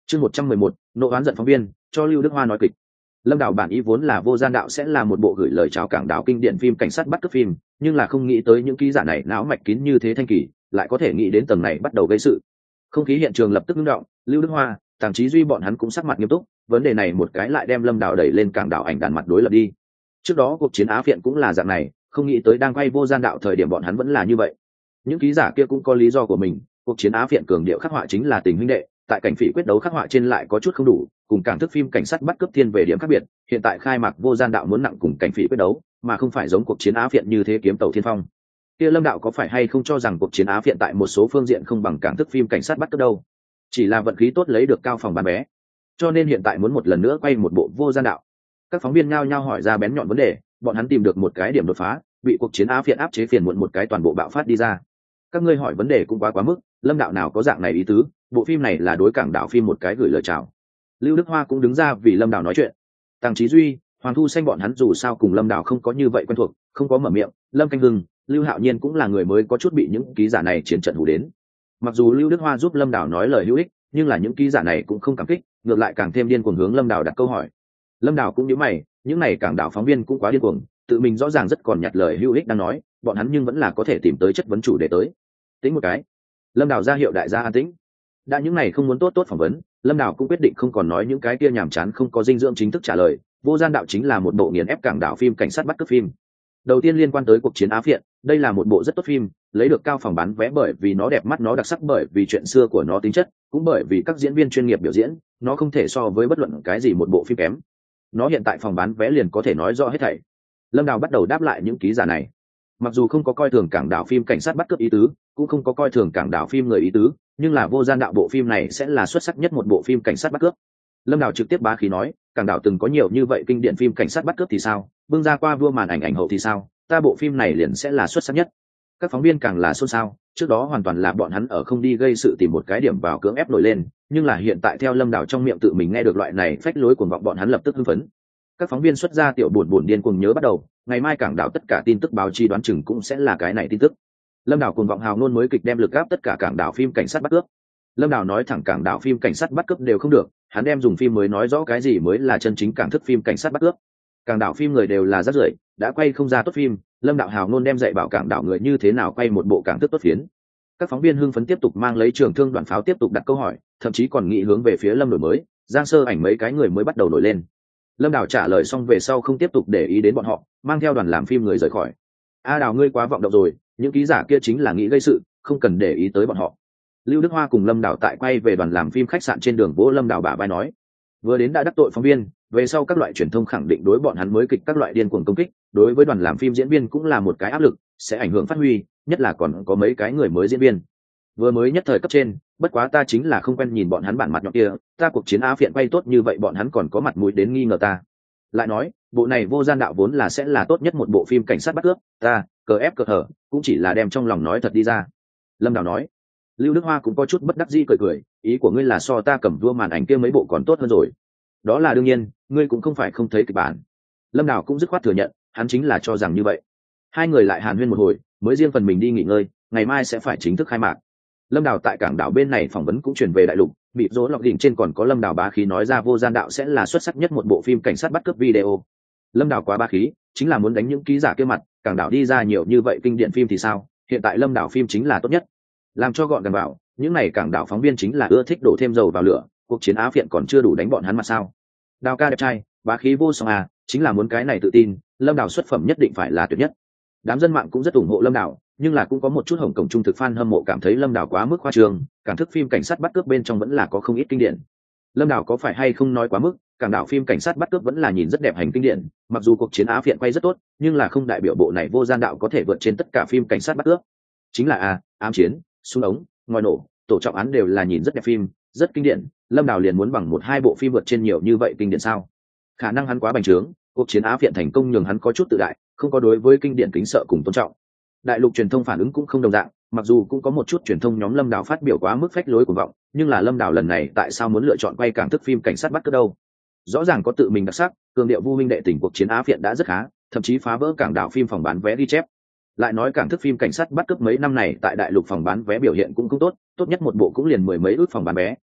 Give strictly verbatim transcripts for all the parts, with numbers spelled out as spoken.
chương một trăm mười một nộ oán giận phóng viên cho Lưu Đức Hoa nói kịch. Lâm Đào bản ý vốn là Vô Gian Đạo sẽ là một bộ gửi lời chào cảng đảo kinh điển phim cảnh sát bắt cướp phim, nhưng là không nghĩ tới những ký giả này não mạch kín như thế thanh kỳ, lại có thể nghĩ đến tầng này bắt đầu gây sự. Không khí hiện trường lập tức ngưng động, Lưu Đức Hoa, Tàng Chí Duy bọn hắn cũng sắc mặt nghiêm túc, vấn đề này một cái lại đem Lâm Đào đẩy lên cảng đảo ảnh đàn mặt đối lập đi. Trước đó cuộc chiến Á Phiện cũng là dạng này, không nghĩ tới đang quay Vô Gian Đạo thời điểm bọn hắn vẫn là như vậy. Những ký giả kia cũng có lý do của mình, cuộc chiến Á Phiện cường điệu khắc họa chính là tình huynh đệ, tại cảnh phỉ quyết đấu khắc họa trên lại có chút không đủ, cùng cảng thức phim cảnh sát bắt cướp thiên về điểm khác biệt. Hiện tại khai mạc Vô Gian Đạo muốn nặng cùng cảnh phỉ quyết đấu, mà không phải giống cuộc chiến Á Phiện như thế kiếm tàu thiên phong. Kia Lâm Đạo có phải hay không cho rằng cuộc chiến Á Phiện tại một số phương diện không bằng cảng thức phim cảnh sát bắt cướp đâu? Chỉ là vận khí tốt lấy được cao phòng bán vé, cho nên hiện tại muốn một lần nữa quay một bộ Vô Gian Đạo. Các phóng viên nhao nhao hỏi ra bén nhọn vấn đề, bọn hắn tìm được một cái điểm đột phá, bị cuộc chiến Á Phiện áp chế phiền muộn một cái toàn bộ bạo phát đi ra. Các ngươi hỏi vấn đề cũng quá quá mức, Lâm Đạo nào có dạng này ý tứ, bộ phim này là đối cảng đảo phim một cái gửi lời chào. Lưu Đức Hoa cũng đứng ra vì Lâm Đạo nói chuyện. Tàng Chí Duy, Hoàng Thu Xanh bọn hắn dù sao cùng Lâm Đạo không có như vậy quen thuộc, không có mở miệng. Lâm Canh Hưng, Lưu Hạo Nhiên cũng là người mới có chút bị những ký giả này chiến trận hù đến. Mặc dù Lưu Đức Hoa giúp Lâm Đạo nói lời hữu ích, nhưng là những ký giả này cũng không cảm kích, ngược lại càng thêm điên cuồng hướng Lâm Đạo đặt câu hỏi. Lâm Đạo cũng nhíu mày, những này cảng đảo phóng viên cũng quá điên cuồng, tự mình rõ ràng rất còn nhặt lời hữu ích đang nói, bọn hắn nhưng vẫn là có thể tìm tới chất vấn chủ đề tới. Tính một cái, Lâm Đạo ra hiệu đại gia an tĩnh. Đã những này không muốn tốt tốt phỏng vấn, Lâm Đạo cũng quyết định không còn nói những cái kia nhàm chán không có dinh dưỡng chính thức trả lời. Vô Gian Đạo chính là một bộ nghiền ép cảng đảo phim cảnh sát bắt cướp phim. Đầu tiên liên quan tới cuộc chiến Á Phiện, đây là một bộ rất tốt phim, lấy được cao phòng bán vé bởi vì nó đẹp mắt, nó đặc sắc, bởi vì chuyện xưa của nó tính chất, cũng bởi vì các diễn viên chuyên nghiệp biểu diễn, nó không thể so với bất luận cái gì một bộ phim kém. Nó hiện tại phòng bán vé liền có thể nói rõ hết thảy. Lâm Đạo bắt đầu đáp lại những ký giả này. Mặc dù không có coi thường cảng đảo phim cảnh sát bắt cướp ý tứ, cũng không có coi thường cảng đảo phim người ý tứ, nhưng là Vô Gian Đạo bộ phim này sẽ là xuất sắc nhất một bộ phim cảnh sát bắt cướp. Lâm Đạo trực tiếp bá khí nói, cảng đảo từng có nhiều như vậy kinh điển phim cảnh sát bắt cướp thì sao, bưng ra qua vua màn ảnh ảnh hậu thì sao, ta bộ phim này liền sẽ là xuất sắc nhất. Các phóng viên càng là xôn xao, trước đó hoàn toàn là bọn hắn ở không đi gây sự tìm một cái điểm vào cưỡng ép nổi lên, nhưng là hiện tại theo Lâm Đạo trong miệng tự mình nghe được loại này phách lối cuồng vọng, bọn hắn lập tức hưng phấn. Các phóng viên xuất ra tiểu buồn buồn điên cuồng nhớ bắt đầu, ngày mai cảng đảo tất cả tin tức báo chí đoán chừng cũng sẽ là cái này tin tức. Lâm Đạo cuồng vọng hào ngôn mới kịch đem lực áp tất cả cảng đảo phim cảnh sát bắt cướp. Lâm Đạo nói thẳng cảng đảo phim cảnh sát bắt cướp đều không được, hắn đem dùng phim mới nói rõ cái gì mới là chân chính cảng thức phim cảnh sát bắt cướp. Cảng đảo phim người đều là rác rưởi, đã quay không ra tốt phim. Lâm Đạo hào ngôn đem dạy bảo cảng đảo người như thế nào quay một bộ cảng thức tốt phiến. Các phóng viên hưng phấn tiếp tục mang lấy trường thương đoàn pháo tiếp tục đặt câu hỏi, thậm chí còn nghĩ hướng về phía Lâm đổi mới, Giang Sơ Ảnh mấy cái người mới bắt đầu nổi lên. Lâm Đạo trả lời xong về sau không tiếp tục để ý đến bọn họ, mang theo đoàn làm phim người rời khỏi. A Đào ngươi quá vọng động rồi, những ký giả kia chính là nghĩ gây sự, không cần để ý tới bọn họ. Lưu Đức Hoa cùng Lâm Đạo tại quay về đoàn làm phim khách sạn trên đường vỗ Lâm Đạo bả vai nói, vừa đến đã đắc tội phóng viên, về sau các loại truyền thông khẳng định đối bọn hắn mới kịch các loại điên cuồng công kích, đối với đoàn làm phim diễn viên cũng là một cái áp lực, sẽ ảnh hưởng phát huy, nhất là còn có mấy cái người mới diễn viên vừa mới nhất thời cấp trên, bất quá ta chính là không quen nhìn bọn hắn bản mặt nhọn kia, ta cuộc chiến Á Phiện quay tốt như vậy bọn hắn còn có mặt mũi đến nghi ngờ ta. Lại nói, bộ này Vô Gian Đạo vốn là sẽ là tốt nhất một bộ phim cảnh sát bắt cướp, ta cờ ép cờ hở cũng chỉ là đem trong lòng nói thật đi ra. Lâm Đạo nói. Lưu Đức Hoa cũng có chút bất đắc dĩ cười cười, ý của ngươi là so ta cầm vua màn ảnh kia mấy bộ còn tốt hơn rồi. Đó là đương nhiên, ngươi cũng không phải không thấy kịch bản. Lâm Đạo cũng dứt khoát thừa nhận, hắn chính là cho rằng như vậy. Hai người lại hàn huyên một hồi, mới riêng phần mình đi nghỉ ngơi, ngày mai sẽ phải chính thức khai mạc. Lâm Đạo tại cảng đảo bên này phỏng vấn cũng truyền về đại lục, bị rối lọc đỉnh trên còn có Lâm Đạo bá khí nói ra Vô Gian Đạo sẽ là xuất sắc nhất một bộ phim cảnh sát bắt cướp video. Lâm Đạo quá bá khí, chính là muốn đánh những ký giả kia mặt, cảng đảo đi ra nhiều như vậy kinh điển phim thì sao, hiện tại Lâm Đạo phim chính là tốt nhất. Làm cho gọn gàng bảo, những này cảng đảo phóng viên chính là ưa thích đổ thêm dầu vào lửa, cuộc chiến Á Phiện còn chưa đủ đánh bọn hắn mặt sao? Đào ca đẹp trai, bá khí vô song à, chính là muốn cái này tự tin, Lâm Đạo xuất phẩm nhất định phải là tuyệt nhất. Đám dân mạng cũng rất ủng hộ Lâm Đạo, nhưng là cũng có một chút hồng cổng trung thực fan hâm mộ cảm thấy Lâm Đạo quá mức khoa trương, cảng thức phim cảnh sát bắt cướp bên trong vẫn là có không ít kinh điển. Lâm Đạo có phải hay không nói quá mức, cảng đảo phim cảnh sát bắt cướp vẫn là nhìn rất đẹp hành kinh điển, mặc dù cuộc chiến Á Phiện quay rất tốt, nhưng là không đại biểu bộ này Vô Gian Đạo có thể vượt trên tất cả phim cảnh sát bắt cướp. Chính là a, ám chiến, súng ống, ngòi nổ, tổ trọng án đều là nhìn rất đẹp phim, rất kinh điển, Lâm Đạo liền muốn bằng một hai bộ phim vượt trên nhiều như vậy kinh điển sao? Khả năng hắn quá bành trướng, cuộc chiến Á Phiện thành công nhường hắn có chút tự đại, không có đối với kinh điển kính sợ cùng tôn trọng. Đại lục truyền thông phản ứng cũng không đồng dạng, mặc dù cũng có một chút truyền thông nhóm Lâm Đạo phát biểu quá mức phách lối cuồng vọng, nhưng là Lâm Đạo lần này tại sao muốn lựa chọn quay cảng thức phim cảnh sát bắt cướp đâu? Rõ ràng có tự mình đặc sắc, cường điệu vu minh đệ tình cuộc chiến Á Phiện đã rất khá, thậm chí phá vỡ cảng đảo phim phòng bán vé ghi chép. Lại nói cảng thức phim cảnh sát bắt cướp mấy năm này tại đại lục phòng bán vé biểu hiện cũng không tốt, tốt nhất một bộ cũng liền mười mấy ước phòng bán vé,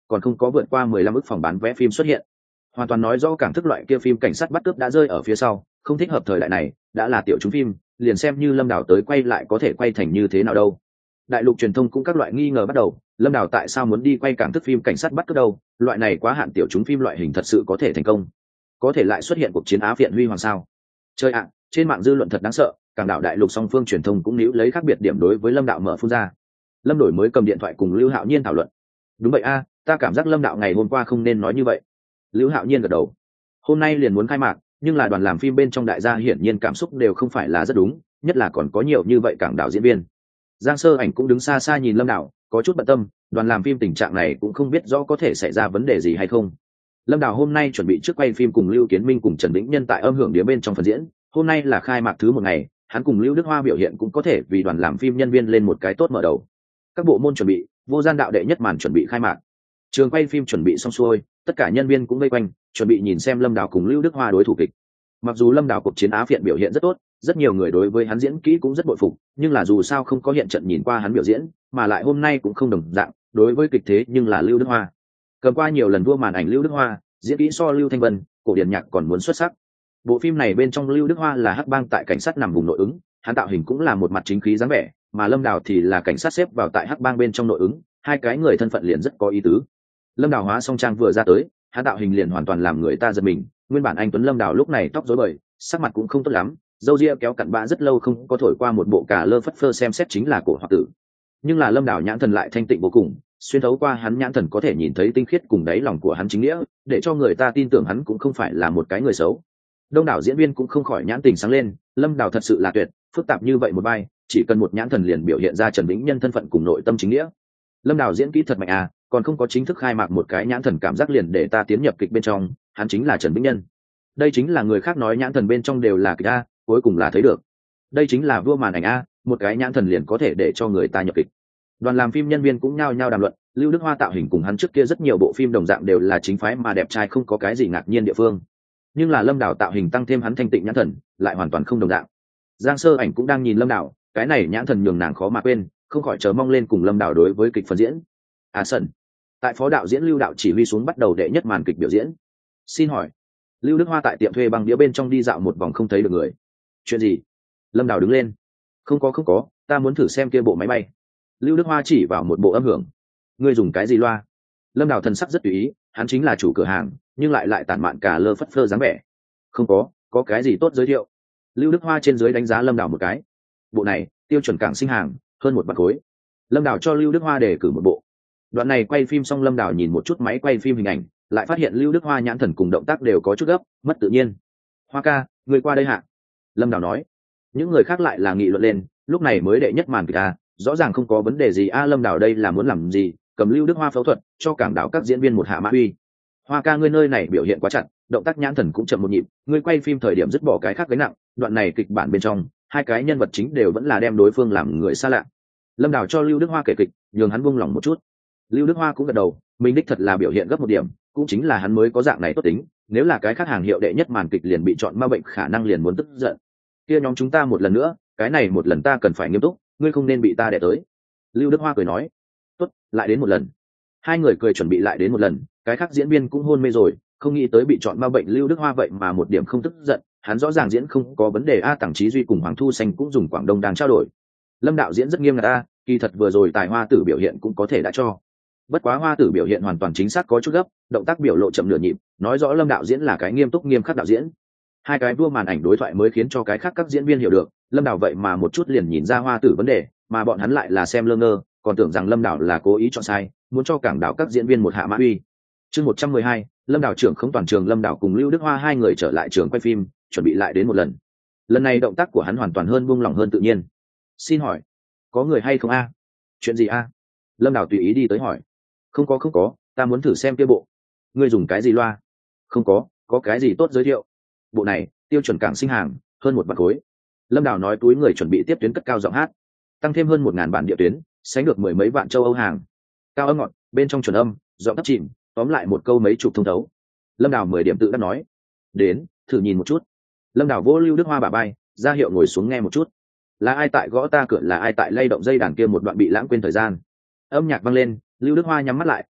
còn không có vượt qua mười lăm ức phòng bán vé phim xuất hiện, hoàn toàn nói rõ cảng thức loại kia phim cảnh sát bắt cướp đã rơi ở phía sau, không thích hợp thời đại này, đã là tiểu chúng phim, liền xem như Lâm Đào tới quay lại có thể quay thành như thế nào đâu. Đại lục truyền thông cũng các loại nghi ngờ bắt đầu, Lâm Đào tại sao muốn đi quay cảng thức phim cảnh sát bắt cướp đâu, loại này quá hạn tiểu chúng phim loại hình thật sự có thể thành công, có thể lại xuất hiện cuộc chiến Á Phiện huy hoàng sao? Chơi ạ, trên mạng dư luận thật đáng sợ, cảng đảo đại lục song phương truyền thông cũng níu lấy khác biệt điểm đối với Lâm Đạo mở phun ra. Lâm Đổi mới cầm điện thoại cùng Lưu Hạo Nhiên thảo luận. Đúng vậy a, ta cảm giác Lâm Đạo ngày hôm qua không nên nói như vậy. Lưu Hạo Nhiên gật đầu. Hôm nay liền muốn khai mạc, nhưng là đoàn làm phim bên trong đại gia hiển nhiên cảm xúc đều không phải là rất đúng, nhất là còn có nhiều như vậy cảng đảo diễn viên. Giang Sơ Ảnh cũng đứng xa xa nhìn Lâm Đạo, có chút bận tâm, đoàn làm phim tình trạng này cũng không biết rõ có thể xảy ra vấn đề gì hay không. Lâm Đào hôm nay chuẩn bị trước quay phim cùng Lưu Kiến Minh cùng Trần Vĩnh Nhân tại âm hưởng đĩa bên trong phần diễn, hôm nay là khai mạc thứ một ngày, hắn cùng Lưu Đức Hoa biểu hiện cũng có thể vì đoàn làm phim nhân viên lên một cái tốt mở đầu. Các bộ môn chuẩn bị, Vô Gian Đạo đệ nhất màn chuẩn bị khai mạc. Trường quay phim chuẩn bị xong xuôi, tất cả nhân viên cũng vây quanh, chuẩn bị nhìn xem Lâm Đào cùng Lưu Đức Hoa đối thủ kịch. Mặc dù Lâm Đào cuộc chiến Á Phiện biểu hiện rất tốt, rất nhiều người đối với hắn diễn kỹ cũng rất bội phục, nhưng là dù sao không có hiện trận nhìn qua hắn biểu diễn, mà lại hôm nay cũng không đồng dạng, đối với kịch thế nhưng là Lưu Đức Hoa. Cầm qua nhiều lần vua màn ảnh Lưu Đức Hoa, diễn kỹ so Lưu Thanh Vân, cổ điển nhạc còn muốn xuất sắc. Bộ phim này bên trong Lưu Đức Hoa là hắc bang tại cảnh sát nằm vùng nội ứng, hắn tạo hình cũng là một mặt chính khí dáng vẻ, mà Lâm Đào thì là cảnh sát xếp vào tại hắc bang bên trong nội ứng, hai cái người thân phận liền rất có ý tứ. Lâm Đào hóa song trang vừa ra tới, hắn tạo hình liền hoàn toàn làm người ta giật mình, nguyên bản anh tuấn Lâm Đào lúc này tóc rối bời, sắc mặt cũng không tốt lắm, râu ria kéo cặn bã rất lâu không có thổi qua một bộ cà lơ phất phơ xem xét chính là cổ hoặc tử. Nhưng là Lâm Đào nhãn thần lại thanh tịnh vô cùng, xuyên thấu qua hắn nhãn thần có thể nhìn thấy tinh khiết cùng đáy lòng của hắn chính nghĩa, để cho người ta tin tưởng hắn cũng không phải là một cái người xấu. Đông đảo diễn viên cũng không khỏi nhãn tình sáng lên, Lâm Đào thật sự là tuyệt, phức tạp như vậy một vai, chỉ cần một nhãn thần liền biểu hiện ra Trần Vĩnh Nhân thân phận cùng nội tâm chính nghĩa. Lâm Đào diễn kỹ thật mạnh à, còn không có chính thức khai mạc một cái nhãn thần cảm giác liền để ta tiến nhập kịch bên trong, hắn chính là Trần Vĩnh Nhân. Đây chính là người khác nói nhãn thần bên trong đều là kịch a, cuối cùng là thấy được. Đây chính là vua màn ảnh a, một cái nhãn thần liền có thể để cho người ta nhập kịch. Đoàn làm phim nhân viên cũng nhao nhao đàm luận, Lưu Đức Hoa tạo hình cùng hắn trước kia rất nhiều bộ phim đồng dạng đều là chính phái mà đẹp trai không có cái gì ngạc nhiên địa phương. Nhưng là Lâm Đào tạo hình tăng thêm hắn thanh tịnh nhãn thần, lại hoàn toàn không đồng dạng. Giang Sơ Ảnh cũng đang nhìn Lâm Đào, cái này nhãn thần nhường nàng khó mà quên, không khỏi chờ mong lên cùng Lâm Đào đối với kịch phần diễn. À sân. Tại phó đạo diễn Lưu Đạo chỉ huy xuống bắt đầu đệ nhất màn kịch biểu diễn. Xin hỏi, Lưu Đức Hoa tại tiệm thuê băng đĩa bên trong đi dạo một vòng không thấy được người. Chuyện gì? Lâm Đào đứng lên. Không có không có, ta muốn thử xem kia bộ máy bay. Lưu Đức Hoa chỉ vào một bộ âm hưởng. Ngươi dùng cái gì loa? Lâm Đào thần sắc rất tùy ý, hắn chính là chủ cửa hàng, nhưng lại lại tản mạn cả lơ phất phơ dáng vẻ. Không có, có cái gì tốt giới thiệu? Lưu Đức Hoa trên dưới đánh giá Lâm Đào một cái. Bộ này, tiêu chuẩn cảng sinh hàng, hơn một bạc khối. Lâm Đào cho Lưu Đức Hoa đề cử một bộ. Đoạn này quay phim xong Lâm Đào nhìn một chút máy quay phim hình ảnh, lại phát hiện Lưu Đức Hoa nhãn thần cùng động tác đều có chút gấp, mất tự nhiên. Hoa ca, người qua đây hạ. Lâm Đào nói. Những người khác lại là nghị luận lên, lúc này mới đệ nhất màn kịch a, rõ ràng không có vấn đề gì a. Lâm Đào đây là muốn làm gì? Cầm Lưu Đức Hoa phẫu thuật, cho cảng đảo các diễn viên một hạ mã uy. Hoa ca ngươi nơi này biểu hiện quá chặt, động tác nhãn thần cũng chậm một nhịp, ngươi quay phim thời điểm dứt bỏ cái khác gánh nặng, đoạn này kịch bản bên trong, hai cái nhân vật chính đều vẫn là đem đối phương làm người xa lạ. Lâm Đào cho Lưu Đức Hoa kể kịch, nhường hắn buông lòng một chút. Lưu Đức Hoa cũng gật đầu, mình đích thật là biểu hiện gấp một điểm, cũng chính là hắn mới có dạng này tốt tính, nếu là cái khác hàng hiệu đệ nhất màn kịch liền bị chọn ma bệnh khả năng liền muốn tức giận. Kia nhóm chúng ta một lần nữa, cái này một lần ta cần phải nghiêm túc, ngươi không nên bị ta đè tới. Lưu Đức Hoa cười nói. Tốt, lại đến một lần. Hai người cười chuẩn bị lại đến một lần, cái khác diễn viên cũng hôn mê rồi, không nghĩ tới bị chọn ma bệnh Lưu Đức Hoa vậy mà một điểm không tức giận, hắn rõ ràng diễn không có vấn đề a. Tằng Chí Duy cùng Hoàng Thu Xanh cũng dùng Quảng Đông đang trao đổi. Lâm đạo diễn rất nghiêm ngặt a, kỳ thật vừa rồi tài Hoa Tử biểu hiện cũng có thể đã cho. Bất quá Hoa Tử biểu hiện hoàn toàn chính xác có chút gấp, động tác biểu lộ chậm nửa nhịp, nói rõ Lâm đạo diễn là cái nghiêm túc nghiêm khắc đạo diễn. Hai cái vua màn ảnh đối thoại mới khiến cho cái khác các diễn viên hiểu được, Lâm Đào vậy mà một chút liền nhìn ra Hoa Tử vấn đề, mà bọn hắn lại là xem lơ ngơ, còn tưởng rằng Lâm Đào là cố ý chọn sai, muốn cho cảng đảo các diễn viên một hạ mã uy. Chương một trăm mười hai, Lâm Đào trưởng không toàn trường. Lâm Đào cùng Lưu Đức Hoa hai người trở lại trường quay phim, chuẩn bị lại đến một lần. Lần này động tác của hắn hoàn toàn hơn buông lỏng hơn tự nhiên. Xin hỏi, có người hay không a? Chuyện gì a? Lâm Đào tùy ý đi tới hỏi. Không có không có, ta muốn thử xem kia bộ. Ngươi dùng cái gì loa? Không có, có cái gì tốt giới thiệu? Bộ này, tiêu chuẩn cảng sinh hàng, hơn một bạc khối. Lâm Đào nói túi người chuẩn bị tiếp tuyến cất cao giọng hát, tăng thêm hơn một ngàn bản địa tuyến, sánh được mười mấy vạn châu Âu hàng. Cao âm ngọt, bên trong chuẩn âm, giọng thấp chìm, tóm lại một câu mấy chục thông thấu. Lâm Đào mười điểm tự đắc nói. Đến, thử nhìn một chút. Lâm Đào vỗ Lưu Đức Hoa bả vai, ra hiệu ngồi xuống nghe một chút. Là ai tại gõ ta cửa, là ai tại lay động dây đàn kia một đoạn bị lãng quên thời gian. Âm nhạc vang lên, Lưu Đức Hoa nhắm mắt lại,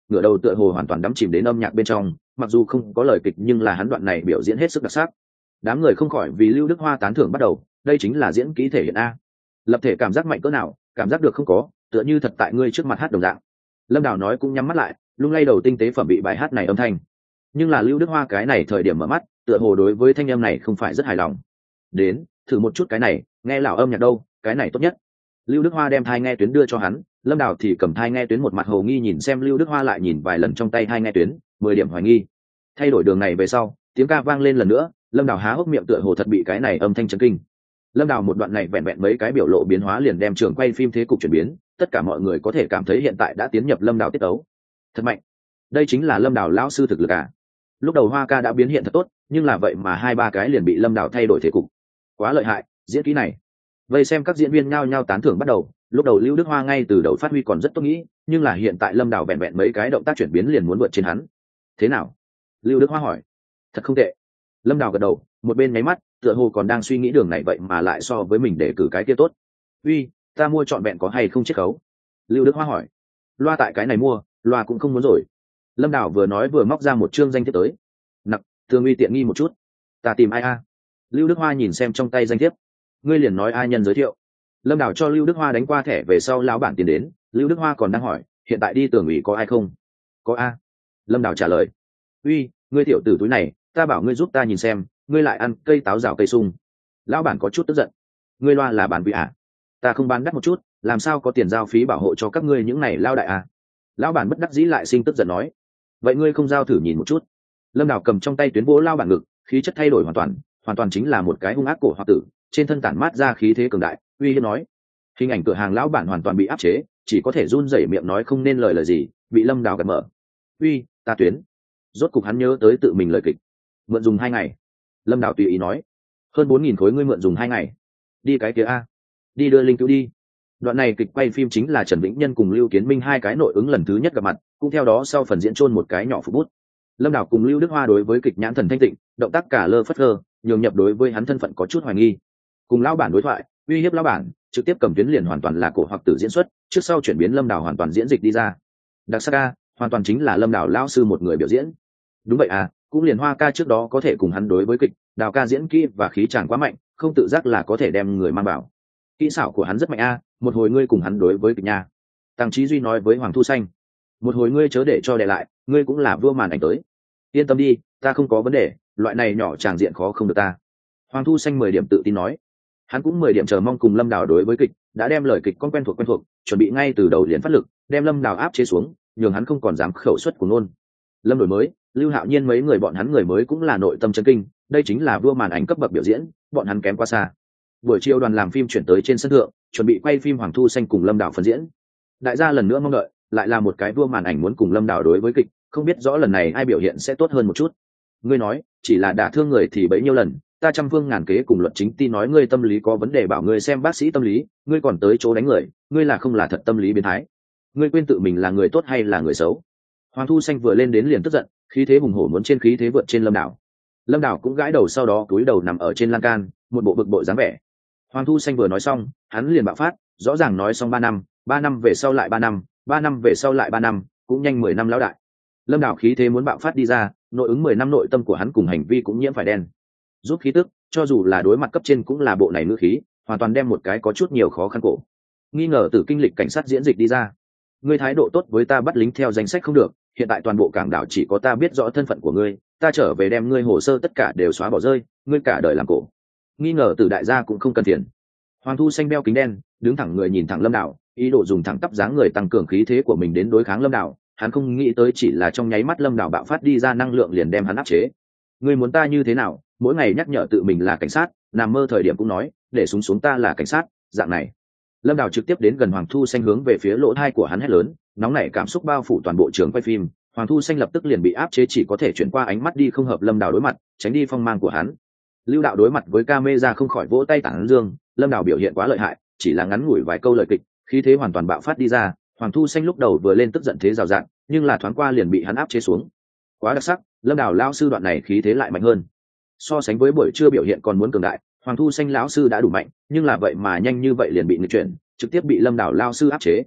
ngửa đầu tựa hồ hoàn toàn đắm chìm đến âm nhạc bên trong, mặc dù không có lời kịch nhưng là hắn đoạn này biểu diễn hết sức đặc sắc. Đám người không khỏi vì Lưu Đức Hoa tán thưởng bắt đầu, đây chính là diễn kỹ thể hiện a. Lập thể cảm giác mạnh cỡ nào, cảm giác được không có, tựa như thật tại ngươi trước mặt hát đồng dạng. Lâm Đào nói cũng nhắm mắt lại, lung lay đầu tinh tế phẩm bị bài hát này âm thanh. Nhưng là Lưu Đức Hoa cái này thời điểm mở mắt, tựa hồ đối với thanh âm này không phải rất hài lòng. Đến, thử một chút cái này, nghe lão âm nhạc đâu, cái này tốt nhất. Lưu Đức Hoa đem thai nghe tuyến đưa cho hắn, Lâm Đào thì cầm thai nghe tuyến một mặt hồ nghi nhìn xem Lưu Đức Hoa lại nhìn vài lần trong tay thai nghe tuyến, mười điểm hoài nghi. Thay đổi đường này về sau, tiếng ca vang lên lần nữa, Lâm Đào há hốc miệng tựa hồ thật bị cái này âm thanh chấn kinh. Lâm Đào một đoạn này vẹn vẹn mấy cái biểu lộ biến hóa liền đem trường quay phim thế cục chuyển biến, tất cả mọi người có thể cảm thấy hiện tại đã tiến nhập Lâm Đào tiết ấu. Thật mạnh. Đây chính là Lâm Đào lão sư thực lực à? Lúc đầu Hoa ca đã biến hiện thật tốt, nhưng là vậy mà hai ba cái liền bị Lâm Đào thay đổi thế cục. Quá lợi hại, diễn kỹ này. Vây xem các diễn viên nhao nhao tán thưởng bắt đầu, lúc đầu Lưu Đức Hoa ngay từ đầu phát huy còn rất tốt nghĩ, nhưng là hiện tại Lâm Đào vẹn vẹn mấy cái động tác chuyển biến liền muốn vượt trên hắn. Thế nào? Lưu Đức Hoa hỏi. Thật không tệ. Lâm Đào gật đầu, một bên nháy mắt, tựa hồ còn đang suy nghĩ đường này vậy mà lại so với mình để cử cái kia tốt. Uy, ta mua trọn vẹn có hay không chiết khấu? Lưu Đức Hoa hỏi. Loa tại cái này mua, loa cũng không muốn rồi. Lâm Đào vừa nói vừa móc ra một chương danh thiếp tới. Nặc, thường uy tiện nghi một chút. Ta tìm ai a? Lưu Đức Hoa nhìn xem trong tay danh thiếp. Ngươi liền nói ai nhân giới thiệu. Lâm Đào cho Lưu Đức Hoa đánh qua thẻ về sau lão bản tiền đến, Lưu Đức Hoa còn đang hỏi, hiện tại đi tường ủy có ai không? Có a. Lâm Đào trả lời. Uy, ngươi tiểu tử túi này, ta bảo ngươi giúp ta nhìn xem, ngươi lại ăn cây táo rào cây sung. Lão bản có chút tức giận. Ngươi loa là bán quý à? Ta không bán đắt một chút, làm sao có tiền giao phí bảo hộ cho các ngươi những này lao đại à? Lão bản bất đắc dĩ lại sinh tức giận nói. Vậy ngươi không giao thử nhìn một chút? Lâm Đào cầm trong tay tuyến vỗ lao bản ngực, khí chất thay đổi hoàn toàn, hoàn toàn chính là một cái hung ác cổ hoặc tử, trên thân tản mát ra khí thế cường đại, uy hiếp nói. Hình ảnh cửa hàng lão bản hoàn toàn bị áp chế, chỉ có thể run rẩy miệng nói không nên lời lời gì, bị Lâm Đào gạt mở. Uy, ta tuyến. Rốt cục hắn nhớ tới tự mình lời kịch. Mượn dùng hai ngày. Lâm Đào tùy ý nói. Hơn bốn nghìn khối ngươi mượn dùng hai ngày. Đi cái kia a. Đi đưa linh cứu đi. Đoạn này kịch quay phim chính là Trần Vĩnh Nhân cùng Lưu Kiến Minh hai cái nội ứng lần thứ nhất gặp mặt, cũng theo đó sau phần diễn chôn một cái nhỏ phụ bút. Lâm Đào cùng Lưu Đức Hoa đối với kịch nhãn thần thanh tịnh, động tác cả lơ phất lơ, nhường nhập đối với hắn thân phận có chút hoài nghi. Cùng lão bản đối thoại, uy hiếp lão bản, trực tiếp cầm tuyến liền hoàn toàn là cổ hoặc tử diễn xuất, trước sau chuyển biến Lâm Đào hoàn toàn diễn dịch đi ra. Đặc sắc ca, hoàn toàn chính là Lâm Đào lão sư một người biểu diễn. Đúng vậy à, cũng liền Hoa ca trước đó có thể cùng hắn đối với kịch, Đào ca diễn kỹ và khí chàng quá mạnh, không tự giác là có thể đem người mang bảo. Kỹ xảo của hắn rất mạnh a, một hồi ngươi cùng hắn đối với kịch nha. Tăng Chí Duy nói với Hoàng Thu Xanh. Một hồi ngươi chớ để cho đè lại, ngươi cũng là vua màn ảnh tới. Yên tâm đi, ta không có vấn đề, loại này nhỏ tràng diện khó không được ta. Hoàng Thu Xanh mười điểm tự tin nói. Hắn cũng mười điểm chờ mong cùng Lâm Đào đối với kịch, đã đem lời kịch con quen thuộc quen thuộc, chuẩn bị ngay từ đầu liền phát lực, đem Lâm Đào áp chế xuống, nhường hắn không còn dám khẩu suất của nôn. Lâm đổi mới, Lưu Hạo Nhiên mấy người bọn hắn người mới cũng là nội tâm chấn kinh, đây chính là vua màn ảnh cấp bậc biểu diễn, bọn hắn kém quá xa. Buổi chiều đoàn làm phim chuyển tới trên sân thượng, chuẩn bị quay phim Hoàng Thu Xanh cùng Lâm Đào phân diễn. Đại gia lần nữa mong đợi, lại là một cái vua màn ảnh muốn cùng Lâm Đào đối với kịch, không biết rõ lần này ai biểu hiện sẽ tốt hơn một chút. Ngươi nói, chỉ là đả thương người thì bấy nhiêu lần, ta trăm phương ngàn kế cùng luật chính ti nói ngươi tâm lý có vấn đề bảo ngươi xem bác sĩ tâm lý, ngươi còn tới chỗ đánh người, ngươi là không là thật tâm lý biến thái. Ngươi quên tự mình là người tốt hay là người xấu. Hoàng Thu Xanh vừa lên đến liền tức giận, khí thế hùng hổ muốn trên khí thế vượt trên Lâm Đào. Lâm Đào cũng gãi đầu sau đó cúi đầu nằm ở trên lan can, một bộ bực bội dáng vẻ. Hoàng Thu Xanh vừa nói xong, hắn liền bạo phát, rõ ràng nói xong ba năm, ba năm về sau lại ba năm, ba năm về sau lại ba năm, cũng nhanh mười năm lão đại. Lâm Đào khí thế muốn bạo phát đi ra, nội ứng mười năm nội tâm của hắn cùng hành vi cũng nhiễm phải đen. Rút khí tức, cho dù là đối mặt cấp trên cũng là bộ này ngữ khí, hoàn toàn đem một cái có chút nhiều khó khăn cổ. Nghi ngờ từ kinh lịch cảnh sát diễn dịch đi ra. Ngươi thái độ tốt với ta bắt lính theo danh sách không được, hiện tại toàn bộ cảng đảo chỉ có ta biết rõ thân phận của ngươi, ta trở về đem ngươi hồ sơ tất cả đều xóa bỏ rơi, ngươi cả đời làm cổ. Nghi ngờ từ đại gia cũng không cần tiền. Hoàng Thu Xanh đeo kính đen, đứng thẳng người nhìn thẳng Lâm Đào, ý đồ dùng thẳng tắp dáng người tăng cường khí thế của mình đến đối kháng Lâm Đào. Hắn không nghĩ tới chỉ là trong nháy mắt Lâm Đào bạo phát đi ra năng lượng liền đem hắn áp chế. Ngươi muốn ta như thế nào, mỗi ngày nhắc nhở tự mình là cảnh sát, nằm mơ thời điểm cũng nói để súng xuống ta là cảnh sát, dạng này. Lâm Đào trực tiếp đến gần Hoàng Thu Xanh hướng về phía lỗ tai của hắn hét lớn, nóng nảy cảm xúc bao phủ toàn bộ trường quay phim. Hoàng Thu Xanh lập tức liền bị áp chế, chỉ có thể chuyển qua ánh mắt đi không hợp Lâm Đào đối mặt, tránh đi phong mang của hắn. Lưu Đạo đối mặt với camera không khỏi vỗ tay tán dương, Lâm Đào biểu hiện quá lợi hại, chỉ là ngắn ngủi vài câu lời kịch, khí thế hoàn toàn bạo phát đi ra. Hoàng Thu Xanh lúc đầu vừa lên tức giận thế rào rạng, nhưng là thoáng qua liền bị hắn áp chế xuống. Quá đặc sắc, Lâm Đào lão sư đoạn này khí thế lại mạnh hơn. So sánh với buổi trưa biểu hiện còn muốn cường đại, Hoàng Thu Xanh lão sư đã đủ mạnh, nhưng là vậy mà nhanh như vậy liền bị nghịch chuyển, trực tiếp bị Lâm Đào lão sư áp chế.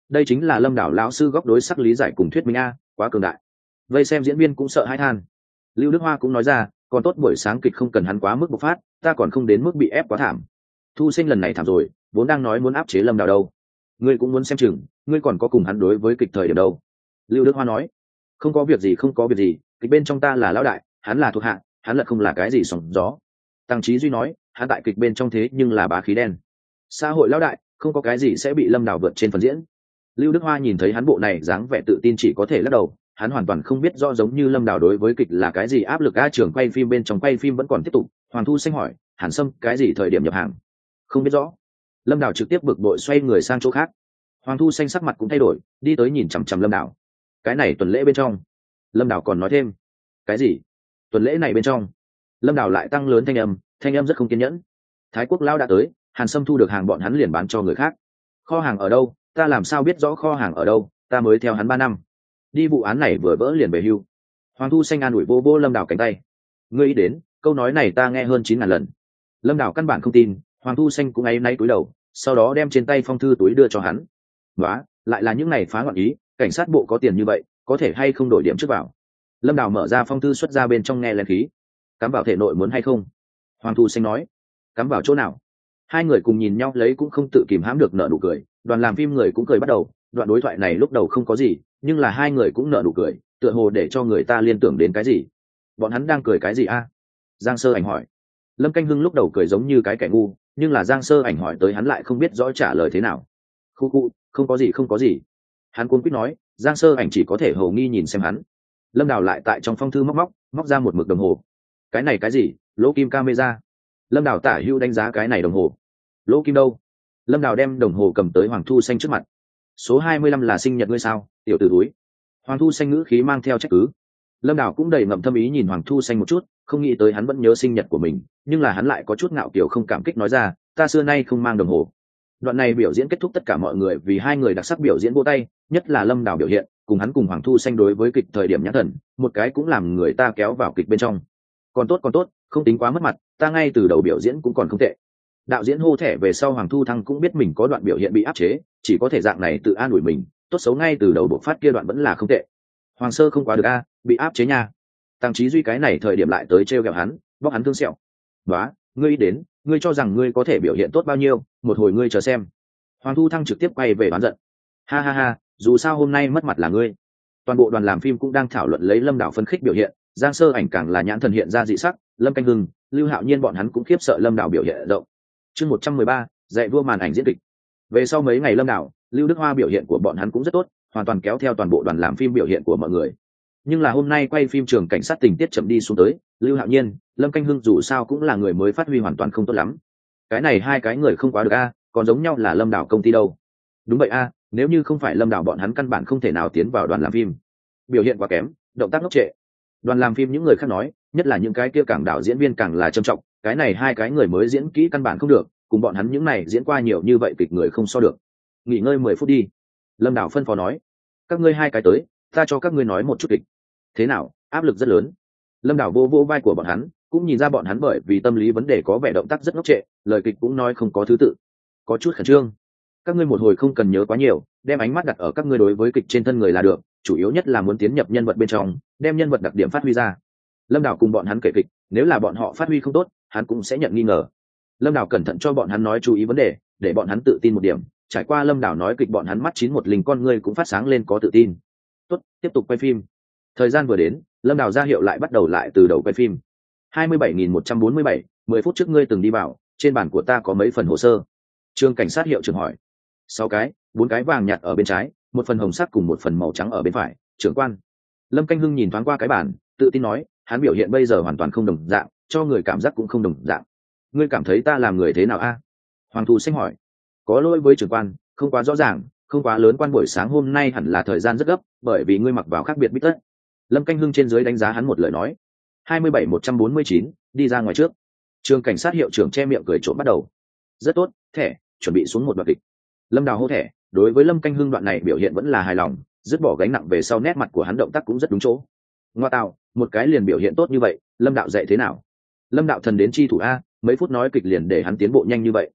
đây chính là lâm đảo lão sư góc đối sắc lý giải cùng thuyết minh a, quá cường đại. Vây xem diễn viên cũng sợ hãi than. Lưu Đức Hoa cũng nói ra, còn tốt buổi sáng kịch không cần hắn quá mức bộc phát, ta còn không đến mức bị ép quá thảm. Thu Sinh lần này thảm rồi, vốn đang nói muốn áp chế lâm đảo đâu, ngươi cũng muốn xem chừng, ngươi còn có cùng hắn đối với kịch thời điểm đâu. Lưu Đức Hoa nói, không có việc gì không có việc gì, kịch bên trong ta là lão đại, hắn là thuộc hạ, hắn lật không là cái gì sóng gió. Tăng Chí Duy nói, hắn tại kịch bên trong thế nhưng là bá khí đen, xã hội lão đại, không có cái gì sẽ bị lâm đảo vượt trên phần diễn. Lưu Đức Hoa nhìn thấy hắn bộ này dáng vẻ tự tin chỉ có thể lắc đầu, hắn hoàn toàn không biết rõ giống như lâm đảo đối với kịch là cái gì áp lực. A trường quay phim bên trong quay phim vẫn còn tiếp tục. Hoàng Thu Xanh hỏi, Hàn Sâm cái gì thời điểm nhập hàng? Không biết rõ. Lâm đảo trực tiếp bực bội xoay người sang chỗ khác. Hoàng Thu Xanh sắc mặt cũng thay đổi, đi tới nhìn chằm chằm lâm đảo. Cái này tuần lễ bên trong. Lâm đảo còn nói thêm, cái gì? Tuần lễ này bên trong. Lâm đảo lại tăng lớn thanh âm, thanh âm rất không kiên nhẫn. Thái Quốc Lao đã tới, Hàn Sâm thu được hàng bọn hắn liền bán cho người khác. Kho hàng ở đâu? Ta làm sao biết rõ kho hàng ở đâu? Ta mới theo hắn ba năm, đi vụ án này vừa vỡ liền về hưu. Hoàng Thu Xanh an ủi vô vô lâm đảo cánh tay. Ngươi ý đến, câu nói này ta nghe hơn chín ngàn lần. Lâm đảo căn bản không tin. Hoàng Thu Xanh cũng áy náy cúi đầu, sau đó đem trên tay phong thư túi đưa cho hắn. Đó, lại là những này phá loạn ý, cảnh sát bộ có tiền như vậy, có thể hay không đổi điểm trước vào? Lâm đảo mở ra phong thư xuất ra bên trong nghe lên khí. Cắm vào thể nội muốn hay không? Hoàng Thu Xanh nói. Cắm vào chỗ nào? Hai người cùng nhìn nhau lấy cũng không tự kìm hãm được nở nụ cười. Đoàn làm phim người cũng cười bắt đầu. Đoạn đối thoại này lúc đầu không có gì, nhưng là hai người cũng nở nụ cười, tựa hồ để cho người ta liên tưởng đến cái gì. Bọn hắn đang cười cái gì a? Giang Sơ Ảnh hỏi. Lâm Canh Hưng lúc đầu cười giống như cái kẻ ngu, nhưng là Giang Sơ Ảnh hỏi tới hắn lại không biết rõ trả lời thế nào. Khu khu, không có gì không có gì. Hắn cuống quýt nói. Giang Sơ Ảnh chỉ có thể hầu nghi nhìn xem hắn. Lâm Đào lại tại trong phong thư móc móc móc ra một mực đồng hồ. Cái này cái gì? Lỗ kim camera. Lâm Đào tả hữu đánh giá cái này đồng hồ. Lỗ kim đâu? Lâm Đào đem đồng hồ cầm tới Hoàng Thu Xanh trước mặt. Số hai mươi lăm là sinh nhật ngươi sao, tiểu tử túi? Hoàng Thu Xanh ngữ khí mang theo trách cứ. Lâm Đào cũng đầy ngậm thâm ý nhìn Hoàng Thu Xanh một chút, không nghĩ tới hắn vẫn nhớ sinh nhật của mình, nhưng là hắn lại có chút ngạo kiều không cảm kích nói ra, ta xưa nay không mang đồng hồ. Đoạn này biểu diễn kết thúc, tất cả mọi người vì hai người đặc sắc biểu diễn vỗ tay, nhất là Lâm Đào biểu hiện, cùng hắn cùng Hoàng Thu Xanh đối với kịch thời điểm nhãn thần, một cái cũng làm người ta kéo vào kịch bên trong. Còn tốt còn tốt, không tính quá mất mặt, ta ngay từ đầu biểu diễn cũng còn không tệ. Đạo diễn hô thẻ về sau, Hoàng Thu Thăng cũng biết mình có đoạn biểu hiện bị áp chế, chỉ có thể dạng này tự an ủi mình, tốt xấu ngay từ đầu bộ phát kia đoạn vẫn là không tệ. Hoàng sơ không quá được a, bị áp chế nha. Tăng Chí Duy cái này thời điểm lại tới trêu ghẹo hắn, bóc hắn thương sẹo. Đó, ngươi đến, ngươi cho rằng ngươi có thể biểu hiện tốt bao nhiêu, một hồi ngươi chờ xem. Hoàng Thu Thăng trực tiếp quay về đoán giận. Ha ha ha, dù sao hôm nay mất mặt là ngươi. Toàn bộ đoàn làm phim cũng đang thảo luận lấy Lâm Đảo phân khích biểu hiện, Giang Sơ Ảnh càng là nhãn thần hiện ra dị sắc, Lâm Canh Hưng, Lưu Hạo Nhiên bọn hắn cũng khiếp sợ Lâm Đảo biểu hiện rộng. Chương một trăm mười ba, dạy vua màn ảnh diễn kịch. Về sau mấy ngày Lâm Đảo, Lưu Đức Hoa biểu hiện của bọn hắn cũng rất tốt, hoàn toàn kéo theo toàn bộ đoàn làm phim biểu hiện của mọi người. Nhưng là hôm nay quay phim trường cảnh sát tình tiết chậm đi xuống tới, Lưu Hạo Nhiên, Lâm Canh Hưng dù sao cũng là người mới phát huy hoàn toàn không tốt lắm. Cái này hai cái người không quá được a, còn giống nhau là Lâm Đảo công ty đâu. Đúng vậy a, nếu như không phải Lâm Đảo bọn hắn căn bản không thể nào tiến vào đoàn làm phim. Biểu hiện quá kém, động tác ngốc trệ. Đoàn làm phim những người khác nói, nhất là những cái kia cảng đảo diễn viên càng là trầm trọng, cái này hai cái người mới diễn kỹ căn bản không được, cùng bọn hắn những này diễn qua nhiều như vậy kịch người không so được. Nghỉ ngơi mười phút đi. Lâm Đảo phân phó nói, các ngươi hai cái tới, ta cho các ngươi nói một chút kịch. Thế nào, áp lực rất lớn. Lâm Đảo vô vô vai của bọn hắn, cũng nhìn ra bọn hắn bởi vì tâm lý vấn đề có vẻ động tác rất ngốc trệ, lời kịch cũng nói không có thứ tự, có chút khẩn trương. Các ngươi một hồi không cần nhớ quá nhiều, đem ánh mắt đặt ở các ngươi đối với kịch trên thân người là được, chủ yếu nhất là muốn tiến nhập nhân vật bên trong, đem nhân vật đặc điểm phát huy ra. Lâm Đảo cùng bọn hắn kể kịch, nếu là bọn họ phát huy không tốt, hắn cũng sẽ nhận nghi ngờ. Lâm Đảo cẩn thận cho bọn hắn nói chú ý vấn đề, để bọn hắn tự tin một điểm. Trải qua Lâm Đảo nói kịch, bọn hắn mắt chín một linh con ngươi cũng phát sáng lên có tự tin. Tốt, tiếp tục quay phim. Thời gian vừa đến, Lâm Đảo ra hiệu lại bắt đầu lại từ đầu quay phim. hai mươi bảy nghìn một trăm bốn mươi bảy, mười phút trước ngươi từng đi vào, trên bàn của ta có mấy phần hồ sơ. Trường cảnh sát hiệu trưởng hỏi. Sáu cái, bốn cái vàng nhạt ở bên trái, một phần hồng sắc cùng một phần màu trắng ở bên phải. Trưởng quan. Lâm Canh Hưng nhìn thoáng qua cái bản, tự tin nói, hắn biểu hiện bây giờ hoàn toàn không đồng dạng, cho người cảm giác cũng không đồng dạng. Ngươi cảm thấy ta làm người thế nào a? Hoàng Thu Xanh hỏi. Có lỗi với trưởng quan, không quá rõ ràng, không quá lớn. Quan buổi sáng hôm nay hẳn là thời gian rất gấp, bởi vì ngươi mặc vào khác biệt bít tất. Lâm Canh Hưng trên dưới đánh giá hắn một lời nói. hai mươi bảy một trăm bốn mươi chín, đi ra ngoài trước. Trường cảnh sát hiệu trưởng che miệng cười trộm bắt đầu. Rất tốt, thẻ, chuẩn bị xuống một đoạn kịch. Lâm Đào hô thẻ, đối với Lâm Canh Hưng đoạn này biểu hiện vẫn là hài lòng, dứt bỏ gánh nặng về sau, nét mặt của hắn động tác cũng rất đúng chỗ. Ngoa tạo, một cái liền biểu hiện tốt như vậy, Lâm đạo dạy thế nào? Lâm đạo thần đến chi thủ a, mấy phút nói kịch liền để hắn tiến bộ nhanh như vậy.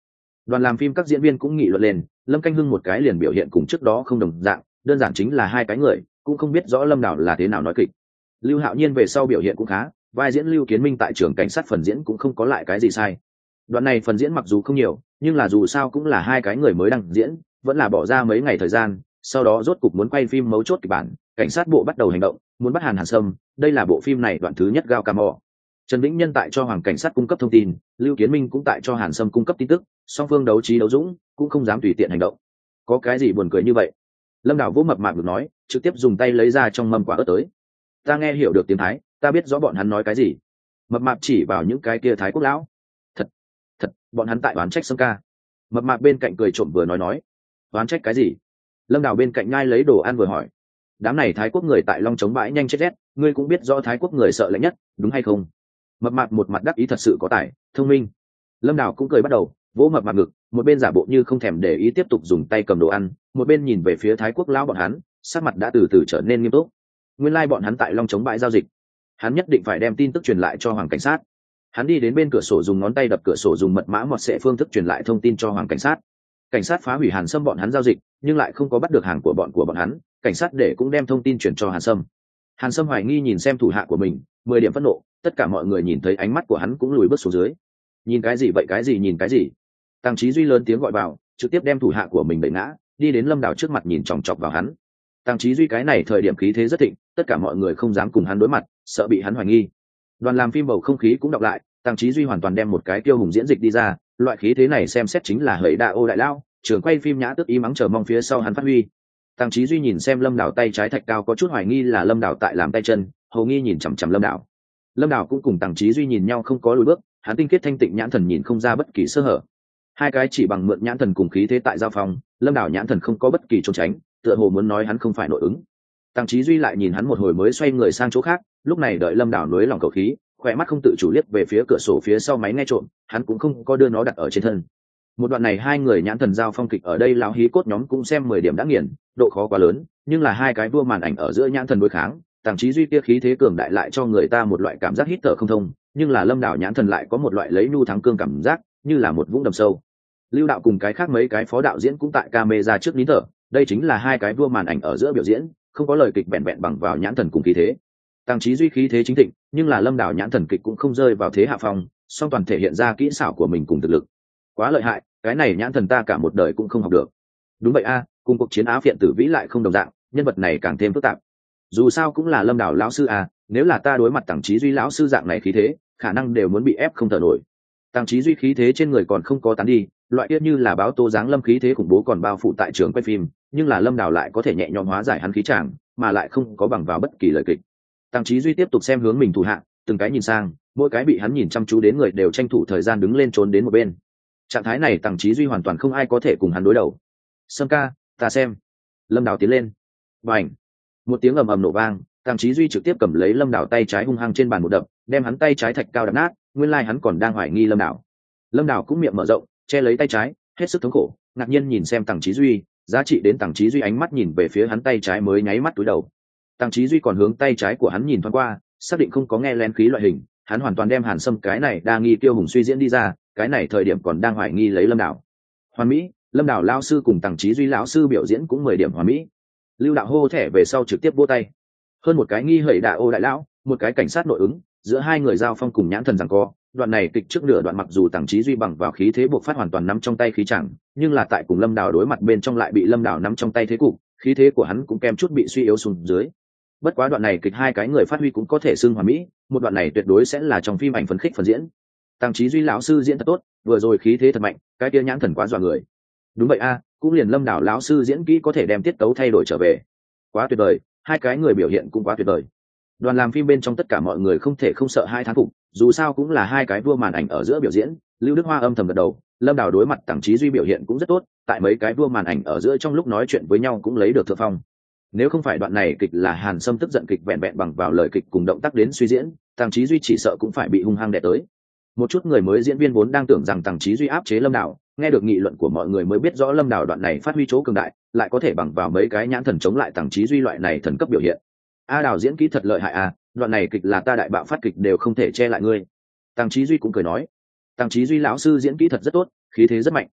Đoàn làm phim các diễn viên cũng nghị luận lên, Lâm Canh Hưng một cái liền biểu hiện cùng trước đó không đồng dạng, đơn giản chính là hai cái người, cũng không biết rõ Lâm Đào là thế nào nói kịch. Lưu Hạo Nhiên về sau biểu hiện cũng khá, vai diễn Lưu Kiến Minh tại trường cảnh sát phần diễn cũng không có lại cái gì sai. Đoạn này phần diễn mặc dù không nhiều, nhưng là dù sao cũng là hai cái người mới đăng diễn, vẫn là bỏ ra mấy ngày thời gian, sau đó rốt cục muốn quay phim mấu chốt kịch bản, cảnh sát bộ bắt đầu hành động, muốn bắt Hàn Hàn Sâm, đây là bộ phim này đoạn thứ nhất gao cà mò. Trần Vĩnh Nhân tại cho Hoàng cảnh sát cung cấp thông tin, Lưu Kiến Minh cũng tại cho Hàn Sâm cung cấp tin tức, song phương đấu trí đấu dũng, cũng không dám tùy tiện hành động. Có cái gì buồn cười như vậy? Lâm Đào vỗ mập mạp được nói, trực tiếp dùng tay lấy ra trong mâm quả ớt tới. Ta nghe hiểu được tiếng Thái, ta biết rõ bọn hắn nói cái gì. Mập mạp chỉ vào những cái kia Thái quốc lão. Thật, thật, bọn hắn tại oán trách Sâm ca. Mập mạp bên cạnh cười trộm vừa nói nói, oán trách cái gì? Lâm Đào bên cạnh nhai lấy đồ ăn vừa hỏi. Đám này Thái quốc người tại Long chống bãi nhanh chết rét, ngươi cũng biết rõ Thái quốc người sợ lạnh nhất, đúng hay không? Mập mạp một mặt đắc ý thật sự có tài, thông minh. Lâm Đào cũng cười bắt đầu, vỗ mập mạp ngực, một bên giả bộ như không thèm để ý tiếp tục dùng tay cầm đồ ăn, một bên nhìn về phía Thái quốc lão bọn hắn, sắc mặt đã từ từ trở nên nghiêm túc. Nguyên lai like bọn hắn tại Long chống bãi giao dịch, hắn nhất định phải đem tin tức truyền lại cho Hoàng cảnh sát. Hắn đi đến bên cửa sổ dùng ngón tay đập cửa sổ dùng mật mã mọt sẽ phương thức truyền lại thông tin cho Hoàng cảnh sát. Cảnh sát phá hủy Hàn Sâm bọn hắn giao dịch, nhưng lại không có bắt được hàng của bọn của bọn hắn, cảnh sát để cũng đem thông tin truyền cho Hàn Sâm. Hàn Sâm hoài nghi nhìn xem thủ hạ của mình, mười điểm phẫn nộ, tất cả mọi người nhìn thấy ánh mắt của hắn cũng lùi bước xuống dưới. Nhìn cái gì vậy, cái gì nhìn cái gì? Tăng Chí Duy lớn tiếng gọi vào, trực tiếp đem thủ hạ của mình đẩy ngã, đi đến Lâm Đào trước mặt nhìn chòng chọc vào hắn. Tăng Chí Duy cái này thời điểm khí thế rất thịnh, tất cả mọi người không dám cùng hắn đối mặt, sợ bị hắn hoài nghi. Đoàn làm phim bầu không khí cũng đọc lại, Tăng Chí Duy hoàn toàn đem một cái tiêu hùng diễn dịch đi ra, loại khí thế này xem xét chính là hỡi đa ô đại lao, trường quay phim nhã tức ý mắng chờ mong phía sau hắn phát huy. Tăng Chí Duy nhìn xem Lâm Đào tay trái thạch cao có chút hoài nghi là Lâm Đào tại làm tay chân, hầu nghi nhìn chằm chằm Lâm Đào. Lâm Đào cũng cùng Tăng Chí Duy nhìn nhau không có lùi bước, hắn tinh khiết thanh tịnh nhãn thần nhìn không ra bất kỳ sơ hở. Hai cái chỉ bằng mượn nhãn thần cùng khí thế tại giao phòng, Lâm Đào nhãn thần không có bất kỳ trốn tránh, tựa hồ muốn nói hắn không phải nội ứng. Tăng Chí Duy lại nhìn hắn một hồi mới xoay người sang chỗ khác, lúc này đợi Lâm Đào nối lòng khẩu khí, khỏe mắt không tự chủ liếc về phía cửa sổ phía sau máy nghe trộm, hắn cũng không có đưa nó đặt ở trên thân. Một đoạn này hai người nhãn thần giao phong kịch ở đây lão hí cốt nhóm cũng xem mười điểm đã nghiền, độ khó quá lớn, nhưng là hai cái vua màn ảnh ở giữa nhãn thần đối kháng, Tăng Chí Duy kia khí thế cường đại lại cho người ta một loại cảm giác hít thở không thông, nhưng là Lâm Đào nhãn thần lại có một loại lấy nhu thắng cương cảm giác, như là một vũng đầm sâu. Lưu đạo cùng cái khác mấy cái phó đạo diễn cũng tại camera trước nín thở, đây chính là hai cái vua màn ảnh ở giữa biểu diễn, không có lời kịch bẹn bẹn bằng vào nhãn thần cùng khí thế. Tăng Chí Duy khí thế chính thịnh, nhưng là Lâm Đào nhãn thần kịch cũng không rơi vào thế hạ phong, song toàn thể hiện ra kỹ xảo của mình cùng thực lực. Quá lợi hại, cái này nhãn thần ta cả một đời cũng không học được. Đúng vậy a, cùng cuộc chiến Á Phiện Tử Vĩ lại không đồng dạng, nhân vật này càng thêm phức tạp. Dù sao cũng là Lâm Đào lão sư a, nếu là ta đối mặt Tăng Chí Duy lão sư dạng này khí thế, khả năng đều muốn bị ép không thở nổi. Tăng Chí Duy khí thế trên người còn không có tán đi, loại kia như là báo tố dáng lâm khí thế khủng bố còn bao phủ tại trường quay phim, nhưng là Lâm Đào lại có thể nhẹ nhõm hóa giải hắn khí tràng, mà lại không có bằng vào bất kỳ lời kịch. Tăng Chí Duy tiếp tục xem hướng mình thủ hạ, từng cái nhìn sang, mỗi cái bị hắn nhìn chăm chú đến người đều tranh thủ thời gian đứng lên trốn đến một bên. Trạng thái này Tăng Chí Duy hoàn toàn không ai có thể cùng hắn đối đầu. Sâm ca, ta xem. Lâm Đào tiến lên. Bành! Một tiếng ầm ầm nổ vang, Tăng Chí Duy trực tiếp cầm lấy Lâm Đào tay trái hung hăng trên bàn một đập, đem hắn tay trái thạch cao đập nát, nguyên lai like hắn còn đang hoài nghi Lâm Đào. Lâm Đào cũng miệng mở rộng, che lấy tay trái, hết sức thống khổ, ngạc nhiên nhìn xem Tăng Chí Duy, giá trị đến Tăng Chí Duy ánh mắt nhìn về phía hắn tay trái mới nháy mắt túi đầu. Tăng Chí Duy còn hướng tay trái của hắn nhìn thoáng qua, xác định không có nghe lén khí loại hình, hắn hoàn toàn đem Hàn Sâm cái này đa nghi tiêu hùng suy diễn đi ra, cái này thời điểm còn đang hoài nghi lấy Lâm Đào. Hoàn mỹ, Lâm Đào lão sư cùng Tăng Chí Duy lão sư biểu diễn cũng mười điểm hoàn mỹ. Lưu đạo hô thẻ về sau trực tiếp vỗ tay. Hơn một cái nghi hẩy đạ ô đại lão, một cái cảnh sát nội ứng, giữa hai người giao phong cùng nhãn thần giằng co. Đoạn này kịch trước nửa đoạn mặc dù Tăng Chí Duy bằng vào khí thế buộc phát hoàn toàn nắm trong tay khí chẳng, nhưng là tại cùng Lâm Đào đối mặt bên trong lại bị Lâm Đào nắm trong tay thế cục, khí thế của hắn cũng kem chút bị suy yếu xuống dưới. Bất quá đoạn này kịch hai cái người phát huy cũng có thể xưng hoàn mỹ, một đoạn này tuyệt đối sẽ là trong phim ảnh phấn khích phần diễn. Tăng Chí Duy lão sư diễn thật tốt, vừa rồi khí thế thật mạnh, cái kia nhãn thần quá dọa người. Đúng vậy a, cũng liền Lâm Đào lão sư diễn kỹ có thể đem tiết tấu thay đổi trở về. Quá tuyệt vời, hai cái người biểu hiện cũng quá tuyệt vời. Đoàn làm phim bên trong tất cả mọi người không thể không sợ hai thán phục, dù sao cũng là hai cái vua màn ảnh ở giữa biểu diễn. Lưu Đức Hoa âm thầm gật đầu, Lâm Đào đối mặt Tăng Chí Duy biểu hiện cũng rất tốt, tại mấy cái vua màn ảnh ở giữa trong lúc nói chuyện với nhau cũng lấy được thượng phong. Nếu không phải đoạn này kịch là Hàn Sâm tức giận kịch vẹn vẹn bằng vào lời kịch cùng động tác đến suy diễn, Tăng Chí Duy chỉ sợ cũng phải bị hung hăng đè tới. Một chút người mới diễn viên vốn đang tưởng rằng Tăng Chí Duy áp chế Lâm Đào, nghe được nghị luận của mọi người mới biết rõ Lâm Đào đoạn này phát huy chỗ cường đại, lại có thể bằng vào mấy cái nhãn thần chống lại Tăng Chí Duy loại này thần cấp biểu hiện. A Đào diễn kỹ thật lợi hại à, đoạn này kịch là ta đại bạo phát kịch đều không thể che lại ngươi. Tăng Chí Duy cũng cười nói, Tăng Chí Duy lão sư diễn kỹ thật rất tốt, khí thế rất mạnh.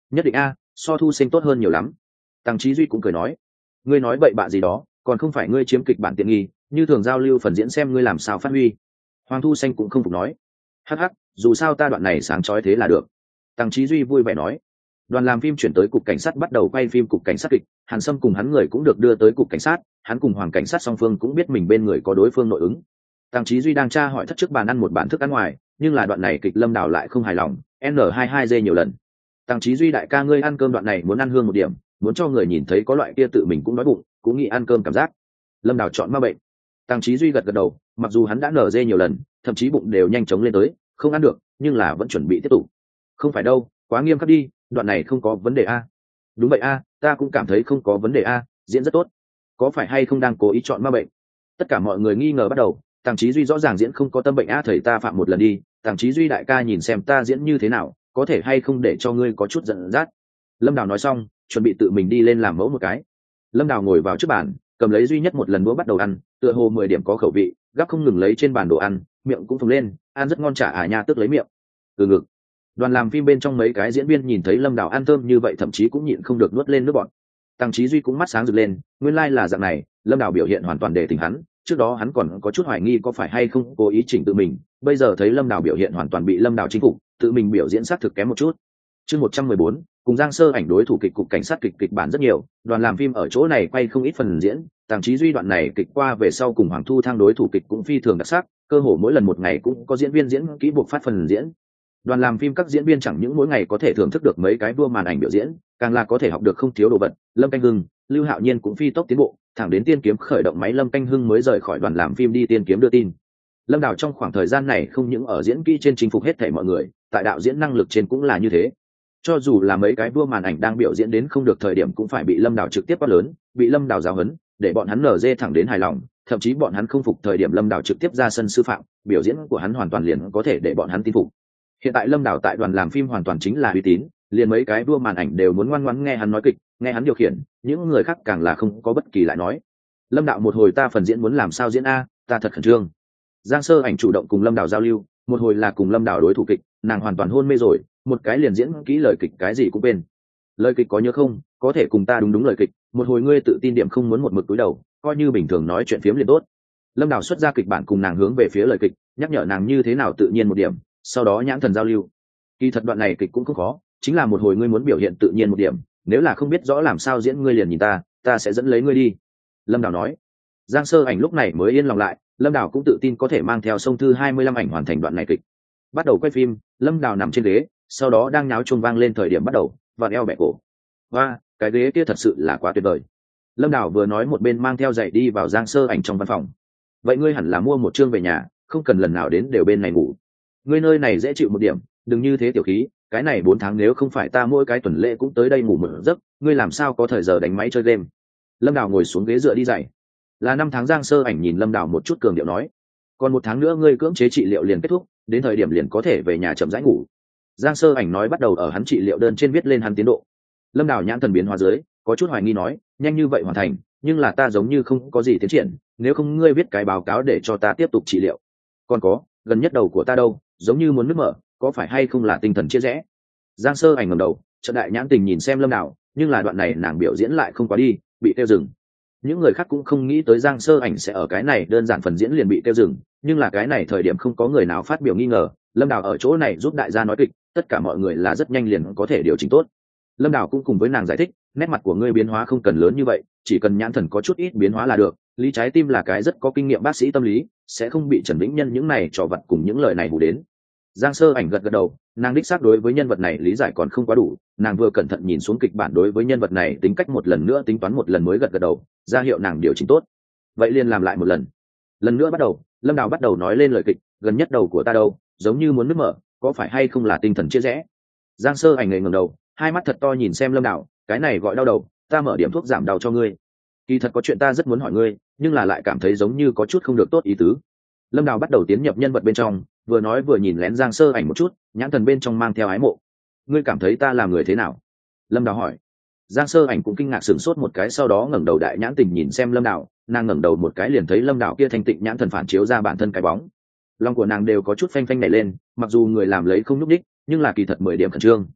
nhất định a, so thu sinh tốt hơn nhiều lắm. Tăng Chí Duy cũng cười nói, ngươi nói bậy bạ gì đó, còn không phải ngươi chiếm kịch bản tiện nghi, như thường giao lưu phần diễn xem ngươi làm sao phát huy. Hoàng Thu Xanh cũng không phục nói, hắc hắc, dù sao ta đoạn này sáng chói thế là được. Tăng Chí Duy vui vẻ nói. Đoàn làm phim chuyển tới cục cảnh sát bắt đầu quay phim cục cảnh sát kịch, Hàn Sâm cùng hắn người cũng được đưa tới cục cảnh sát, hắn cùng Hoàng cảnh sát song phương cũng biết mình bên người có đối phương nội ứng. Tăng Chí Duy đang tra hỏi thất trước bàn ăn một bản thức ăn ngoài, nhưng là đoạn này kịch Lâm Đào lại không hài lòng, N hai hai G nhiều lần. Tăng Chí Duy đại ca ngươi ăn cơm đoạn này muốn ăn hương một điểm, muốn cho người nhìn thấy có loại kia tự mình cũng đói bụng, cũng nghĩ ăn cơm cảm giác. Lâm Đào chọn ma bệnh. Tăng Chí Duy gật gật đầu, mặc dù hắn đã nở dê nhiều lần, thậm chí bụng đều nhanh chóng lên tới, không ăn được, nhưng là vẫn chuẩn bị tiếp tục. Không phải đâu, quá nghiêm khắc đi, đoạn này không có vấn đề a. Đúng vậy a, ta cũng cảm thấy không có vấn đề a, diễn rất tốt. Có phải hay không đang cố ý chọn ma bệnh? Tất cả mọi người nghi ngờ bắt đầu. Tăng Chí Duy rõ ràng diễn không có tâm bệnh a, thầy ta phạm một lần đi. Tăng Chí Duy đại ca nhìn xem ta diễn như thế nào, có thể hay không để cho ngươi có chút giận dắt. Lâm Đào nói xong, chuẩn bị tự mình đi lên làm mẫu một cái. Lâm Đào ngồi vào trước bàn, cầm lấy duy nhất một lần đũa bắt đầu ăn, tựa hồ mười điểm có khẩu vị, gắp không ngừng lấy trên bàn đồ ăn, miệng cũng phồng lên, ăn rất ngon chả à nha tức lấy miệng. Từ ngực. Đoàn làm phim bên trong mấy cái diễn viên nhìn thấy Lâm Đào ăn thơm như vậy thậm chí cũng nhịn không được nuốt lên nước bọt. Tăng Chí Duy cũng mắt sáng rực lên, nguyên lai là dạng này, Lâm Đào biểu hiện hoàn toàn để tỉnh hắn, trước đó hắn còn có chút hoài nghi có phải hay không cố ý chỉnh tự mình, bây giờ thấy Lâm Đào biểu hiện hoàn toàn bị Lâm Đào chinh phục, tự mình biểu diễn xác thực kém một chút. Chương một trăm mười bốn, cùng Giang Sơ Ảnh đối thủ kịch cục cảnh sát kịch kịch bản rất nhiều, đoàn làm phim ở chỗ này quay không ít phần diễn, Tăng Chí Duy đoạn này kịch qua về sau cùng Hoàng Thu Thang đối thủ kịch cũng phi thường đặc sắc, cơ hồ mỗi lần một ngày cũng có diễn viên diễn kỹ buộc phát phần diễn. Đoàn làm phim các diễn viên chẳng những mỗi ngày có thể thưởng thức được mấy cái vua màn ảnh biểu diễn, càng là có thể học được không thiếu đồ vật. Lâm Canh Hưng, Lưu Hạo Nhiên cũng phi tốc tiến bộ, thẳng đến Tiên Kiếm khởi động máy Lâm Canh Hưng mới rời khỏi đoàn làm phim đi Tiên Kiếm đưa tin. Lâm Đào trong khoảng thời gian này không những ở diễn kỹ trên chinh phục hết thảy mọi người, tại đạo diễn năng lực trên cũng là như thế. Cho dù là mấy cái vua màn ảnh đang biểu diễn đến không được thời điểm cũng phải bị Lâm Đào trực tiếp quát lớn, bị Lâm Đào giáo huấn, để bọn hắn nở dê thẳng đến hài lòng, thậm chí bọn hắn không phục thời điểm Lâm Đào trực tiếp ra sân sư phạm, biểu diễn của hắn hoàn toàn liền có thể để bọn hắn tin phục. Hiện tại Lâm Đào tại đoàn làm phim hoàn toàn chính là uy tín, liền mấy cái vua màn ảnh đều muốn ngoan ngoãn nghe hắn nói kịch, nghe hắn điều khiển, những người khác càng là không có bất kỳ lại nói. Lâm Đạo một hồi ta phần diễn muốn làm sao diễn a, ta thật khẩn trương. Giang Sơ Ảnh chủ động cùng Lâm Đào giao lưu, một hồi là cùng Lâm Đào đối thủ kịch, nàng hoàn toàn hôn mê rồi, một cái liền diễn kỹ lời kịch cái gì cũng quên. Lời kịch có nhớ không, có thể cùng ta đúng đúng lời kịch, một hồi ngươi tự tin điểm không muốn một mực túi đầu, coi như bình thường nói chuyện phiếm liền tốt. Lâm Đào xuất ra kịch bản cùng nàng hướng về phía lời kịch, nhắc nhở nàng như thế nào tự nhiên một điểm, sau đó nhãn thần giao lưu. Kỳ thật đoạn này kịch cũng không khó, chính là một hồi ngươi muốn biểu hiện tự nhiên một điểm, nếu là không biết rõ làm sao diễn ngươi liền nhìn ta, ta sẽ dẫn lấy ngươi đi. Lâm Đào nói. Giang Sơ Ảnh lúc này mới yên lòng lại, Lâm Đào cũng tự tin có thể mang theo sông thư hai mươi lăm ảnh hoàn thành đoạn này kịch. Bắt đầu quay phim, Lâm Đào nằm trên ghế, sau đó đang nháo chuông vang lên thời điểm bắt đầu, vặn eo bẻ cổ. Và cái ghế kia thật sự là quá tuyệt vời. Lâm Đào vừa nói một bên mang theo giày đi vào Giang Sơ Ảnh trong văn phòng. Vậy ngươi hẳn là mua một chương về nhà, không cần lần nào đến đều bên này ngủ. Ngươi nơi này dễ chịu một điểm, đừng như thế tiểu khí, cái này bốn tháng nếu không phải ta mỗi cái tuần lễ cũng tới đây ngủ một giấc, ngươi làm sao có thời giờ đánh máy chơi game. Lâm Đào ngồi xuống ghế dựa đi dậy. Là năm tháng. Giang Sơ Ảnh nhìn Lâm Đào một chút cường điệu nói, còn một tháng nữa ngươi cưỡng chế trị liệu liền kết thúc, đến thời điểm liền có thể về nhà chậm rãi ngủ. Giang Sơ Ảnh nói bắt đầu ở hắn trị liệu đơn trên viết lên hắn tiến độ. Lâm Đào nhãn thần biến hóa dưới, có chút hoài nghi nói, nhanh như vậy hoàn thành, nhưng là ta giống như không có gì tiến triển, nếu không ngươi viết cái báo cáo để cho ta tiếp tục trị liệu. Còn có, gần nhất đầu của ta đâu, giống như muốn nứt mở, có phải hay không là tinh thần chia rẽ. Giang Sơ Ảnh ngẩng đầu, trận đại nhãn tình nhìn xem Lâm Đào, nhưng là đoạn này nàng biểu diễn lại không quá đi, bị tiêu dừng. Những người khác cũng không nghĩ tới Giang Sơ Ảnh sẽ ở cái này đơn giản phần diễn liền bị tiêu dừng, nhưng là cái này thời điểm không có người nào phát biểu nghi ngờ, Lâm Đào ở chỗ này giúp đại gia nói kịch, tất cả mọi người là rất nhanh liền có thể điều chỉnh tốt. Lâm Đào cũng cùng với nàng giải thích, nét mặt của ngươi biến hóa không cần lớn như vậy, chỉ cần nhãn thần có chút ít biến hóa là được, Lý Trái Tim là cái rất có kinh nghiệm bác sĩ tâm lý, sẽ không bị Trần Vĩnh Nhân những này trò vặt cùng những lời này hù đến. Giang Sơ Ảnh gật gật đầu, nàng đích xác đối với nhân vật này lý giải còn không quá đủ, nàng vừa cẩn thận nhìn xuống kịch bản đối với nhân vật này tính cách một lần nữa tính toán một lần mới gật gật đầu, ra hiệu nàng điều chỉnh tốt. Vậy liền làm lại một lần. Lần nữa bắt đầu, Lâm Đào bắt đầu nói lên lời kịch, gần nhất đầu của ta đâu, giống như muốn nứt mở, có phải hay không là tinh thần chia rẽ. Giang Sơ Ảnh ngẩng đầu, hai mắt thật to nhìn xem Lâm Đào, cái này gọi đau đầu, ta mở điểm thuốc giảm đau cho ngươi. Kỳ thật có chuyện ta rất muốn hỏi ngươi, nhưng là lại cảm thấy giống như có chút không được tốt ý tứ. Lâm Đào bắt đầu tiến nhập nhân vật bên trong, vừa nói vừa nhìn lén Giang Sơ Ảnh một chút, nhãn thần bên trong mang theo ái mộ. Ngươi cảm thấy ta làm người thế nào? Lâm Đào hỏi. Giang Sơ Ảnh cũng kinh ngạc sửng sốt một cái, sau đó ngẩng đầu đại nhãn tình nhìn xem Lâm Đào, nàng ngẩng đầu một cái liền thấy Lâm Đào kia thanh tịnh nhãn thần phản chiếu ra bản thân cái bóng. Lòng của nàng đều có chút phanh phanh nảy lên, mặc dù người làm lấy không nhúc đích, nhưng là kỳ thật mười điểm khẩn trương.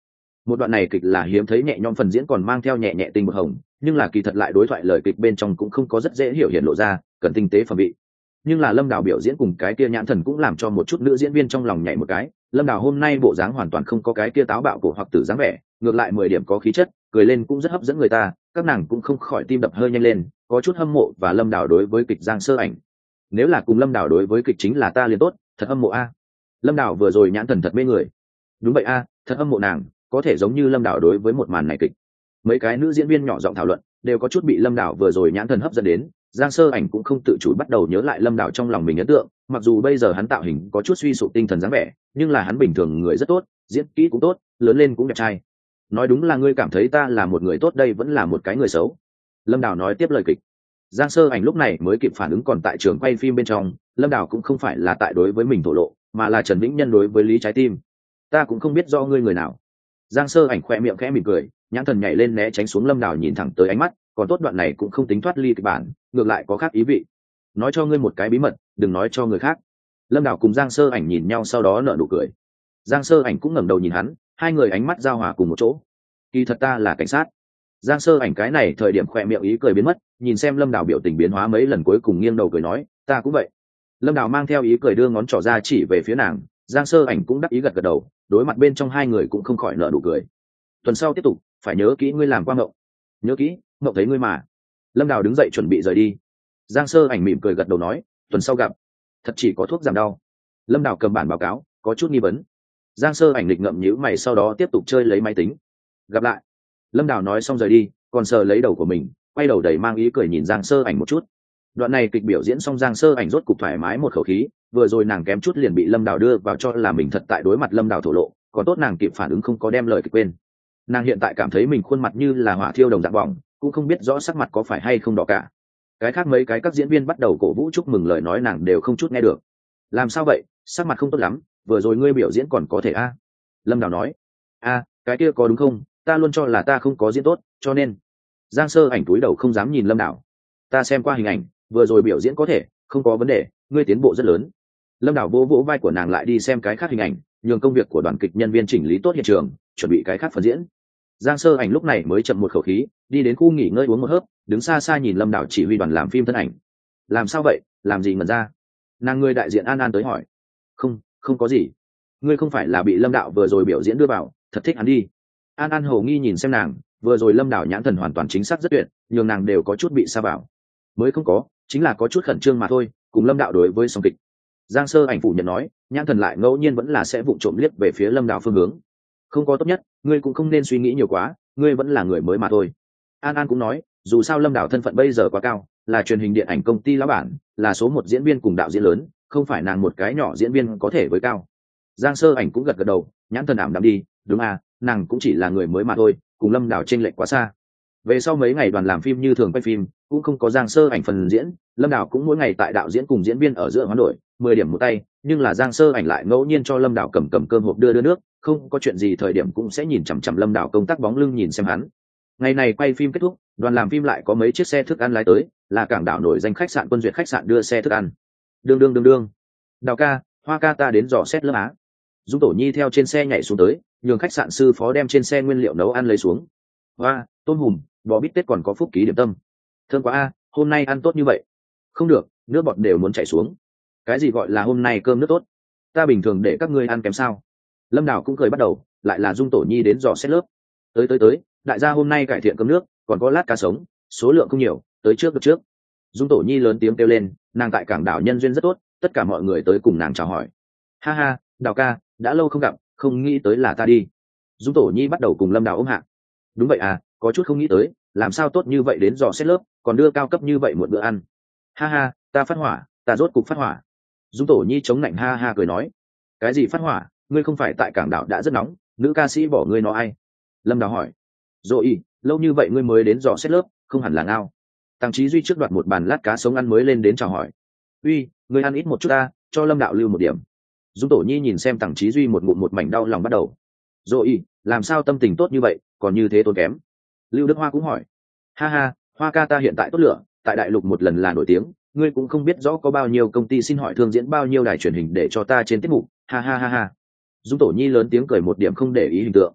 Một đoạn này kịch là hiếm thấy nhẹ nhõm phần diễn còn mang theo nhẹ nhẹ tinh bột hồng, nhưng là kỳ thật lại đối thoại lời kịch bên trong cũng không có rất dễ hiểu hiện lộ ra, cần tinh tế phẩm vị. Nhưng là Lâm Đào biểu diễn cùng cái kia nhãn thần cũng làm cho một chút nữ diễn viên trong lòng nhảy một cái. Lâm Đào hôm nay bộ dáng hoàn toàn không có cái kia táo bạo cổ hoặc tử dáng vẻ, ngược lại mười điểm có khí chất, cười lên cũng rất hấp dẫn người ta, các nàng cũng không khỏi tim đập hơi nhanh lên, có chút hâm mộ và Lâm Đào đối với kịch Giang Sơ Ảnh. Nếu là cùng Lâm Đào đối với kịch chính là ta liền tốt, thật hâm mộ a. Lâm Đào vừa rồi nhãn thần thật mê người. Đúng vậy a, thật hâm mộ nàng, có thể giống như Lâm Đào đối với một màn này kịch. Mấy cái nữ diễn viên nhỏ giọng thảo luận, đều có chút bị Lâm Đào vừa rồi nhãn thần hấp dẫn đến. Giang Sơ Ảnh cũng không tự chủ bắt đầu nhớ lại Lâm Đào trong lòng mình ấn tượng, mặc dù bây giờ hắn tạo hình có chút suy sụp tinh thần dáng vẻ, nhưng là hắn bình thường người rất tốt, diễn kỹ cũng tốt, lớn lên cũng đẹp trai. Nói đúng là ngươi cảm thấy ta là một người tốt đây vẫn là một cái người xấu. Lâm Đào nói tiếp lời kịch. Giang Sơ Ảnh lúc này mới kịp phản ứng còn tại trường quay phim bên trong, Lâm Đào cũng không phải là tại đối với mình thổ lộ, mà là Trần Vĩnh Nhân đối với Lý Trái Tim. Ta cũng không biết do ngươi người nào. Giang Sơ Ảnh khẽ miệng khẽ mỉm cười, nhãn thần nhảy lên né tránh xuống Lâm Đào nhìn thẳng tới ánh mắt, còn tốt đoạn này cũng không tính thoát ly kịch bản, ngược lại có khác ý vị. Nói cho ngươi một cái bí mật, đừng nói cho người khác. Lâm Đào cùng Giang Sơ Ảnh nhìn nhau sau đó nở nụ cười. Giang Sơ Ảnh cũng ngẩng đầu nhìn hắn, hai người ánh mắt giao hòa cùng một chỗ. Kỳ thật ta là cảnh sát. Giang Sơ Ảnh cái này thời điểm khỏe miệng ý cười biến mất, nhìn xem Lâm Đào biểu tình biến hóa mấy lần cuối cùng nghiêng đầu cười nói, ta cũng vậy. Lâm Đào mang theo ý cười đưa ngón trỏ ra chỉ về phía nàng, Giang Sơ Ảnh cũng đắc ý gật gật đầu, đối mặt bên trong hai người cũng không khỏi nở nụ cười. Tuần sau tiếp tục, phải nhớ kỹ ngươi làm qua mộng. Nhớ kỹ, mộng thấy ngươi mà. Lâm Đào đứng dậy chuẩn bị rời đi. Giang Sơ Ảnh mỉm cười gật đầu nói, tuần sau gặp. Thật chỉ có thuốc giảm đau. Lâm Đào cầm bản báo cáo, có chút nghi vấn. Giang Sơ Ảnh lịch ngậm nhíu mày sau đó tiếp tục chơi lấy máy tính. Gặp lại. Lâm Đào nói xong rời đi, còn sờ lấy đầu của mình, quay đầu đầy mang ý cười nhìn Giang Sơ Ảnh một chút. Đoạn này kịch biểu diễn xong Giang Sơ Ảnh rốt cục thoải mái một khẩu khí, vừa rồi nàng kém chút liền bị Lâm Đào đưa vào cho là mình thật tại đối mặt Lâm Đào thổ lộ, còn tốt nàng kịp phản ứng không có đem lời kịch quên. Nàng hiện tại cảm thấy mình khuôn mặt như là hỏa thiêu đồng dạng bỏng, cũng không biết rõ sắc mặt có phải hay không đỏ cả. Cái khác mấy cái các diễn viên bắt đầu cổ vũ chúc mừng lời nói nàng đều không chút nghe được. Làm sao vậy, sắc mặt không tốt lắm, vừa rồi ngươi biểu diễn còn có thể a? Lâm Đào nói. A, cái kia có đúng không, ta luôn cho là ta không có diễn tốt, cho nên. Giang Sơ Ảnh cúi đầu không dám nhìn Lâm Đào. Ta xem qua hình ảnh, vừa rồi biểu diễn có thể, không có vấn đề, ngươi tiến bộ rất lớn. Lâm Đào vỗ vỗ vai của nàng lại đi xem cái khác hình ảnh, nhường công việc của đoàn kịch nhân viên chỉnh lý tốt hiện trường, chuẩn bị cái khác phần diễn. Giang Sơ Ảnh lúc này mới chậm một khẩu khí, đi đến khu nghỉ ngơi uống một hớp, đứng xa xa nhìn Lâm Đào chỉ huy đoàn làm phim thân ảnh. Làm sao vậy, làm gì ngẩn ra? Nàng người đại diện An An tới hỏi. Không, không có gì. Ngươi không phải là bị Lâm Đạo vừa rồi biểu diễn đưa vào, thật thích hắn đi. An An hầu nghi nhìn xem nàng, vừa rồi Lâm Đào nhãn thần hoàn toàn chính xác rất tuyệt, nhường nàng đều có chút bị sa vào. Mới không có, chính là có chút khẩn trương mà thôi, cùng Lâm Đạo đối với song kịch. Giang Sơ Ảnh phủ nhận nói, nhãn thần lại ngẫu nhiên vẫn là sẽ vụng trộm liếc về phía Lâm Đào phương hướng. Không có tốt nhất, ngươi cũng không nên suy nghĩ nhiều quá, ngươi vẫn là người mới mà thôi. An An cũng nói, dù sao Lâm Đào thân phận bây giờ quá cao, là truyền hình điện ảnh công ty lão bản, là số một diễn viên cùng đạo diễn lớn, không phải nàng một cái nhỏ diễn viên có thể với cao. Giang Sơ Ảnh cũng gật gật đầu, nhãn thần ảm đạm đi, đúng à, nàng cũng chỉ là người mới mà thôi, cùng Lâm Đào chênh lệch quá xa. Về sau mấy ngày đoàn làm phim như thường quay phim, cũng không có Giang Sơ Ảnh phần diễn, Lâm Đào cũng mỗi ngày tại đạo diễn cùng diễn viên ở giữa hoán đổi, mười điểm một tay, nhưng là Giang Sơ Ảnh lại ngẫu nhiên cho Lâm Đào cầm cầm cơm hộp đưa đưa nước, không có chuyện gì thời điểm cũng sẽ nhìn chằm chằm Lâm Đào công tác bóng lưng nhìn xem hắn. Ngày này quay phim kết thúc, đoàn làm phim lại có mấy chiếc xe thức ăn lái tới, là cảng đảo nổi danh khách sạn Quân Duyệt khách sạn đưa xe thức ăn. Đương đương đương đương. Đào ca, Hoa ca ta đến dò xét lớp á. Dung Tổ Nhi theo trên xe nhảy xuống tới, nhường khách sạn sư phó đem trên xe nguyên liệu nấu ăn lấy xuống. Hoa, tôm hùm, bò bít tết còn có phúc ký điểm tâm. Thơm quá a, hôm nay ăn tốt như vậy. Không được, nước bọt đều muốn chảy xuống. Cái gì gọi là hôm nay cơm nước tốt? Ta bình thường để các ngươi ăn kém sao? Lâm Đào cũng cười bắt đầu, lại là Dung Tổ Nhi đến dò xét lớp. Tới tới tới, đại gia hôm nay cải thiện cơm nước, còn có lát cá sống, số lượng không nhiều, tới trước được trước. Dung Tổ Nhi lớn tiếng kêu lên, nàng tại cảng đảo nhân duyên rất tốt, tất cả mọi người tới cùng nàng chào hỏi. Ha ha, Đào ca, đã lâu không gặp, không nghĩ tới là ta đi. Dung Tổ Nhi bắt đầu cùng Lâm Đào ôm hạ. Đúng vậy à, có chút không nghĩ tới, làm sao tốt như vậy đến dò xét lớp, còn đưa cao cấp như vậy một bữa ăn. Ha ha, ta phát hỏa, ta rốt cục phát hỏa. Dung Tổ Nhi chống nạnh ha ha cười nói, cái gì phát hỏa, ngươi không phải tại cảng đảo đã rất nóng, nữ ca sĩ bỏ ngươi nó ai? Lâm Đào hỏi. Rồi, lâu như vậy ngươi mới đến dò xét lớp, không hẳn là ngao. Tăng Chí Duy trước đoạt một bàn lát cá sống ăn mới lên đến chào hỏi. Uy, ngươi ăn ít một chút ta, cho Lâm Đạo lưu một điểm. Dung Tổ Nhi nhìn xem Tăng Chí Duy một ngụm một mảnh đau lòng bắt đầu. Rồi, làm sao tâm tình tốt như vậy, còn như thế tốn kém? Lưu Đức Hoa cũng hỏi. Ha ha, Hoa ca ta hiện tại tốt lửa, tại đại lục một lần là nổi tiếng, ngươi cũng không biết rõ có bao nhiêu công ty xin hỏi thương diễn bao nhiêu đài truyền hình để cho ta trên tiết mục. Ha ha ha ha. Dung Tổ Nhi lớn tiếng cười một điểm không để ý hình tượng.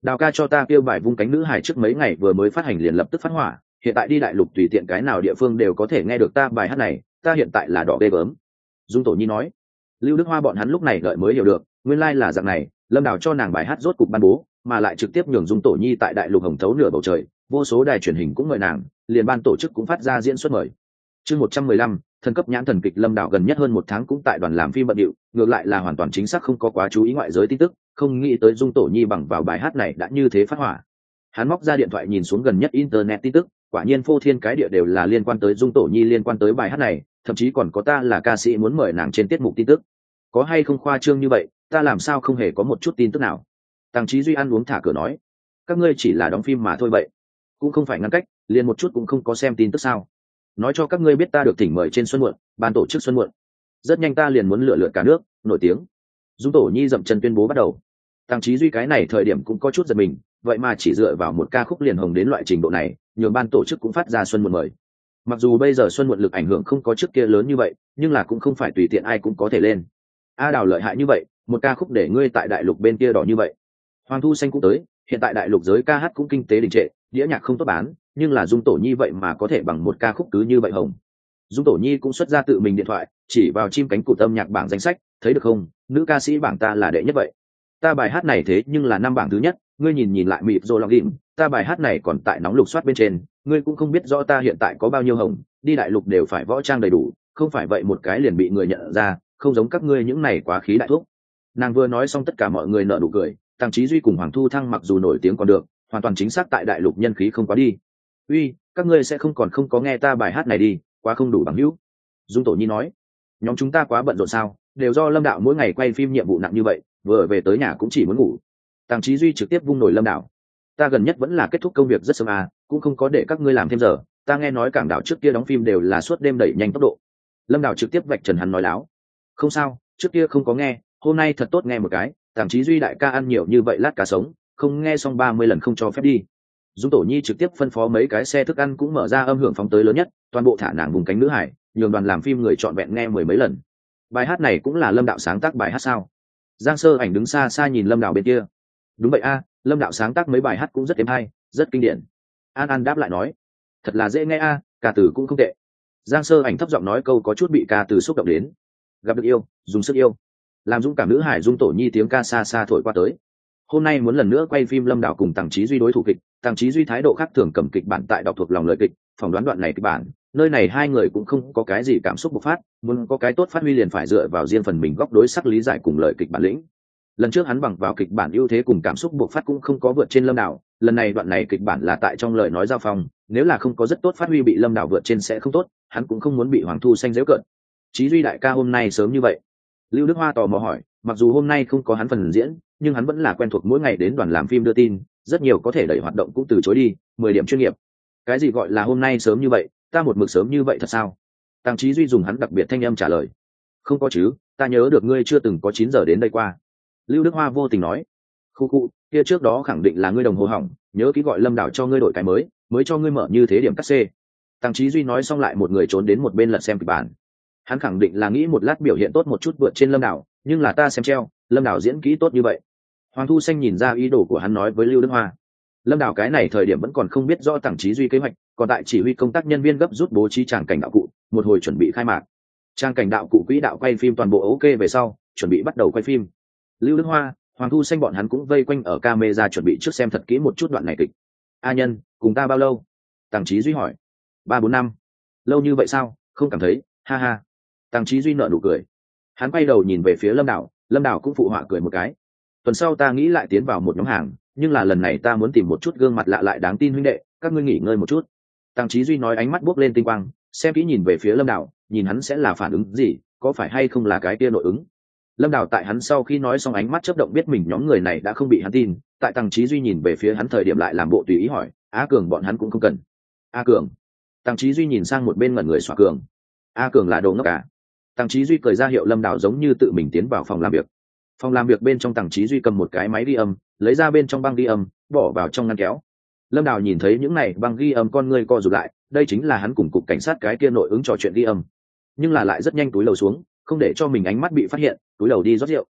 Đào ca cho ta kêu bài vung cánh nữ hải trước mấy ngày vừa mới phát hành liền lập tức phát hỏa, hiện tại đi đại lục tùy tiện cái nào địa phương đều có thể nghe được ta bài hát này, ta hiện tại là đỏ ghê gớm. Dung Tổ Nhi nói. Lưu Đức Hoa bọn hắn lúc này đợi mới hiểu được, nguyên lai là dạng này, Lâm Đào cho nàng bài hát rốt cục ban bố, mà lại trực tiếp nhường Dung Tổ Nhi tại đại lục hồng thấu nửa bầu trời, vô số đài truyền hình cũng mời nàng, liền ban tổ chức cũng phát ra diễn xuất mời. Chương một trăm mười lăm, thần cấp nhãn thần kịch. Lâm Đào gần nhất hơn một tháng cũng tại đoàn làm phim bận điệu, ngược lại là hoàn toàn chính xác không có quá chú ý ngoại giới tin tức, không nghĩ tới Dung Tổ Nhi bằng vào bài hát này đã như thế phát hỏa. Hắn móc ra điện thoại nhìn xuống gần nhất internet tin tức, quả nhiên phô thiên cái địa đều là liên quan tới Dung Tổ Nhi, liên quan tới bài hát này, thậm chí còn có ta là ca sĩ muốn mời nàng trên tiết mục tin tức. Có hay không khoa trương như vậy, ta làm sao không hề có một chút tin tức nào. Tăng Chí Duy ăn uống thả cửa nói, các ngươi chỉ là đóng phim mà thôi vậy, cũng không phải ngăn cách, liền một chút cũng không có xem tin tức sao? Nói cho các ngươi biết ta được thỉnh mời trên Xuân Muộn, ban tổ chức Xuân Muộn, rất nhanh ta liền muốn lựa lượt cả nước, nổi tiếng. Dung Tổ Nhi dậm chân tuyên bố bắt đầu. Tăng Chí Duy cái này thời điểm cũng có chút giật mình, vậy mà chỉ dựa vào một ca khúc liền hồng đến loại trình độ này, nhường ban tổ chức cũng phát ra Xuân Muộn mời. Mặc dù bây giờ Xuân Muộn lực ảnh hưởng không có trước kia lớn như vậy, nhưng là cũng không phải tùy tiện ai cũng có thể lên. A Đào lợi hại như vậy, một ca khúc để ngươi tại đại lục bên kia đỏ như vậy. Hoàng Thu Xanh cũng tới, hiện tại đại lục giới ca hát cũng kinh tế đình trệ, đĩa nhạc không tốt bán, nhưng là Dung Tổ Nhi vậy mà có thể bằng một ca khúc cứ như vậy hồng. Dung Tổ Nhi cũng xuất ra tự mình điện thoại, chỉ vào chim cánh cụt âm nhạc bảng danh sách, thấy được không, nữ ca sĩ bảng ta là đệ nhất vậy. Ta bài hát này thế nhưng là năm bảng thứ nhất, ngươi nhìn nhìn lại mịp rồi log in, ta bài hát này còn tại nóng lục soát bên trên, ngươi cũng không biết rõ ta hiện tại có bao nhiêu hồng, đi đại lục đều phải võ trang đầy đủ, không phải vậy một cái liền bị người nhận ra, không giống các ngươi những này quá khí đại thuốc. Nàng vừa nói xong tất cả mọi người nở nụ cười. Tăng Chí Duy cùng Hoàng Thu Thăng mặc dù nổi tiếng còn được, hoàn toàn chính xác tại đại lục nhân khí không quá đi. Uy, các ngươi sẽ không còn không có nghe ta bài hát này đi, quá không đủ bằng hữu. Dung Tổ Nhi nói, nhóm chúng ta quá bận rộn sao, đều do Lâm Đạo mỗi ngày quay phim nhiệm vụ nặng như vậy, vừa về tới nhà cũng chỉ muốn ngủ. Tăng Chí Duy trực tiếp vung nổi Lâm Đạo, ta gần nhất vẫn là kết thúc công việc rất sớm à, cũng không có để các ngươi làm thêm giờ, ta nghe nói Cảng Đảo trước kia đóng phim đều là suốt đêm đẩy nhanh tốc độ. Lâm Đạo trực tiếp vạch trần hắn nói láo, không sao, trước kia không có nghe, hôm nay thật tốt nghe một cái. Tăng Chí Duy đại ca ăn nhiều như vậy lát cá sống, không nghe xong ba mươi lần không cho phép đi. Dung Tổ Nhi trực tiếp phân phó mấy cái xe thức ăn cũng mở ra âm hưởng phóng tới lớn nhất, toàn bộ thả nàng vùng cánh nữ hải, nhường đoàn làm phim người trọn vẹn nghe mười mấy lần. Bài hát này cũng là Lâm Đạo sáng tác bài hát sao? Giang Sơ Ảnh đứng xa xa nhìn Lâm Đạo bên kia. Đúng vậy a, Lâm Đạo sáng tác mấy bài hát cũng rất êm hay, rất kinh điển. An An đáp lại nói, thật là dễ nghe a, ca từ cũng không tệ. Giang Sơ Ảnh thấp giọng nói câu có chút bị ca từ xúc động đến. Gặp được yêu, dùng sức yêu. Làm dũng cảm nữ hải. Dung Tổ Nhi tiếng ca xa xa thổi qua tới. Hôm nay muốn lần nữa quay phim Lâm Đạo cùng Tăng Chí Duy đối thủ kịch, Tăng Chí Duy thái độ khác thường cầm kịch bản tại đọc thuộc lòng lời kịch, phỏng đoán đoạn này kịch bản, nơi này hai người cũng không có cái gì cảm xúc bộc phát, muốn có cái tốt phát huy liền phải dựa vào riêng phần mình góc đối sắc lý giải cùng lời kịch bản lĩnh. Lần trước hắn bằng vào kịch bản ưu thế cùng cảm xúc bộc phát cũng không có vượt trên Lâm Đạo, lần này đoạn này kịch bản là tại trong lời nói giao phong, nếu là không có rất tốt phát huy bị Lâm Đạo vượt trên sẽ không tốt, hắn cũng không muốn bị Hoàng Thu Xanh giễu cợt. Chí Duy đại ca hôm nay sớm như vậy? Lưu Đức Hoa tò mò hỏi, mặc dù hôm nay không có hắn phần diễn, nhưng hắn vẫn là quen thuộc mỗi ngày đến đoàn làm phim đưa tin, rất nhiều có thể đẩy hoạt động cũng từ chối đi, mười điểm chuyên nghiệp. Cái gì gọi là hôm nay sớm như vậy, ta một mực sớm như vậy thật sao? Tăng Chí Duy dùng hắn đặc biệt thanh âm trả lời. Không có chứ, ta nhớ được ngươi chưa từng có chín giờ đến đây qua. Lưu Đức Hoa vô tình nói. Khu khu, kia trước đó khẳng định là ngươi đồng hồ hỏng, nhớ kỹ gọi Lâm Đạo cho ngươi đổi cái mới, mới cho ngươi mở như thế điểm cắt xê. Tăng Chí Duy nói xong lại một người trốn đến một bên lật xem kịch bản. Hắn khẳng định là nghĩ một lát biểu hiện tốt một chút vượt trên Lâm Đạo, nhưng là ta xem treo, Lâm Đạo diễn kỹ tốt như vậy. Hoàng Thu Xanh nhìn ra ý đồ của hắn nói với Lưu Đức Hoa. Lâm Đạo cái này thời điểm vẫn còn không biết rõ Tăng Chí Duy kế hoạch, còn tại chỉ huy công tác nhân viên gấp rút bố trí tràng cảnh đạo cụ, một hồi chuẩn bị khai mạc. Trang cảnh đạo cụ quỹ đạo quay phim toàn bộ ok về sau, chuẩn bị bắt đầu quay phim. Lưu Đức Hoa, Hoàng Thu Xanh bọn hắn cũng vây quanh ở camera chuẩn bị trước xem thật kỹ một chút đoạn này kịch. A Nhân, cùng ta bao lâu? Tăng Chí Duy hỏi. Ba bốn năm. Lâu như vậy sao? Không cảm thấy, ha ha. Tăng Chí Duy nở nụ cười. Hắn quay đầu nhìn về phía Lâm Đạo, Lâm Đạo cũng phụ họa cười một cái. Tuần sau ta nghĩ lại tiến vào một nhóm hàng, nhưng là lần này ta muốn tìm một chút gương mặt lạ lại đáng tin huynh đệ, các ngươi nghỉ ngơi một chút. Tăng Chí Duy nói ánh mắt buốc lên tinh quang, xem kỹ nhìn về phía Lâm Đạo, nhìn hắn sẽ là phản ứng gì, có phải hay không là cái kia nội ứng. Lâm Đạo tại hắn sau khi nói xong ánh mắt chớp động biết mình nhóm người này đã không bị hắn tin, tại Tăng Chí Duy nhìn về phía hắn thời điểm lại làm bộ tùy ý hỏi, A Cường bọn hắn cũng không cần. A Cường. Tăng Chí Duy nhìn sang một bên ngẩn người xóa Cường. A Cường là đồ ngốc cả. Tăng Chí Duy cười ra hiệu Lâm Đạo giống như tự mình tiến vào phòng làm việc. Phòng làm việc bên trong Tăng Chí Duy cầm một cái máy ghi âm, lấy ra bên trong băng ghi âm, bỏ vào trong ngăn kéo. Lâm Đạo nhìn thấy những này băng ghi âm con ngươi co rụt lại, đây chính là hắn cùng cục cảnh sát cái kia nội ứng trò chuyện ghi âm. Nhưng là lại rất nhanh túi lầu xuống, không để cho mình ánh mắt bị phát hiện, túi lầu đi rót rượu.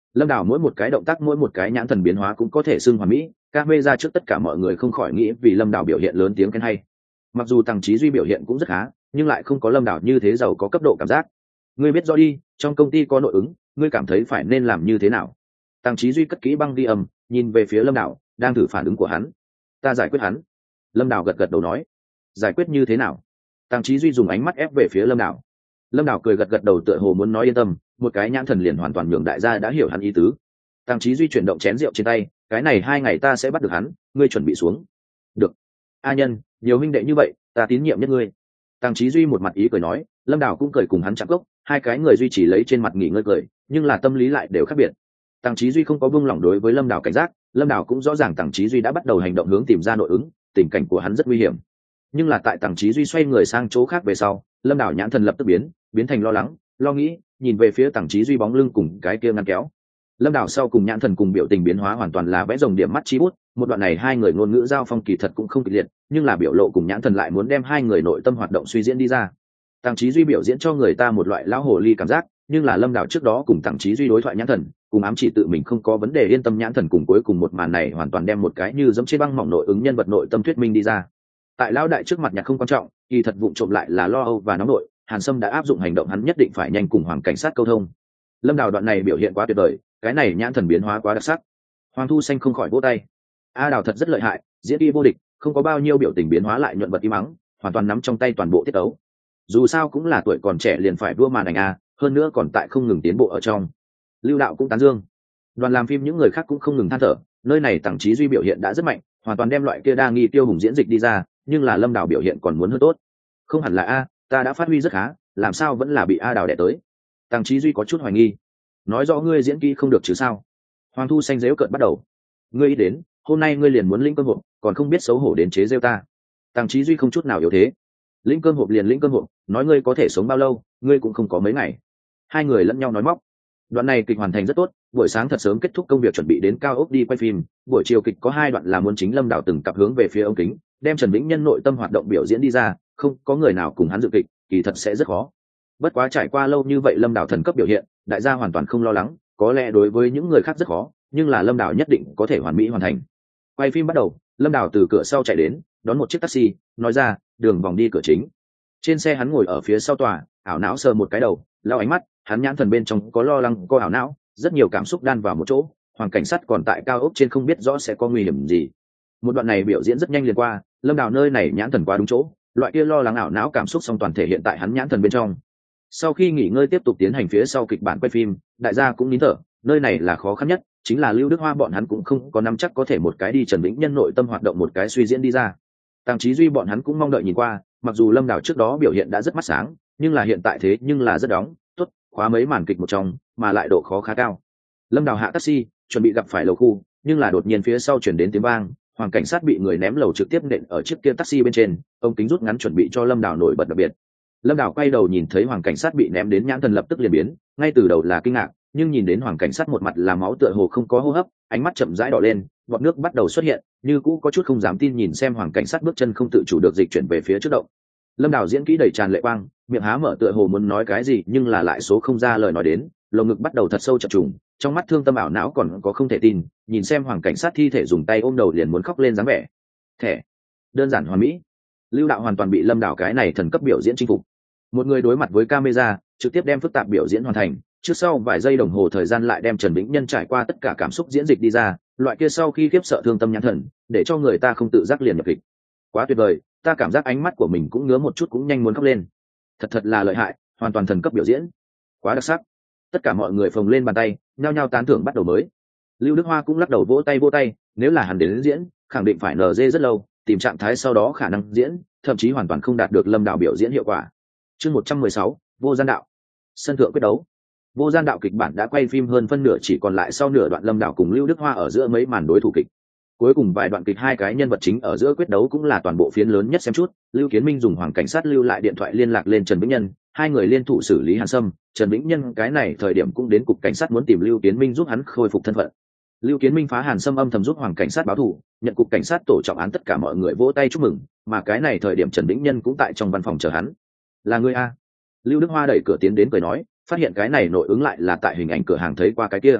Lâm Đào mỗi một cái động tác, mỗi một cái nhãn thần biến hóa cũng có thể xưng hoàn mỹ, các mê ra trước tất cả mọi người không khỏi nghĩ vì Lâm Đào biểu hiện lớn tiếng khen hay. Mặc dù Tằng Chí Duy biểu hiện cũng rất khá, nhưng lại không có Lâm Đào như thế giàu có cấp độ cảm giác. Ngươi biết rõ đi, trong công ty có nội ứng, ngươi cảm thấy phải nên làm như thế nào? Tằng Chí Duy cất kỹ băng ghi âm, nhìn về phía Lâm Đào, đang thử phản ứng của hắn. Ta giải quyết hắn. Lâm Đào gật gật đầu nói. Giải quyết như thế nào? Tằng Chí Duy dùng ánh mắt ép về phía Lâm Đào. Lâm Đào cười gật gật đầu tựa hồ muốn nói yên tâm, một cái nhãn thần liền hoàn toàn nhường đại gia đã hiểu hắn ý tứ. Tằng Chí Duy chuyển động chén rượu trên tay, cái này hai ngày ta sẽ bắt được hắn, ngươi chuẩn bị xuống. Được. A Nhân, nhiều huynh đệ như vậy, ta tín nhiệm nhất ngươi. Tằng Chí Duy một mặt ý cười nói, Lâm Đào cũng cười cùng hắn chạm cốc, hai cái người duy trì lấy trên mặt nghỉ ngơi cười, nhưng là tâm lý lại đều khác biệt. Tằng Chí Duy không có buông lỏng đối với Lâm Đào cảnh giác, Lâm Đào cũng rõ ràng Tằng Chí Duy đã bắt đầu hành động hướng tìm ra nội ứng, tình cảnh của hắn rất nguy hiểm. Nhưng là tại Tằng Chí Duy xoay người sang chỗ khác về sau, Lâm Đào nhãn thần lập tức biến, biến thành lo lắng, lo nghĩ, nhìn về phía Tằng Chí Duy bóng lưng cùng cái kia ngăn kéo. Lâm Đào sau cùng nhãn thần cùng biểu tình biến hóa hoàn toàn là vẽ rồng điểm mắt chi bút, một đoạn này hai người ngôn ngữ giao phong kỳ thật cũng không kịch liệt, nhưng là biểu lộ cùng nhãn thần lại muốn đem hai người nội tâm hoạt động suy diễn đi ra. Tằng Chí Duy biểu diễn cho người ta một loại lão hồ ly cảm giác, nhưng là Lâm Đào trước đó cùng Tằng Chí Duy đối thoại nhãn thần, cùng ám chỉ tự mình không có vấn đề yên tâm nhãn thần cùng cuối cùng một màn này hoàn toàn đem một cái như giống trên băng mỏng nội ứng nhân vật nội tâm thuyết minh đi ra. Tại lão đại trước mặt nhạc không quan trọng, kỳ thật vụng trộm lại là lo âu và nóng nội, Hàn Sâm đã áp dụng hành động hắn nhất định phải nhanh cùng Hoàng cảnh sát câu thông. Lâm Đào đoạn này biểu hiện quá tuyệt vời, cái này nhãn thần biến hóa quá đặc sắc. Hoàng Thu Xanh không khỏi vỗ tay. A Đào thật rất lợi hại, diễn kỹ vô địch, không có bao nhiêu biểu tình biến hóa lại nhuận vật im mắng, hoàn toàn nắm trong tay toàn bộ tiết tấu. Dù sao cũng là tuổi còn trẻ liền phải đua màn ảnh a, hơn nữa còn tại không ngừng tiến bộ ở trong. Lưu Đạo cũng tán dương. Đoàn làm phim những người khác cũng không ngừng than thở, nơi này Tằng Chí Duy biểu hiện đã rất mạnh, hoàn toàn đem loại kia đa nghi tiêu hùng diễn dịch đi ra, nhưng là Lâm Đào biểu hiện còn muốn hơn tốt. Không hẳn là a, ta đã phát huy rất khá, làm sao vẫn là bị A Đào đẻ tới? Tằng Chí Duy có chút hoài nghi. Nói rõ ngươi diễn kỹ không được chứ sao? Hoàng Thu Xanh dễu cợt bắt đầu. Ngươi ý đến, hôm nay ngươi liền muốn lĩnh cơm hộp, còn không biết xấu hổ đến chế rêu ta. Tằng Chí Duy không chút nào yếu thế. Lĩnh cơm hộp liền lĩnh cơm hộp, nói ngươi có thể sống bao lâu, ngươi cũng không có mấy ngày. Hai người lẫn nhau nói móc. Đoạn này kịch hoàn thành rất tốt, buổi sáng thật sớm kết thúc công việc chuẩn bị đến cao ốc đi quay phim, buổi chiều kịch có hai đoạn là muốn chính Lâm Đào từng cặp hướng về phía ống kính, đem Trần Vĩnh Nhân nội tâm hoạt động biểu diễn đi ra, không có người nào cùng hắn dự kịch, kỳ thật sẽ rất khó. Bất quá trải qua lâu như vậy Lâm Đào thần cấp biểu hiện, đại gia hoàn toàn không lo lắng, có lẽ đối với những người khác rất khó, nhưng là Lâm Đào nhất định có thể hoàn mỹ hoàn thành. Quay phim bắt đầu, Lâm Đào từ cửa sau chạy đến, đón một chiếc taxi, nói ra, đường vòng đi cửa chính. Trên xe hắn ngồi ở phía sau tòa, ảo não sờ một cái đầu, lau ánh mắt, hắn nhãn thần bên trong có lo lắng, có ảo não, rất nhiều cảm xúc đan vào một chỗ. Hoàng cảnh sát còn tại cao ốc trên không biết rõ sẽ có nguy hiểm gì. Một đoạn này biểu diễn rất nhanh liền qua, Lâm Đào nơi này nhãn thần quá đúng chỗ, loại kia lo lắng ảo não cảm xúc song toàn thể hiện tại hắn nhãn thần bên trong. Sau khi nghỉ ngơi tiếp tục tiến hành phía sau kịch bản quay phim, đại gia cũng nín thở, nơi này là khó khăn nhất, chính là Lưu Đức Hoa bọn hắn cũng không có nắm chắc có thể một cái đi Trần Vĩnh Nhân nội tâm hoạt động một cái suy diễn đi ra. Tằng Chí Duy bọn hắn cũng mong đợi nhìn qua, mặc dù Lâm Đào trước đó biểu hiện đã rất mắt sáng, nhưng là hiện tại thế nhưng là rất đóng, tốt, khóa mấy màn kịch một trong, mà lại độ khó khá cao. Lâm Đào hạ taxi, chuẩn bị gặp phải lầu khu, nhưng là đột nhiên phía sau chuyển đến tiếng vang, Hoàng cảnh sát bị người ném lầu trực tiếp nện ở chiếc kia taxi bên trên, ông kính rút ngắn chuẩn bị cho Lâm Đào nổi bật đặc biệt. Lâm Đào quay đầu nhìn thấy Hoàng cảnh sát bị ném đến nhãn thần lập tức liền biến, ngay từ đầu là kinh ngạc, nhưng nhìn đến Hoàng cảnh sát một mặt là máu tựa hồ không có hô hấp, ánh mắt chậm rãi đỏ lên, bọt nước bắt đầu xuất hiện, như cũ có chút không dám tin nhìn xem Hoàng cảnh sát bước chân không tự chủ được dịch chuyển về phía trước động. Lâm Đào diễn kỹ đầy tràn lệ quang, miệng há mở tựa hồ muốn nói cái gì nhưng là lại số không ra lời nói đến, lồng ngực bắt đầu thật sâu chập trùng, trong mắt thương tâm ảo não còn có không thể tin, nhìn xem Hoàng cảnh sát thi thể dùng tay ôm đầu liền muốn khóc lên dáng vẻ. Thẻ, đơn giản hoàn mỹ. Lưu Đạo hoàn toàn bị Lâm Đào cái này thần cấp biểu diễn chinh phục. Một người đối mặt với camera, trực tiếp đem phức tạp biểu diễn hoàn thành, trước sau vài giây đồng hồ thời gian lại đem Trần Vĩnh Nhân trải qua tất cả cảm xúc diễn dịch đi ra, loại kia sau khi khiếp sợ thương tâm nhãn thần, để cho người ta không tự giác liền nhập kịch. Quá tuyệt vời, ta cảm giác ánh mắt của mình cũng ngứa một chút cũng nhanh muốn khóc lên. Thật thật là lợi hại, hoàn toàn thần cấp biểu diễn. Quá đặc sắc. Tất cả mọi người phồng lên bàn tay, nhao nhao tán thưởng bắt đầu mới. Lưu Đức Hoa cũng lắc đầu vỗ tay vỗ tay, nếu là hắn đến diễn, khẳng định phải nở dê rất lâu, tìm trạng thái sau đó khả năng diễn, thậm chí hoàn toàn không đạt được Lâm Đào biểu diễn hiệu quả. Chương một trăm mười sáu, Vô Gian Đạo. Sân thượng quyết đấu. Vô Gian Đạo kịch bản đã quay phim hơn phân nửa, chỉ còn lại sau nửa đoạn Lâm Đào cùng Lưu Đức Hoa ở giữa mấy màn đối thủ kịch. Cuối cùng vài đoạn kịch hai cái nhân vật chính ở giữa quyết đấu cũng là toàn bộ phiến lớn nhất xem chút. Lưu Kiến Minh dùng Hoàng cảnh sát lưu lại điện thoại liên lạc lên Trần Vĩnh Nhân, hai người liên thủ xử lý Hàn Sâm. Trần Vĩnh Nhân cái này thời điểm cũng đến cục cảnh sát muốn tìm Lưu Kiến Minh giúp hắn khôi phục thân phận. Lưu Kiến Minh phá Hàn Sâm âm thầm giúp Hoàng cảnh sát báo thù, nhận cục cảnh sát tổ trọng án, tất cả mọi người vỗ tay chúc mừng, mà cái này thời điểm Trần Vĩnh Nhân cũng tại trong văn phòng chờ hắn. Là ngươi a? Lưu Đức Hoa đẩy cửa tiến đến cười nói, phát hiện cái này nội ứng lại là tại hình ảnh cửa hàng thấy qua cái kia.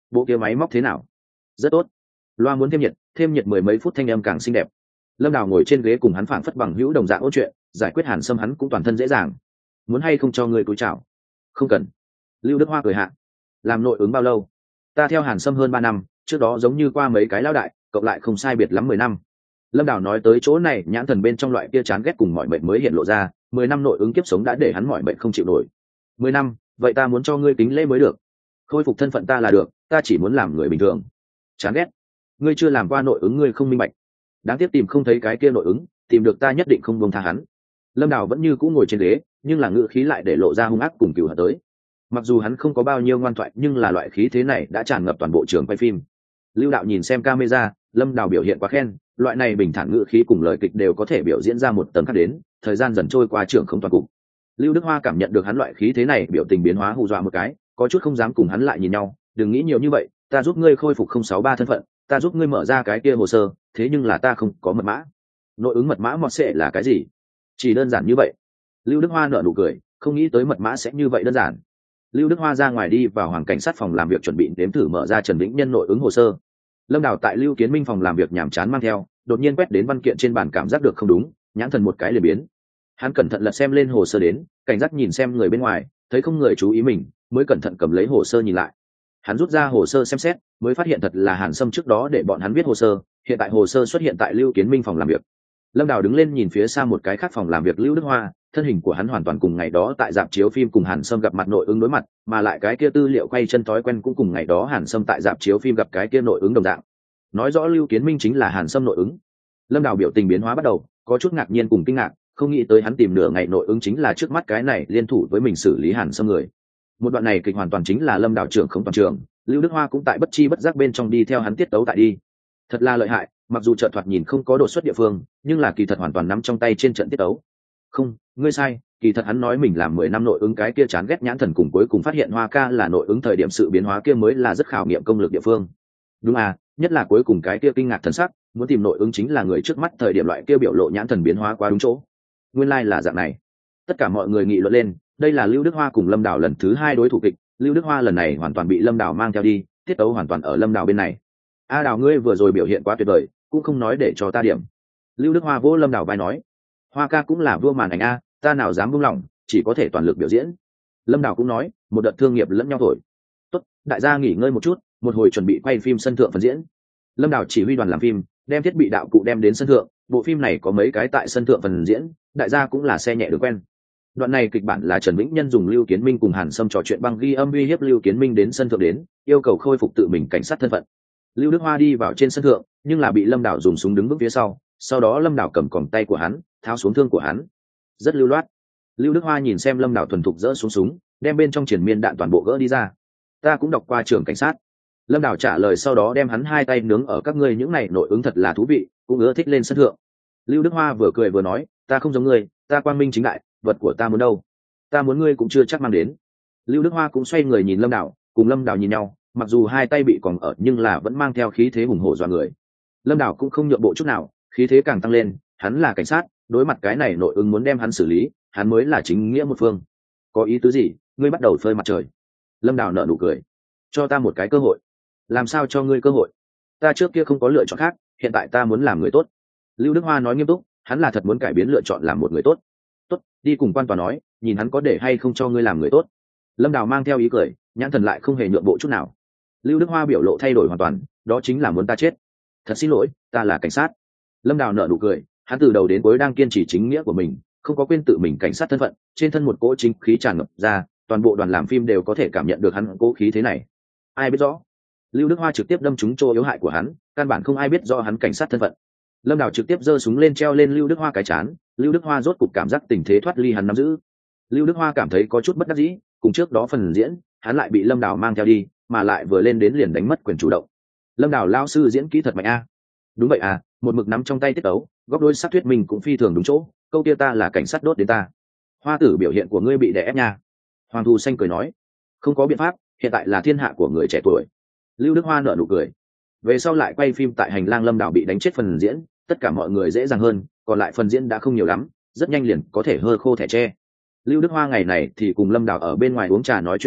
bộ kia máy móc thế nào? Rất tốt. Loa muốn thêm nhiệt, thêm nhiệt mười mấy phút thanh âm càng xinh đẹp. Lâm Đào ngồi trên ghế cùng hắn phảng phất bằng hữu đồng dạng ôn chuyện, giải quyết Hàn Sâm hắn cũng toàn thân dễ dàng. Muốn hay không cho người cúi chào? Không cần. Lưu Đức Hoa cười hạ. Làm nội ứng bao lâu? Ta theo Hàn Sâm hơn ba năm, trước đó giống như qua mấy cái lão đại, cộng lại không sai biệt lắm mười năm. Lâm Đào nói tới chỗ này, nhãn thần bên trong loại kia chán ghét cùng mọi mệnh mới hiện lộ ra, mười năm nội ứng kiếp sống đã để hắn mọi mệnh không chịu nổi. Mười năm, vậy ta muốn cho ngươi kính lễ mới được. Khôi phục thân phận ta là được, ta chỉ muốn làm người bình thường. Chán ghét. Ngươi chưa làm qua nội ứng ngươi không minh bạch. Đáng tiếc tìm không thấy cái kia nội ứng, tìm được ta nhất định không buông tha hắn. Lâm Đào vẫn như cũ ngồi trên ghế, nhưng là ngữ khí lại để lộ ra hung ác cùng cừu hận tới. Mặc dù hắn không có bao nhiêu ngoan thoại, nhưng là loại khí thế này đã tràn ngập toàn bộ trường quay phim. Lưu đạo nhìn xem camera, Lâm Đào biểu hiện quá khen, loại này bình thản ngữ khí cùng lời kịch đều có thể biểu diễn ra một tầng khác đến. Thời gian dần trôi qua trưởng không toàn cục. Lưu Đức Hoa cảm nhận được hắn loại khí thế này, biểu tình biến hóa hù dọa một cái, có chút không dám cùng hắn lại nhìn nhau. Đừng nghĩ nhiều như vậy, ta giúp ngươi khôi phục không sáu ba thân phận, ta giúp ngươi mở ra cái kia hồ sơ, thế nhưng là ta không có mật mã. Nội ứng mật mã mọt sẽ là cái gì? Chỉ đơn giản như vậy. Lưu Đức Hoa nở nụ cười, không nghĩ tới mật mã sẽ như vậy đơn giản. Lưu Đức Hoa ra ngoài đi vào hoàng cảnh sát phòng làm việc chuẩn bị đếm thử mở ra Trần Vĩnh Nhân nội ứng hồ sơ. Lâm Đào tại Lưu Kiến Minh phòng làm việc nhàm chán mang theo, đột nhiên quét đến văn kiện trên bàn cảm giác được không đúng, nhãn thần một cái liền biến. Hắn cẩn thận lật xem lên hồ sơ đến, cảnh giác nhìn xem người bên ngoài, thấy không người chú ý mình, mới cẩn thận cầm lấy hồ sơ nhìn lại. Hắn rút ra hồ sơ xem xét, mới phát hiện thật là Hàn Sâm trước đó để bọn hắn viết hồ sơ, hiện tại hồ sơ xuất hiện tại Lưu Kiến Minh phòng làm việc. Lâm Đào đứng lên nhìn phía xa một cái khác phòng làm việc Lưu Đức Hoa, thân hình của hắn hoàn toàn cùng ngày đó tại rạp chiếu phim cùng Hàn Sâm gặp mặt nội ứng đối mặt, mà lại cái kia tư liệu quay chân thói quen cũng cùng ngày đó Hàn Sâm tại rạp chiếu phim gặp cái kia nội ứng đồng dạng. Nói rõ Lưu Kiến Minh chính là Hàn Sâm nội ứng. Lâm Đào biểu tình biến hóa bắt đầu, có chút ngạc nhiên cùng kinh ngạc, không nghĩ tới hắn tìm nửa ngày nội ứng chính là trước mắt cái này liên thủ với mình xử lý Hàn Sâm người. Một đoạn này kịch hoàn toàn chính là Lâm Đào trưởng không toàn trường, Lưu Đức Hoa cũng tại bất chi bất giác bên trong đi theo hắn tiết tấu tại đi. Thật là lợi hại, mặc dù trận thoạt nhìn không có đột xuất địa phương, nhưng là kỳ thật hoàn toàn nắm trong tay trên trận tiết tấu. Không, ngươi sai, kỳ thật hắn nói mình làm mười năm nội ứng cái kia chán ghét nhãn thần cùng cuối cùng phát hiện Hoa ca là nội ứng thời điểm sự biến hóa kia mới là rất khảo nghiệm công lực địa phương. Đúng à, nhất là cuối cùng cái kia kinh ngạc thần sắc, muốn tìm nội ứng chính là người trước mắt thời điểm loại kia biểu lộ nhãn thần biến hóa quá đúng chỗ. Nguyên lai like là dạng này. Tất cả mọi người nghị luận lên, đây là Lưu Đức Hoa cùng Lâm Đào lần thứ hai đối thủ kịch, Lưu Đức Hoa lần này hoàn toàn bị Lâm Đào mang theo đi, tiết tấu hoàn toàn ở Lâm Đào bên này. A Đào ngươi vừa rồi biểu hiện quá tuyệt vời, cũng không nói để cho ta điểm. Lưu Đức Hoa vỗ Lâm Đào vai nói, Hoa ca cũng là vua màn ảnh a, ta nào dám buông lỏng, chỉ có thể toàn lực biểu diễn. Lâm Đào cũng nói, một đợt thương nghiệp lẫn nhau thổi. Tốt, đại gia nghỉ ngơi một chút, một hồi chuẩn bị quay phim sân thượng phần diễn. Lâm Đào chỉ huy đoàn làm phim, đem thiết bị đạo cụ đem đến sân thượng, bộ phim này có mấy cái tại sân thượng phần diễn, đại gia cũng là xe nhẹ được quen. Đoạn này kịch bản là Trần Vĩnh Nhân dùng Lưu Kiến Minh cùng Hàn Sâm trò chuyện băng ghi âm uy hiếp Lưu Kiến Minh đến sân thượng đến, yêu cầu khôi phục tự mình cảnh sát thân phận. Lưu Đức Hoa đi vào trên sân thượng, nhưng là bị Lâm Đào dùng súng đứng vững phía sau, sau đó Lâm Đào cầm còng tay của hắn, tháo xuống thương của hắn. Rất lưu loát. Lưu Đức Hoa nhìn xem Lâm Đào thuần thục dỡ xuống súng, đem bên trong triển miên đạn toàn bộ gỡ đi ra. Ta cũng đọc qua trường cảnh sát. Lâm Đào trả lời sau đó đem hắn hai tay nướng ở các ngươi những này nội ứng thật là thú vị, cũng ưa thích lên sân thượng. Lưu Đức Hoa vừa cười vừa nói, ta không giống ngươi, ta quang minh chính đại, vật của ta muốn đâu? Ta muốn ngươi cũng chưa chắc mang đến. Lưu Đức Hoa cũng xoay người nhìn Lâm Đào, cùng Lâm Đào nhìn nhau, mặc dù hai tay bị còng ở nhưng là vẫn mang theo khí thế hùng hổ dọa người. Lâm Đào cũng không nhượng bộ chút nào, khí thế càng tăng lên, hắn là cảnh sát, đối mặt cái này nội ứng muốn đem hắn xử lý, hắn mới là chính nghĩa một phương. Có ý tứ gì? Ngươi bắt đầu phơi mặt trời. Lâm Đào nở nụ cười, cho ta một cái cơ hội. Làm sao cho ngươi cơ hội? Ta trước kia không có lựa chọn khác, hiện tại ta muốn làm người tốt. Lưu Đức Hoa nói nghiêm túc, hắn là thật muốn cải biến lựa chọn làm một người tốt. Tốt, đi cùng quan tòa nói, nhìn hắn có để hay không cho ngươi làm người tốt. Lâm Đào mang theo ý cười, nhãn thần lại không hề nhượng bộ chút nào. Lưu Đức Hoa biểu lộ thay đổi hoàn toàn, đó chính là muốn ta chết. Thật xin lỗi, ta là cảnh sát. Lâm Đào nở nụ cười, hắn từ đầu đến cuối đang kiên trì chính nghĩa của mình, không có quên tự mình cảnh sát thân phận, trên thân một cỗ chính khí tràn ngập ra, toàn bộ đoàn làm phim đều có thể cảm nhận được hắn cỗ khí thế này. Ai biết rõ? Lưu Đức Hoa trực tiếp đâm trúng chỗ yếu hại của hắn, căn bản không ai biết rõ hắn cảnh sát thân phận. Lâm Đào trực tiếp giơ súng lên treo lên Lưu Đức Hoa cái chán, Lưu Đức Hoa rốt cục cảm giác tình thế thoát ly hắn nắm giữ. Lưu Đức Hoa cảm thấy có chút bất đắc dĩ, cùng trước đó phần diễn, hắn lại bị Lâm Đào mang theo đi, mà lại vừa lên đến liền đánh mất quyền chủ động. Lâm Đào lao sư diễn kỹ thật mạnh a. Đúng vậy à, một mực nắm trong tay tiết tấu, góc đôi sắc thuyết mình cũng phi thường đúng chỗ, câu kia ta là cảnh sát đốt đến ta. Hoa tử biểu hiện của ngươi bị đè ép nha. Hoàng Thu Xanh cười nói, không có biện pháp, hiện tại là thiên hạ của người trẻ tuổi. Lưu Đức Hoa nở nụ cười. Về sau lại quay phim tại hành lang Lâm Đào bị đánh chết phần diễn, tất cả mọi người dễ dàng hơn, còn lại phần diễn đã không nhiều lắm, rất nhanh liền có thể hơ khô thẻ tre. Lưu Đức Hoa ngày này thì cùng Lâm Đào ở bên ngoài uống trà nói chuyện phiếm,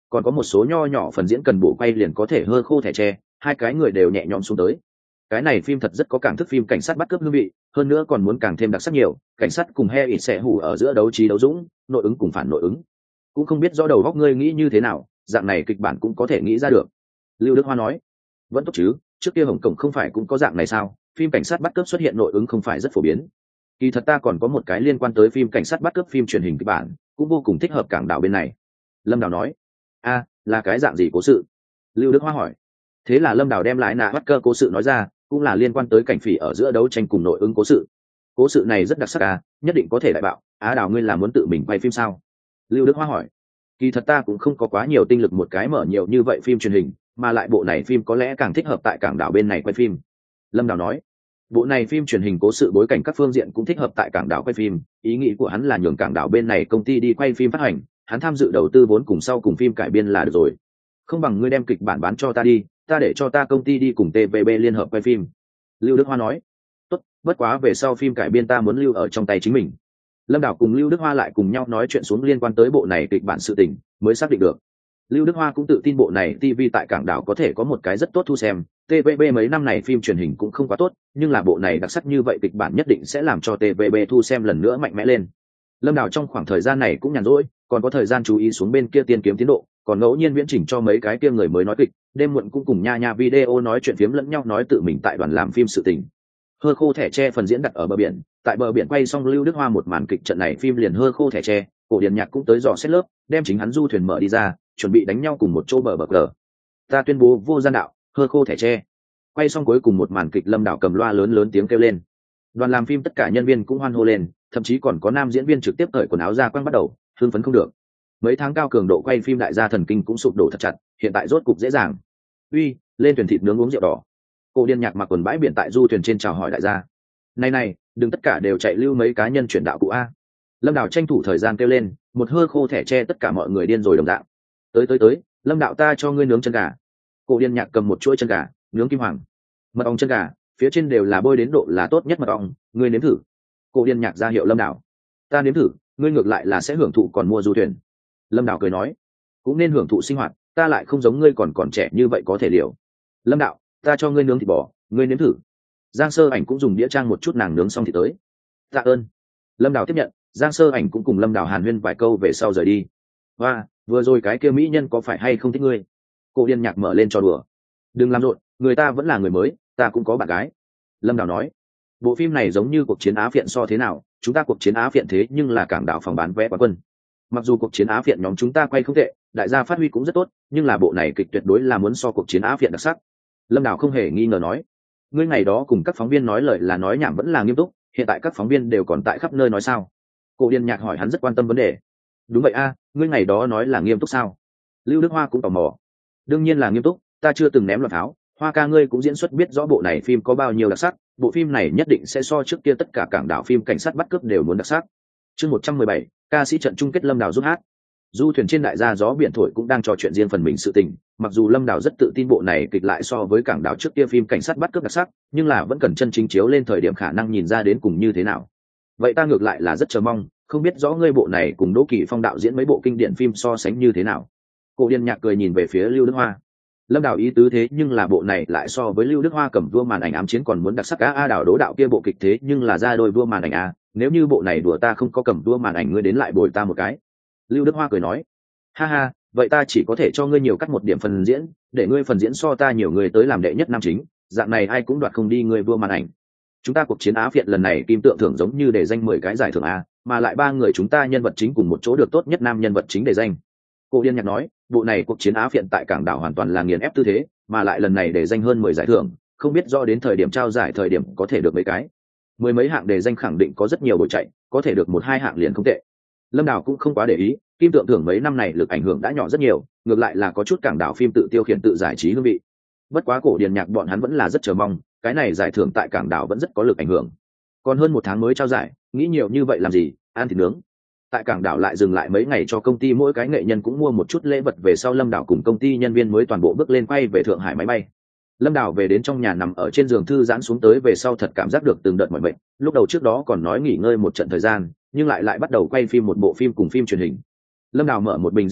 còn có một số nho nhỏ phần diễn cần bổ quay liền có thể hơ khô thẻ tre, hai cái người đều nhẹ nhõm xuống tới. Cái này phim thật rất có cảm thức phim cảnh sát bắt cướp hương vị, hơn nữa còn muốn càng thêm đặc sắc nhiều, cảnh sát cùng he ít sẽ hủ ở giữa đấu trí đấu dũng, nội ứng cùng phản nội ứng. Cũng không biết rõ đầu góc ngươi nghĩ như thế nào, dạng này kịch bản cũng có thể nghĩ ra được. Lưu Đức Hoa nói, vẫn tốt chứ, trước kia Hồng Kông không phải cũng có dạng này sao, phim cảnh sát bắt cướp xuất hiện nội ứng không phải rất phổ biến. Kỳ thật ta còn có một cái liên quan tới phim cảnh sát bắt cướp phim truyền hình kịch bản, cũng vô cùng thích hợp cảng đảo bên này. Lâm Đào nói, a, là cái dạng gì cố sự? Lưu Đức Hoa hỏi. Thế là Lâm Đào đem lại nạ bắt cơ cố sự nói ra, cũng là liên quan tới cảnh phỉ ở giữa đấu tranh cùng nội ứng cố sự. Cố sự này rất đặc sắc à, nhất định có thể đại bạo. Á Đào ngươi là muốn tự mình quay phim sao? Lưu Đức Hoa hỏi. Kỳ thật ta cũng không có quá nhiều tinh lực một cái mở nhiều như vậy phim truyền hình, mà lại bộ này phim có lẽ càng thích hợp tại cảng đảo bên này quay phim. Lâm Đào nói. Bộ này phim truyền hình cố sự bối cảnh các phương diện cũng thích hợp tại cảng đảo quay phim, ý nghĩ của hắn là nhường cảng đảo bên này công ty đi quay phim phát hành, hắn tham dự đầu tư vốn cùng sau cùng phim cải biên là được rồi. Không bằng ngươi đem kịch bản bán cho ta đi, ta để cho ta công ty đi cùng tê vê bê liên hợp quay phim. Lưu Đức Hoa nói. Tốt, bất quá về sau phim cải biên ta muốn lưu ở trong tay chính mình. Lâm Đảo cùng Lưu Đức Hoa lại cùng nhau nói chuyện xuống liên quan tới bộ này kịch bản sự tình, mới xác định được. Lưu Đức Hoa cũng tự tin bộ này ti vi tại cảng đảo có thể có một cái rất tốt thu xem, tê vê bê mấy năm này phim truyền hình cũng không quá tốt, nhưng là bộ này đặc sắc như vậy kịch bản nhất định sẽ làm cho tê vê bê thu xem lần nữa mạnh mẽ lên. Lâm Đảo trong khoảng thời gian này cũng nhàn rỗi, còn có thời gian chú ý xuống bên kia tiên kiếm tiến độ, còn ngẫu nhiên viễn chỉnh cho mấy cái kia người mới nói kịch, đêm muộn cũng cùng nha nha video nói chuyện phiếm lẫn nhau nói tự mình tại đoàn làm phim sự tình. Hơ khô thẻ tre phần diễn đặt ở bờ biển, tại bờ biển quay xong Lưu Đức Hoa một màn kịch trận này phim liền hơ khô thẻ tre, cổ điển nhạc cũng tới dò xét lớp, đem chính hắn du thuyền mở đi ra, chuẩn bị đánh nhau cùng một chỗ bờ bờ cờ. Ta tuyên bố vô gian đạo, hơ khô thẻ tre. Quay xong cuối cùng một màn kịch, Lâm Đảo cầm loa lớn lớn tiếng kêu lên. Đoàn làm phim tất cả nhân viên cũng hoan hô lên, thậm chí còn có nam diễn viên trực tiếp cởi quần áo ra quăng bắt đầu, hưng phấn không được. Mấy tháng cao cường độ quay phim đại gia thần kinh cũng sụp đổ thật chặt, hiện tại rốt cục dễ dàng. Uy, lên thuyền thịt nướng uống rượu đỏ. Cổ điển nhạc mặc quần bãi biển tại du thuyền trên chào hỏi đại gia. Này này, đừng tất cả đều chạy lưu mấy cá nhân chuyển đạo cụ a. Lâm Đảo tranh thủ thời gian kêu lên, một hơ khô thẻ tre tất cả mọi người điên rồi đồng dạng. Tới tới tới, Lâm đạo ta cho ngươi nướng chân gà. Cổ điển nhạc cầm một chuỗi chân gà, nướng kim hoàng. Mật ong chân gà, phía trên đều là bôi đến độ là tốt nhất mật ong, ngươi nếm thử. Cổ điển nhạc ra hiệu Lâm Đảo. Ta nếm thử, ngươi ngược lại là sẽ hưởng thụ còn mua du thuyền. Lâm Đảo cười nói, cũng nên hưởng thụ sinh hoạt, ta lại không giống ngươi còn còn trẻ như vậy có thể liều. Lâm đạo, ta cho ngươi nướng thịt bò, ngươi nếm thử. Giang Sơ Ảnh cũng dùng đĩa trang một chút nàng nướng xong thì tới. Tạ ơn. Lâm Đảo tiếp nhận, Giang Sơ Ảnh cũng cùng Lâm Đảo hàn huyên vài câu về sau rời đi. Và vừa rồi cái kia mỹ nhân có phải hay không thích ngươi? Cổ điển nhạc mở lên cho đùa. Đừng làm rộn, người ta vẫn là người mới, ta cũng có bạn gái. Lâm Đảo nói, bộ phim này giống như cuộc chiến Á Phiện so thế nào, chúng ta cuộc chiến Á Phiện thế nhưng là cảng đảo phòng bán vé quán quân. Mặc dù cuộc chiến Á Phiện nhóm chúng ta quay không tệ, đại gia phát huy cũng rất tốt, nhưng là bộ này kịch tuyệt đối là muốn so cuộc chiến Á Phiện đặc sắc. Lâm Đảo không hề nghi ngờ nói, ngươi ngày đó cùng các phóng viên nói lời là nói nhảm vẫn là nghiêm túc, hiện tại các phóng viên đều còn tại khắp nơi nói sao? Cổ điển nhạc hỏi hắn rất quan tâm vấn đề. Đúng vậy a, ngươi ngày đó nói là nghiêm túc sao? Lưu Đức Hoa cũng tò mò. Đương nhiên là nghiêm túc, ta chưa từng ném loạn tháo. Hoa ca ngươi cũng diễn xuất biết rõ bộ này phim có bao nhiêu đặc sắc, bộ phim này nhất định sẽ so trước kia tất cả cảng đảo phim cảnh sát bắt cướp đều muốn đặc sắc. Chương một trăm mười bảy, ca sĩ trận chung kết Lâm Đảo giúp hát. Du thuyền trên đại gia gió biển thổi cũng đang trò chuyện riêng phần mình sự tình, mặc dù Lâm Đảo rất tự tin bộ này kịch lại so với cảng đảo trước kia phim cảnh sát bắt cướp đặc sắc, nhưng là vẫn cần chân chính chiếu lên thời điểm khả năng nhìn ra đến cùng như thế nào. Vậy ta ngược lại là rất chờ mong, không biết rõ ngươi bộ này cùng Đỗ Kỳ Phong đạo diễn mấy bộ kinh điển phim so sánh như thế nào. Cổ điển nhạc cười nhìn về phía Lưu Đức Hoa. Lâm Đảo ý tứ thế nhưng là bộ này lại so với Lưu Đức Hoa cầm vua màn ảnh ám chiến còn muốn đặc sắc. a a Đảo Đỗ đạo kia bộ kịch thế nhưng là ra đôi vua màn ảnh a, nếu như bộ này đùa ta không có cầm vua màn ảnh ngươi đến lại bồi ta một cái. Lưu Đức Hoa cười nói, ha ha, vậy ta chỉ có thể cho ngươi nhiều cắt một điểm phần diễn, để ngươi phần diễn so ta nhiều người tới làm đệ nhất nam chính, dạng này ai cũng đoạt không đi ngươi vua màn ảnh. Chúng ta cuộc chiến Á Phiện lần này kim tượng thưởng giống như để danh mười cái giải thưởng a, mà lại ba người chúng ta nhân vật chính cùng một chỗ được tốt nhất nam nhân vật chính để danh. Cổ điển nhạc nói, bộ này cuộc chiến Á Phiện tại cảng đảo hoàn toàn là nghiền ép tư thế, mà lại lần này để danh hơn mười giải thưởng, không biết do đến thời điểm trao giải thời điểm có thể được mấy cái. Mười mấy hạng đề danh khẳng định có rất nhiều buổi chạy, có thể được một hai hạng liền không tệ. Lâm Đảo cũng không quá để ý, kim tượng thưởng mấy năm này lực ảnh hưởng đã nhỏ rất nhiều, ngược lại là có chút cảng đảo phim tự tiêu khiển tự giải trí hương vị. Bất quá cổ điển nhạc bọn hắn vẫn là rất chờ mong, cái này giải thưởng tại cảng đảo vẫn rất có lực ảnh hưởng. Còn hơn một tháng mới trao giải, nghĩ nhiều như vậy làm gì, ăn thịt nướng. Tại cảng đảo lại dừng lại mấy ngày cho công ty mỗi cái nghệ nhân cũng mua một chút lễ vật về sau, Lâm Đảo cùng công ty nhân viên mới toàn bộ bước lên quay về Thượng Hải máy bay. Lâm Đảo về đến trong nhà nằm ở trên giường thư giãn xuống tới về sau thật cảm giác được từng đợt mỏi mệt, lúc đầu trước đó còn nói nghỉ ngơi một trận thời gian, nhưng lại lại bắt đầu quay phim một bộ phim cùng phim truyền hình. Lâm Đảo mở một bình rượu đỏ,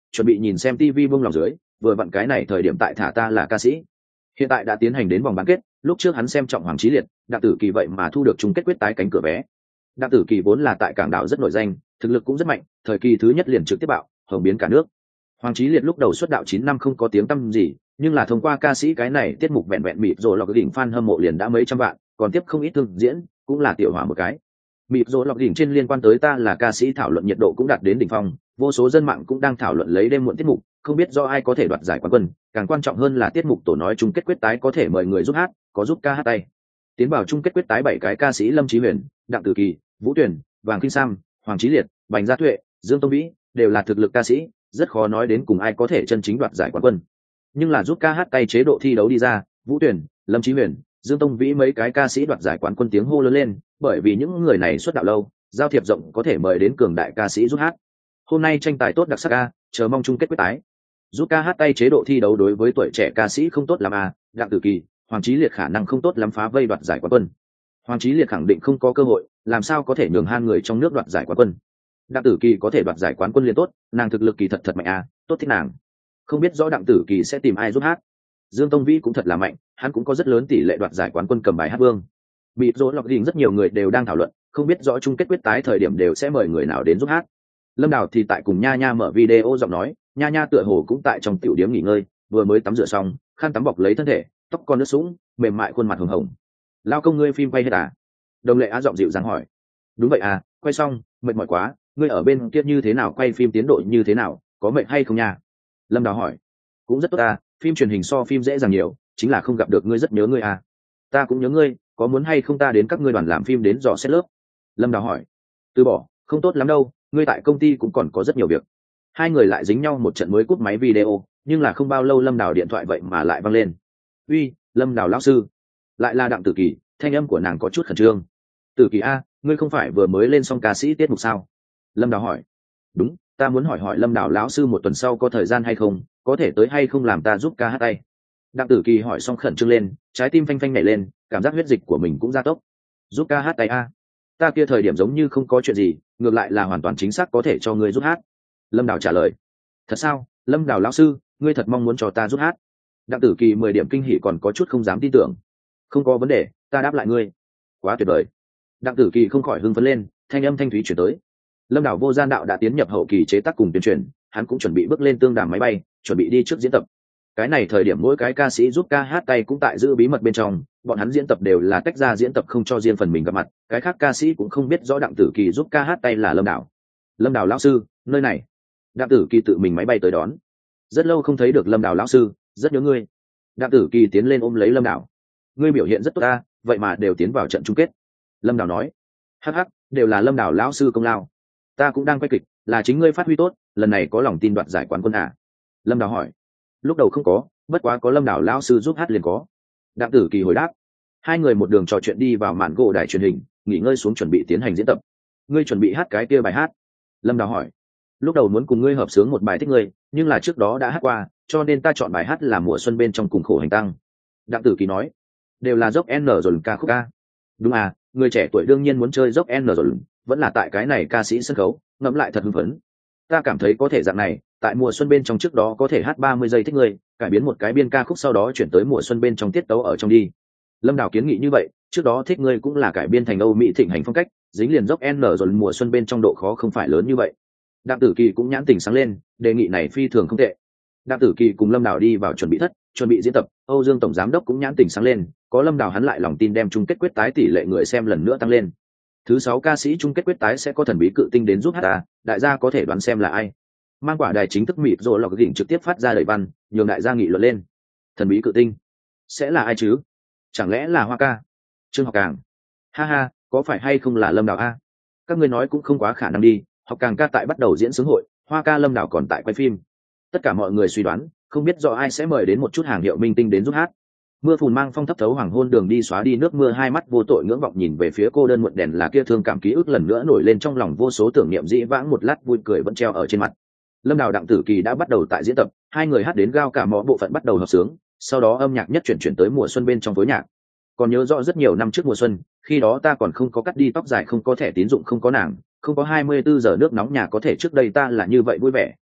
chuẩn bị nhìn xem tivi buông lòng dưới, vừa vặn cái này thời điểm tại thả ta là ca sĩ. Hiện tại đã tiến hành đến vòng bán kết, lúc trước hắn xem trọng Hoàng Chí Liệt, Đặng Tử Kỳ vậy mà thu được chung kết quyết tái cánh cửa vé. Đặng Tử Kỳ vốn là tại cảng đảo rất nổi danh, thực lực cũng rất mạnh, thời kỳ thứ nhất liền trực tiếp bạo, hồng biến cả nước. Hoàng Chí Liệt lúc đầu xuất đạo chín năm không có tiếng tăm gì, nhưng là thông qua ca sĩ cái này tiết mục vẹn vẹn mịt rồi lọc đỉnh fan hâm mộ liền đã mấy trăm vạn, còn tiếp không ít thương diễn, cũng là tiểu hỏa một cái. Mịt rồi lọc đỉnh trên liên quan tới ta là ca sĩ thảo luận nhiệt độ cũng đạt đến đỉnh phong, vô số dân mạng cũng đang thảo luận lấy đêm muộn tiết mục, không biết do ai có thể đoạt giải quán quân, càng quan trọng hơn là tiết mục tổ nói chung kết quyết tái có thể mời người giúp hát, có giúp ca hát tay. Tiến vào chung kết quyết tái bảy cái ca sĩ Lâm Chí Huyền, Đặng Tử Kỳ, Vũ Tuyển, Vàng Kinh Sam, Hoàng Chí Liệt, Bành Gia Tuệ, Dương Tông Vĩ đều là thực lực ca sĩ, rất khó nói đến cùng ai có thể chân chính đoạt giải quán quân. Nhưng là giúp ca hát tay chế độ thi đấu đi ra, Vũ Tuyển, Lâm Chí Huyền, Dương Tông Vĩ mấy cái ca sĩ đoạt giải quán quân tiếng hô lớn lên, bởi vì những người này xuất đạo lâu, giao thiệp rộng có thể mời đến cường đại ca sĩ giúp hát. Hôm nay tranh tài tốt đặc sắc a, chờ mong chung kết quyết tái. Giúp ca hát tay chế độ thi đấu đối với tuổi trẻ ca sĩ không tốt lắm a, Đặng Tử Kỳ, Hoàng Chí Liệt khả năng không tốt lắm phá vây đoạt giải quán quân. Hoàng Chí Liệt khẳng định không có cơ hội, làm sao có thể nhường han người trong nước đoạt giải quán quân. Đặng Tử Kỳ có thể đoạt giải quán quân liền tốt, nàng thực lực kỳ thật thật mạnh a, tốt thích nàng. Không biết rõ Đặng Tử Kỳ sẽ tìm ai giúp hát. Dương Tông Vĩ cũng thật là mạnh, hắn cũng có rất lớn tỷ lệ đoạt giải quán quân cầm bài hát vương. Bị rối lọc đỉnh rất nhiều người đều đang thảo luận, không biết rõ chung kết quyết tái thời điểm đều sẽ mời người nào đến giúp hát. Lâm Đào thì tại cùng Nha Nha mở video giọng nói, Nha Nha tựa hồ cũng tại trong tiểu điếm nghỉ ngơi, vừa mới tắm rửa xong, khăn tắm bọc lấy thân thể, tóc con nước sũng, mềm mại khuôn mặt hồng hồng. Lao công ngươi phim quay hết à? Đồng Lệ Á giọng dịu dàng hỏi. Đúng vậy à, quay xong, mệt mỏi quá, ngươi ở bên kia như thế nào, quay phim tiến độ như thế nào, có mệt hay không nha? Lâm Đào hỏi. Cũng rất tốt à, phim truyền hình so phim dễ dàng nhiều, chính là không gặp được ngươi rất nhớ ngươi à. Ta cũng nhớ ngươi, có muốn hay không ta đến các ngươi đoàn làm phim đến dò xét lớp? Lâm Đào hỏi. Từ bỏ, không tốt lắm đâu, ngươi tại công ty cũng còn có rất nhiều việc. Hai người lại dính nhau một trận mới cúp máy video, nhưng là không bao lâu Lâm Đào điện thoại vậy mà lại văng lên. Uy, Lâm Đào lão sư. Lại là Đặng Tử Kỳ, thanh âm của nàng có chút khẩn trương. Tử Kỳ a, ngươi không phải vừa mới lên xong ca sĩ tiết mục sao? Lâm Đào hỏi. Đúng, ta muốn hỏi hỏi Lâm Đào lão sư một tuần sau có thời gian hay không, có thể tới hay không làm ta giúp ca hát tay. Đặng Tử Kỳ hỏi xong khẩn trương lên, trái tim phanh phanh nhảy lên, cảm giác huyết dịch của mình cũng gia tốc. Giúp ca hát tay a? Ta kia thời điểm giống như không có chuyện gì, ngược lại là hoàn toàn chính xác có thể cho ngươi giúp hát. Lâm Đào trả lời. Thật sao, Lâm Đào lão sư, ngươi thật mong muốn cho ta giúp hát? Đặng Tử Kỳ mười điểm kinh hỉ còn có chút không dám tin tưởng. Không có vấn đề, ta đáp lại ngươi. Quá tuyệt vời. Đặng Tử Kỳ không khỏi hưng phấn lên, thanh âm thanh thúy chuyển tới. Lâm Đào vô gian đạo đã tiến nhập hậu kỳ chế tác cùng tuyên truyền, hắn cũng chuẩn bị bước lên tương đàm máy bay, chuẩn bị đi trước diễn tập. Cái này thời điểm mỗi cái ca sĩ giúp ca hát tay cũng tại giữ bí mật bên trong, bọn hắn diễn tập đều là tách ra diễn tập không cho riêng phần mình gặp mặt, cái khác ca sĩ cũng không biết rõ Đặng Tử Kỳ giúp ca hát tay là Lâm Đào. Lâm Đào lão sư, nơi này. Đặng Tử Kỳ tự mình máy bay tới đón. Rất lâu không thấy được Lâm Đào lão sư, rất nhớ ngươi. Đặng Tử Kỳ tiến lên ôm lấy Lâm Đào. Ngươi biểu hiện rất tốt ta, vậy mà đều tiến vào trận chung kết. Lâm Đào nói. Hắc hắc, đều là Lâm Đào lão sư công lao. Ta cũng đang quay kịch, là chính ngươi phát huy tốt, lần này có lòng tin đoạt giải quán quân à? Lâm Đào hỏi. Lúc đầu không có, bất quá có Lâm Đào lão sư giúp hát liền có. Đặng Tử Kỳ hồi đáp. Hai người một đường trò chuyện đi vào màn gỗ đài truyền hình, nghỉ ngơi xuống chuẩn bị tiến hành diễn tập. Ngươi chuẩn bị hát cái kia bài hát? Lâm Đào hỏi. Lúc đầu muốn cùng ngươi hợp sướng một bài thích ngươi, nhưng là trước đó đã hát qua, cho nên ta chọn bài hát là Mùa Xuân Bên Trong Cùng Khổ Hành Tăng. Đặng Tử Kỳ nói. Đều là dốc N rồi ca khúc ca. Đúng à, người trẻ tuổi đương nhiên muốn chơi dốc N rồi, vẫn là tại cái này ca sĩ sân khấu, ngẫm lại thật hưng phấn. Ta cảm thấy có thể dạng này, tại Mùa Xuân Bên Trong trước đó có thể hát ba mươi giây thích ngươi, cải biến một cái biên ca khúc sau đó chuyển tới Mùa Xuân Bên Trong tiết tấu ở trong đi. Lâm Đào kiến nghị như vậy, trước đó thích ngươi cũng là cải biên thành Âu Mỹ thịnh hành phong cách, dính liền dốc N rồi Mùa Xuân Bên Trong độ khó không phải lớn như vậy. Đặng Tử Kỳ cũng nhãn tình sáng lên, đề nghị này phi thường không tệ. Đặng Tử Kỳ cùng Lâm Đào đi vào chuẩn bị thất, chuẩn bị diễn tập, Âu Dương tổng giám đốc cũng nhãn tình sáng lên, có Lâm Đào hắn lại lòng tin đem chung kết quyết tái tỷ lệ người xem lần nữa tăng lên. Thứ sáu ca sĩ chung kết quyết tái sẽ có thần bí cự tinh đến giúp hát ta, đại gia có thể đoán xem là ai. Mang quả đài chính thức mịt rồi lọc đỉnh trực tiếp phát ra lời văn, nhường đại gia nghị luận lên. Thần bí cự tinh sẽ là ai chứ? Chẳng lẽ là Hoa ca, Trương Học Càng? Ha ha, có phải hay không là Lâm Đào a? Các ngươi nói cũng không quá khả năng đi, Học Càng ca tại bắt đầu diễn sướng hội, Hoa ca Lâm Đào còn tại quay phim. Tất cả mọi người suy đoán, không biết rõ ai sẽ mời đến một chút hàng hiệu minh tinh đến giúp hát. Mưa phùn mang phong thấp thấu hoàng hôn đường đi xóa đi nước mưa, hai mắt vô tội ngưỡng vọng nhìn về phía cô đơn muộn đèn là kia thương cảm ký ức lần nữa nổi lên trong lòng, vô số tưởng niệm dĩ vãng một lát vui cười vẫn treo ở trên mặt. Lâm Đào Đặng Tử Kỳ đã bắt đầu tại diễn tập, hai người hát đến gao cả mõ bộ phận bắt đầu hợp sướng, sau đó âm nhạc nhất chuyển chuyển tới Mùa Xuân Bên Trong phối nhạc. Còn nhớ rõ rất nhiều năm trước mùa xuân, khi đó ta còn không có cắt đi tóc dài, không có thẻ tín dụng, không có nàng, không có hai mươi bốn giờ nước nóng nhà có thể, trước đây ta là như vậy vui vẻ,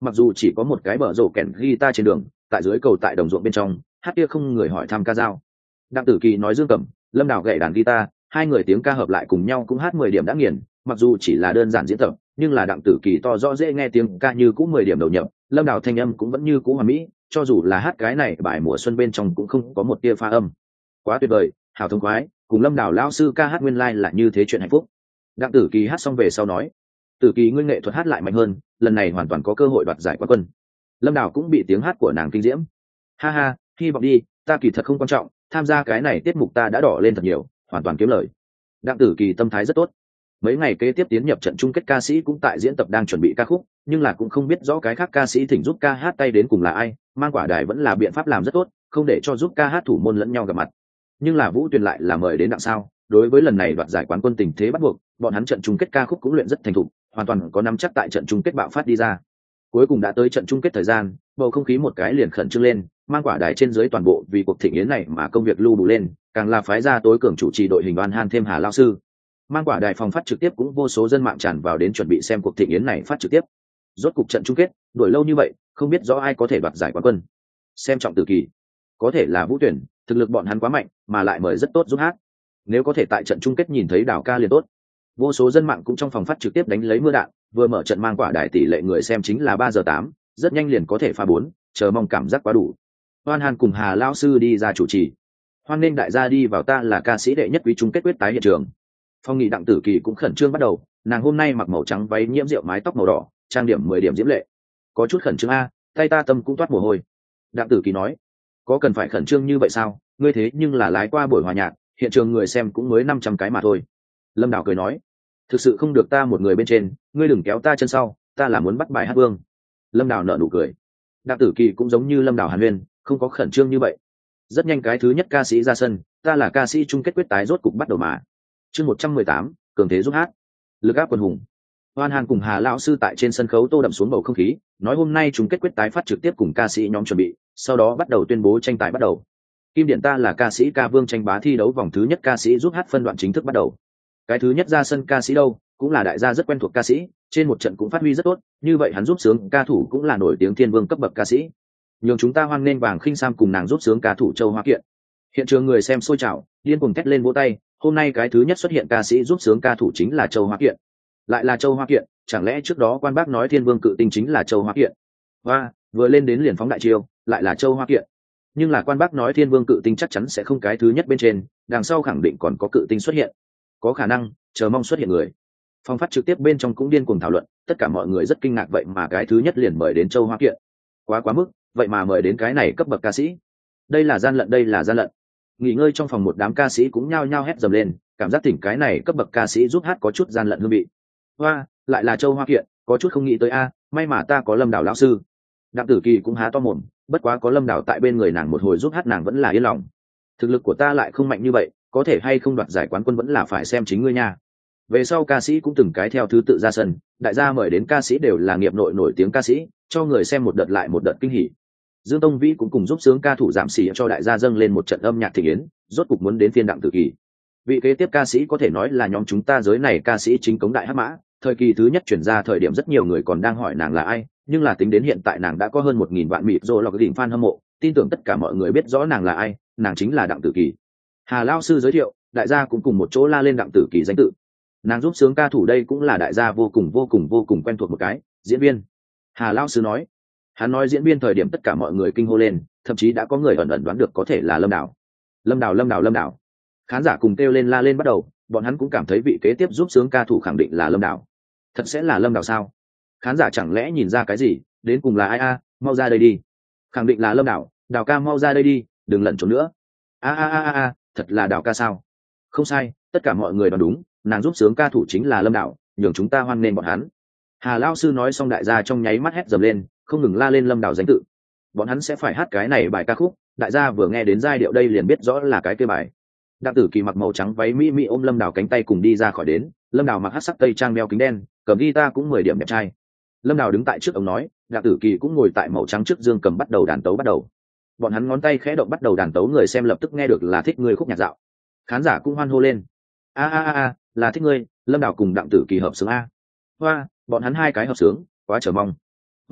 mặc dù chỉ có một cái bờ rổ kèn guitar trên đường, tại dưới cầu tại đồng ruộng bên trong hát kia không người hỏi thăm ca dao. Đặng Tử Kỳ nói dương cầm, Lâm Đào gậy đàn guitar, hai người tiếng ca hợp lại cùng nhau cũng hát mười điểm đã nghiền. Mặc dù chỉ là đơn giản diễn tập, nhưng là Đặng Tử Kỳ to rõ dễ nghe tiếng ca như cũng mười điểm đầu nhập, Lâm Đào thanh âm cũng vẫn như cũ hoàn mỹ, cho dù là hát cái này bài mùa xuân bên trong cũng không có một tia pha âm. Quá tuyệt vời, hào thông khoái, cùng Lâm Đào lão sư ca hát nguyên lai like là như thế chuyện hạnh phúc. Đặng Tử Kỳ hát xong về sau nói, Tử Kỳ ngươi nghệ thuật hát lại mạnh hơn, lần này hoàn toàn có cơ hội đoạt giải quán quân. Lâm Đào cũng bị tiếng hát của nàng kinh diễm. Ha ha, hy vọng đi, ta kỳ thật không quan trọng, tham gia cái này tiết mục ta đã đỏ lên thật nhiều, hoàn toàn kiếm lời. Đặng Tử Kỳ tâm thái rất tốt. Mấy ngày kế tiếp tiến nhập trận chung kết ca sĩ cũng tại diễn tập đang chuẩn bị ca khúc, nhưng là cũng không biết rõ cái khác ca sĩ thỉnh giúp ca hát tay đến cùng là ai. Mang quả đài vẫn là biện pháp làm rất tốt, không để cho giúp ca hát thủ môn lẫn nhau gặp mặt. Nhưng là Vũ Tuyền lại là mời đến đặng sao, đối với lần này đoạt giải quán quân tình thế bắt buộc, bọn hắn trận chung kết ca khúc cũng luyện rất thành thục, hoàn toàn có nắm chắc tại trận chung kết bạo phát đi ra. Cuối cùng đã tới trận chung kết thời gian, bầu không khí một cái liền khẩn trương lên, mang quả đài trên dưới toàn bộ vì cuộc thịnh yến này mà công việc lưu đủ lên, càng là phái ra tối cường chủ trì đội hình Oan Han thêm Hà lão sư. Mang quả đài phòng phát trực tiếp cũng vô số dân mạng tràn vào đến chuẩn bị xem cuộc thịnh yến này phát trực tiếp. Rốt cục trận chung kết, đuổi lâu như vậy, không biết rõ ai có thể đoạt giải quán quân. Xem trọng Tử Kỳ, có thể là Vũ Tuyển, thực lực bọn hắn quá mạnh, mà lại mời rất tốt giúp hát. Nếu có thể tại trận chung kết nhìn thấy Đào ca liền tốt. Vô số dân mạng cũng trong phòng phát trực tiếp đánh lấy mưa đạn, vừa mở trận mang quả đài tỷ lệ người xem chính là ba giờ tám, rất nhanh liền có thể pha bốn, chờ mong cảm giác quá đủ. Oan Han cùng Hà lão sư đi ra chủ trì. Hoan nên đại gia đi vào, ta là ca sĩ đệ nhất quý chung kết quyết tái hiện trường. Phong nghị Đặng Tử Kỳ cũng khẩn trương bắt đầu, nàng hôm nay mặc màu trắng váy nhiễm rượu, mái tóc màu đỏ, trang điểm mười điểm diễm lệ. Có chút khẩn trương a, tay ta tâm cũng toát mồ hôi. Đặng Tử Kỳ nói, có cần phải khẩn trương như vậy sao, ngươi thế nhưng là lái qua buổi hòa nhạc, hiện trường người xem cũng mới năm trăm cái mà thôi. Lâm Đào cười nói, thực sự không được ta một người bên trên, ngươi đừng kéo ta chân sau, ta là muốn bắt bài hát vương. Lâm Đào nở nụ cười. Đặng Tử Kỳ cũng giống như Lâm Đào hàn huyên, không có khẩn trương như vậy. Rất nhanh cái thứ nhất ca sĩ ra sân, ta là ca sĩ chung kết quyết tái rốt cục bắt đầu mà. Chương một trăm mười tám, cường thế giúp hát, lực áp quân hùng. Hoan Han cùng Hà lão sư tại trên sân khấu tô đậm xuống bầu không khí, nói hôm nay chung kết quyết tái phát trực tiếp cùng ca sĩ nhóm chuẩn bị, sau đó bắt đầu tuyên bố tranh tài bắt đầu. Kim Điện ta là ca sĩ ca vương tranh bá thi đấu vòng thứ nhất ca sĩ giúp hát phân đoạn chính thức bắt đầu. Cái thứ nhất ra sân ca sĩ đâu, cũng là đại gia rất quen thuộc ca sĩ, trên một trận cũng phát huy rất tốt, như vậy hắn giúp sướng ca thủ cũng là nổi tiếng thiên vương cấp bậc ca sĩ. Nhường chúng ta hoan nghênh Vàng Khinh Sam cùng nàng giúp sướng ca thủ Châu Hoa Kiện. Hiện trường người xem sôi trào, điên cuồng thét lên vỗ tay, hôm nay cái thứ nhất xuất hiện ca sĩ giúp sướng ca thủ chính là Châu Hoa Kiện. Lại là Châu Hoa Kiện, chẳng lẽ trước đó quan bác nói thiên vương cự tinh chính là Châu Hoa Kiện? Và vừa lên đến liền phóng đại chiêu, lại là Châu Hoa Kiện. Nhưng là quan bác nói thiên vương cự tinh chắc chắn sẽ không cái thứ nhất bên trên, đằng sau khẳng định còn có cự tinh xuất hiện. Có khả năng, chờ mong xuất hiện người. Phòng phát trực tiếp bên trong cũng điên cuồng thảo luận, tất cả mọi người rất kinh ngạc, vậy mà cái thứ nhất liền mời đến Châu Hoa Kiện. Quá quá mức, vậy mà mời đến cái này cấp bậc ca sĩ. Đây là gian lận, đây là gian lận. Nghỉ ngơi trong phòng một đám ca sĩ cũng nhao nhao hét dầm lên, cảm giác tỉnh cái này cấp bậc ca sĩ giúp hát có chút gian lận hương vị. Hoa, lại là Châu Hoa Kiện, có chút không nghĩ tới a, may mà ta có Lâm Đào lão sư. Đặng Tử Kỳ cũng há to mồm, bất quá có Lâm Đào tại bên người nàng một hồi giúp hát nàng vẫn là yên lòng. Thực lực của ta lại không mạnh như vậy, có thể hay không đoạt giải quán quân vẫn là phải xem chính ngươi nha. Về sau ca sĩ cũng từng cái theo thứ tự ra sân, đại gia mời đến ca sĩ đều là nghiệp nội nổi tiếng ca sĩ, cho người xem một đợt lại một đợt kinh hỉ. Dương Tông Vĩ cũng cùng giúp sướng ca thủ giảm xỉ cho đại gia dâng lên một trận âm nhạc thịnh yến, rốt cục muốn đến phiên Đặng Tử Kỳ. Vị kế tiếp ca sĩ có thể nói là nhóm chúng ta giới này ca sĩ chính cống đại hắc mã, thời kỳ thứ nhất chuyển ra thời điểm rất nhiều người còn đang hỏi nàng là ai, nhưng là tính đến hiện tại nàng đã có hơn một nghìn vạn mịt rồi là cái đỉnh fan hâm mộ, tin tưởng tất cả mọi người biết rõ nàng là ai, nàng chính là Đặng Tử Kỳ. Hà lão sư giới thiệu, đại gia cũng cùng một chỗ la lên Đặng Tử Kỳ danh tự. Nàng giúp sướng ca thủ đây cũng là đại gia vô cùng vô cùng vô cùng quen thuộc một cái diễn viên. Hà lão sư nói, hắn nói diễn viên thời điểm tất cả mọi người kinh hô lên, thậm chí đã có người ẩn ẩn đoán được có thể là Lâm Đào. Lâm Đào, Lâm Đào, Lâm Đào. Khán giả cùng kêu lên la lên bắt đầu, bọn hắn cũng cảm thấy vị kế tiếp giúp sướng ca thủ khẳng định là Lâm Đào. Thật sẽ là Lâm Đào sao? Khán giả chẳng lẽ nhìn ra cái gì, đến cùng là ai a, mau ra đây đi. Khẳng định là Lâm Đào, Đào ca mau ra đây đi, đừng lẩn trốn nữa. A a a a, thật là Đào ca sao? Không sai, tất cả mọi người đoán đúng, nàng giúp sướng ca thủ chính là Lâm Đào, nhường chúng ta hoan nghênh bọn hắn. Hà lão sư nói xong đại gia trong nháy mắt hét dầm lên, không ngừng la lên Lâm Đào danh tự. Bọn hắn sẽ phải hát cái này bài ca khúc, đại gia vừa nghe đến giai điệu đây liền biết rõ là cái kia bài. Đặng Tử Kỳ mặc màu trắng váy mỹ mỹ ôm Lâm Đào cánh tay cùng đi ra khỏi đến, Lâm Đào mặc hắc sắc tây trang đeo kính đen, cầm guitar cũng mười điểm đẹp trai. Lâm Đào đứng tại trước ống nói, Đặng Tử Kỳ cũng ngồi tại màu trắng trước dương cầm bắt đầu đàn tấu bắt đầu. Bọn hắn ngón tay khẽ động bắt đầu đàn tấu, người xem lập tức nghe được là thích ngươi khúc nhạc dạo. Khán giả cũng hoan hô lên. A a a a, là thích ngươi, Lâm Đào cùng Đặng Tử Kỳ hợp sướng a. Hoa, bọn hắn hai cái hợp sướng, quá chờ mong. Hoa,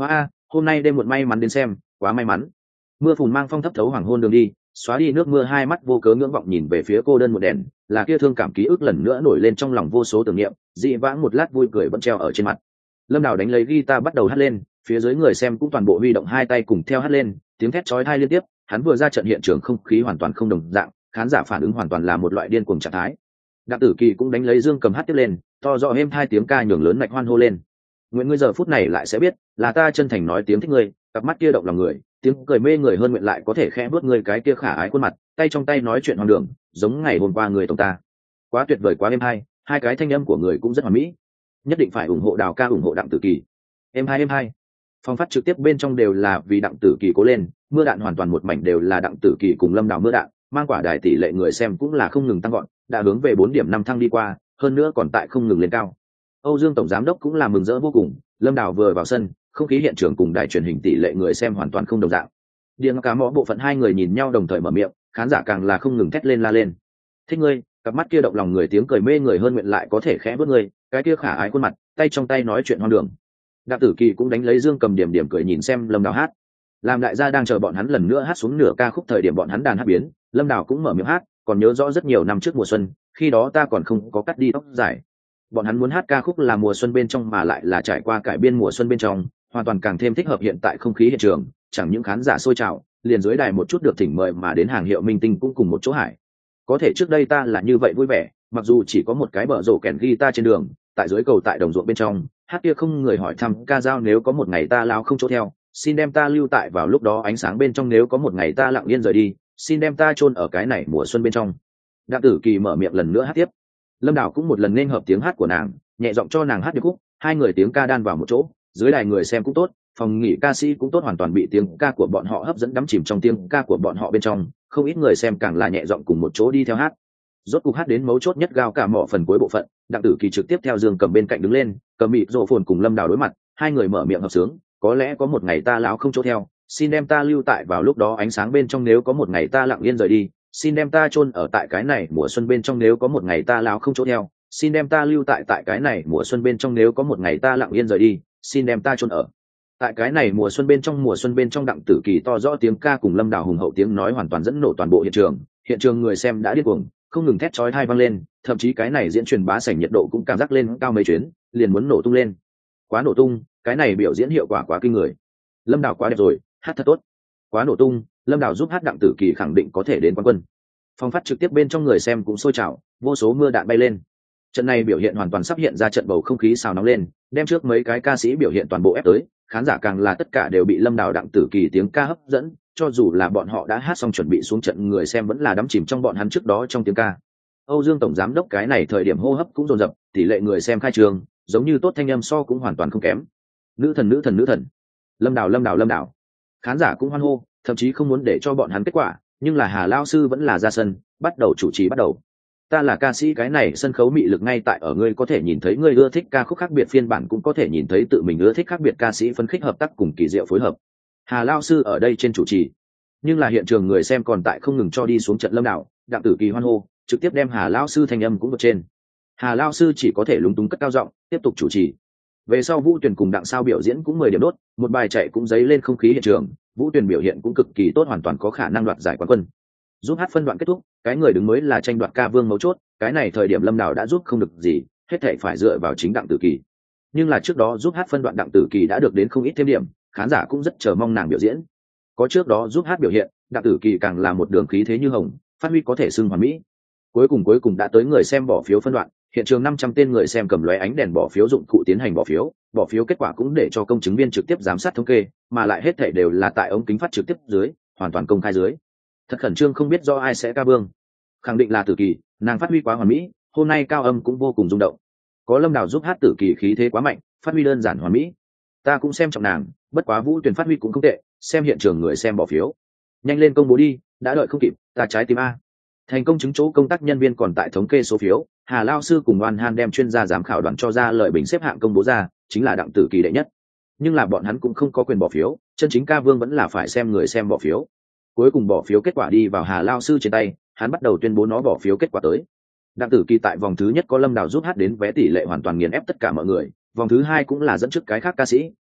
hôm nay đêm muộn may mắn đến xem, quá may mắn. Mưa phùn mang phong thấp thấu hoàng hôn đường đi, xóa đi nước mưa, hai mắt vô cớ ngưỡng vọng nhìn về phía cô đơn một đèn, là kia thương cảm ký ức lần nữa nổi lên trong lòng vô số tưởng niệm, dị vãng một lát vui cười vẫn treo ở trên mặt. Lâm Đào đánh lấy guitar bắt đầu hát lên, phía dưới người xem cũng toàn bộ huy động hai tay cùng theo hát lên, tiếng thét chói tai liên tiếp. Hắn vừa ra trận hiện trường không khí hoàn toàn không đồng dạng, khán giả phản ứng hoàn toàn là một loại điên cuồng trạng thái. Đặng Tử Kỳ cũng đánh lấy dương cầm hát tiếp lên, to rõ êm hai tiếng ca nhường lớn mạch hoan hô lên. Nguyện ngươi giờ phút này lại sẽ biết, là ta chân thành nói tiếng thích ngươi, cặp mắt kia động lòng người, tiếng cười mê người hơn nguyện lại có thể khẽ vuốt ngươi cái kia khả ái khuôn mặt, tay trong tay nói chuyện hoang đường, giống ngày hôm qua người tổng ta. Quá tuyệt vời, quá êm hai, hai cái thanh âm của người cũng rất hoàn mỹ. Nhất định phải ủng hộ Đào ca, ủng hộ Đặng Tử Kỳ. Êm hai êm hai. Phong phát trực tiếp bên trong đều là vì Đặng Tử Kỳ cố lên, mưa đạn hoàn toàn một mảnh đều là Đặng Tử Kỳ cùng Lâm Đào mưa đạn, mang quả đài tỷ lệ người xem cũng là không ngừng tăng gọn, đã hướng về bốn điểm năm thăng đi qua, hơn nữa còn tại không ngừng lên cao. Âu Dương tổng giám đốc cũng là mừng rỡ vô cùng, Lâm Đào vừa vào sân, không khí hiện trường cùng đài truyền hình tỷ lệ người xem hoàn toàn không đồng dạng. Điền Cá Mõ bộ phận hai người nhìn nhau đồng thời mở miệng, khán giả càng là không ngừng thét lên la lên. Thích ngươi, cặp mắt kia động lòng người, tiếng cười mê người hơn nguyện lại có thể khẽ bước người, cái kia khả ái khuôn mặt, tay trong tay nói chuyện hoang đường. Đặng Tử Kỳ cũng đánh lấy dương cầm điểm điểm cười nhìn xem Lâm Đào hát. Làm đại gia đang chờ bọn hắn lần nữa hát xuống nửa ca khúc thời điểm bọn hắn đàn hát biến, Lâm Đào cũng mở miệng hát, còn nhớ rõ rất nhiều năm trước mùa xuân, khi đó ta còn không có cắt đi tóc dài. Bọn hắn muốn hát ca khúc là mùa xuân bên trong mà lại là trải qua cải biên mùa xuân bên trong, hoàn toàn càng thêm thích hợp hiện tại không khí hiện trường, chẳng những khán giả sôi trào, liền dưới đài một chút được thỉnh mời mà đến hàng hiệu minh tinh cũng cùng một chỗ hải. Có thể trước đây ta là như vậy vui vẻ, mặc dù chỉ có một cái bờ rổ kèn guitar trên đường, tại dưới cầu tại đồng ruộng bên trong, hát kia không người hỏi thăm ca dao, nếu có một ngày ta lao không chỗ theo, xin đem ta lưu tại vào lúc đó ánh sáng bên trong, nếu có một ngày ta lặng yên rời đi, xin đem ta chôn ở cái này mùa xuân bên trong. Đặng Tử Kỳ mở miệng lần nữa hát tiếp. Lâm Đào cũng một lần nên hợp tiếng hát của nàng, nhẹ giọng cho nàng hát điệp khúc, hai người tiếng ca đan vào một chỗ, dưới đài người xem cũng tốt, phòng nghỉ ca sĩ cũng tốt, hoàn toàn bị tiếng ca của bọn họ hấp dẫn, đắm chìm trong tiếng ca của bọn họ bên trong, không ít người xem càng là nhẹ giọng cùng một chỗ đi theo hát. Rốt cuộc hát đến mấu chốt nhất gao cả mỏ phần cuối bộ phận, Đặng Tử Kỳ trực tiếp theo dương cầm bên cạnh đứng lên, cầm mịt rộ phồn cùng Lâm Đào đối mặt, hai người mở miệng hợp sướng, có lẽ có một ngày ta lão không chỗ theo, xin đem ta lưu tại vào lúc đó ánh sáng bên trong, nếu có một ngày ta lặng yên rời đi, xin đem ta chôn ở tại cái này mùa xuân bên trong, nếu có một ngày ta lão không chỗ theo, xin đem ta lưu tại tại cái này mùa xuân bên trong, nếu có một ngày ta lặng yên rời đi, xin đem ta chôn ở tại cái này mùa xuân bên trong. Mùa xuân bên trong Đặng Tử Kỳ to rõ tiếng ca cùng Lâm Đào hùng hậu tiếng nói hoàn toàn dẫn nổ toàn bộ hiện trường, hiện trường người xem đã điên cuồng, không ngừng thét chói tai vang lên, thậm chí cái này diễn truyền bá sảnh nhiệt độ cũng cảm giác lên cao mấy chuyến, liền muốn nổ tung lên. Quá nổ tung, cái này biểu diễn hiệu quả quá kinh người. Lâm Đào quá đẹp rồi, hát thật tốt. Quá nổ tung, Lâm Đào giúp hát Đặng Tử Kỳ khẳng định có thể đến quán quân. Phong phát trực tiếp bên trong người xem cũng sôi trào, vô số mưa đạn bay lên. Trận này biểu hiện hoàn toàn sắp hiện ra trận bầu không khí xào nóng lên, đem trước mấy cái ca sĩ biểu hiện toàn bộ ép tới, khán giả càng là tất cả đều bị Lâm Đào Đặng Tử Kỳ tiếng ca hấp dẫn, cho dù là bọn họ đã hát xong chuẩn bị xuống trận, người xem vẫn là đắm chìm trong bọn hắn trước đó trong tiếng ca. Âu Dương tổng giám đốc cái này thời điểm hô hấp cũng dồn dập, tỷ lệ người xem khai trường, giống như tốt thanh âm so cũng hoàn toàn không kém. Nữ thần nữ thần nữ thần, Lâm Đào Lâm Đào Lâm Đào. Khán giả cũng hoan hô, thậm chí không muốn để cho bọn hắn kết quả, nhưng là Hà lao sư vẫn là ra sân, bắt đầu chủ trì bắt đầu. Ta là ca sĩ, cái này sân khấu mị lực ngay tại ở ngươi có thể nhìn thấy ngươi ưa thích ca khúc khác biệt phiên bản, cũng có thể nhìn thấy tự mình ưa thích khác biệt ca sĩ phấn khích hợp tác cùng kỳ diệu phối hợp. Hà lao sư ở đây trên chủ trì, nhưng là hiện trường người xem còn tại không ngừng cho đi xuống trận Lâm Đào, Đặng Tử Kỳ hoan hô, trực tiếp đem Hà lao sư thanh âm cũng vượt trên. Hà lao sư chỉ có thể lúng túng cất cao giọng tiếp tục chủ trì. Về sau Vũ Tuyền cùng Đặng Sao biểu diễn cũng mười điểm đốt, một bài chạy cũng dấy lên không khí hiện trường, Vũ Tuyền biểu hiện cũng cực kỳ tốt, hoàn toàn có khả năng đoạt giải quán quân. Giúp hát phân đoạn kết thúc, cái người đứng mới là tranh đoạt ca vương mấu chốt, cái này thời điểm Lâm Đào đã giúp không được gì, hết thảy phải dựa vào chính Đặng Tử Kỳ. Nhưng là trước đó giúp hát phân đoạn Đặng Tử Kỳ đã được đến không ít thêm điểm, khán giả cũng rất chờ mong nàng biểu diễn. Có trước đó giúp hát biểu hiện, Đặng Tử Kỳ càng là một đường khí thế như hồng, phát huy có thể xưng hoàn mỹ. Cuối cùng cuối cùng đã tới người xem bỏ phiếu phân đoạn, hiện trường năm trăm tên người xem cầm lóe ánh đèn bỏ phiếu dụng cụ tiến hành bỏ phiếu, bỏ phiếu kết quả cũng để cho công chứng viên trực tiếp giám sát thống kê, mà lại hết thảy đều là tại ống kính phát trực tiếp dưới, hoàn toàn công khai dưới. Thật khẩn trương không biết do ai sẽ ca vương. Khẳng định là Tử Kỳ, nàng phát huy quá hoàn mỹ, hôm nay cao âm cũng vô cùng rung động. Có Lâm Đào giúp hát, Tử Kỳ khí thế quá mạnh, phát huy đơn giản hoàn mỹ. Ta cũng xem trọng nàng, bất quá Vũ Tuyền phát huy cũng không tệ, xem hiện trường người xem bỏ phiếu. Nhanh lên công bố đi, đã đợi không kịp, ta trái tim a. Thành công chứng chỗ công tác nhân viên còn tại thống kê số phiếu, Hà lao sư cùng Oan Han đem chuyên gia giám khảo đoàn cho ra lời bình xếp hạng công bố ra, chính là Đặng Tử Kỳ đệ nhất. Nhưng là bọn hắn cũng không có quyền bỏ phiếu, chân chính ca vương vẫn là phải xem người xem bỏ phiếu. Cuối cùng bỏ phiếu kết quả đi vào Hà lao sư trên tay, hắn bắt đầu tuyên bố nó bỏ phiếu kết quả tới. Đặng Tử Kỳ tại vòng thứ nhất có Lâm Đào giúp hát đến vé tỷ lệ hoàn toàn nghiền ép tất cả mọi người, vòng thứ hai cũng là dẫn trước cái khác ca sĩ,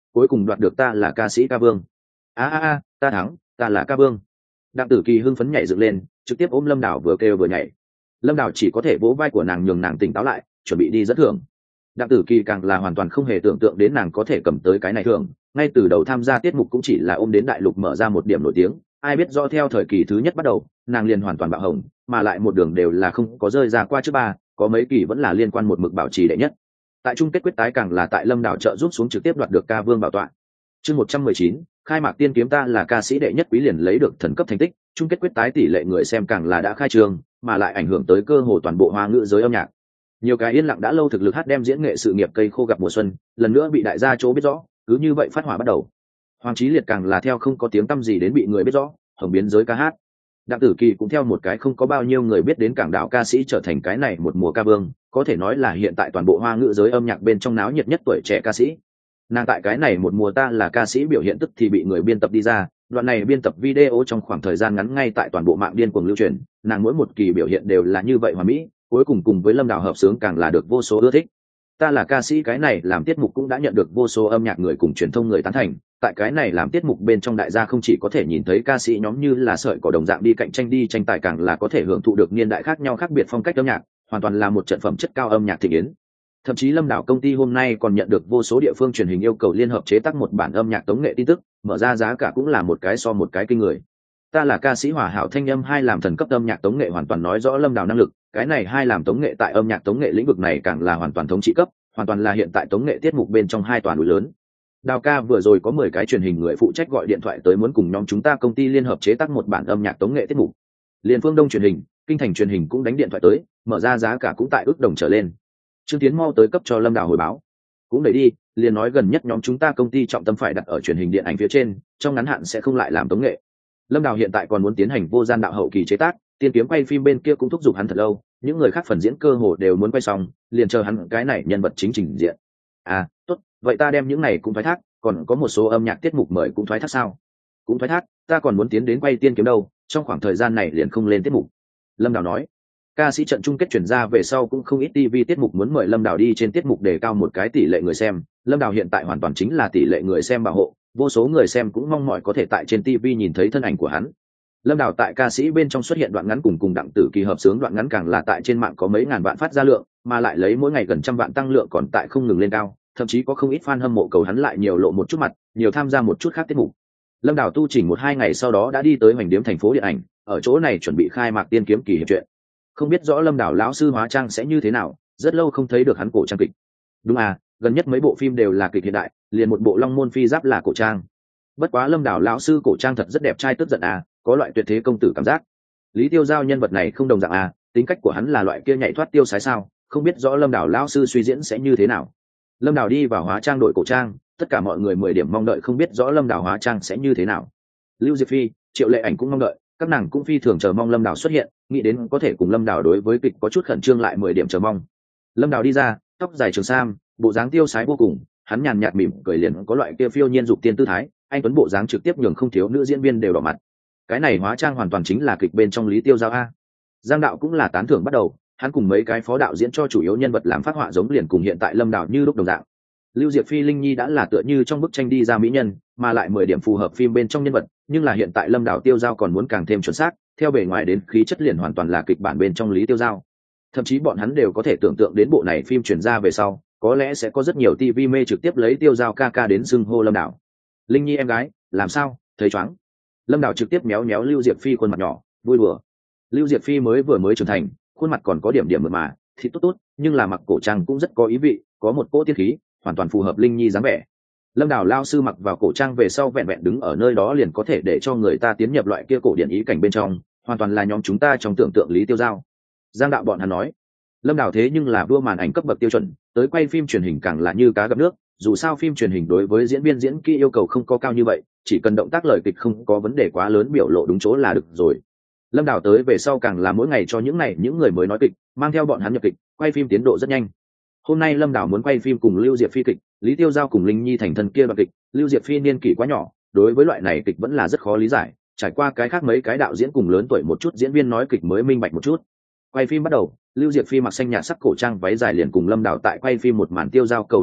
cuối cùng đoạt được ta là ca sĩ ca vương. A a a, ta thắng, ta là ca vương. Đặng Tử Kỳ hưng phấn nhảy dựng lên, trực tiếp ôm Lâm Đào vừa kêu vừa nhảy. Lâm Đào chỉ có thể vỗ vai của nàng nhường nàng tỉnh táo lại, chuẩn bị đi dẫn thưởng. Đặng Tử Kỳ càng là hoàn toàn không hề tưởng tượng đến nàng có thể cầm tới cái này thưởng, ngay từ đầu tham gia tiết mục cũng chỉ là ôm đến đại lục mở ra một điểm nổi tiếng, ai biết do theo thời kỳ thứ nhất bắt đầu, nàng liền hoàn toàn bạo hồng, mà lại một đường đều là không có rơi ra qua trước ba, có mấy kỳ vẫn là liên quan một mực bảo trì đệ nhất. Tại chung kết quyết tái càng là tại Lâm Đào trợ giúp xuống trực tiếp đoạt được ca vương bảo tọa. Chương một trăm mười chín, khai mạc tiên kiếm ta là ca sĩ đệ nhất quý liền lấy được thần cấp thành tích, chung kết quyết tái tỷ lệ người xem càng là đã khai trường, mà lại ảnh hưởng tới cơ hồ toàn bộ hoa ngữ giới âm nhạc. Nhiều cái yên lặng đã lâu thực lực hát đem diễn nghệ sự nghiệp cây khô gặp mùa xuân, lần nữa bị đại gia chỗ biết rõ, cứ như vậy phát hỏa bắt đầu. Hoàng Chí Liệt càng là theo không có tiếng tăm gì đến bị người biết rõ, hồng biến giới ca hát. Đặng Tử Kỳ cũng theo một cái không có bao nhiêu người biết đến cảng đảo ca sĩ trở thành cái này một mùa ca vương, có thể nói là hiện tại toàn bộ hoa ngữ giới âm nhạc bên trong náo nhiệt nhất tuổi trẻ ca sĩ. Nàng tại cái này một mùa ta là ca sĩ biểu hiện tức thì bị người biên tập đi ra, đoạn này biên tập video trong khoảng thời gian ngắn ngay tại toàn bộ mạng điên cuồng lưu truyền, nàng mỗi một kỳ biểu hiện đều là như vậy hoàn mỹ, cuối cùng cùng với Lâm Đào hợp sướng càng là được vô số ưa thích. Ta là ca sĩ cái này làm tiết mục cũng đã nhận được vô số âm nhạc người cùng truyền thông người tán thành, tại cái này làm tiết mục bên trong đại gia không chỉ có thể nhìn thấy ca sĩ nhóm như là sợi cỏ đồng dạng đi cạnh tranh đi tranh tài, càng là có thể hưởng thụ được niên đại khác nhau khác biệt phong cách âm nhạc, hoàn toàn là một trận phẩm chất cao âm nhạc thị yến. Thậm chí Lâm Đảo công ty hôm nay còn nhận được vô số địa phương truyền hình yêu cầu liên hợp chế tác một bản âm nhạc tống nghệ tin tức, mở ra giá cả cũng là một cái so một cái kinh người. Ta là ca sĩ hòa hảo thanh âm hai làm thần cấp âm nhạc tống nghệ hoàn toàn nói rõ Lâm Đảo năng lực, cái này hai làm tống nghệ tại âm nhạc tống nghệ lĩnh vực này càng là hoàn toàn thống trị cấp, hoàn toàn là hiện tại tống nghệ tiết mục bên trong hai toàn núi lớn. Đào ca vừa rồi có mười cái truyền hình người phụ trách gọi điện thoại tới muốn cùng nhóm chúng ta công ty liên hợp chế tác một bản âm nhạc tống nghệ tiết mục. Liên Phương Đông truyền hình, Kinh Thành truyền hình cũng đánh điện thoại tới, mở ra giá cả cũng tại ước đồng trở lên. Trương Tiến mau tới cấp cho Lâm Đào hồi báo. Cũng đẩy đi, liền nói gần nhất nhóm chúng ta công ty trọng tâm phải đặt ở truyền hình điện ảnh phía trên, trong ngắn hạn sẽ không lại làm tống nghệ. Lâm Đào hiện tại còn muốn tiến hành vô gian đạo hậu kỳ chế tác, tiên kiếm quay phim bên kia cũng thúc giục hắn thật lâu, những người khác phần diễn cơ hồ đều muốn quay xong, liền chờ hắn cái này nhân vật chính trình diện. À, tốt, vậy ta đem những này cũng thoái thác, còn có một số âm nhạc tiết mục mời cũng thoái thác sao? Cũng thoái thác, ta còn muốn tiến đến quay tiên kiếm đâu, trong khoảng thời gian này liền không lên tiết mục. Lâm Đào nói. Ca sĩ trận chung kết chuyển ra về sau cũng không ít ti vi tiết mục muốn mời Lâm Đào đi trên tiết mục để cao một cái tỷ lệ người xem. Lâm Đào hiện tại hoàn toàn chính là tỷ lệ người xem bảo hộ, vô số người xem cũng mong mỏi có thể tại trên ti vi nhìn thấy thân ảnh của hắn. Lâm Đào tại ca sĩ bên trong xuất hiện đoạn ngắn cùng cùng Đặng Tử Kỳ hợp sướng đoạn ngắn càng là tại trên mạng có mấy ngàn vạn phát ra lượng, mà lại lấy mỗi ngày gần trăm vạn tăng lượng còn tại không ngừng lên cao, thậm chí có không ít fan hâm mộ cầu hắn lại nhiều lộ một chút mặt, nhiều tham gia một chút khác tiết mục. Lâm Đào tu chỉnh một hai ngày sau đó đã đi tới Hoành Điếm thành phố điện ảnh, ở chỗ này chuẩn bị khai mạc tiên kiếm kỳ hiệp truyện. Không biết rõ Lâm Đào lão sư hóa trang sẽ như thế nào, rất lâu không thấy được hắn cổ trang kịch. Đúng à, gần nhất mấy bộ phim đều là kịch hiện đại, liền một bộ Long Môn Phi Giáp là cổ trang. Bất quá Lâm Đào lão sư cổ trang thật rất đẹp trai tức giận à, có loại tuyệt thế công tử cảm giác. Lý Tiêu Giao nhân vật này không đồng dạng à, tính cách của hắn là loại kia nhảy thoát tiêu sái sao, không biết rõ Lâm Đào lão sư suy diễn sẽ như thế nào. Lâm Đào đi vào hóa trang đội cổ trang, tất cả mọi người mười điểm mong đợi không biết rõ Lâm Đào hóa trang sẽ như thế nào. Lưu Diệp Phi, Triệu Lệ Ảnh cũng mong đợi, các nàng cũng phi thường chờ mong Lâm Đào xuất hiện, nghĩ đến có thể cùng Lâm Đào đối với kịch có chút khẩn trương lại mười điểm chờ mong. Lâm Đào đi ra, tóc dài trường sam, bộ dáng tiêu sái vô cùng, hắn nhàn nhạt mỉm cười liền có loại kia phiêu nhiên dục tiên tư thái, anh tuấn bộ dáng trực tiếp nhường không thiếu nữ diễn viên đều đỏ mặt. Cái này hóa trang hoàn toàn chính là kịch bên trong Lý Tiêu Giao a. Giang Đạo cũng là tán thưởng bắt đầu, hắn cùng mấy cái phó đạo diễn cho chủ yếu nhân vật làm phát họa giống liền cùng hiện tại Lâm Đào như lúc đồng dạng. Lưu Diệp Phi Linh Nhi đã là tựa như trong bức tranh đi ra mỹ nhân, mà lại mười điểm phù hợp phim bên trong nhân vật, nhưng là hiện tại Lâm Đào Tiêu Giao còn muốn càng thêm chuẩn xác, theo bề ngoài đến khí chất liền hoàn toàn là kịch bản bên trong Lý Tiêu Giao. Thậm chí bọn hắn đều có thể tưởng tượng đến bộ này phim truyền ra về sau, có lẽ sẽ có rất nhiều ti vi mê trực tiếp lấy Tiêu Giao ca ca đến xưng hô Lâm Đào. Linh Nhi em gái, làm sao, thấy choáng? Lâm Đào trực tiếp méo méo Lưu Diệp Phi khuôn mặt nhỏ, vui đùa. Lưu Diệp Phi mới vừa mới trưởng thành, khuôn mặt còn có điểm điểm mượt mà, thì tốt tốt, nhưng là mặc cổ trang cũng rất có ý vị, có một cỗ tiên khí, hoàn toàn phù hợp Linh Nhi dáng vẻ. Lâm Đào lao sư mặc vào cổ trang về sau vẹn vẹn đứng ở nơi đó liền có thể để cho người ta tiến nhập loại kia cổ điển ý cảnh bên trong, hoàn toàn là nhóm chúng ta trong tưởng tượng Lý Tiêu Giao. Giang Đạo bọn hắn nói, Lâm Đào thế nhưng là vua màn ảnh cấp bậc tiêu chuẩn, tới quay phim truyền hình càng là như cá gặp nước, dù sao phim truyền hình đối với diễn viên diễn kỹ yêu cầu không có cao như vậy, chỉ cần động tác lời kịch không có vấn đề quá lớn biểu lộ đúng chỗ là được rồi. Lâm Đào tới về sau càng là mỗi ngày cho những này những người mới nói kịch, mang theo bọn hắn nhập kịch, quay phim tiến độ rất nhanh. Hôm nay Lâm Đào muốn quay phim cùng Lưu Diệp Phi kịch, Lý Tiêu Giao cùng Linh Nhi thành thân kia đoạn kịch, Lưu Diệp Phi niên kỷ quá nhỏ, đối với loại này kịch vẫn là rất khó lý giải, trải qua cái khác mấy cái đạo diễn cùng lớn tuổi một chút diễn viên nói kịch mới minh bạch một chút. Quay phim bắt đầu, Lưu Diệp Phi mặc xanh nhạt sắc cổ trang váy dài liền cùng Lâm Đào tại quay phim một màn Tiêu Giao cầu hôn kịch,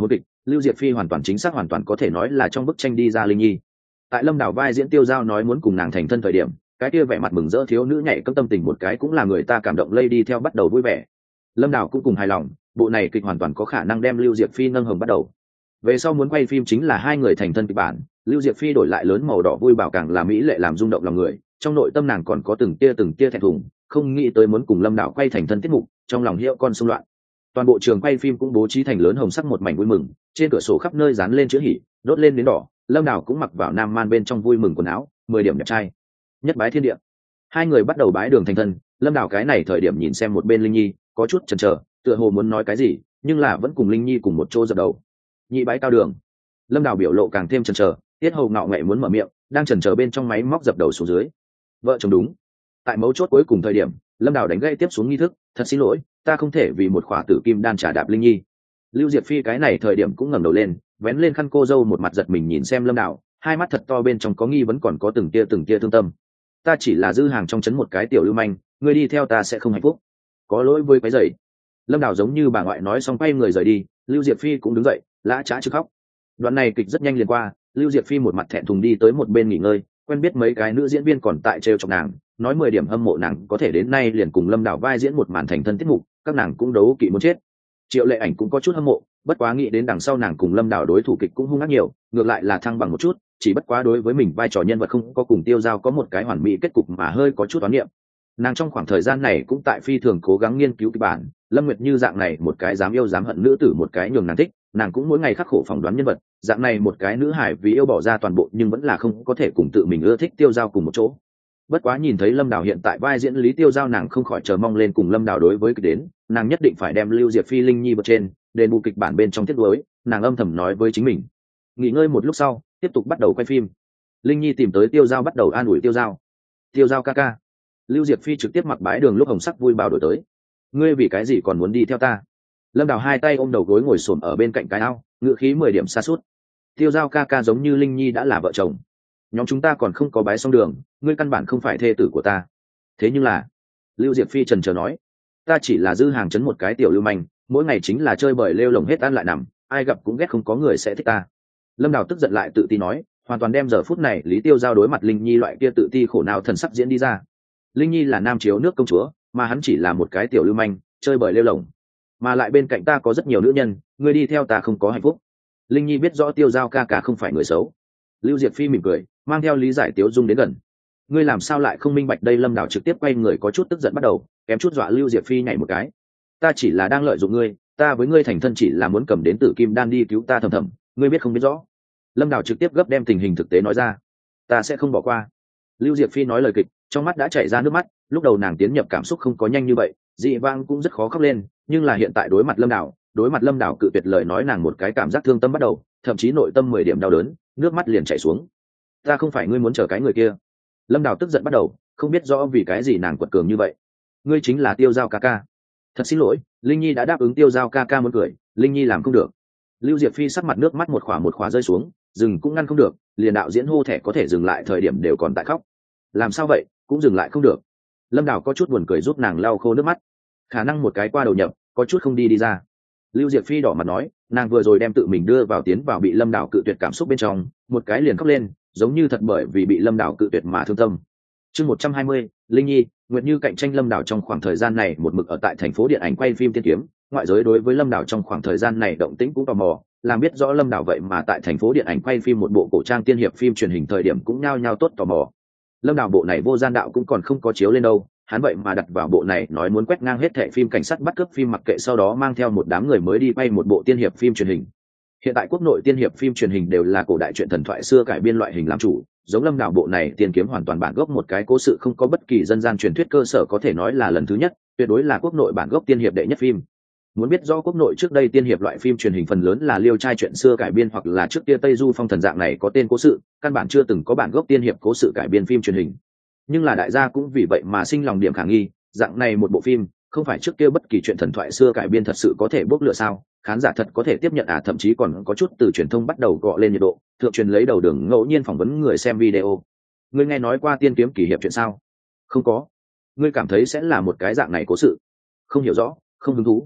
Lưu Diệp Phi hoàn toàn chính xác hoàn toàn có thể nói là trong bức tranh đi ra Linh Nhi. Tại Lâm Đảo vai diễn Tiêu Giao nói muốn cùng nàng thành thân thời điểm, cái kia vẻ mặt mừng rỡ thiếu nữ nhảy cấm tâm tình một cái cũng là người ta cảm động lây đi theo bắt đầu vui vẻ. Lâm Đảo cũng cùng hài lòng, bộ này kịch hoàn toàn có khả năng đem Lưu Diệp Phi nâng hồng bắt đầu. Về sau muốn quay phim chính là hai người thành thân kịch bản, Lưu Diệp Phi đổi lại lớn màu đỏ vui bảo càng là mỹ lệ làm rung động lòng người, trong nội tâm nàng còn có từng tia từng tia thẹn thùng, không nghĩ tới muốn cùng Lâm Đảo quay thành thân tiết mục, trong lòng hiệu con xung loạn. Toàn bộ trường quay phim cũng bố trí thành lớn hồng sắc một mảnh vui mừng, trên cửa sổ khắp nơi dán lên chữ hỉ, đốt lên nến đỏ, Lâm Đảo cũng mặc vào nam man bên trong vui mừng quần áo, mười điểm đẹp trai. Nhất bái thiên địa. Hai người bắt đầu bái đường thành thân, Lâm Đảo cái này thời điểm nhìn xem một bên Linh Nhi, có chút chần chờ, tựa hồ muốn nói cái gì, nhưng là vẫn cùng Linh Nhi cùng một chỗ dập đầu. Nhị bái cao đường. Lâm Đảo biểu lộ càng thêm chần chờ, tiết hầu ngạo nghệ muốn mở miệng, đang chần chờ bên trong máy móc dập đầu xuống dưới. Vợ chồng đúng. Tại mấu chốt cuối cùng thời điểm, Lâm Đảo đánh gãy tiếp xuống nghi thức, thật xin lỗi, ta không thể vì một khỏa tử kim đan trả đạp Linh Nhi. Lưu Diệp Phi cái này thời điểm cũng ngẩng đầu lên, vén lên khăn cô dâu một mặt giật mình nhìn xem Lâm Đảo, hai mắt thật to bên trong có nghi vẫn còn có từng tia từng tia thương tâm. Ta chỉ là dư hàng trong trấn một cái tiểu lưu manh, ngươi đi theo ta sẽ không hạnh phúc. Có lỗi với cái giày. Lâm Đảo giống như bà ngoại nói xong quay người rời đi, Lưu Diệp Phi cũng đứng dậy, lã chã chứ khóc. Đoạn này kịch rất nhanh liền qua, Lưu Diệp Phi một mặt thẹn thùng đi tới một bên nghỉ ngơi, quen biết mấy cái nữ diễn viên còn tại trêu chọc nàng, nói mười điểm hâm mộ nàng có thể đến nay liền cùng Lâm Đảo vai diễn một màn thành thân tiết mục, các nàng cũng đấu kỵ muốn chết. Triệu Lệ Ảnh cũng có chút hâm mộ, bất quá nghĩ đến đằng sau nàng cùng Lâm Đảo đối thủ kịch cũng hung ác nhiều, ngược lại là thăng bằng một chút, chỉ bất quá đối với mình vai trò nhân vật không có cùng Tiêu Giao có một cái hoàn mỹ kết cục mà hơi có chút toán niệm. Nàng trong khoảng thời gian này cũng tại phi thường cố gắng nghiên cứu kịch bản, Lâm Nguyệt Như dạng này một cái dám yêu dám hận nữ tử một cái nhường nàng thích, nàng cũng mỗi ngày khắc khổ phỏng đoán nhân vật, dạng này một cái nữ hải vì yêu bỏ ra toàn bộ nhưng vẫn là không có thể cùng tự mình ưa thích Tiêu Giao cùng một chỗ. Bất quá nhìn thấy Lâm Đảo hiện tại vai diễn Lý Tiêu Giao, nàng không khỏi chờ mong lên cùng Lâm Đảo đối với kịch đến, nàng nhất định phải đem Lưu Diệp Phi Linh Nhi bật trên, đền bù kịch bản bên trong tiết đối, nàng âm thầm nói với chính mình. Nghỉ ngơi một lúc sau, tiếp tục bắt đầu quay phim. Linh Nhi tìm tới Tiêu Giao bắt đầu an ủi Tiêu Giao. Tiêu Giao ca ca. Lưu Diệp Phi trực tiếp mặc bái đường lúc hồng sắc vui bào đổi tới. Ngươi vì cái gì còn muốn đi theo ta? Lâm Đảo hai tay ôm đầu gối ngồi xổm ở bên cạnh cái ao, ngữ khí mười điểm xa suốt. Tiêu Giao ca ca giống như Linh Nhi đã là vợ chồng, nhóm chúng ta còn không có bái xong đường, ngươi căn bản không phải thê tử của ta. Thế nhưng là, Lưu Diệp Phi trần trờ nói, ta chỉ là dư hàng chấn một cái tiểu lưu manh, mỗi ngày chính là chơi bời lêu lồng hết ăn lại nằm, ai gặp cũng ghét không có người sẽ thích ta. Lâm Đảo tức giận lại tự ti nói, hoàn toàn đem giờ phút này Lý Tiêu Giao đối mặt Linh Nhi loại kia tự ti khổ nào thần sắc diễn đi ra. Linh Nhi là nam chiếu nước công chúa, mà hắn chỉ là một cái tiểu lưu manh, chơi bời lêu lồng, mà lại bên cạnh ta có rất nhiều nữ nhân, ngươi đi theo ta không có hạnh phúc. Linh Nhi biết rõ Tiêu Giao ca ca không phải người xấu. Lưu Diệp Phi mỉm cười, mang theo lý giải tiếu dung đến gần. Ngươi làm sao lại không minh bạch đây? Lâm Đảo trực tiếp quay người có chút tức giận bắt đầu, kém chút dọa Lưu Diệp Phi nhảy một cái. Ta chỉ là đang lợi dụng ngươi, ta với ngươi thành thân chỉ là muốn cầm đến Tử Kim Đan đi cứu ta thầm thầm, ngươi biết không biết rõ. Lâm Đảo trực tiếp gấp đem tình hình thực tế nói ra. Ta sẽ không bỏ qua. Lưu Diệp Phi nói lời kịch, trong mắt đã chảy ra nước mắt, lúc đầu nàng tiến nhập cảm xúc không có nhanh như vậy, dị vang cũng rất khó khóc lên, nhưng là hiện tại đối mặt Lâm Đảo, đối mặt Lâm Đảo cự tuyệt lời nói nàng một cái cảm giác thương tâm bắt đầu, thậm chí nội tâm mười điểm đau đớn, nước mắt liền chảy xuống. Ta không phải ngươi muốn chờ cái người kia. Lâm Đảo tức giận bắt đầu, không biết rõ vì cái gì nàng quật cường như vậy. Ngươi chính là Tiêu Giao ca ca. Thật xin lỗi, Linh Nhi đã đáp ứng Tiêu Giao ca ca muốn cười, Linh Nhi làm không được. Lưu Diệp Phi sắc mặt nước mắt một khỏa một khỏa rơi xuống, dừng cũng ngăn không được, liền đạo diễn hô thẻ có thể dừng lại thời điểm đều còn tại khóc. Làm sao vậy, cũng dừng lại không được. Lâm Đảo có chút buồn cười giúp nàng lau khô nước mắt. Khả năng một cái qua đầu nhập, có chút không đi đi ra. Lưu Diệp Phi đỏ mặt nói, nàng vừa rồi đem tự mình đưa vào tiến vào bị Lâm Đảo cự tuyệt cảm xúc bên trong, một cái liền khóc lên, giống như thật bởi vì bị Lâm Đảo cự tuyệt mà thương tâm. Chương một trăm hai mươi, Linh Nhi, Nguyệt Như cạnh tranh Lâm Đảo trong khoảng thời gian này một mực ở tại thành phố điện ảnh quay phim Tiên Kiếm, ngoại giới đối với Lâm Đảo trong khoảng thời gian này động tĩnh cũng tò mò, làm biết rõ Lâm Đảo vậy mà tại thành phố điện ảnh quay phim một bộ cổ trang tiên hiệp phim truyền hình thời điểm cũng nhao nhao tốt tò mò. Lâm Đảo bộ này vô gian đạo cũng còn không có chiếu lên đâu, hắn vậy mà đặt vào bộ này nói muốn quét ngang hết thảy phim cảnh sát bắt cướp phim mặc kệ, sau đó mang theo một đám người mới đi quay một bộ tiên hiệp phim truyền hình. Hiện tại quốc nội tiên hiệp phim truyền hình đều là cổ đại truyện thần thoại xưa cải biên loại hình làm chủ, giống Lâm Đảo bộ này Tiên Kiếm hoàn toàn bản gốc một cái cố sự, không có bất kỳ dân gian truyền thuyết cơ sở, có thể nói là lần thứ nhất, tuyệt đối là quốc nội bản gốc tiên hiệp đệ nhất phim. Muốn biết do quốc nội trước đây tiên hiệp loại phim truyền hình phần lớn là liêu trai chuyện xưa cải biên hoặc là trước kia Tây Du Phong Thần dạng này có tên cố sự, căn bản chưa từng có bản gốc tiên hiệp cố sự cải biên phim truyền hình. Nhưng là đại gia cũng vì vậy mà sinh lòng điểm khả nghi, dạng này một bộ phim không phải trước kia bất kỳ chuyện thần thoại xưa cải biên thật sự có thể bốc lửa sao, khán giả thật có thể tiếp nhận à? Thậm chí còn có chút từ truyền thông bắt đầu gọ lên nhiệt độ, thượng truyền lấy đầu đường ngẫu nhiên phỏng vấn người xem video. Ngươi nghe nói qua Tiên Kiếm kỳ hiệp chuyện sao? Không có. Ngươi cảm thấy sẽ là một cái dạng này cố sự? Không hiểu rõ, không hứng thú.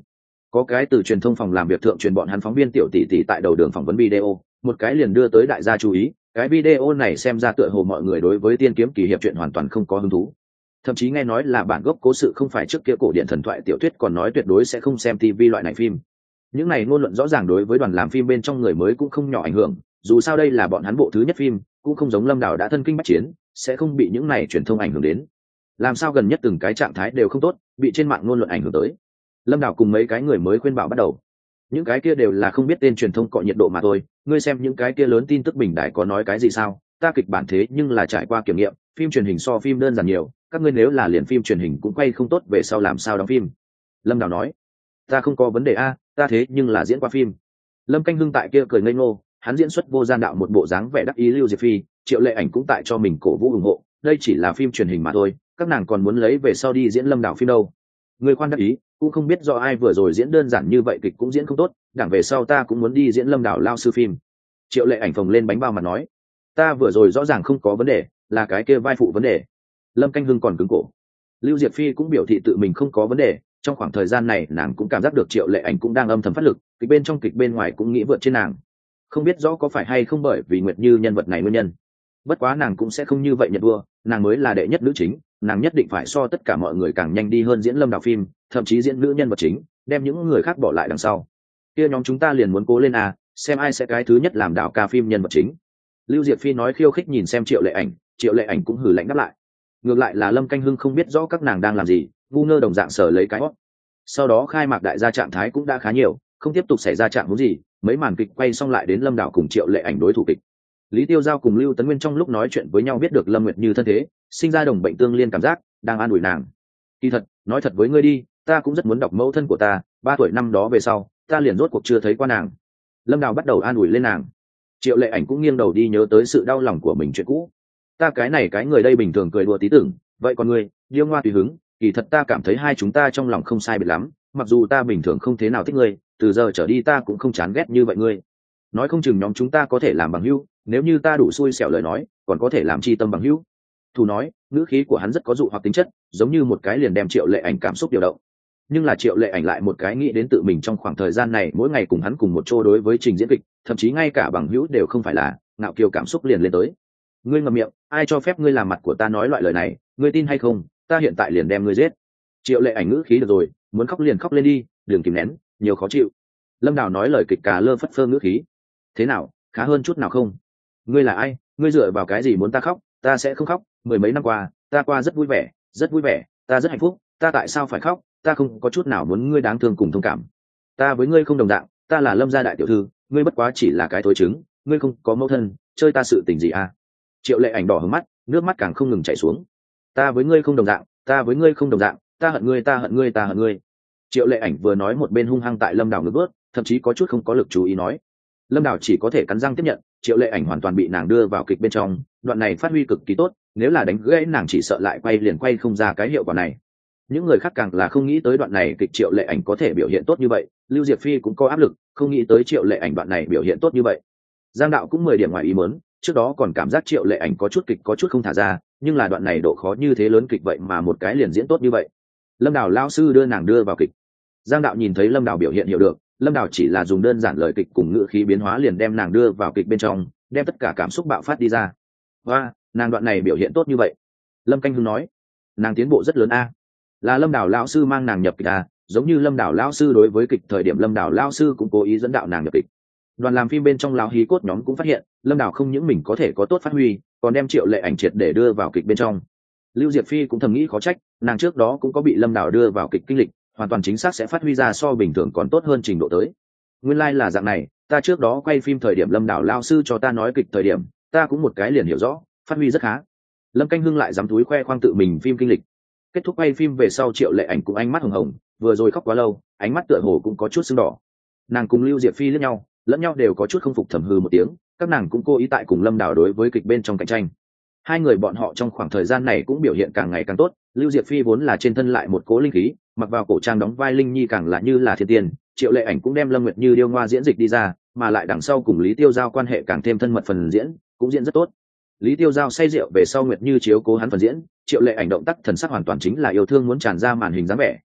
có cái từ truyền thông phòng làm việc thượng truyền bọn hắn phóng viên tiểu tỷ tỷ tại đầu đường phỏng vấn video, một cái liền đưa tới đại gia chú ý. Cái video này xem ra tựa hồ mọi người đối với tiên kiếm kỳ hiệp truyện hoàn toàn không có hứng thú, thậm chí nghe nói là bản gốc cố sự không phải trước kia cổ điển thần thoại tiểu thuyết, còn nói tuyệt đối sẽ không xem tivi loại này phim. Những này ngôn luận rõ ràng đối với đoàn làm phim bên trong người mới cũng không nhỏ ảnh hưởng, dù sao đây là bọn hắn bộ thứ nhất phim, cũng không giống Lâm Đào đã thân kinh bách chiến, sẽ không bị những này truyền thông ảnh hưởng đến. Làm sao gần nhất từng cái trạng thái đều không tốt, bị trên mạng ngôn luận ảnh hưởng tới. Lâm Đào cùng mấy cái người mới khuyên bảo bắt đầu. Những cái kia đều là không biết tên truyền thông cọ nhiệt độ mà thôi, ngươi xem những cái kia lớn tin tức bình đại có nói cái gì sao? Ta kịch bản thế nhưng là trải qua kiểm nghiệm, phim truyền hình so phim đơn giản nhiều, các ngươi nếu là liền phim truyền hình cũng quay không tốt về sau làm sao đóng phim. Lâm Đào nói, ta không có vấn đề a, ta thế nhưng là diễn qua phim. Lâm Canh Hưng tại kia cười ngây ngô, hắn diễn xuất vô gian đạo một bộ dáng vẻ đắc ý. Lưu Diệp Phi, Triệu Lệ Ảnh cũng tại cho mình cổ vũ ủng hộ, đây chỉ là phim truyền hình mà thôi, các nàng còn muốn lấy về sau đi diễn Lâm Đào phim đâu. Người khoan đắc ý, cũng không biết do ai vừa rồi diễn đơn giản như vậy kịch cũng diễn không tốt, đảng về sau ta cũng muốn đi diễn Lâm Đào lao sư phim. Triệu Lệ Ảnh phồng lên bánh bao mà nói, ta vừa rồi rõ ràng không có vấn đề, là cái kia vai phụ vấn đề. Lâm Canh Hưng còn cứng cổ. Lưu Diệp Phi cũng biểu thị tự mình không có vấn đề, trong khoảng thời gian này nàng cũng cảm giác được Triệu Lệ Ảnh cũng đang âm thầm phát lực, kịch bên trong kịch bên ngoài cũng nghĩ vượt trên nàng. Không biết rõ có phải hay không bởi vì Nguyệt Như nhân vật này nguyên nhân, bất quá nàng cũng sẽ không như vậy nhận vua, nàng mới là đệ nhất nữ chính, nàng nhất định phải so tất cả mọi người càng nhanh đi hơn diễn Lâm Đào phim, thậm chí diễn nữ nhân vật chính, đem những người khác bỏ lại đằng sau. Kia nhóm chúng ta liền muốn cố lên à, xem ai sẽ cái thứ nhất làm Đào ca phim nhân vật chính. Lưu Diệp Phi nói khiêu khích nhìn xem Triệu Lệ Ảnh, Triệu Lệ Ảnh cũng hừ lạnh đáp lại. Ngược lại là Lâm Canh Hưng không biết rõ các nàng đang làm gì, ngu ngơ đồng dạng sở lấy cái hót. Sau đó khai mạc đại gia trạng thái cũng đã khá nhiều, không tiếp tục xảy ra trạng huống gì, mấy màn kịch quay xong lại đến Lâm Đào cùng Triệu Lệ Ảnh đối thủ kịch. Lý Tiêu Giao cùng Lưu Tấn Nguyên trong lúc nói chuyện với nhau biết được Lâm Nguyệt Như thân thế, sinh ra đồng bệnh tương liên cảm giác, đang an ủi nàng. Kỳ thật, nói thật với ngươi đi, ta cũng rất muốn đọc mẫu thân của ta, ba tuổi năm đó về sau, ta liền rốt cuộc chưa thấy qua nàng. Lâm Đào bắt đầu an ủi lên nàng. Triệu Lệ Ảnh cũng nghiêng đầu đi nhớ tới sự đau lòng của mình chuyện cũ. Ta cái này cái người đây bình thường cười đùa tí tưởng, vậy còn ngươi, điêu ngoa tùy hứng, kỳ thật ta cảm thấy hai chúng ta trong lòng không sai biệt lắm, mặc dù ta bình thường không thế nào thích ngươi, từ giờ trở đi ta cũng không chán ghét như vậy ngươi. Nói không chừng nhóm chúng ta có thể làm bằng hữu, nếu như ta đủ xui xẻo lời nói, còn có thể làm chi tâm bằng hữu. Thủ nói, ngữ khí của hắn rất có dụ hoặc tính chất, giống như một cái liền đem Triệu Lệ Ảnh cảm xúc điều động. Nhưng là Triệu Lệ Ảnh lại một cái nghĩ đến tự mình trong khoảng thời gian này mỗi ngày cùng hắn cùng một chỗ đối với trình diễn kịch, thậm chí ngay cả bằng hữu đều không phải là, ngạo kiều cảm xúc liền lên tới. Ngươi ngậm miệng, ai cho phép ngươi làm mặt của ta nói loại lời này, ngươi tin hay không, ta hiện tại liền đem ngươi giết. Triệu Lệ Ảnh ngữ khí được rồi, muốn khóc liền khóc lên đi, đừng kìm nén, nhiều khó chịu. Lâm Đào nói lời kịch cà lơ phất phơ ngữ khí. Thế nào, khá hơn chút nào không? Ngươi là ai, ngươi dựa vào cái gì muốn ta khóc? Ta sẽ không khóc, mười mấy năm qua ta qua rất vui vẻ, rất vui vẻ, ta rất hạnh phúc, ta tại sao phải khóc? Ta không có chút nào muốn ngươi đáng thương cùng thông cảm. Ta với ngươi không đồng dạng, ta là Lâm gia đại tiểu thư, ngươi bất quá chỉ là cái thối trứng, ngươi không có mẫu thân, chơi ta sự tình gì à? Triệu Lệ Ảnh đỏ hứng mắt, nước mắt càng không ngừng chảy xuống. Ta với ngươi không đồng dạng, ta với ngươi không đồng dạng, ta hận ngươi, ta hận ngươi, ta hận ngươi. Triệu Lệ Ảnh vừa nói một bên hung hăng tại Lâm Đào ngực bớt, thậm chí có chút không có lực chú ý nói. Lâm Đào chỉ có thể cắn răng tiếp nhận, Triệu Lệ Ảnh hoàn toàn bị nàng đưa vào kịch bên trong, đoạn này phát huy cực kỳ tốt, nếu là đánh gãy nàng chỉ sợ lại quay liền quay không ra cái hiệu quả này. Những người khác càng là không nghĩ tới đoạn này kịch Triệu Lệ Ảnh có thể biểu hiện tốt như vậy, Lưu Diệp Phi cũng có áp lực, không nghĩ tới Triệu Lệ Ảnh đoạn này biểu hiện tốt như vậy. Giang Đạo cũng mười điểm ngoài ý muốn, trước đó còn cảm giác Triệu Lệ Ảnh có chút kịch có chút không thả ra, nhưng là đoạn này độ khó như thế lớn kịch vậy mà một cái liền diễn tốt như vậy. Lâm Đào lão sư đưa nàng đưa vào kịch. Giang Đạo nhìn thấy Lâm Đào biểu hiện hiểu được, Lâm Đào chỉ là dùng đơn giản lời kịch cùng ngữ khí biến hóa liền đem nàng đưa vào kịch bên trong, đem tất cả cảm xúc bạo phát đi ra. Và nàng đoạn này biểu hiện tốt như vậy. Lâm Canh Hưng nói, nàng tiến bộ rất lớn a. Là Lâm Đào lão sư mang nàng nhập kịch à, giống như Lâm Đào lão sư đối với kịch thời điểm Lâm Đào lão sư cũng cố ý dẫn đạo nàng nhập kịch. Đoàn làm phim bên trong lão hí cốt nhóm cũng phát hiện, Lâm Đào không những mình có thể có tốt phát huy, còn đem Triệu Lệ Ảnh triệt để đưa vào kịch bên trong. Lưu Diệp Phi cũng thầm nghĩ khó trách, nàng trước đó cũng có bị Lâm Đào đưa vào kịch kinh lịch, hoàn toàn chính xác sẽ phát huy ra so bình thường còn tốt hơn trình độ tới. Nguyên lai like là dạng này, ta trước đó quay phim thời điểm Lâm Đào lão sư cho ta nói kịch thời điểm, ta cũng một cái liền hiểu rõ, phát huy rất khá. Lâm Canh Hưng lại dám túi khoe khoang tự mình phim kinh lịch. Kết thúc quay phim về sau Triệu Lệ Ảnh cũng ánh mắt hồng hồng, vừa rồi khóc quá lâu, ánh mắt tựa hồ cũng có chút sưng đỏ. Nàng cùng Lưu Diệp Phi lẫn nhau, lẫn nhau đều có chút không phục, thầm hừ một tiếng, các nàng cũng cố ý tại cùng Lâm Đào đối với kịch bên trong cạnh tranh. Hai người bọn họ trong khoảng thời gian này cũng biểu hiện càng ngày càng tốt, Lưu Diệp Phi vốn là trên thân lại một cố linh khí, mặc vào cổ trang đóng vai Linh Nhi càng là như là thiên tiên, Triệu Lệ Ảnh cũng đem Lâm Nguyệt Như điêu ngoa diễn dịch đi ra, mà lại đằng sau cùng Lý Tiêu Giao quan hệ càng thêm thân mật, phần diễn cũng diễn rất tốt. Lý Tiêu Giao say rượu về sau Nguyệt Như chiếu cố hắn phần diễn, Triệu Lệ Ảnh động tác thần sắc hoàn toàn chính là yêu thương muốn tràn ra màn hình dáng vẻ,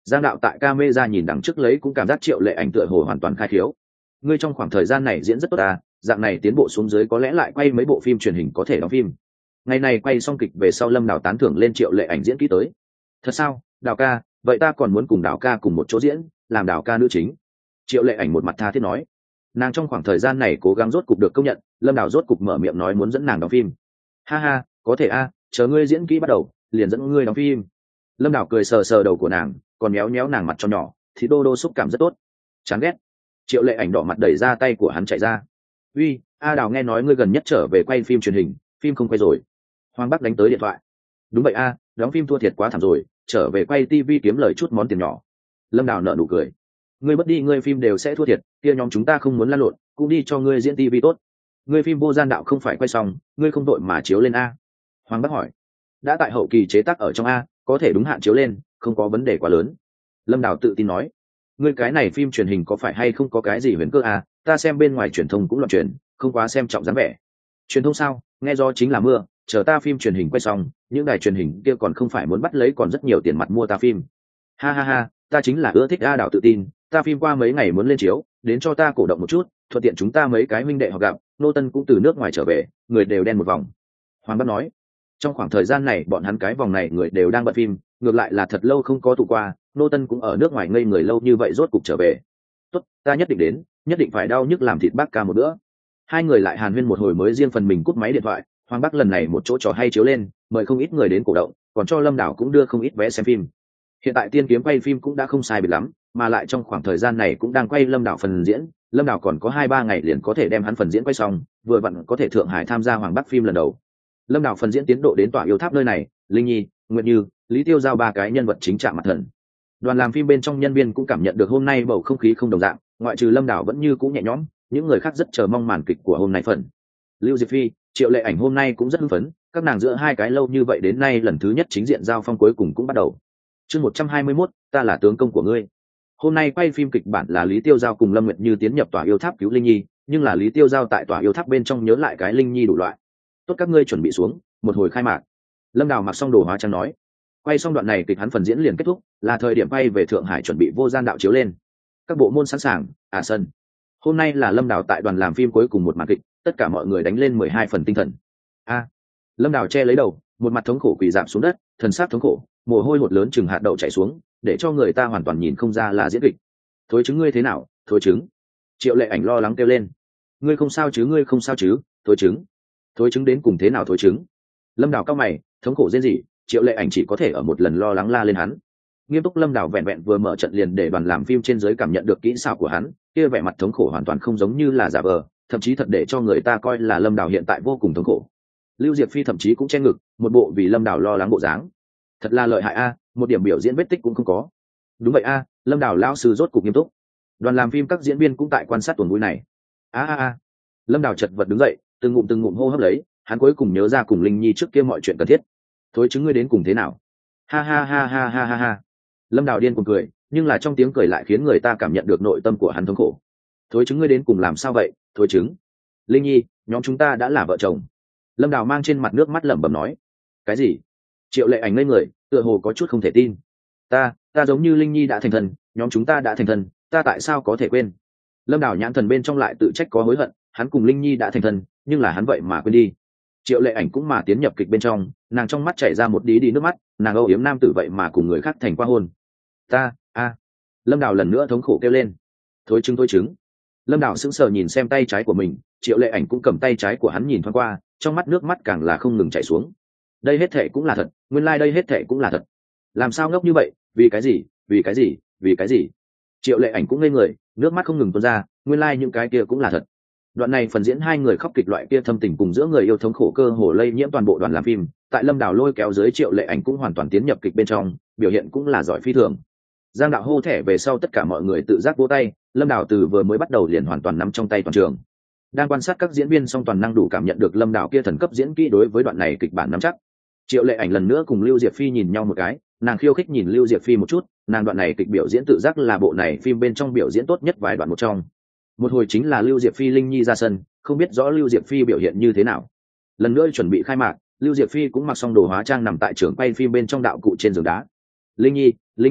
Giang đạo tại camera nhìn đằng trước lấy cũng cảm giác Triệu Lệ Ảnh tựa hồ hoàn toàn khai khiếu. Ngươi trong khoảng thời gian này diễn rất tốt à, dạng này tiến bộ xuống dưới có lẽ lại quay mấy bộ phim truyền hình có thể đóng phim. Ngày này quay xong kịch về sau Lâm Đào tán thưởng lên Triệu Lệ Ảnh diễn kỹ tới. Thật sao, Đào ca, vậy ta còn muốn cùng Đào ca cùng một chỗ diễn, làm Đào ca nữ chính. Triệu Lệ Ảnh một mặt tha thiết nói. Nàng trong khoảng thời gian này cố gắng rốt cục được công nhận, Lâm Đào rốt cục mở miệng nói muốn dẫn nàng đóng phim. Ha ha, có thể a, chờ ngươi diễn kỹ bắt đầu, liền dẫn ngươi đóng phim. Lâm Đào cười sờ sờ đầu của nàng, còn méo méo nàng mặt cho nhỏ, thì đô đô xúc cảm rất tốt. Chán ghét. Triệu Lệ Ảnh đỏ mặt đẩy ra tay của hắn chạy ra. Uy, A Đào nghe nói ngươi gần nhất trở về quay phim truyền hình, phim không quay rồi. Hoàng Bắc đánh tới điện thoại. Đúng vậy a, đóng phim thua thiệt quá thảm rồi, trở về quay tivi kiếm lời chút món tiền nhỏ. Lâm Đào nở nụ cười. Ngươi mất đi ngươi phim đều sẽ thua thiệt, kia nhóm chúng ta không muốn lăn lộn, cũng đi cho ngươi diễn tivi tốt. Ngươi phim vô gian đạo không phải quay xong, ngươi không đội mà chiếu lên a. Hoàng Bắc hỏi. Đã tại hậu kỳ chế tác ở trong a, có thể đúng hạn chiếu lên, không có vấn đề quá lớn. Lâm Đào tự tin nói. Ngươi cái này phim truyền hình có phải hay không có cái gì huyền cơ a? Ta xem bên ngoài truyền thông cũng loạn truyền, không quá xem trọng dáng vẻ. Truyền thông sao? Nghe do chính là mưa, chờ ta phim truyền hình quay xong, những đài truyền hình kia còn không phải muốn bắt lấy còn rất nhiều tiền mặt mua ta phim. Ha ha ha, ta chính là ưa thích A Đào tự tin, ta phim qua mấy ngày muốn lên chiếu, đến cho ta cổ động một chút, thuận tiện chúng ta mấy cái huynh đệ họ gặp, nô tân cũng từ nước ngoài trở về, người đều đen một vòng. Hoàng Bắc nói. Trong khoảng thời gian này bọn hắn cái vòng này người đều đang bận phim, ngược lại là thật lâu không có tụ qua, nô tân cũng ở nước ngoài ngây người lâu như vậy rốt cục trở về. Tốt, ta nhất định đến, nhất định phải đau nhức làm thịt bác ca một bữa. Hai người lại hàn huyên một hồi mới riêng phần mình cúp máy điện thoại. Hoàng Bắc lần này một chỗ trò hay chiếu lên, mời không ít người đến cổ động, còn cho Lâm Đào cũng đưa không ít vé xem phim. Hiện tại Tiên Kiếm quay phim cũng đã không sai biệt lắm, mà lại trong khoảng thời gian này cũng đang quay Lâm Đào phần diễn, Lâm Đào còn có hai ba ngày liền có thể đem hắn phần diễn quay xong, vừa vặn có thể Thượng Hải tham gia Hoàng Bắc phim lần đầu. Lâm Đào phần diễn tiến độ đến tỏa yêu tháp nơi này, Linh Nhi, Nguyệt Như, Lý Tiêu giao ba cái nhân vật chính chạm mặt thần. Đoàn làm phim bên trong nhân viên cũng cảm nhận được hôm nay bầu không khí không đồng dạng, ngoại trừ Lâm Đào vẫn như cũ nhẹ nhõm, những người khác rất chờ mong màn kịch của hôm nay phần. Lưu Diệp Phi, Triệu Lệ Ảnh hôm nay cũng rất hưng phấn, các nàng giữa hai cái lâu như vậy đến nay lần thứ nhất chính diện giao phong cuối cùng cũng bắt đầu. Chương một trăm hai mươi mốt, ta là tướng công của ngươi. Hôm nay quay phim kịch bản là Lý Tiêu giao cùng Lâm Nguyệt Như tiến nhập tòa yêu tháp cứu Linh Nhi, nhưng là Lý Tiêu giao tại tòa yêu tháp bên trong nhớ lại cái Linh Nhi đủ loại. Tốt, các ngươi chuẩn bị xuống, một hồi khai mạc. Lâm Đào mặc xong đồ hóa trang nói. Quay xong đoạn này kịch hắn phần diễn liền kết thúc, là thời điểm bay về Thượng Hải chuẩn bị vô gian đạo chiếu lên. Các bộ môn sẵn sàng, à sân. Hôm nay là Lâm Đào tại đoàn làm phim cuối cùng một màn kịch, tất cả mọi người đánh lên mười hai phần tinh thần. A. Lâm Đào che lấy đầu, một mặt thống khổ quỳ rạp xuống đất, thần sắc thống khổ, mồ hôi hột lớn chừng hạt đậu chảy xuống, để cho người ta hoàn toàn nhìn không ra là diễn kịch. Thối chứng ngươi thế nào, thối chứng? Triệu Lệ Ảnh lo lắng kêu lên. Ngươi không sao chứ, ngươi không sao chứ, thối chứng. Thối chứng đến cùng thế nào thối chứng? Lâm Đào cao mày, thống khổ rên rỉ, Triệu Lệ Ảnh chỉ có thể ở một lần lo lắng la lên hắn. Nghiêm túc Lâm Đào vẹn vẹn vừa mở trận liền để đoàn làm phim trên dưới cảm nhận được kỹ xảo của hắn, kia vẻ mặt thống khổ hoàn toàn không giống như là giả vờ, thậm chí thật để cho người ta coi là Lâm Đào hiện tại vô cùng thống khổ. Lưu Diệp Phi thậm chí cũng che ngực, một bộ vì Lâm Đào lo lắng bộ dáng. Thật là lợi hại a, một điểm biểu diễn vết tích cũng không có. Đúng vậy a, Lâm Đào lão sư rốt cục nghiêm túc. Đoàn làm phim các diễn viên cũng tại quan sát tuần vui này. A a a. Lâm Đào chật vật đứng dậy, từng ngụm từng ngụm hô hấp lấy, hắn cuối cùng nhớ ra cùng Linh Nhi trước kia mọi chuyện cần thiết. Thối chứng ngươi đến cùng thế nào? Ha ha ha ha ha ha ha. Lâm Đào điên cuồng cười, nhưng là trong tiếng cười lại khiến người ta cảm nhận được nội tâm của hắn thống khổ. Thối chứng ngươi đến cùng làm sao vậy? Thối chứng. Linh Nhi, nhóm chúng ta đã là vợ chồng. Lâm Đào mang trên mặt nước mắt lẩm bẩm nói. Cái gì? Triệu Lệ Ảnh ngây người, tựa hồ có chút không thể tin. Ta, ta giống như Linh Nhi đã thành thân, nhóm chúng ta đã thành thân, ta tại sao có thể quên? Lâm Đào nhãn thần bên trong lại tự trách có hối hận, hắn cùng Linh Nhi đã thành thân, nhưng là hắn vậy mà quên đi. Triệu Lệ Ảnh cũng mà tiến nhập kịch bên trong, nàng trong mắt chảy ra một tí đi nước mắt, nàng âu yếm nam tử vậy mà cùng người khác thành qua hôn. Ta, a. Lâm Đào lần nữa thống khổ kêu lên. Thối chứng thối chứng. Lâm Đào sững sờ nhìn xem tay trái của mình, Triệu Lệ Ảnh cũng cầm tay trái của hắn nhìn thoáng qua, trong mắt nước mắt càng là không ngừng chảy xuống. Đây hết thệ cũng là thật, nguyên lai like đây hết thệ cũng là thật. Làm sao ngốc như vậy, vì cái gì, vì cái gì, vì cái gì? Triệu Lệ Ảnh cũng ngây người, nước mắt không ngừng tuôn ra, nguyên lai like những cái kia cũng là thật. Đoạn này phần diễn hai người khóc kịch loại kia thâm tình cùng giữa người yêu thống khổ cơ hồ lây nhiễm toàn bộ đoàn làm phim, tại Lâm Đào lôi kéo dưới Triệu Lệ Ảnh cũng hoàn toàn tiến nhập kịch bên trong, biểu hiện cũng là giỏi phi thường. Giang đạo hô thẻ về sau tất cả mọi người tự giác vỗ tay, Lâm Đào từ vừa mới bắt đầu liền hoàn toàn nắm trong tay toàn trường. Đang quan sát các diễn viên song toàn năng đủ cảm nhận được Lâm Đào kia thần cấp diễn kỹ đối với đoạn này kịch bản nắm chắc. Triệu Lệ Ảnh lần nữa cùng Lưu Diệp Phi nhìn nhau một cái, nàng khiêu khích nhìn Lưu Diệp Phi một chút, nàng đoạn này kịch biểu diễn tự giác là bộ này phim bên trong biểu diễn tốt nhất vài đoạn một trong. Một hồi chính là Lưu Diệp Phi Linh Nhi ra sân, không biết rõ Lưu Diệp Phi biểu hiện như thế nào. Lần nữa chuẩn bị khai mạc, Lưu Diệp Phi cũng mặc xong đồ hóa trang nằm tại trường quay phim bên trong đạo cụ trên giường đá. Linh Nhi, Linh Nhi,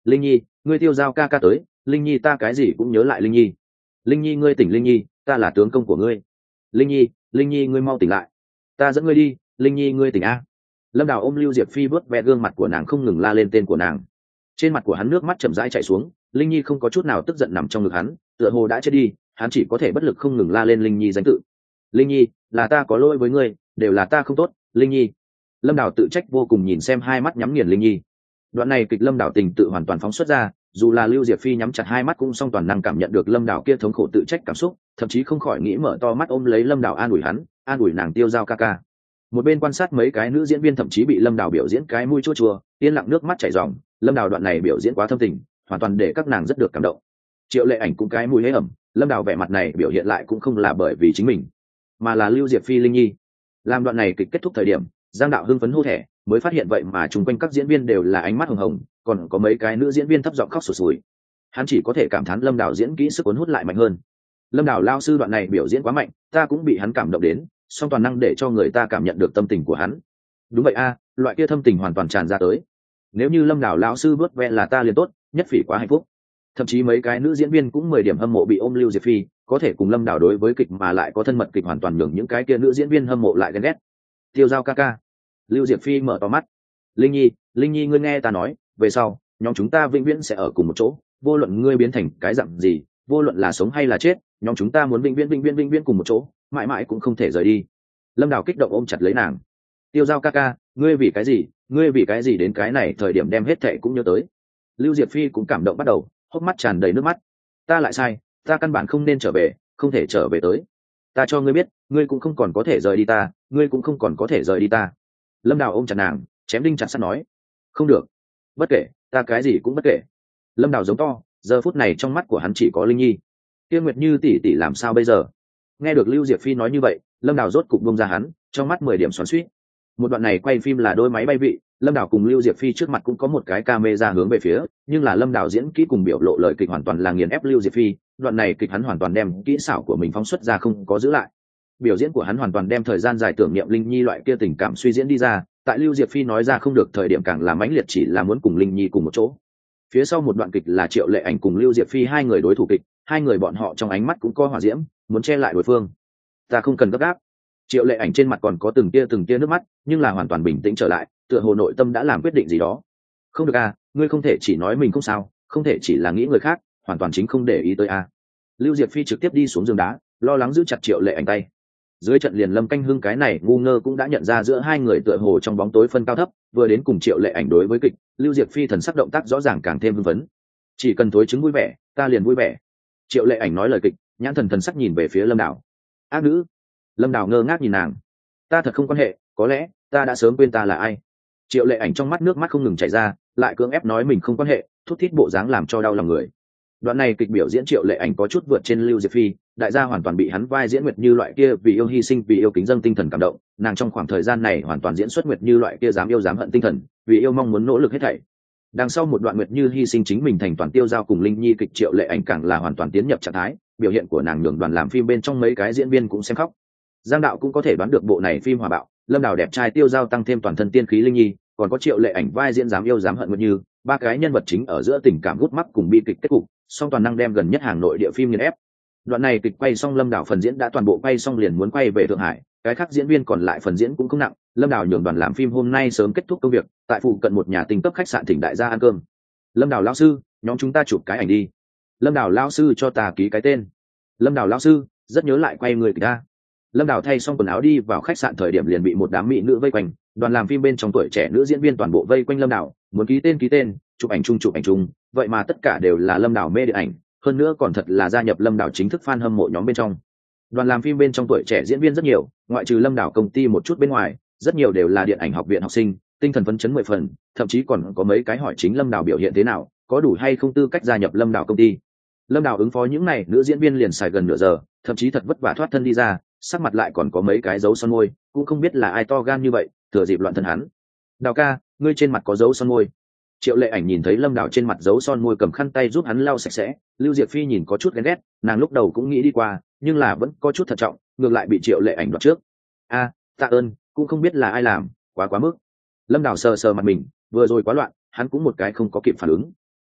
Linh nhi, ngươi tiêu giao ca ca tới. Linh nhi, ta cái gì cũng nhớ lại. Linh nhi, Linh nhi, ngươi tỉnh. Linh nhi, ta là tướng công của ngươi. Linh nhi, Linh nhi, ngươi mau tỉnh lại, ta dẫn ngươi đi. Linh nhi, ngươi tỉnh a. Lâm Đào ôm Lưu Diệp Phi vớt ve gương mặt của nàng, không ngừng la lên tên của nàng. Trên mặt của hắn nước mắt chậm rãi chảy xuống. Linh nhi không có chút nào tức giận nằm trong ngực hắn, tựa hồ đã chết đi. Hắn chỉ có thể bất lực không ngừng la lên Linh nhi danh tự. Linh nhi, là ta có lỗi với ngươi, đều là ta không tốt. Linh nhi. Lâm Đào tự trách vô cùng nhìn xem hai mắt nhắm nghiền Linh nhi. Đoạn này kịch Lâm Đào tình tự hoàn toàn phóng xuất ra, dù là Lưu Diệp Phi nhắm chặt hai mắt cũng song toàn năng cảm nhận được Lâm Đào kia thống khổ tự trách cảm xúc, thậm chí không khỏi nghĩ mở to mắt ôm lấy Lâm Đào an ủi hắn, an ủi nàng tiêu giao ca ca. Một bên quan sát mấy cái nữ diễn viên thậm chí bị Lâm Đào biểu diễn cái mũi chua chua, yên lặng nước mắt chảy ròng. Lâm Đào đoạn này biểu diễn quá thâm tình, hoàn toàn để các nàng rất được cảm động. Triệu Lệ Ảnh cũng cái mũi hế ẩm, Lâm Đào vẻ mặt này biểu hiện lại cũng không là bởi vì chính mình, mà là Lưu Diệp Phi Linh nhi. Làm đoạn này kịch kết thúc thời điểm, Giang Đạo hưng phấn hô thẻ, mới phát hiện vậy mà chung quanh các diễn viên đều là ánh mắt hồng hồng, còn có mấy cái nữ diễn viên thấp giọng khóc sụt sùi. Hắn chỉ có thể cảm thán Lâm Đào diễn kỹ sức cuốn hút lại mạnh hơn. Lâm Đào lao sư đoạn này biểu diễn quá mạnh, ta cũng bị hắn cảm động đến, song toàn năng để cho người ta cảm nhận được tâm tình của hắn. Đúng vậy a, loại kia thâm tình hoàn toàn tràn ra tới. Nếu như Lâm Đào lão sư bớt ve là ta liền tốt, nhất phỉ quá hạnh phúc. Thậm chí mấy cái nữ diễn viên cũng mười điểm hâm mộ bị ôm Lưu Diệp Phi, có thể cùng Lâm Đào đối với kịch mà lại có thân mật kịch hoàn toàn nhường những cái kia nữ diễn viên hâm mộ lại ghen ghét. Tiêu giao ca ca. Lưu Diệp Phi mở to mắt. Linh nhi, Linh nhi, ngươi nghe ta nói, về sau nhóm chúng ta vĩnh viễn sẽ ở cùng một chỗ, vô luận ngươi biến thành cái dạng gì, vô luận là sống hay là chết, nhóm chúng ta muốn vĩnh viễn vĩnh viễn vĩnh viễn cùng một chỗ, mãi mãi cũng không thể rời đi. Lâm Đào kích động ôm chặt lấy nàng. Tiêu giao ca ca, ngươi vì cái gì, ngươi vì cái gì đến cái này thời điểm đem hết thệ cũng nhớ tới. Lưu Diệp Phi cũng cảm động bắt đầu, hốc mắt tràn đầy nước mắt. Ta lại sai, ta căn bản không nên trở về, không thể trở về tới. Ta cho ngươi biết, ngươi cũng không còn có thể rời đi ta, ngươi cũng không còn có thể rời đi ta. Lâm Đào ôm chặt nàng, chém đinh chặt sắt nói, không được, bất kể, ta cái gì cũng bất kể. Lâm Đào giống to, giờ phút này trong mắt của hắn chỉ có Linh nhi. Kia Nguyệt Như tỷ tỷ làm sao bây giờ? Nghe được Lưu Diệp Phi nói như vậy, Lâm Đào rốt cục buông ra hắn, trong mắt mười điểm xoắn xuýt. Một đoạn này quay phim là đôi máy bay vị, Lâm Đào cùng Lưu Diệp Phi trước mặt cũng có một cái camera hướng về phía, nhưng là Lâm Đào diễn kỹ cùng biểu lộ lời kịch hoàn toàn là nghiền ép Lưu Diệp Phi. Đoạn này kịch hắn hoàn toàn đem kỹ xảo của mình phóng xuất ra, không có giữ lại. Biểu diễn của hắn hoàn toàn đem thời gian dài tưởng niệm Linh nhi loại kia tình cảm suy diễn đi ra, tại Lưu Diệp Phi nói ra không được thời điểm càng làm mãnh liệt, chỉ là muốn cùng Linh nhi cùng một chỗ. Phía sau một đoạn kịch là Triệu Lệ Ảnh cùng Lưu Diệp Phi hai người đối thủ kịch, hai người bọn họ trong ánh mắt cũng có hỏa diễm, muốn che lại đối phương. Ta không cần gấp gáp. Triệu Lệ Ảnh trên mặt còn có từng tia từng tia nước mắt, nhưng là hoàn toàn bình tĩnh trở lại, tựa hồ nội tâm đã làm quyết định gì đó. Không được à, ngươi không thể chỉ nói mình không sao, không thể chỉ là nghĩ người khác, hoàn toàn chính không để ý tới a. Lưu Diệp Phi trực tiếp đi xuống giường đá, lo lắng giữ chặt Triệu Lệ Ảnh tay. Dưới trận liền Lâm Canh Hưng cái này ngu ngơ cũng đã nhận ra giữa hai người tựa hồ trong bóng tối phân cao thấp, vừa đến cùng Triệu Lệ Ảnh đối với kịch, Lưu Diệp Phi thần sắc động tác rõ ràng càng thêm hưng phấn. Chỉ cần thối chứng vui vẻ, ta liền vui vẻ. Triệu Lệ Ảnh nói lời kịch, nhãn thần thần sắc nhìn về phía Lâm Đào. Ác nữ. Lâm Đào ngơ ngác nhìn nàng. Ta thật không quan hệ, có lẽ ta đã sớm quên ta là ai. Triệu Lệ Ảnh trong mắt nước mắt không ngừng chảy ra, lại cưỡng ép nói mình không quan hệ, thút thít bộ dáng làm cho đau lòng người. Đoạn này kịch biểu diễn Triệu Lệ Ảnh có chút vượt trên Lưu Diệp Phi, đại gia hoàn toàn bị hắn vai diễn Nguyệt Như loại kia vì yêu hy sinh, vì yêu kính dâng tinh thần cảm động. Nàng trong khoảng thời gian này hoàn toàn diễn xuất Nguyệt Như loại kia dám yêu dám hận tinh thần, vì yêu mong muốn nỗ lực hết thảy. Đằng sau một đoạn Nguyệt Như hy sinh chính mình thành toàn tiêu giao cùng Linh nhi kịch, Triệu Lệ Ảnh càng là hoàn toàn tiến nhập trạng thái, biểu hiện của nàng nhường đoàn làm phim bên trong mấy cái diễn viên cũng xem khóc. Giang Đạo cũng có thể đoán được bộ này phim hòa bạo, Lâm Đào đẹp trai tiêu giao tăng thêm toàn thân tiên khí Linh nhi, còn có Triệu Lệ Ảnh vai diễn dám yêu dám hận Nguyệt Như, ba cái nhân vật chính ở giữa tình cảm gút mắc cùng bi kịch kết cục, song toàn năng đem gần nhất hàng nội địa phim nghiền ép. Đoạn này kịch quay xong, Lâm Đào phần diễn đã toàn bộ quay xong liền muốn quay về Thượng Hải, cái khác diễn viên còn lại phần diễn cũng không nặng. Lâm Đào nhường đoàn làm phim hôm nay sớm kết thúc công việc, tại phụ cận một nhà tinh cấp khách sạn thỉnh đại gia ăn cơm. Lâm Đào lão sư, nhóm chúng ta chụp cái ảnh đi. Lâm Đào lão sư cho ta ký cái tên. Lâm Đào lão sư, rất nhớ lại quay người kịch ta. Lâm Đào thay xong quần áo đi vào khách sạn thời điểm liền bị một đám mỹ nữ vây quanh, đoàn làm phim bên trong tuổi trẻ nữ diễn viên toàn bộ vây quanh Lâm Đào, muốn ký tên ký tên, chụp ảnh chung chụp ảnh chung, vậy mà tất cả đều là Lâm Đào mê điện ảnh, hơn nữa còn thật là gia nhập Lâm Đào chính thức fan hâm mộ nhóm bên trong. Đoàn làm phim bên trong tuổi trẻ diễn viên rất nhiều, ngoại trừ Lâm Đào công ty một chút bên ngoài, rất nhiều đều là điện ảnh học viện học sinh, tinh thần phấn chấn mười phần, thậm chí còn có mấy cái hỏi chính Lâm Đào biểu hiện thế nào, có đủ hay không tư cách gia nhập Lâm Đào công ty. Lâm Đào ứng phó những này nữ diễn viên liền xài gần nửa giờ, thậm chí thật vất vả thoát thân đi ra, sắc mặt lại còn có mấy cái dấu son môi, cũng không biết là ai to gan như vậy, thừa dịp loạn thân hắn. Đào ca, ngươi trên mặt có dấu son môi. Triệu Lệ Ảnh nhìn thấy Lâm Đào trên mặt dấu son môi, cầm khăn tay giúp hắn lau sạch sẽ. Lưu Diệp Phi nhìn có chút ghen ghét, nàng lúc đầu cũng nghĩ đi qua, nhưng là vẫn có chút thận trọng, ngược lại bị Triệu Lệ Ảnh đoạt trước. A, tạ ơn, cũng không biết là ai làm, quá quá mức. Lâm Đào sờ sờ mặt mình, vừa rồi quá loạn, hắn cũng một cái không có kịp phản ứng.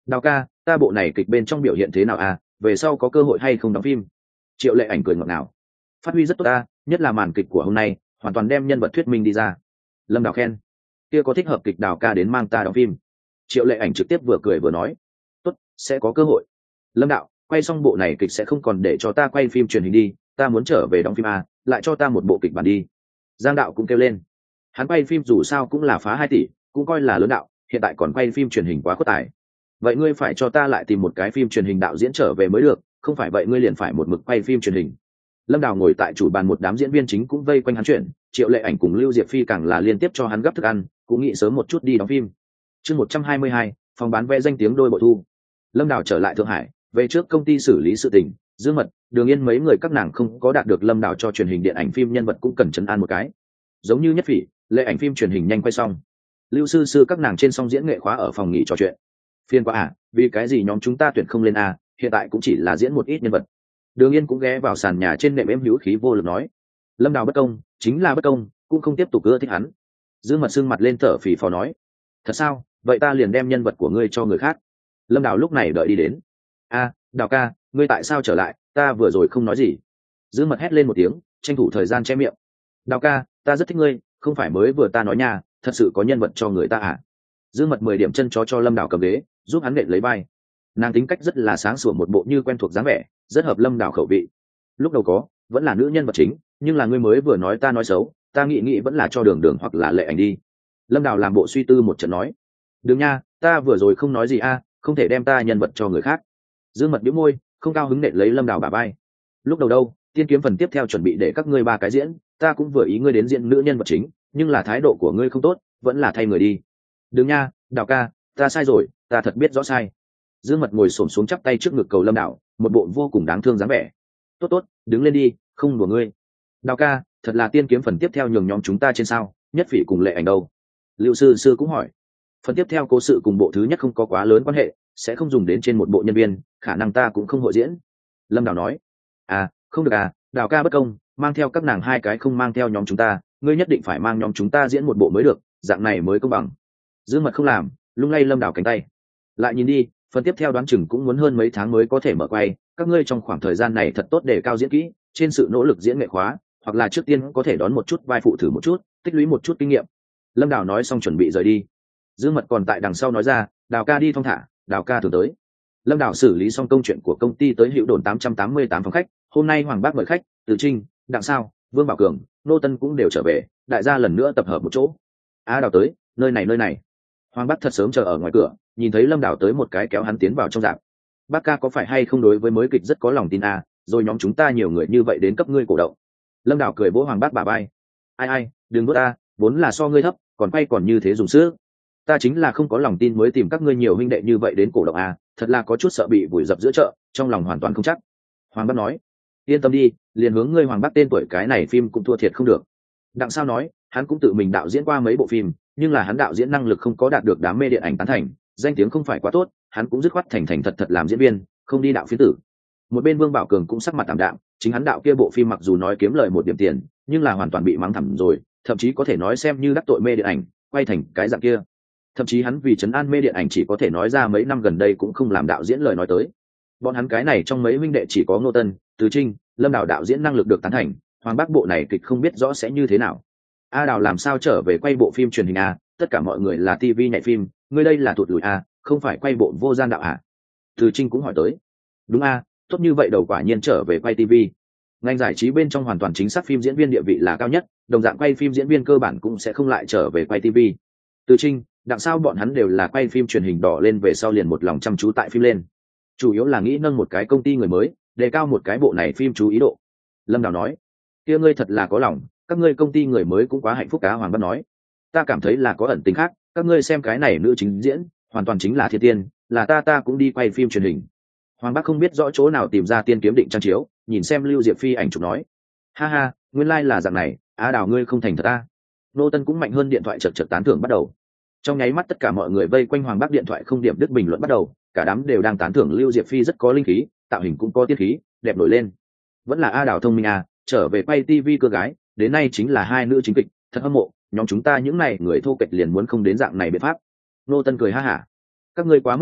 Đào ca, ta bộ này kịch bên trong biểu hiện thế nào à, về sau có cơ hội hay không đóng phim? Triệu Lệ Ảnh cười ngọt ngào. Phát huy rất tốt ta, nhất là màn kịch của hôm nay hoàn toàn đem nhân vật thuyết minh đi ra. Lâm Đào khen. Kia có thích hợp kịch Đào ca đến mang ta đóng phim? Triệu Lệ Ảnh trực tiếp vừa cười vừa nói. Tốt, sẽ có cơ hội. Lâm đạo, quay xong bộ này kịch sẽ không còn để cho ta quay phim truyền hình đi, ta muốn trở về đóng phim à, lại cho ta một bộ kịch bản đi. Giang đạo cũng kêu lên. Hắn quay phim dù sao cũng là phá hai tỷ, cũng coi là lớn đạo, hiện tại còn quay phim truyền hình quá khuất tài. Vậy ngươi phải cho ta lại tìm một cái phim truyền hình đạo diễn trở về mới được, không phải vậy ngươi liền phải một mực quay phim truyền hình. Lâm Đào ngồi tại chủ bàn, một đám diễn viên chính cũng vây quanh hắn chuyện, Triệu Lệ Ảnh cùng Lưu Diệp Phi càng là liên tiếp cho hắn gấp thức ăn, cũng nghĩ sớm một chút đi đóng phim. Chương một trăm hai mươi hai, phòng bán vé danh tiếng đôi bội thu. Lâm Đào trở lại Thượng Hải, về trước công ty xử lý sự tình, Dương Mật, Đường Yên mấy người các nàng không có đạt được Lâm Đào cho truyền hình điện ảnh phim nhân vật cũng cần trấn an một cái. Giống như Nhất Phỉ, Lệ Ảnh phim truyền hình nhanh quay xong. Lưu Sư Sư các nàng trên song diễn nghệ khóa ở phòng nghỉ trò chuyện. Phiên quá à, vì cái gì nhóm chúng ta tuyển không lên à, hiện tại cũng chỉ là diễn một ít nhân vật. Đường Yên cũng ghé vào sàn nhà trên nệm êm hữu khí vô lực nói. Lâm Đào bất công, chính là bất công, cũng không tiếp tục ưa thích hắn. Dương Mật sưng mặt lên thở phì phò nói. Thật sao, vậy ta liền đem nhân vật của ngươi cho người khác. Lâm Đào lúc này đợi đi đến. A, Đào ca, ngươi tại sao trở lại, ta vừa rồi không nói gì. Dương Mật hét lên một tiếng, tranh thủ thời gian che miệng. Đào ca, ta rất thích ngươi, không phải mới vừa ta nói nha, thật sự có nhân vật cho người ta à. Dương Mật mười điểm chân chó cho Lâm Đào cầm ghế, giúp hắn nện lấy vai. Nàng tính cách rất là sáng sủa, một bộ như quen thuộc dáng vẻ, rất hợp Lâm Đào khẩu vị. Lúc đầu có, vẫn là nữ nhân vật chính, nhưng là ngươi mới vừa nói ta nói xấu, ta nghĩ nghĩ vẫn là cho Đường Đường hoặc là Lệ Ảnh đi. Lâm Đào làm bộ suy tư một trận nói. Đừng nha, ta vừa rồi không nói gì a, không thể đem ta nhân vật cho người khác. Dương Mật bĩu môi, không cao hứng nện lấy Lâm Đào bả vai. Lúc đầu đâu, Tiên Kiếm phần tiếp theo chuẩn bị để các ngươi ba cái diễn, ta cũng vừa ý ngươi đến diễn nữ nhân vật chính, nhưng là thái độ của ngươi không tốt, vẫn là thay người đi. Đừng nha, Đào ca, ta sai rồi, ta thật biết rõ sai. Dương Mật ngồi xổm xuống chắp tay trước ngực cầu Lâm Đào, một bộ vô cùng đáng thương dáng vẻ. Tốt tốt, đứng lên đi, không đùa ngươi. Đào ca, thật là Tiên Kiếm phần tiếp theo nhường nhóm chúng ta trên sao, Nhất Phỉ cùng Lệ Ảnh đâu? Lưu Sư Sư cũng hỏi. Phần tiếp theo cố sự cùng bộ thứ nhất không có quá lớn quan hệ, sẽ không dùng đến trên một bộ nhân viên, khả năng ta cũng không hội diễn. Lâm Đào nói. À, không được à, Đào ca bất công, mang theo các nàng hai cái không mang theo nhóm chúng ta, ngươi nhất định phải mang nhóm chúng ta diễn một bộ mới được, dạng này mới công bằng. Dương Mật không làm, lung lay Lâm Đào cánh tay. Lại nhìn đi, phần tiếp theo đoán chừng cũng muốn hơn mấy tháng mới có thể mở quay, các ngươi trong khoảng thời gian này thật tốt để cao diễn kỹ, trên sự nỗ lực diễn nghệ khóa, hoặc là trước tiên có thể đón một chút vai phụ thử một chút, tích lũy một chút kinh nghiệm. Lâm Đào nói xong chuẩn bị rời đi. Dương Mật còn tại đằng sau nói ra, Đào ca đi thong thả, Đào ca thường tới. Lâm Đào xử lý xong công chuyện của công ty tới Hữu Đồn tám trăm tám mươi tám phòng khách, hôm nay Hoàng Bác mời khách, Từ Trinh, Đặng Sao, Vương Bảo Cường, Nô Tân cũng đều trở về, đại gia lần nữa tập hợp một chỗ. A Đào tới, nơi này nơi này. Hoàng Bác thật sớm chờ ở ngoài cửa, nhìn thấy Lâm Đào tới một cái kéo hắn tiến vào trong rạp. Bác ca có phải hay không đối với mới kịch rất có lòng tin à, rồi nhóm chúng ta nhiều người như vậy đến cấp ngươi cổ động. Lâm Đào cười vỗ Hoàng Bác bả vai. Ai ai, đừng vỗ ta, vốn là so ngươi thấp, còn quay còn như thế dùng sữa. Ta chính là không có lòng tin mới tìm các ngươi nhiều huynh đệ như vậy đến cổ động à, thật là có chút sợ bị vùi dập giữa chợ, trong lòng hoàn toàn không chắc. Hoàng Bác nói. Yên tâm đi, liền hướng ngươi Hoàng Bác tên tuổi cái này phim cũng thua thiệt không được. Đặng Sao nói, hắn cũng tự mình đạo diễn qua mấy bộ phim, nhưng là hắn đạo diễn năng lực không có đạt được đám mê điện ảnh tán thành, danh tiếng không phải quá tốt, hắn cũng dứt khoát thành thành thật thật làm diễn viên, không đi đạo phiến tử. Một bên Vương Bảo Cường cũng sắc mặt tạm đạm, chính hắn đạo kia bộ phim mặc dù nói kiếm lời một điểm tiền, nhưng là hoàn toàn bị mắng thẳm rồi, thậm chí có thể nói xem như đắc tội mê điện ảnh, quay thành cái dạng kia. Thậm chí hắn vì trấn an mê điện ảnh chỉ có thể nói ra mấy năm gần đây cũng không làm đạo diễn lời nói tới. Bọn hắn cái này trong mấy huynh đệ chỉ có Ngô Tân, Từ Trinh, Lâm Đào đạo diễn năng lực được tán thành, Hoàng Bác bộ này kịch không biết rõ sẽ như thế nào. A Đào làm sao trở về quay bộ phim truyền hình à, tất cả mọi người là ti vi nhạy phim, ngươi đây là thụt lùi à, không phải quay bộ vô gian đạo à? Từ Trinh cũng hỏi tới. Đúng à, tốt như vậy đầu quả nhiên trở về quay ti vi. Ngành giải trí bên trong hoàn toàn chính xác phim diễn viên địa vị là cao nhất, đồng dạng quay phim diễn viên cơ bản cũng sẽ không lại trở về quay ti vi. Từ Trinh, đằng sau bọn hắn đều là quay phim truyền hình đỏ lên về sau liền một lòng chăm chú tại phim lên. Chủ yếu là nghĩ nâng một cái công ty người mới, đề cao một cái bộ này phim chú ý độ. Lâm Đào nói. Kia ngươi thật là có lòng, các ngươi công ty người mới cũng quá hạnh phúc cá. Hoàng Bác nói. Ta cảm thấy là có ẩn tính khác, các ngươi xem cái này nữ chính diễn, hoàn toàn chính là thiên tiên, là ta ta cũng đi quay phim truyền hình. Hoàng Bác không biết rõ chỗ nào tìm ra Tiên Kiếm định trang chiếu, nhìn xem Lưu Diệp Phi ảnh chụp nói. Ha ha, nguyên lai là dạng này, Á Đào ngươi không thành thật ta. Nô Tân cũng mạnh hơn điện thoại chợt chợt tán thưởng bắt đầu. Trong nháy mắt tất cả mọi người vây quanh Hoàng Bác điện thoại không điểm đứt bình luận bắt đầu, cả đám đều đang tán thưởng Lưu Diệp Phi rất có linh khí, tạo hình cũng có tiết khí, đẹp nổi lên. Vẫn là A Đào thông minh à, trở về quay tivi cơ gái, đến nay chính là hai nữ chính kịch, thật hâm mộ, nhóm chúng ta những này người thô kệch liền muốn không đến dạng này biện pháp. Nô Tân cười ha hả. Các ngươi quá mức a,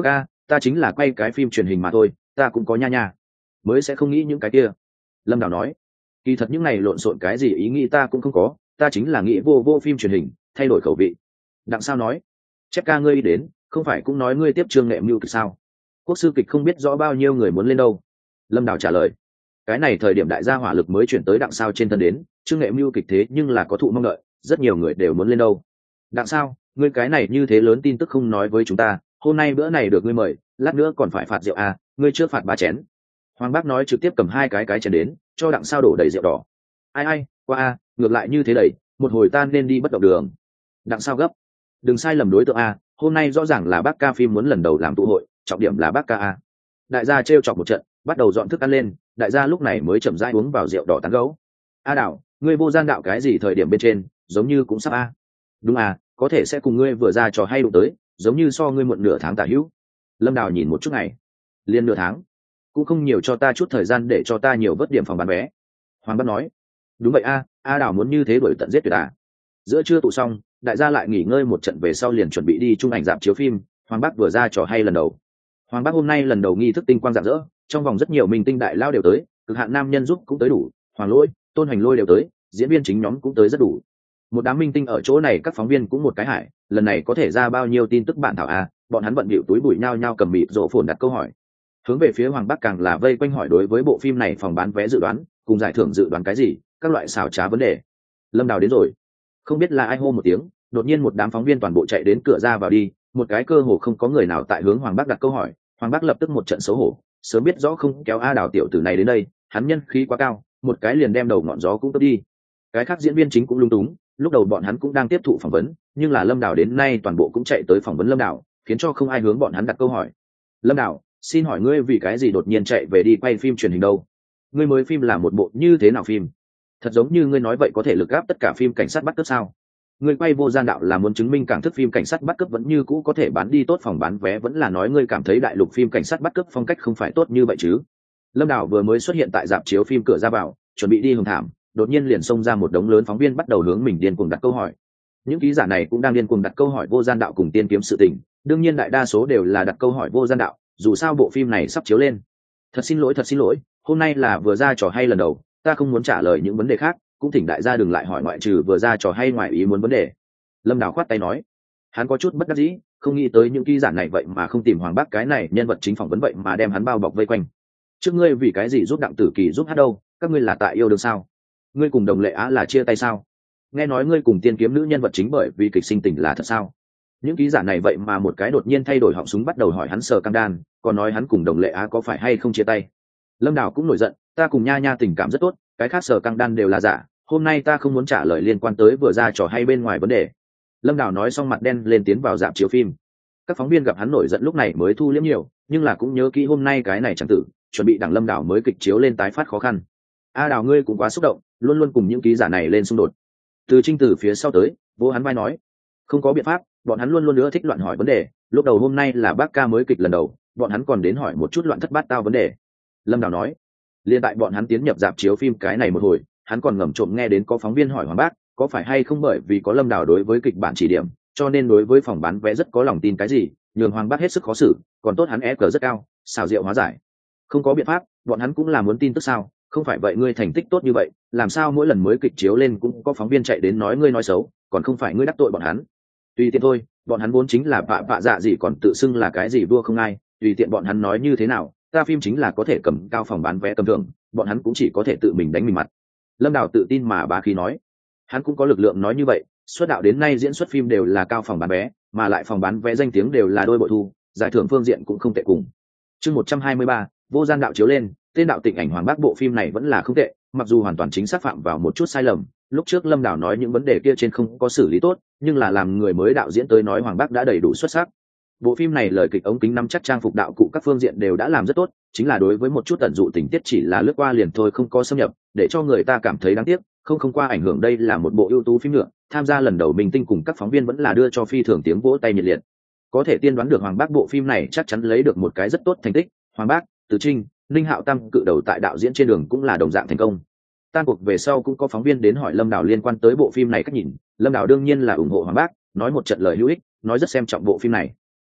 ta chính là quay cái phim truyền hình mà thôi, ta cũng có nha nha, mới sẽ không nghĩ những cái kia. Lâm Đào nói, kỳ thật những này lộn xộn cái gì ý nghĩ ta cũng không có, ta chính là nghĩ vô vô phim truyền hình thay đổi khẩu vị. Đặng Sao nói, chép ca ngươi đến không phải cũng nói ngươi tiếp chương nghệ mưu kịch sao? Quốc sư kịch không biết rõ bao nhiêu người muốn lên đâu. Lâm Đào trả lời, cái này thời điểm đại gia hỏa lực mới chuyển tới Đặng Sao trên thân đến, chương nghệ mưu kịch thế nhưng là có thụ mong đợi, rất nhiều người đều muốn lên đâu. Đặng Sao, ngươi cái này như thế lớn tin tức không nói với chúng ta, hôm nay bữa này được ngươi mời, lát nữa còn phải phạt rượu à, ngươi chưa phạt ba chén. Hoàng Bác nói trực tiếp cầm hai cái cái chén đến, cho Đặng Sao đổ đầy rượu đỏ. Ai ai, qua a, ngược lại như thế đầy, một hồi ta nên đi bất động đường. Đặng Sao gấp, đừng sai lầm đối tượng a, hôm nay rõ ràng là bác ca phim muốn lần đầu làm tụ hội, trọng điểm là bác ca a. Đại gia trêu chọc một trận, bắt đầu dọn thức ăn lên, đại gia lúc này mới chậm rãi uống vào rượu đỏ tán gấu. A Đạo, ngươi vô gian đạo cái gì thời điểm bên trên, giống như cũng sắp a. Đúng à, có thể sẽ cùng ngươi vừa ra trò hay đụng tới, giống như so ngươi muộn nửa tháng tả hữu. Lâm Đào nhìn một chút ngày, liên nửa tháng, cũng không nhiều, cho ta chút thời gian để cho ta nhiều vớt điểm phòng bán vé. Hoàng Bác nói, đúng vậy a, A Đào muốn như thế đuổi tận giết tuyệt à. Giữa trưa tụ xong, đại gia lại nghỉ ngơi một trận về sau liền chuẩn bị đi chung ảnh dạp chiếu phim. Hoàng Bác vừa ra trò hay lần đầu. Hoàng Bác hôm nay lần đầu nghi thức tinh quang rạng rỡ, trong vòng rất nhiều minh tinh đại lao đều tới, cực hạn nam nhân giúp cũng tới đủ, Hoàng Lỗi, Tôn Hoành Lôi đều tới, diễn viên chính nhóm cũng tới rất đủ. Một đám minh tinh ở chỗ này, các phóng viên cũng một cái hải, lần này có thể ra bao nhiêu tin tức bản thảo a, bọn hắn bận bịu túi bụi nhao nhao cầm mịt rộ phồn đặt câu hỏi. Hướng về phía Hoàng Bác càng là vây quanh hỏi đối với bộ phim này phòng bán vé dự đoán, cùng giải thưởng dự đoán cái gì, các loại xảo trá vấn đề. Lâm Đào đến rồi, không biết là ai hô một tiếng, đột nhiên một đám phóng viên toàn bộ chạy đến cửa ra vào đi, một cái cơ hồ không có người nào tại hướng Hoàng Bác đặt câu hỏi. Hoàng Bác lập tức một trận xấu hổ, sớm biết rõ không kéo A Đào tiểu tử này đến đây, hắn nhân khí quá cao, một cái liền đem đầu ngọn gió cũng cướp đi. Cái khác diễn viên chính cũng lung túng, lúc đầu bọn hắn cũng đang tiếp thụ phỏng vấn, nhưng là Lâm Đào đến nay toàn bộ cũng chạy tới phỏng vấn Lâm Đào, khiến cho không ai hướng bọn hắn đặt câu hỏi. Lâm Đào, xin hỏi ngươi vì cái gì đột nhiên chạy về đi quay phim truyền hình đâu? Ngươi mới phim là một bộ như thế nào phim? Thật giống như ngươi nói vậy có thể lực gáp tất cả phim cảnh sát bắt cướp sao? Ngươi quay vô gian đạo là muốn chứng minh cảng thức phim cảnh sát bắt cướp vẫn như cũ có thể bán đi tốt phòng bán vé, vẫn là nói ngươi cảm thấy đại lục phim cảnh sát bắt cướp phong cách không phải tốt như vậy chứ? Lâm Đào vừa mới xuất hiện tại rạp chiếu phim cửa ra vào, chuẩn bị đi hồng thảm, đột nhiên liền xông ra một đống lớn phóng viên bắt đầu hướng mình điên cuồng đặt câu hỏi. Những ký giả này cũng đang điên cuồng đặt câu hỏi vô gian đạo cùng tiên kiếm sự tình, đương nhiên đại đa số đều là đặt câu hỏi vô gian đạo, dù sao bộ phim này sắp chiếu lên. Thật xin lỗi, thật xin lỗi, hôm nay là vừa ra trò hay lần đầu, ta không muốn trả lời những vấn đề khác, cũng thỉnh đại gia đừng lại hỏi ngoại trừ vừa ra trò hay ngoài ý muốn vấn đề. Lâm Đào khoát tay nói, hắn có chút bất đắc dĩ, không nghĩ tới những ký giả này vậy mà không tìm Hoàng Bác cái này nhân vật chính phỏng vấn vậy mà đem hắn bao bọc vây quanh. Trước ngươi vì cái gì giúp Đặng Tử Kỳ giúp hát đâu, các ngươi là tại yêu đương sao? Ngươi cùng Đồng Lệ Á là chia tay sao? Nghe nói ngươi cùng tiên kiếm nữ nhân vật chính bởi vì kịch sinh tình là thật sao? Những ký giả này vậy mà một cái đột nhiên thay đổi họng súng bắt đầu hỏi hắn sờ cam đan, còn nói hắn cùng Đồng Lệ Á có phải hay không chia tay. Lâm Đào cũng nổi giận, ta cùng Nha Nha tình cảm rất tốt, cái khác sờ cam đan đều là giả, hôm nay ta không muốn trả lời liên quan tới vừa ra trò hay bên ngoài vấn đề. Lâm Đào nói xong mặt đen lên tiến vào rạp chiếu phim. Các phóng viên gặp hắn nổi giận lúc này mới thu liễm nhiều, nhưng là cũng nhớ kỹ hôm nay cái này chẳng tử chuẩn bị đằng Lâm Đào mới kịch chiếu lên tái phát khó khăn. A Đào ngươi cũng quá xúc động, luôn luôn cùng những ký giả này lên xung đột. Từ Trinh từ phía sau tới vô hắn vai nói, không có biện pháp, bọn hắn luôn luôn nữa thích loạn hỏi vấn đề, lúc đầu hôm nay là bác ca mới kịch lần đầu, bọn hắn còn đến hỏi một chút loạn thất bát tao vấn đề. Lâm Đào nói, liên tại bọn hắn tiến nhập rạp chiếu phim cái này một hồi, hắn còn ngầm trộm nghe đến có phóng viên hỏi Hoàng Bác có phải hay không bởi vì có Lâm Đào đối với kịch bản chỉ điểm, cho nên đối với phòng bán vé rất có lòng tin cái gì, nhường Hoàng Bác hết sức khó xử, còn tốt hắn e cờ rất cao, xảo diệu hóa giải. Không có biện pháp, bọn hắn cũng là muốn tin tức sao, không phải vậy ngươi thành tích tốt như vậy, làm sao mỗi lần mới kịch chiếu lên cũng có phóng viên chạy đến nói ngươi nói xấu, còn không phải ngươi đắc tội bọn hắn. Tùy tiện thôi, bọn hắn vốn chính là bạ bạ dạ gì còn tự xưng là cái gì vua không ai, tùy tiện bọn hắn nói như thế nào, ta phim chính là có thể cầm cao phòng bán vé cầm thưởng, bọn hắn cũng chỉ có thể tự mình đánh mình mặt. Lâm Đào tự tin mà bá khí nói, hắn cũng có lực lượng nói như vậy, xuất đạo đến nay diễn xuất phim đều là cao phòng bán vé, mà lại phòng bán vé danh tiếng đều là đôi bội thu, giải thưởng phương diện cũng không tệ cùng. Chương một trăm hai mươi ba, vô gian đạo chiếu lên, tên đạo tịnh ảnh Hoàng Bác bộ phim này vẫn là không tệ, mặc dù hoàn toàn chính xác phạm vào một chút sai lầm, lúc trước Lâm Đào nói những vấn đề kia trên không có xử lý tốt, nhưng là làm người mới đạo diễn tới nói Hoàng Bác đã đầy đủ xuất sắc. Bộ phim này lời kịch ống kính nắm chắc trang phục đạo cụ các phương diện đều đã làm rất tốt, chính là đối với một chút tận dụ tình tiết chỉ là lướt qua liền thôi không có xâm nhập, để cho người ta cảm thấy đáng tiếc, không không qua ảnh hưởng đây là một bộ ưu tú phim nữa, tham gia lần đầu minh tinh cùng các phóng viên vẫn là đưa cho phi thường tiếng vỗ tay nhiệt liệt. Có thể tiên đoán được Hoàng Bác bộ phim này chắc chắn lấy được một cái rất tốt thành tích, Hoàng Bác, Từ Trinh, Ninh Hạo Tam cự đầu tại đạo diễn trên đường cũng là đồng dạng thành công. Tan cuộc về sau cũng có phóng viên đến hỏi Lâm Đào liên quan tới bộ phim này cách nhìn, Lâm Đào đương nhiên là ủng hộ Hoàng Bác, nói một trận lời hữu ích, nói rất xem trọng bộ phim này.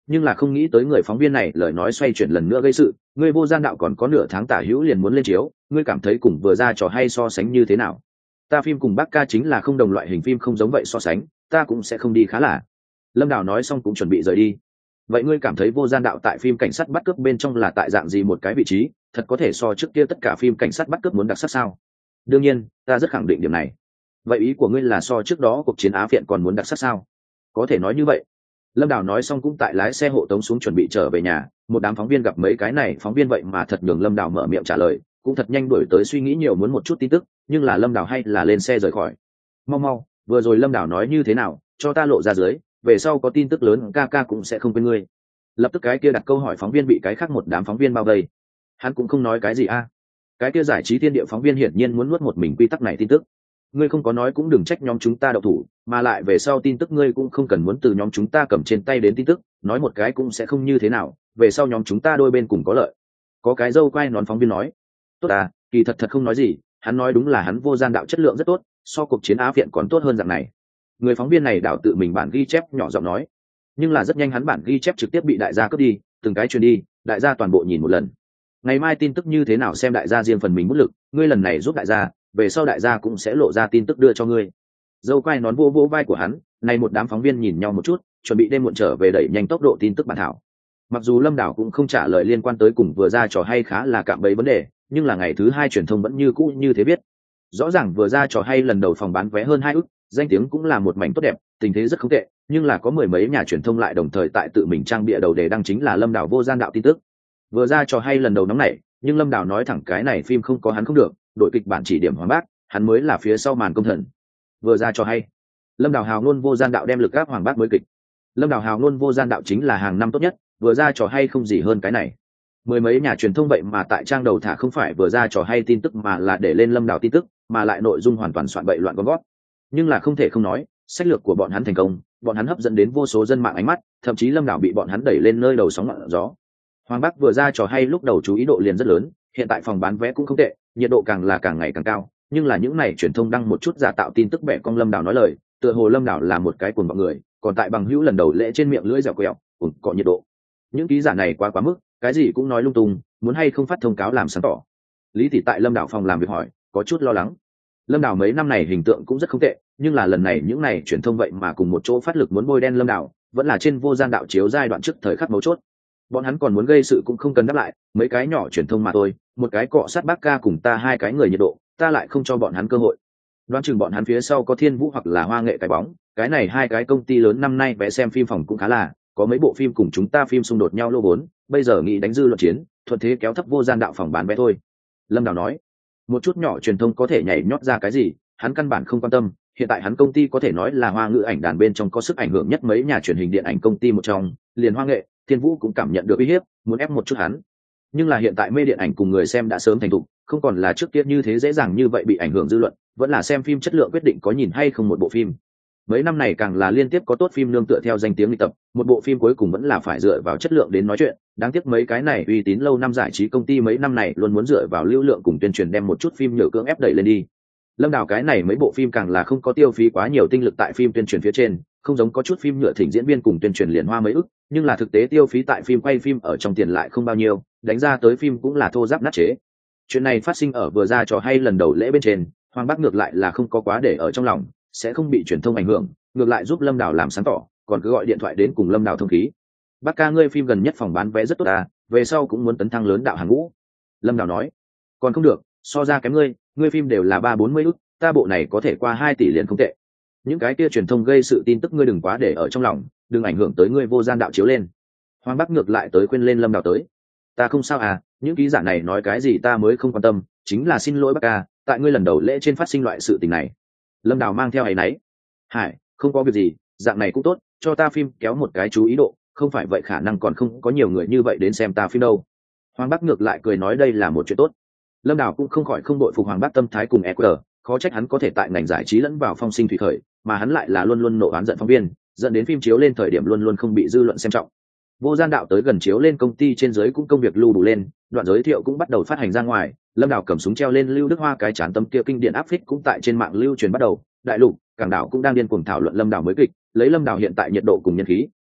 nhưng là không nghĩ tới người phóng viên này lời nói xoay chuyển lần nữa gây sự. Ngươi Vô Gian Đạo còn có nửa tháng tả hữu liền muốn lên chiếu, ngươi cảm thấy cùng vừa ra trò hay so sánh như thế nào? Ta phim cùng bác ca chính là không đồng loại hình phim, không giống vậy so sánh, ta cũng sẽ không đi khá là. Lâm Đào nói xong cũng chuẩn bị rời đi. Vậy ngươi cảm thấy Vô Gian Đạo tại phim cảnh sát bắt cướp bên trong là tại dạng gì một cái vị trí, thật có thể so trước kia tất cả phim cảnh sát bắt cướp muốn đặc sắc sao? Đương nhiên, ta rất khẳng định điểm này. Vậy ý của ngươi là so trước đó cuộc chiến Á Phiện còn muốn đặc sắc sao? Có thể nói như vậy. Lâm Đào nói xong cũng tại lái xe hộ tống xuống chuẩn bị trở về nhà. Một đám phóng viên gặp mấy cái này phóng viên vậy mà thật nhường Lâm Đào mở miệng trả lời, cũng thật nhanh đuổi tới suy nghĩ nhiều muốn một chút tin tức, nhưng là Lâm Đào hay là lên xe rời khỏi. Mau mau, vừa rồi Lâm Đào nói như thế nào, cho ta lộ ra dưới, về sau có tin tức lớn ca ca cũng sẽ không quên ngươi. Lập tức cái kia đặt câu hỏi phóng viên bị cái khác một đám phóng viên bao vây. Hắn cũng không nói cái gì a. Cái kia giải trí thiên địa phóng viên hiển nhiên muốn nuốt một mình quy tắc này tin tức. Ngươi không có nói cũng đừng trách nhóm chúng ta đậu thủ, mà lại về sau tin tức ngươi cũng không cần muốn từ nhóm chúng ta cầm trên tay đến tin tức, nói một cái cũng sẽ không như thế nào, về sau nhóm chúng ta đôi bên cùng có lợi. Có cái dâu quay nón phóng viên nói. Tốt à, kỳ thật thật không nói gì, hắn nói đúng là hắn Vô Gian Đạo chất lượng rất tốt, so cuộc chiến Á Phiện còn tốt hơn dạng này. Người phóng viên này đảo tự mình bản ghi chép nhỏ giọng nói, nhưng là rất nhanh hắn bản ghi chép trực tiếp bị đại gia cướp đi, từng cái truyền đi, đại gia toàn bộ nhìn một lần. Ngày mai tin tức như thế nào xem đại gia riêng phần mình bút lực, ngươi lần này giúp đại gia, về sau đại gia cũng sẽ lộ ra tin tức đưa cho ngươi. Dâu quay nón vô vô vai của hắn, này một đám phóng viên nhìn nhau một chút, chuẩn bị đêm muộn trở về đẩy nhanh tốc độ tin tức bản thảo. Mặc dù Lâm Đảo cũng không trả lời liên quan tới cùng vừa ra trò hay khá là cạm bẫy vấn đề, nhưng là ngày thứ hai truyền thông vẫn như cũ như thế biết. Rõ ràng vừa ra trò hay lần đầu phòng bán vé hơn hai ức, danh tiếng cũng là một mảnh tốt đẹp, tình thế rất không tệ, nhưng là có mười mấy nhà truyền thông lại đồng thời tại tự mình trang bịa đầu đề đăng chính là Lâm Đảo Vô Gian Đạo tin tức. Vừa ra trò hay lần đầu nóng nảy, nhưng Lâm Đảo nói thẳng cái này phim không có hắn không được, đội kịch bản chỉ điểm Hoàng Bác, hắn mới là phía sau màn công thần. Vừa ra trò hay, Lâm Đảo hào ngôn Vô Gian Đạo đem lực áp Hoàng Bác mới kịch. Lâm Đảo hào ngôn Vô Gian Đạo chính là hàng năm tốt nhất, vừa ra trò hay không gì hơn cái này. Mười mấy nhà truyền thông vậy mà tại trang đầu thả không phải vừa ra trò hay tin tức mà là để lên Lâm Đảo tin tức, mà lại nội dung hoàn toàn soạn bậy loạn gom gót. Nhưng là không thể không nói, sách lược của bọn hắn thành công, bọn hắn hấp dẫn đến vô số dân mạng ánh mắt, thậm chí Lâm Đảo bị bọn hắn đẩy lên nơi đầu sóng ngọn gió. Hoàng Bắc vừa ra trò hay lúc đầu chú ý độ liền rất lớn, hiện tại phòng bán vé cũng không tệ, nhiệt độ càng là càng ngày càng cao, nhưng là những này truyền thông đăng một chút giả tạo tin tức bẻ cong Lâm Đảo nói lời, tựa hồ Lâm Đảo là một cái cuồng vọng người, còn tại bằng hữu lần đầu lễ trên miệng lưỡi dẻo quẹo, cuồng cọ nhiệt độ. Những ký giả này quá quá mức, cái gì cũng nói lung tung, muốn hay không phát thông cáo làm sáng tỏ. Lý Thị tại Lâm Đảo phòng làm việc hỏi, có chút lo lắng. Lâm Đảo mấy năm này hình tượng cũng rất không tệ, nhưng là lần này những này truyền thông vậy mà cùng một chỗ phát lực muốn bôi đen Lâm Đảo, vẫn là trên Vô Gian Đạo chiếu giai đoạn trước thời khắc mấu chốt. Bọn hắn còn muốn gây sự cũng không cần đáp lại, mấy cái nhỏ truyền thông mà thôi, một cái cọ sát bác ca cùng ta hai cái người nhiệt độ, ta lại không cho bọn hắn cơ hội. Đoán chừng bọn hắn phía sau có Thiên Vũ hoặc là Hoa Nghệ cái bóng, cái này hai cái công ty lớn năm nay vé xem phim phòng cũng khá là, có mấy bộ phim cùng chúng ta phim xung đột nhau lô vốn, bây giờ nghĩ đánh dư luận chiến, thuận thế kéo thấp Vô Gian Đạo phòng bán vé thôi. Lâm Đào nói, một chút nhỏ truyền thông có thể nhảy nhót ra cái gì, hắn căn bản không quan tâm, hiện tại hắn công ty có thể nói là Hoa ngữ ảnh đàn bên trong có sức ảnh hưởng nhất mấy nhà truyền hình điện ảnh công ty một trong, liền Hoa Nghệ, Thiên Vũ cũng cảm nhận được uy hiếp, muốn ép một chút hắn. Nhưng là hiện tại mê điện ảnh cùng người xem đã sớm thành thục, không còn là trước kia như thế dễ dàng như vậy bị ảnh hưởng dư luận, vẫn là xem phim chất lượng quyết định có nhìn hay không một bộ phim. Mấy năm này càng là liên tiếp có tốt phim nương tựa theo danh tiếng đi tập, một bộ phim cuối cùng vẫn là phải dựa vào chất lượng đến nói chuyện. Đáng tiếc mấy cái này uy tín lâu năm giải trí công ty mấy năm này luôn muốn dựa vào lưu lượng cùng tuyên truyền đem một chút phim nhựa cưỡng ép đẩy lên đi. Lâm Đào cái này mấy bộ phim càng là không có tiêu phí quá nhiều tinh lực tại phim tuyên truyền phía trên, không giống có chút phim nhựa thỉnh diễn viên cùng tuyên truyền liền hoa mấy ức, nhưng là thực tế tiêu phí tại phim quay phim ở trong tiền lại không bao nhiêu, đánh ra tới phim cũng là thô ráp nát chế. Chuyện này phát sinh ở vừa ra trò hay lần đầu lễ bên trên, Hoàng Bắc ngược lại là không có quá để ở trong lòng, sẽ không bị truyền thông ảnh hưởng, ngược lại giúp Lâm Đào làm sáng tỏ, còn cứ gọi điện thoại đến cùng Lâm Đào thông khí. Bác ca ngươi phim gần nhất phòng bán vé rất tốt à, về sau cũng muốn tấn thăng lớn đạo hàng ngũ. Lâm Đào nói, còn không được, so ra kém ngươi, ngươi phim đều là ba bốn mươi ức, ta bộ này có thể qua hai tỷ liền không tệ. Những cái kia truyền thông gây sự tin tức ngươi đừng quá để ở trong lòng, đừng ảnh hưởng tới ngươi Vô Gian Đạo chiếu lên. Hoàng Bắc ngược lại tới khuyên lên Lâm Đào tới. Ta không sao à, những ký giả này nói cái gì ta mới không quan tâm, chính là xin lỗi bác ca, tại ngươi lần đầu lễ trên phát sinh loại sự tình này. Lâm Đào mang theo áy náy. Hải, không có việc gì, dạng này cũng tốt, cho ta phim kéo một cái chú ý độ, không phải vậy khả năng còn không có nhiều người như vậy đến xem ta phim đâu. Hoàng Bắc ngược lại cười nói đây là một chuyện tốt. Lâm Đào cũng không khỏi không đội phục Hoàng Bắc tâm thái cùng e quy, khó trách hắn có thể tại ngành giải trí lẫn vào phong sinh thủy khởi, mà hắn lại là luôn luôn nộ oán giận phóng viên, dẫn đến phim chiếu lên thời điểm luôn luôn không bị dư luận xem trọng. Vô Gian Đạo tới gần chiếu lên công ty trên dưới cũng công việc lưu đủ lên, đoạn giới thiệu cũng bắt đầu phát hành ra ngoài, Lâm Đào cầm súng treo lên Lưu Đức Hoa cái chán tấm kia kinh điển áp phích cũng tại trên mạng lưu truyền bắt đầu, đại lục, cảng đảo cũng đang điên cuồng thảo luận Lâm Đào mới kịch, lấy Lâm Đào hiện tại nhiệt độ cùng nhân khí,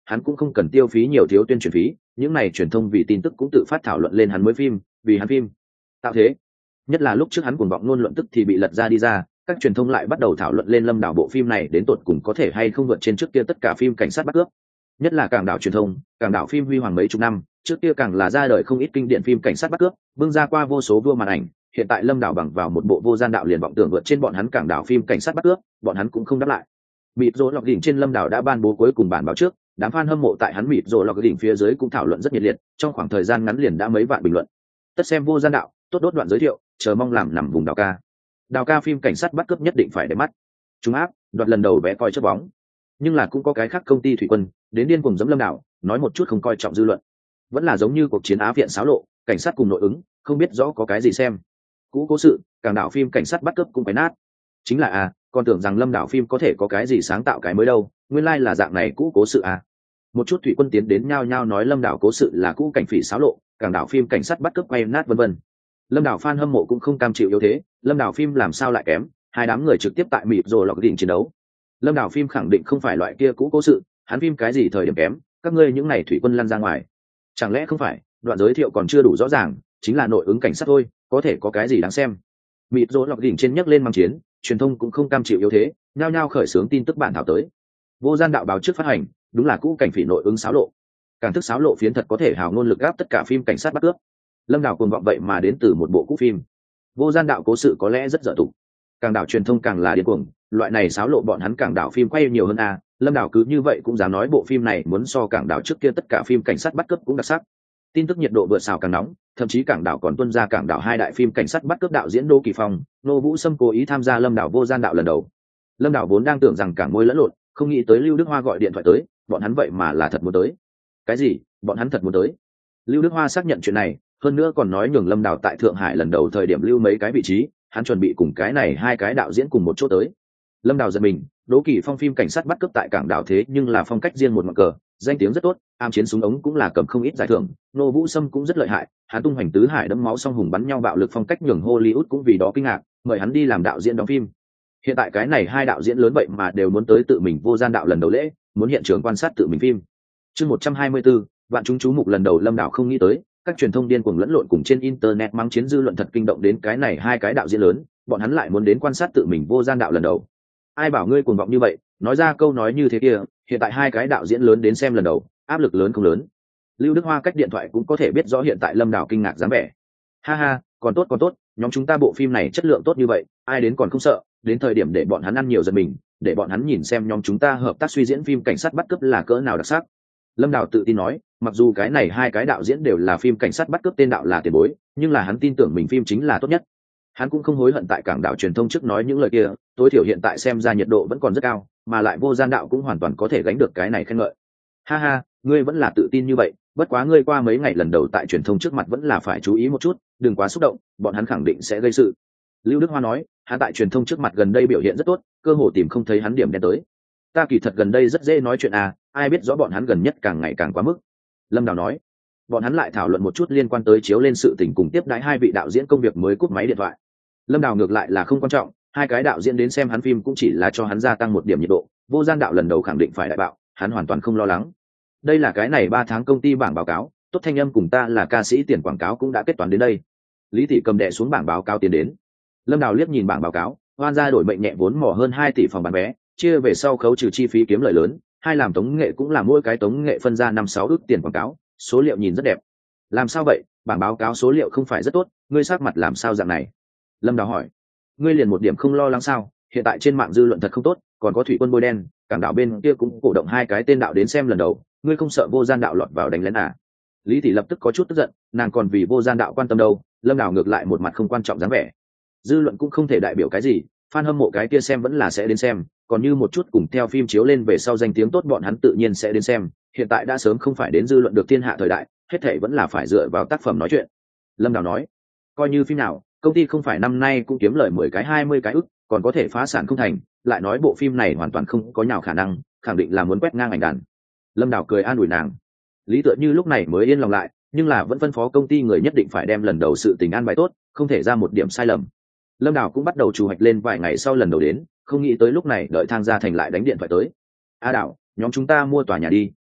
hắn cũng không cần tiêu phí nhiều thiếu tuyên truyền phí, những này truyền thông vì tin tức cũng tự phát thảo luận lên hắn mới phim, vì hắn phim tạo thế. Nhất là lúc trước hắn cuồng vọng luôn luận tức thì bị lật ra đi ra, các truyền thông lại bắt đầu thảo luận lên Lâm Đảo bộ phim này đến tột cùng có thể hay không vượt trên trước kia tất cả phim cảnh sát bắt cướp. Nhất là Cảng Đảo truyền thông, Cảng Đảo phim huy hoàng mấy chục năm, trước kia càng là ra đời không ít kinh điển phim cảnh sát bắt cướp, bưng ra qua vô số vua màn ảnh, hiện tại Lâm Đảo bằng vào một bộ vô gian đạo liền vọng tưởng vượt trên bọn hắn Cảng Đảo phim cảnh sát bắt cướp, bọn hắn cũng không đáp lại. Mịt rồ lọc đỉnh trên Lâm Đảo đã ban bố cuối cùng bản báo trước, đám fan hâm mộ tại hắn mịt rồ lọc đỉnh phía dưới cũng thảo luận rất nhiệt liệt, trong khoảng thời gian ngắn liền đã mấy vạn bình luận. Tất xem vô gian đạo, tốt đốt đoạn giới thiệu, chờ mong làm nằm vùng đào ca. Đào ca phim cảnh sát bắt cướp nhất định phải để mắt. Chúng áp, đoạt lần đầu vé coi chớp bóng. Nhưng là cũng có cái khác công ty thủy quân, đến điên cùng giẫm Lâm Đảo, nói một chút không coi trọng dư luận. Vẫn là giống như cuộc chiến Á Viện xáo lộ, cảnh sát cùng nội ứng, không biết rõ có cái gì xem. Cũ cố sự, Cảng Đảo phim cảnh sát bắt cướp cũng phải nát. Chính là à, còn tưởng rằng Lâm Đảo phim có thể có cái gì sáng tạo cái mới đâu, nguyên lai like là dạng này cũ cố sự à. Một chút thủy quân tiến đến nhao nhao nói Lâm Đảo cố sự là cũ cảnh phỉ xáo lộ, Cảng Đảo phim cảnh sát bắt cướp quay nát vân vân. Lâm Đảo fan hâm mộ cũng không cam chịu yếu thế, Lâm Đảo phim làm sao lại kém, hai đám người trực tiếp tại mịp rồi lọc đỉnh chiến đấu. Lâm Đảo phim khẳng định không phải loại kia cũ cố sự, hắn phim cái gì thời điểm kém, các ngươi những này thủy quân lăn ra ngoài. Chẳng lẽ không phải, đoạn giới thiệu còn chưa đủ rõ ràng, chính là nội ứng cảnh sát thôi, có thể có cái gì đáng xem. Mịp rồi lọc đỉnh trên nhấc lên mang chiến, truyền thông cũng không cam chịu yếu thế, nhao nhao khởi xướng tin tức bản thảo tới. Vô gian đạo báo trước phát hành, đúng là cũ cảnh phỉ nội ứng xáo lộ. Càng thức xáo lộ phiến thật có thể hào ngôn lực gáp tất cả phim cảnh sát bắt cướp. Lâm Đảo cuồng vọng vậy mà đến từ một bộ cũ phim. Vô gian đạo cố sự có lẽ rất dở tục. Càng đảo truyền thông càng là điên cuồng, loại này xáo lộ bọn hắn Cảng Đảo phim quay nhiều hơn a. Lâm Đảo cứ như vậy cũng dám nói bộ phim này muốn so Cảng Đảo trước kia tất cả phim cảnh sát bắt cướp cũng đặc sắc. Tin tức nhiệt độ vượt xào càng nóng, thậm chí Cảng Đảo còn tuân ra Cảng Đảo hai đại phim cảnh sát bắt cướp đạo diễn Đỗ Kỳ Phong, Nô Vũ Sâm cố ý tham gia Lâm Đảo vô gian đạo lần đầu. Lâm Đảo vốn đang tưởng rằng cảng môi lẫn lộn, không nghĩ tới Lưu Đức Hoa gọi điện thoại tới, bọn hắn vậy mà là thật muốn tới. Cái gì? Bọn hắn thật muốn tới? Lưu Đức Hoa xác nhận chuyện này, hơn nữa còn nói nhường Lâm Đảo tại Thượng Hải lần đầu thời điểm lưu mấy cái vị trí, hắn chuẩn bị cùng cái này hai cái đạo diễn cùng một chỗ tới. Lâm Đảo giật mình, Đỗ Kỳ Phong phim cảnh sát bắt cướp tại Cảng Đảo thế nhưng là phong cách riêng một mặt cờ, danh tiếng rất tốt, am chiến súng ống cũng là cầm không ít giải thưởng, Nô Vũ Sâm cũng rất lợi hại, hắn tung hoành tứ hải đẫm máu song hùng bắn nhau bạo lực phong cách nhường Hollywood cũng vì đó kinh ngạc, mời hắn đi làm đạo diễn đóng phim. Hiện tại cái này hai đạo diễn lớn vậy mà đều muốn tới tự mình vô gian đạo lần đầu lễ, muốn hiện trường quan sát tự mình phim. Chương một trăm hai mươi tư, vạn chúng chú mục lần đầu Lâm Đảo không nghĩ tới, các truyền thông điên cuồng lẫn lộn cùng trên internet mắng chiến dư luận thật kinh động đến cái này hai cái đạo diễn lớn, bọn hắn lại muốn đến quan sát tự mình vô gian đạo lần đầu. Ai bảo ngươi cuồng vọng như vậy, nói ra câu nói như thế kia, hiện tại hai cái đạo diễn lớn đến xem lần đầu, áp lực lớn không lớn. Lưu Đức Hoa cách điện thoại cũng có thể biết rõ hiện tại Lâm Đảo kinh ngạc dáng vẻ. Ha ha, còn tốt còn tốt, nhóm chúng ta bộ phim này chất lượng tốt như vậy, ai đến còn không sợ, đến thời điểm để bọn hắn ăn nhiều giật mình, để bọn hắn nhìn xem nhóm chúng ta hợp tác suy diễn phim cảnh sát bắt cướp là cỡ nào đặc sắc. Lâm Đảo tự tin nói, mặc dù cái này hai cái đạo diễn đều là phim cảnh sát bắt cướp tên đạo là tiền bối, nhưng là hắn tin tưởng mình phim chính là tốt nhất. Hắn cũng không hối hận tại Cảng Đảo truyền thông trước nói những lời kia, tối thiểu hiện tại xem ra nhiệt độ vẫn còn rất cao, mà lại vô gian đạo cũng hoàn toàn có thể gánh được cái này khen ngợi. Ha ha, ngươi vẫn là tự tin như vậy, bất quá ngươi qua mấy ngày lần đầu tại truyền thông trước mặt vẫn là phải chú ý một chút, đừng quá xúc động, bọn hắn khẳng định sẽ gây sự. Lưu Đức Hoa nói, hắn tại truyền thông trước mặt gần đây biểu hiện rất tốt, cơ hồ tìm không thấy hắn điểm đen tới. Ta kỳ thật gần đây rất dễ nói chuyện à, ai biết rõ bọn hắn gần nhất càng ngày càng quá mức. Lâm Đảo nói, bọn hắn lại thảo luận một chút liên quan tới chiếu lên sự tình cùng tiếp đãi hai vị đạo diễn công việc mới cúp máy điện thoại. Lâm Đảo ngược lại là không quan trọng, hai cái đạo diễn đến xem hắn phim cũng chỉ là cho hắn gia tăng một điểm nhiệt độ, vô gian đạo lần đầu khẳng định phải đại bạo, hắn hoàn toàn không lo lắng. Đây là cái này ba tháng công ty bảng báo cáo, tốt thanh âm cùng ta là ca sĩ tiền quảng cáo cũng đã kết toán đến đây. Lý Thị cầm đệ xuống bảng báo cáo tiến đến. Lâm Đảo liếc nhìn bảng báo cáo, hoan ra đổi mệnh nhẹ vốn mỏ hơn hai tỷ phòng bán vé, chia về sau khấu trừ chi phí kiếm lợi lớn, hai làm tống nghệ cũng là mỗi cái tống nghệ phân ra năm sáu ức tiền quảng cáo, số liệu nhìn rất đẹp. Làm sao vậy, bảng báo cáo số liệu không phải rất tốt, ngươi sắc mặt làm sao dạng này? Lâm Đảo hỏi. Ngươi liền một điểm không lo lắng sao? Hiện tại trên mạng dư luận thật không tốt, còn có thủy quân bôi đen, Cảng Đảo bên kia cũng cổ động hai cái tên đạo đến xem lần đầu, ngươi không sợ vô gian đạo lọt vào đánh lén à? Lý Thị lập tức có chút tức giận, nàng còn vì vô gian đạo quan tâm đâu, Lâm Đảo ngược lại một mặt không quan trọng dáng vẻ. Dư luận cũng không thể đại biểu cái gì, fan hâm mộ cái kia xem vẫn là sẽ đến xem, còn như một chút cùng theo phim chiếu lên về sau danh tiếng tốt bọn hắn tự nhiên sẽ đến xem, hiện tại đã sớm không phải đến dư luận được thiên hạ thời đại, hết thảy vẫn là phải dựa vào tác phẩm nói chuyện. Lâm Đảo nói, coi như phim nào, công ty không phải năm nay cũng kiếm lời mười cái hai mươi cái ức, còn có thể phá sản không thành, lại nói bộ phim này hoàn toàn không có nhào khả năng, khẳng định là muốn quét ngang ảnh đàn. Lâm Đảo cười an ủi nàng. Lý Tựa Như lúc này mới yên lòng lại, nhưng là vẫn phân phó công ty người nhất định phải đem lần đầu sự tình an bài tốt, không thể ra một điểm sai lầm. Lâm Đảo cũng bắt đầu chủ hoạch lên vài ngày sau lần đầu đến, không nghĩ tới lúc này đợi Thang Gia Thành lại đánh điện thoại tới. A Đảo, nhóm chúng ta mua tòa nhà đi.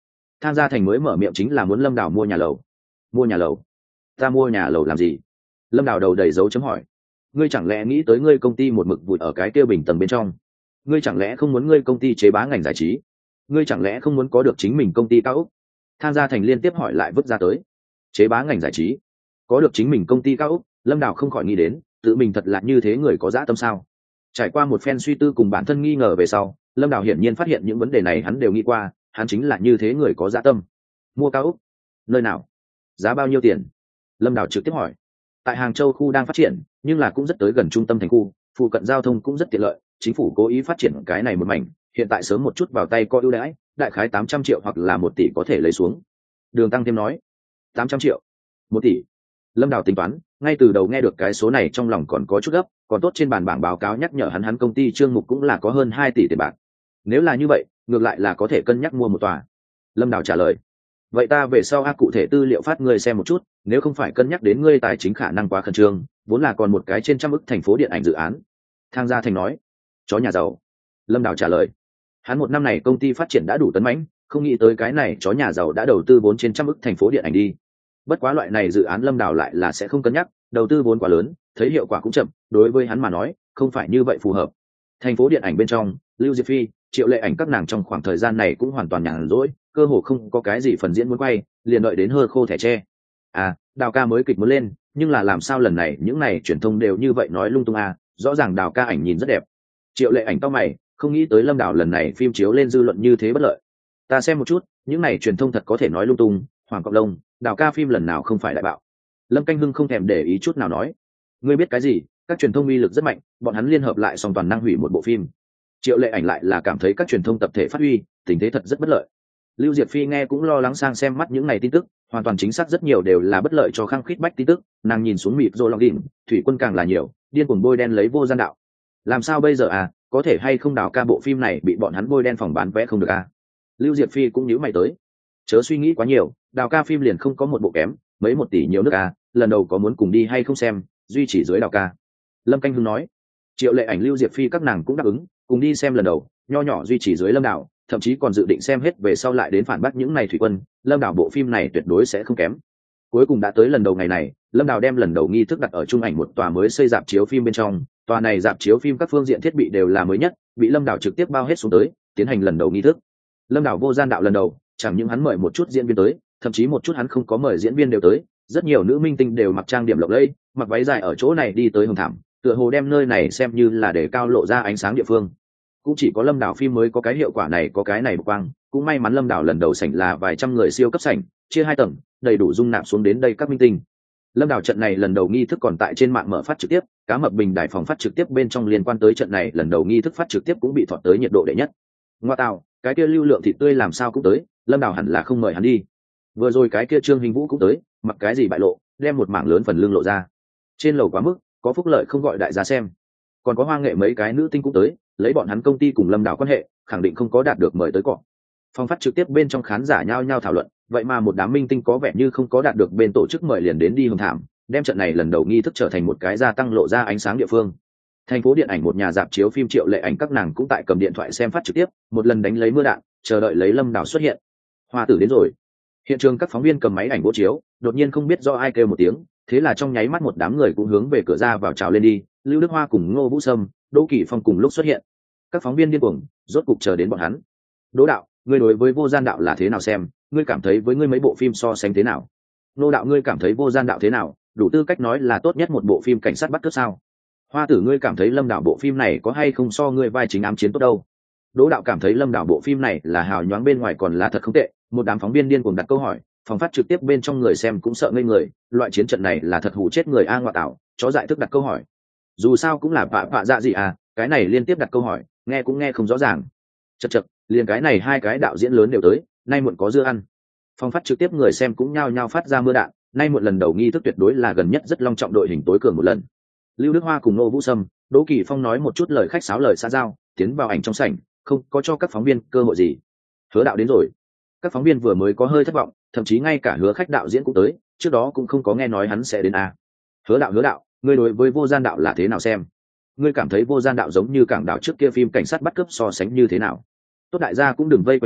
Thang Gia Thành mới mở miệng chính là muốn Lâm Đào mua nhà lầu. Mua nhà lầu? Ta mua nhà lầu làm gì? Lâm Đào đầu đầy dấu chấm hỏi. Ngươi chẳng lẽ nghĩ tới ngươi công ty một mực vùi ở cái kia bình tầng bên trong? Ngươi chẳng lẽ không muốn ngươi công ty chế bá ngành giải trí? Ngươi chẳng lẽ không muốn có được chính mình công ty cao ốc? Thang Gia Thành liên tiếp hỏi lại vứt ra tới. Chế bá ngành giải trí, có được chính mình công ty cao ốc, Lâm Đào không khỏi nghĩ đến, tự mình thật là như thế người có dã tâm sao? Trải qua một phen suy tư cùng bản thân nghi ngờ về sau, Lâm Đào hiển nhiên phát hiện những vấn đề này hắn đều nghĩ qua, hắn chính là như thế người có dã tâm. Mua cao ốc? Nơi nào? Giá bao nhiêu tiền? Lâm Đào trực tiếp hỏi. Tại Hàng Châu khu đang phát triển, nhưng là cũng rất tới gần trung tâm thành khu, phụ cận giao thông cũng rất tiện lợi, chính phủ cố ý phát triển cái này một mảnh, hiện tại sớm một chút vào tay có ưu đãi, đại khái tám trăm triệu hoặc là một tỷ có thể lấy xuống. Đường Tăng thêm nói. tám trăm triệu? Một tỷ? Lâm Đào tính toán, ngay từ đầu nghe được cái số này trong lòng còn có chút gấp, còn tốt trên bàn bảng báo cáo nhắc nhở hắn hắn công ty Trương Mục cũng là có hơn hai tỷ tiền bạc. Nếu là như vậy, ngược lại là có thể cân nhắc mua một tòa. Lâm Đào trả lời. Vậy ta về sau a cụ thể tư liệu phát ngươi xem một chút, nếu không phải cân nhắc đến ngươi tài chính khả năng quá khẩn trương, vốn là còn một cái trên trăm ức thành phố điện ảnh dự án. Thang Gia Thành nói. Chó nhà giàu. Lâm Đào trả lời. Hắn một năm này công ty phát triển đã đủ tấn mãnh, không nghĩ tới cái này chó nhà giàu đã đầu tư vốn trên trăm ức thành phố điện ảnh đi. Bất quá loại này dự án Lâm Đào lại là sẽ không cân nhắc, đầu tư vốn quá lớn, thấy hiệu quả cũng chậm, đối với hắn mà nói, không phải như vậy phù hợp. Thành phố điện ảnh bên trong, Lưu Diệp Phi, Triệu Lệ Ảnh các nàng trong khoảng thời gian này cũng hoàn toàn nhàn rỗi, cơ hồ không có cái gì phần diễn muốn quay, liền đợi đến hơ khô thẻ tre. À, Đào ca mới kịch muốn lên, nhưng là làm sao lần này những này truyền thông đều như vậy nói lung tung à, rõ ràng Đào ca ảnh nhìn rất đẹp. Triệu Lệ Ảnh cau mày, không nghĩ tới Lâm Đào lần này phim chiếu lên dư luận như thế bất lợi. Ta xem một chút, những này truyền thông thật có thể nói lung tung, Hoàng Cọc Lông, Đào ca phim lần nào không phải đại bạo. Lâm Canh Hưng không thèm để ý chút nào nói. Ngươi biết cái gì, các truyền thông uy lực rất mạnh, bọn hắn liên hợp lại song toàn năng hủy một bộ phim. Triệu Lệ Ảnh lại là cảm thấy các truyền thông tập thể phát huy, tình thế thật rất bất lợi. Lưu Diệp Phi nghe cũng lo lắng sang xem mắt những này tin tức, hoàn toàn chính xác rất nhiều đều là bất lợi cho Khang Khít Bách tin tức, nàng nhìn xuống mịp rồi lòng đỉnh, thủy quân càng là nhiều, điên cuồng bôi đen lấy vô gian đạo. Làm sao bây giờ à, có thể hay không Đào ca bộ phim này bị bọn hắn bôi đen phòng bán vé không được à? Lưu Diệp Phi cũng nhíu mày tới. Chớ suy nghĩ quá nhiều, Đào ca phim liền không có một bộ kém, mấy một tỷ nhiều nước à, lần đầu có muốn cùng đi hay không xem, duy chỉ dưới Đào ca. Lâm Canh Hưng nói. Triệu Lệ Ảnh Lưu Diệp Phi các nàng cũng đáp ứng, cùng đi xem lần đầu, nho nhỏ duy trì dưới Lâm Đào, thậm chí còn dự định xem hết về sau lại đến phản bác những này thủy quân. Lâm Đào bộ phim này tuyệt đối sẽ không kém. Cuối cùng đã tới lần đầu ngày này, Lâm Đào đem lần đầu nghi thức đặt ở trung ảnh một tòa mới xây rạp chiếu phim bên trong, tòa này rạp chiếu phim các phương diện thiết bị đều là mới nhất, bị Lâm Đào trực tiếp bao hết xuống tới, tiến hành lần đầu nghi thức. Lâm Đào vô gian đạo lần đầu, chẳng những hắn mời một chút diễn viên tới, thậm chí một chút hắn không có mời diễn viên đều tới, rất nhiều nữ minh tinh đều mặc trang điểm lộng lẫy, mặc váy dài ở chỗ này đi tới hồng thảm, tựa hồ đem nơi này xem như là để cao lộ ra ánh sáng địa phương. Cũng chỉ có Lâm Đào phim mới có cái hiệu quả này, có cái này quang, cũng may mắn Lâm Đào lần đầu sảnh là vài trăm người siêu cấp sảnh, chia hai tầng, đầy đủ dung nạp xuống đến đây các minh tinh. Lâm Đào trận này lần đầu nghi thức còn tại trên mạng mở phát trực tiếp, cá mập bình đại phòng phát trực tiếp bên trong liên quan tới trận này lần đầu nghi thức phát trực tiếp cũng bị thọt tới nhiệt độ đệ nhất. Ngoa tạo, cái kia lưu lượng thịt tươi làm sao cũng tới, Lâm Đào hẳn là không mời hắn đi. Vừa rồi cái kia Trương Hình Vũ cũng tới, mặc cái gì bại lộ, đem một mảng lớn phần lưng lộ ra. Trên lầu quá mức, có phúc lợi không gọi đại gia xem. Còn có hoa nghệ mấy cái nữ tinh cũng tới, lấy bọn hắn công ty cùng Lâm Đào quan hệ, khẳng định không có đạt được mời tới cọ. Phòng phát trực tiếp bên trong khán giả nhao nhao thảo luận, vậy mà một đám minh tinh có vẻ như không có đạt được bên tổ chức mời liền đến đi hồng thảm, đem trận này lần đầu nghi thức trở thành một cái gia tăng lộ ra ánh sáng địa phương. Thành phố điện ảnh một nhà rạp chiếu phim Triệu Lệ Ảnh các nàng cũng tại cầm điện thoại xem phát trực tiếp, một lần đánh lấy mưa đạn, chờ đợi lấy Lâm Đào xuất hiện. Hoa tử đến rồi. Hiện trường các phóng viên cầm máy ảnh vô chiếu, đột nhiên không biết do ai kêu một tiếng, thế là trong nháy mắt một đám người cũng hướng về cửa ra vào chào lên đi. Lưu Đức Hoa cùng Ngô Vũ Sâm, Đỗ Kỳ Phong cùng lúc xuất hiện. Các phóng viên điên cuồng, rốt cục chờ đến bọn hắn. Đỗ đạo, ngươi đối với vô gian đạo là thế nào xem, ngươi cảm thấy với ngươi mấy bộ phim so sánh thế nào? Nô đạo, ngươi cảm thấy vô gian đạo thế nào, đủ tư cách nói là tốt nhất một bộ phim cảnh sát bắt cướp sao? Hoa tử, ngươi cảm thấy Lâm Đạo bộ phim này có hay không so ngươi vai chính ám chiến tốt đâu? Đỗ đạo cảm thấy Lâm Đạo bộ phim này là hào nhoáng bên ngoài còn là thật không tệ. Một đám phóng viên điên cuồng đặt câu hỏi, phòng phát trực tiếp bên trong người xem cũng sợ ngây người, loại chiến trận này là thật hù chết người a. Ngoại tạo, chó dại thức đặt câu hỏi. Dù sao cũng là vạ vạ dạ gì à, cái này liên tiếp đặt câu hỏi, nghe cũng nghe không rõ ràng. Chật chật, liền cái này hai cái đạo diễn lớn đều tới, nay muộn có dưa ăn. Phòng phát trực tiếp người xem cũng nhao nhao phát ra mưa đạn, nay một lần đầu nghi thức tuyệt đối là gần nhất rất long trọng đội hình tối cường một lần. Lưu Đức Hoa cùng Ngô Vũ Sâm, Đỗ Kỳ Phong nói một chút lời khách sáo lời xã giao, tiến vào ảnh trong sảnh, không có cho các phóng viên cơ hội gì. Hứa đạo đến rồi. Các phóng viên vừa mới có hơi thất vọng, thậm chí ngay cả Hứa Khách đạo diễn cũng tới, trước đó cũng không có nghe nói hắn sẽ đến a. Hứa đạo, Hứa đạo, ngươi đối với vô gian đạo là thế nào xem? Ngươi cảm thấy vô gian đạo giống như cảng đạo trước kia phim cảnh sát bắt cướp so sánh như thế nào? Tốt đại gia cũng đừng vây quanh ta,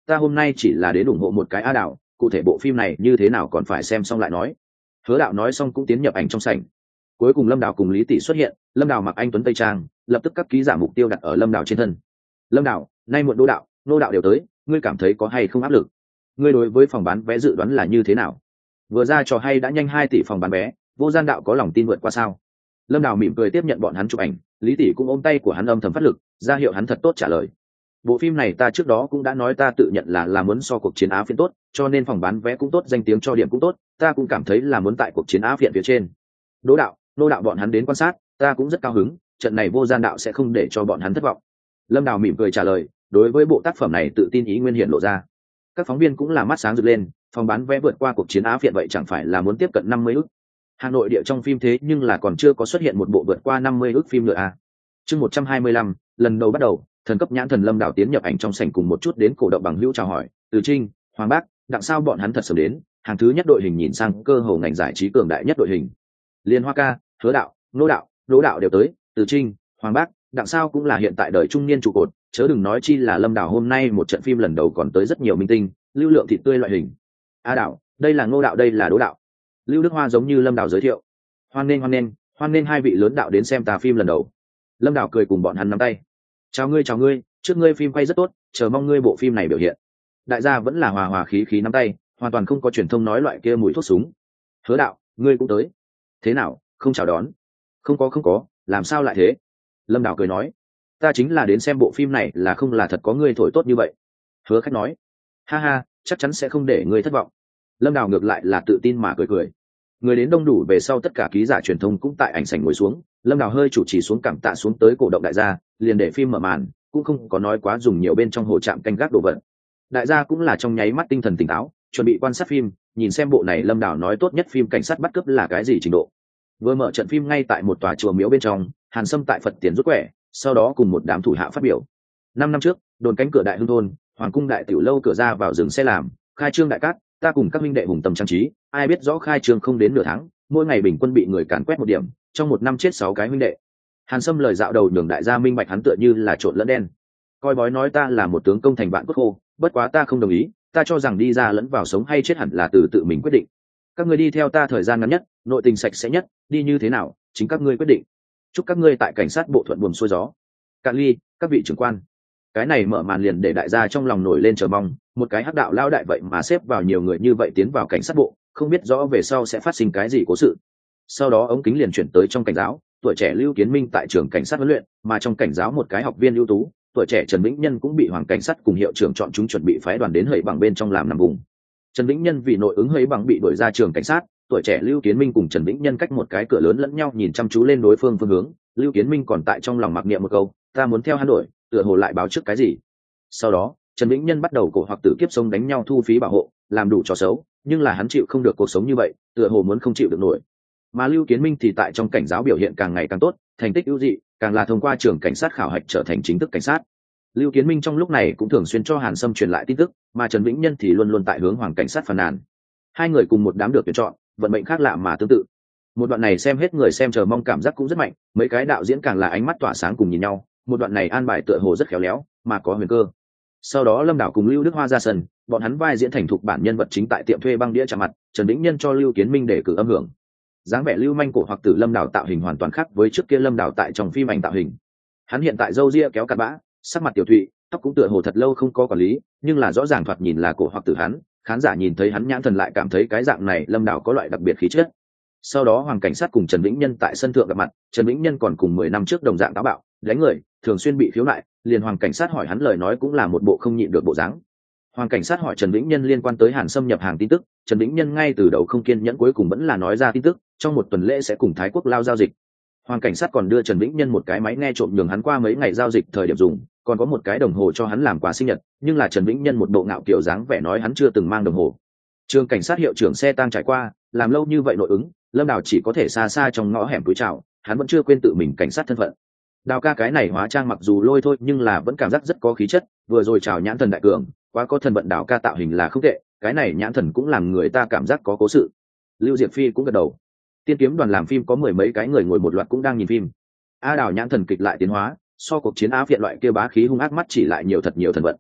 ta hôm nay chỉ là đến ủng hộ một cái A Đạo, cụ thể bộ phim này như thế nào còn phải xem xong lại nói. Hứa Đạo nói xong cũng tiến nhập ảnh trong sảnh. Cuối cùng Lâm Đào cùng Lý Tỷ xuất hiện, Lâm Đào mặc anh tuấn tây trang, lập tức các ký giả mục tiêu đặt ở Lâm Đào trên thân. Lâm Đào, nay muộn Đỗ Đạo, Nô Đạo đều tới, ngươi cảm thấy có hay không áp lực? Ngươi đối với phòng bán vé dự đoán là như thế nào? Vừa ra trò hay đã nhanh hai tỷ phòng bán vé, Vô Gian Đạo có lòng tin vượt qua sao? Lâm Đào mỉm cười tiếp nhận bọn hắn chụp ảnh, Lý Tỷ cũng ôm tay của hắn âm thầm phát lực, ra hiệu hắn thật tốt trả lời. Bộ phim này ta trước đó cũng đã nói ta tự nhận là là muốn so cuộc chiến Á phiên tốt, cho nên phòng bán vé cũng tốt, danh tiếng cho điểm cũng tốt, ta cũng cảm thấy là muốn tại cuộc chiến Á phiên phía trên. Đỗ Đạo, Nô Đạo bọn hắn đến quan sát, ta cũng rất cao hứng, trận này Vô Gian Đạo sẽ không để cho bọn hắn thất vọng. Lâm Đào mỉm cười trả lời, đối với bộ tác phẩm này tự tin ý nguyên hiện lộ ra. Các phóng viên cũng là mắt sáng rực lên, phòng bán vé vượt qua cuộc chiến Á phiên vậy chẳng phải là muốn tiếp cận năm mươi ức. Hà Nội địa trong phim thế nhưng là còn chưa có xuất hiện một bộ vượt qua năm mươi ức phim nữa à. Chương một trăm hai mươi lăm, lần đầu bắt đầu, thần cấp nhãn thần Lâm Đào tiến nhập ảnh trong sảnh cùng một chút đến cổ động bằng hữu chào hỏi, Từ Trinh, Hoàng Bác, đặng sao bọn hắn thật sớm đến, hàng thứ nhất đội hình nhìn sang cơ hồ ngành giải trí cường đại nhất đội hình. Liên Hoa Ca, Hứa Đạo, Nô Đạo, Đỗ Đạo đều tới, Từ Trinh, Hoàng Bác, đặng sao cũng là hiện tại đời trung niên trụ cột, chớ đừng nói chi là Lâm Đào hôm nay một trận phim lần đầu còn tới rất nhiều minh tinh, lưu lượng thịt tươi loại hình. A Đạo, đây là Ngô Đạo, đây là Đỗ Đạo. Lưu Đức Hoa giống như Lâm Đào giới thiệu. Hoan nghênh hoan nghênh, hoan nghênh hai vị lớn đạo đến xem ta phim lần đầu. Lâm Đào cười cùng bọn hắn nắm tay. Chào ngươi chào ngươi, trước ngươi phim quay rất tốt, chờ mong ngươi bộ phim này biểu hiện. Đại gia vẫn là hòa hòa khí khí nắm tay, hoàn toàn không có truyền thông nói loại kia mùi thuốc súng. Hứa Đạo, ngươi cũng tới. Thế nào, không chào đón? Không có không có, làm sao lại thế? Lâm Đào cười nói, ta chính là đến xem bộ phim này là không là thật có ngươi thổi tốt như vậy. Hứa Khách nói, ha ha, chắc chắn sẽ không để ngươi thất vọng. Lâm Đào ngược lại là tự tin mà cười cười. Người đến đông đủ về sau tất cả ký giả truyền thông cũng tại ảnh sảnh ngồi xuống, Lâm Đào hơi chủ trì xuống cảm tạ xuống tới cổ động đại gia, liền để phim mở màn, cũng không có nói quá dùng nhiều bên trong hồ trạm canh gác đồ vật. Đại gia cũng là trong nháy mắt tinh thần tỉnh táo, chuẩn bị quan sát phim, nhìn xem bộ này Lâm Đào nói tốt nhất phim cảnh sát bắt cướp là cái gì trình độ. Vừa mở trận phim ngay tại một tòa chùa miếu bên trong, Hàn Sâm tại Phật tiền rút quẻ, sau đó cùng một đám thủ hạ phát biểu. Năm năm trước, đồn cánh cửa đại hưng thôn, hoàng cung đại tiểu lâu cửa ra vào dừng xe làm, khai trương đại cát, ta cùng các minh đệ hùng tầm trang trí, ai biết rõ khai trương không đến nửa tháng, mỗi ngày bình quân bị người càn quét một điểm, trong một năm chết sáu cái minh đệ. Hàn Sâm lời dạo đầu nhường đại gia minh bạch hắn tựa như là trộn lẫn đen. Coi bói nói ta là một tướng công thành vạn cốt khô, bất quá ta không đồng ý, ta cho rằng đi ra lẫn vào sống hay chết hẳn là từ tự mình quyết định. Các ngươi đi theo ta thời gian ngắn nhất, nội tình sạch sẽ nhất, đi như thế nào, chính các ngươi quyết định. Chúc các ngươi tại cảnh sát bộ thuận buồm xuôi gió. Cạn ly, các vị trưởng quan. Cái này mở màn liền để đại gia trong lòng nổi lên chờ mong, một cái hắc đạo lao đại vậy mà xếp vào nhiều người như vậy tiến vào cảnh sát bộ, không biết rõ về sau sẽ phát sinh cái gì cố sự. Sau đó ống kính liền chuyển tới trong cảnh giáo, tuổi trẻ Lưu Kiến Minh tại trường cảnh sát huấn luyện, mà trong cảnh giáo một cái học viên ưu tú, tuổi trẻ Trần Vĩnh Nhân cũng bị hoàng cảnh sát cùng hiệu trưởng chọn chúng chuẩn bị phái đoàn đến Hầy Bằng bên trong làm nằm vùng. Trần Vĩnh Nhân vì nội ứng Hầy Bằng bị đuổi ra trường cảnh sát, tuổi trẻ Lưu Kiến Minh cùng Trần Vĩnh Nhân cách một cái cửa lớn lẫn nhau nhìn chăm chú lên đối phương phương hướng, Lưu Kiến Minh còn tại trong lòng mặc niệm một câu, ta muốn theo hắn đổi, tựa hồ lại báo trước cái gì. Sau đó, Trần Vĩnh Nhân bắt đầu cổ hoặc tử kiếp sống đánh nhau thu phí bảo hộ, làm đủ trò xấu, nhưng là hắn chịu không được cuộc sống như vậy, tựa hồ muốn không chịu được nổi. Mà Lưu Kiến Minh thì tại trong cảnh giáo biểu hiện càng ngày càng tốt, thành tích ưu dị, càng là thông qua trường cảnh sát khảo hạch trở thành chính thức cảnh sát. Lưu Kiến Minh trong lúc này cũng thường xuyên cho Hàn Sâm truyền lại tin tức, mà Trần Vĩnh Nhân thì luôn luôn tại hướng hoàng cảnh sát phàn nàn. Hai người cùng một đám được tuyển chọn, vận mệnh khác lạ mà tương tự. Một đoạn này xem hết người xem chờ mong cảm giác cũng rất mạnh, mấy cái đạo diễn càng là ánh mắt tỏa sáng cùng nhìn nhau, một đoạn này an bài tựa hồ rất khéo léo, mà có huyền cơ. Sau đó Lâm Đào cùng Lưu Đức Hoa ra sân, bọn hắn vai diễn thành thục bản nhân vật chính tại tiệm thuê băng đĩa chạm mặt, Trần Vĩnh Nhân cho Lưu Kiến Minh để cử âm hưởng. Dáng vẻ lưu manh cổ hoặc tử Lâm Đào tạo hình hoàn toàn khác với trước kia Lâm Đào tại trong phim ảnh tạo hình. Hắn hiện tại râu ria kéo cặn bã, sắc mặt tiểu thụy, tóc cũng tựa hồ thật lâu không có quản lý, nhưng là rõ ràng thoạt nhìn là cổ hoặc tử hắn, khán giả nhìn thấy hắn nhãn thần lại cảm thấy cái dạng này Lâm Đào có loại đặc biệt khí chất. Sau đó hoàng cảnh sát cùng Trần Vĩnh Nhân tại sân thượng gặp mặt, Trần Vĩnh Nhân còn cùng mười năm trước đồng dạng táo bạo, đánh người, thường xuyên bị khiếu nại, liền hoàng cảnh sát hỏi hắn lời nói cũng là một bộ không nhịn được bộ dáng. Hoàng cảnh sát hỏi Trần Vĩnh Nhân liên quan tới Hàn Sâm nhập hàng tin tức, Trần Vĩnh Nhân ngay từ đầu không kiên nhẫn, cuối cùng vẫn là nói ra tin tức, trong một tuần lễ sẽ cùng Thái Quốc lao giao dịch. Hoàng cảnh sát còn đưa Trần Vĩnh Nhân một cái máy nghe trộm nhường hắn qua mấy ngày giao dịch thời điểm dùng, còn có một cái đồng hồ cho hắn làm quà sinh nhật, nhưng là Trần Vĩnh Nhân một bộ ngạo kiều dáng vẻ nói hắn chưa từng mang đồng hồ. Trường cảnh sát hiệu trưởng xe tang trải qua, làm lâu như vậy nội ứng, Lâm Đào chỉ có thể xa xa trong ngõ hẻm túi chào, hắn vẫn chưa quên tự mình cảnh sát thân phận. Đào ca cái này hóa trang mặc dù lôi thôi nhưng là vẫn cảm giác rất có khí chất, vừa rồi chào nhãn thần đại cường, quá có thần vận. Đào ca tạo hình là không tệ, cái này nhãn thần cũng làm người ta cảm giác có cố sự. Lưu Diệp Phi cũng gật đầu. Tiên kiếm đoàn làm phim có mười mấy cái người ngồi một loạt cũng đang nhìn phim. A Đào nhãn thần kịch lại tiến hóa, so cuộc chiến Á Phiện loại kia bá khí hung ác mắt chỉ lại nhiều thật nhiều thần vận.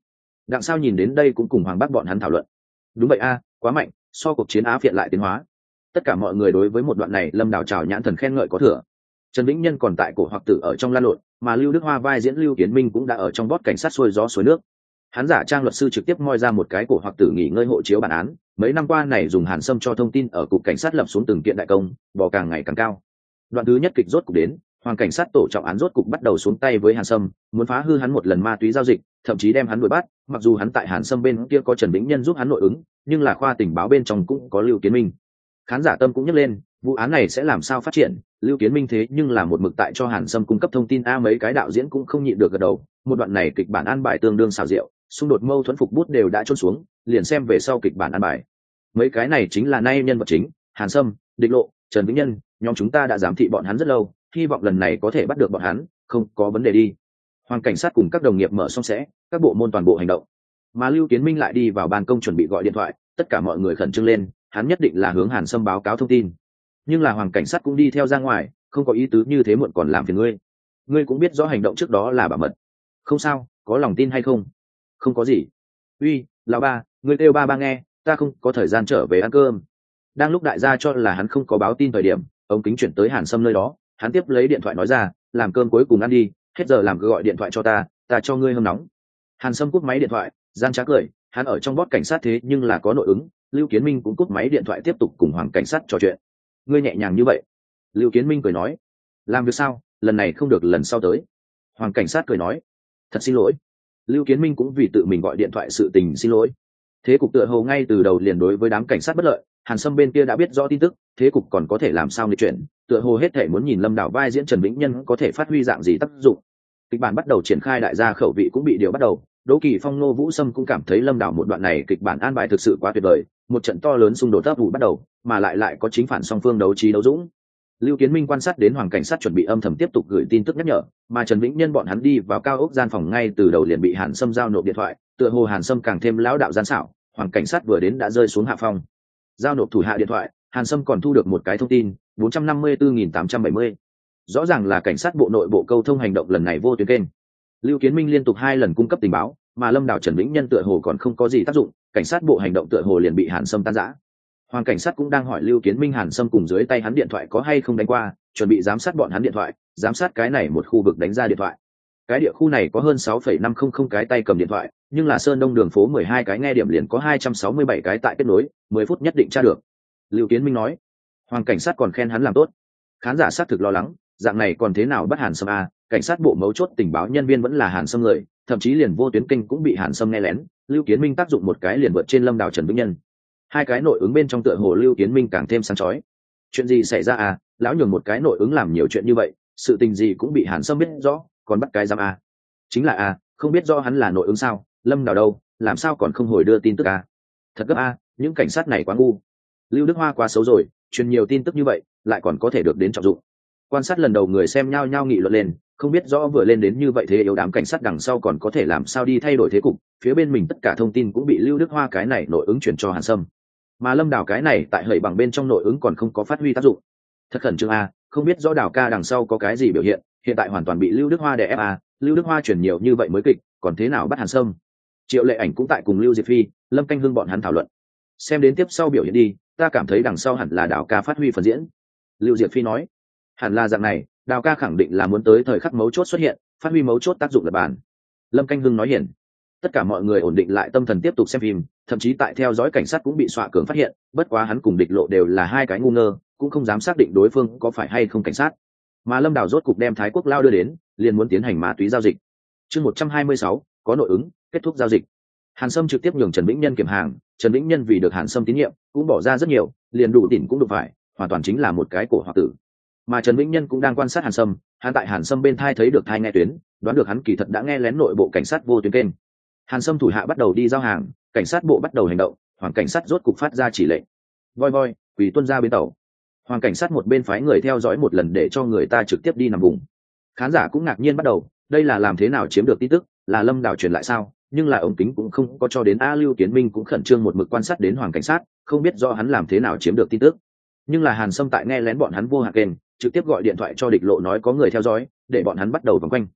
Đặng Sao nhìn đến đây cũng cùng Hoàng Bắc bọn hắn thảo luận. Đúng vậy a, quá mạnh, so cuộc chiến Á Phiện lại tiến hóa. Tất cả mọi người đối với một đoạn này Lâm Đào trào nhãn thần khen ngợi có thừa. Trần Vĩnh Nhân còn tại cổ hoặc tử ở trong lan lộn, mà Lưu Đức Hoa vai diễn Lưu Kiến Minh cũng đã ở trong bót cảnh sát xuôi gió suối nước. Hắn giả trang luật sư trực tiếp moi ra một cái cổ hoặc tử nghỉ ngơi hộ chiếu bản án, mấy năm qua này dùng Hàn Sâm cho thông tin ở cục cảnh sát lập xuống từng kiện đại công, bò càng ngày càng cao. Đoạn thứ nhất kịch rốt cục đến, hoàng cảnh sát tổ trọng án rốt cục bắt đầu xuống tay với Hàn Sâm, muốn phá hư hắn một lần ma túy giao dịch, thậm chí đem hắn đuổi bắt. Mặc dù hắn tại Hàn Sâm bên kia có Trần Vĩnh Nhân giúp hắn nội ứng, nhưng là khoa tình báo bên trong cũng có Lưu Kiến Minh. Khán giả tâm cũng nhấc lên, vụ án này sẽ làm sao phát triển? Lưu Kiến Minh thế nhưng là một mực tại cho Hàn Sâm cung cấp thông tin a, mấy cái đạo diễn cũng không nhịn được gật đầu. Một đoạn này kịch bản an bài tương đương xào rượu, xung đột mâu thuẫn phục bút đều đã trôn xuống, liền xem về sau kịch bản an bài. Mấy cái này chính là nay nhân vật chính, Hàn Sâm, Địch Lộ, Trần Vĩnh Nhân, nhóm chúng ta đã giám thị bọn hắn rất lâu, hy vọng lần này có thể bắt được bọn hắn, không có vấn đề đi. Hoàng cảnh sát cùng các đồng nghiệp mở xong sẽ, các bộ môn toàn bộ hành động. Mà Lưu Kiến Minh lại đi vào ban công chuẩn bị gọi điện thoại, tất cả mọi người khẩn trương lên, hắn nhất định là hướng Hàn Sâm báo cáo thông tin. Nhưng là hoàng cảnh sát cũng đi theo ra ngoài, không có ý tứ như thế muộn còn làm phiền ngươi. Ngươi cũng biết rõ hành động trước đó là bảo mật. Không sao, có lòng tin hay không? Không có gì. Uy, lão ba, ngươi kêu ba ba nghe, ta không có thời gian trở về ăn cơm. Đang lúc đại gia cho là hắn không có báo tin thời điểm, ống kính chuyển tới Hàn Sâm nơi đó, hắn tiếp lấy điện thoại nói ra, làm cơm cuối cùng ăn đi, hết giờ làm cứ gọi điện thoại cho ta, ta cho ngươi hâm nóng. Hàn Sâm cúp máy điện thoại, gian trá cười, hắn ở trong bót cảnh sát thế nhưng là có nội ứng. Lưu Kiến Minh cũng cúp máy điện thoại tiếp tục cùng hoàng cảnh sát trò chuyện. Ngươi nhẹ nhàng như vậy. Lưu Kiến Minh cười nói, làm việc sao, lần này không được lần sau tới. Hoàng cảnh sát cười nói, thật xin lỗi. Lưu Kiến Minh cũng vì tự mình gọi điện thoại sự tình xin lỗi. Thế cục tựa hồ ngay từ đầu liền đối với đám cảnh sát bất lợi, Hàn Sâm bên kia đã biết rõ tin tức, thế cục còn có thể làm sao nghịch chuyển, tựa hồ hết thể muốn nhìn Lâm Đào vai diễn Trần Vĩnh Nhân có thể phát huy dạng gì tác dụng. Kịch bản bắt đầu triển khai, đại gia khẩu vị cũng bị điều bắt đầu. Đỗ Kỳ Phong, Ngô Vũ Sâm cũng cảm thấy Lâm Đào một đoạn này kịch bản an bài thực sự quá tuyệt vời, một trận to lớn xung đột ấp ủ bắt đầu, mà lại lại có chính phản song phương đấu trí đấu dũng. Lưu Kiến Minh quan sát đến hoàng cảnh sát chuẩn bị âm thầm tiếp tục gửi tin tức nhắc nhở, mà Trần Vĩnh Nhân bọn hắn đi vào cao ốc gian phòng ngay từ đầu liền bị Hàn Sâm giao nộp điện thoại, tựa hồ Hàn Sâm càng thêm lão đạo gian xảo, hoàng cảnh sát vừa đến đã rơi xuống hạ phong. Giao nộp thủ hạ điện thoại, Hàn Sâm còn thu được một cái thông tin, bốn trăm năm mươi tư nghìn tám trăm bảy mươi. Rõ ràng là cảnh sát bộ nội bộ câu thông hành động lần này vô tuyến kênh. Lưu Kiến Minh liên tục hai lần cung cấp tình báo, mà Lâm Đào Trần Vĩnh Nhân tựa hồ còn không có gì tác dụng, cảnh sát bộ hành động tựa hồ liền bị Hàn Sâm tan rã. Hoàng cảnh sát cũng đang hỏi Lưu Kiến Minh Hàn Sâm cùng dưới tay hắn điện thoại có hay không đánh qua, chuẩn bị giám sát bọn hắn điện thoại, giám sát cái này một khu vực đánh ra điện thoại. Cái địa khu này có hơn sáu phẩy năm không không cái tay cầm điện thoại, nhưng là Sơn Đông đường phố mười hai cái nghe điểm liền có hai trăm sáu mươi bảy cái tại kết nối, mười phút nhất định tra được. Lưu Kiến Minh nói. Hoàng cảnh sát còn khen hắn làm tốt. Khán giả xác thực lo lắng, dạng này còn thế nào bắt Hàn Sâm a? Cảnh sát bộ mấu chốt tình báo nhân viên vẫn là Hàn Sâm người, thậm chí liền vô tuyến kênh cũng bị Hàn Sâm nghe lén. Lưu Kiến Minh tác dụng một cái liền vượt trên Lâm Đào Trần Vĩnh Nhân. Hai cái nội ứng bên trong tựa hồ Lưu Kiến Minh càng thêm sáng chói. Chuyện gì xảy ra à? Lão nhường một cái nội ứng làm nhiều chuyện như vậy, sự tình gì cũng bị Hàn Sâm biết rõ, còn bắt cái giam à? Chính là à, không biết rõ hắn là nội ứng sao? Lâm Đào đâu, làm sao còn không hồi đưa tin tức à? Thật gấp à, những cảnh sát này quá ngu. Lưu Đức Hoa quá xấu rồi, truyền nhiều tin tức như vậy, lại còn có thể được đến trọng dụng. Quan sát lần đầu người xem nhao nhao nghị luận lên, không biết rõ vừa lên đến như vậy thế yếu đám cảnh sát đằng sau còn có thể làm sao đi thay đổi thế cục. Phía bên mình tất cả thông tin cũng bị Lưu Đức Hoa cái này nội ứng chuyển cho Hàn Sâm, mà Lâm Đào cái này tại hời bằng bên trong nội ứng còn không có phát huy tác dụng. Thật khẩn trương a, không biết rõ Đào ca đằng sau có cái gì biểu hiện, hiện tại hoàn toàn bị Lưu Đức Hoa đè ép a. Lưu Đức Hoa chuyển nhiều như vậy mới kịch, còn thế nào bắt Hàn Sâm? Triệu Lệ Ảnh cũng tại cùng Lưu Diệp Phi, Lâm Canh Hưng bọn hắn thảo luận. Xem đến tiếp sau biểu hiện đi, ta cảm thấy đằng sau hẳn là Đào ca phát huy phần diễn. Lưu Diệp Phi nói, hẳn là dạng này, Đào ca khẳng định là muốn tới thời khắc mấu chốt xuất hiện, phát huy mấu chốt tác dụng lập bàn. Lâm Canh Hưng nói hiển. Tất cả mọi người ổn định lại tâm thần tiếp tục xem phim, thậm chí tại theo dõi cảnh sát cũng bị Xoạ Cường phát hiện, bất quá hắn cùng Địch Lộ đều là hai cái ngu ngơ, cũng không dám xác định đối phương có phải hay không cảnh sát. Mà Lâm Đào rốt cục đem Thái Quốc Lao đưa đến, liền muốn tiến hành ma túy giao dịch. Chương một trăm hai mươi sáu, có nội ứng, kết thúc giao dịch. Hàn Sâm trực tiếp nhường Trần Vĩnh Nhân kiểm hàng, Trần Vĩnh Nhân vì được Hàn Sâm tín nhiệm, cũng bỏ ra rất nhiều, liền đủ đỉnh cũng được phải, hoàn toàn chính là một cái cổ hoặc tử. Mà Trần Vĩnh Nhân cũng đang quan sát Hàn Sâm, hắn tại Hàn Sâm bên thai thấy được thai nghe tuyến, đoán được hắn kỳ thật đã nghe lén nội bộ cảnh sát vô tuyến kênh. Hàn Sâm thủ hạ bắt đầu đi giao hàng, cảnh sát bộ bắt đầu hành động, hoàng cảnh sát rốt cục phát ra chỉ lệnh. Voi voi, quỳ tuân ra bến tàu. Hoàng cảnh sát một bên phái người theo dõi một lần để cho người ta trực tiếp đi nằm vùng. Khán giả cũng ngạc nhiên bắt đầu, đây là làm thế nào chiếm được tin tức, là Lâm Đào truyền lại sao? Nhưng là ống kính cũng không có cho đến a. Lưu Kiến Minh cũng khẩn trương một mực quan sát đến hoàng cảnh sát, không biết do hắn làm thế nào chiếm được tin tức. Nhưng là Hàn Sâm tại nghe lén bọn hắn vô hạn kênh, trực tiếp gọi điện thoại cho Địch Lộ nói có người theo dõi, để bọn hắn bắt đầu vòng quanh.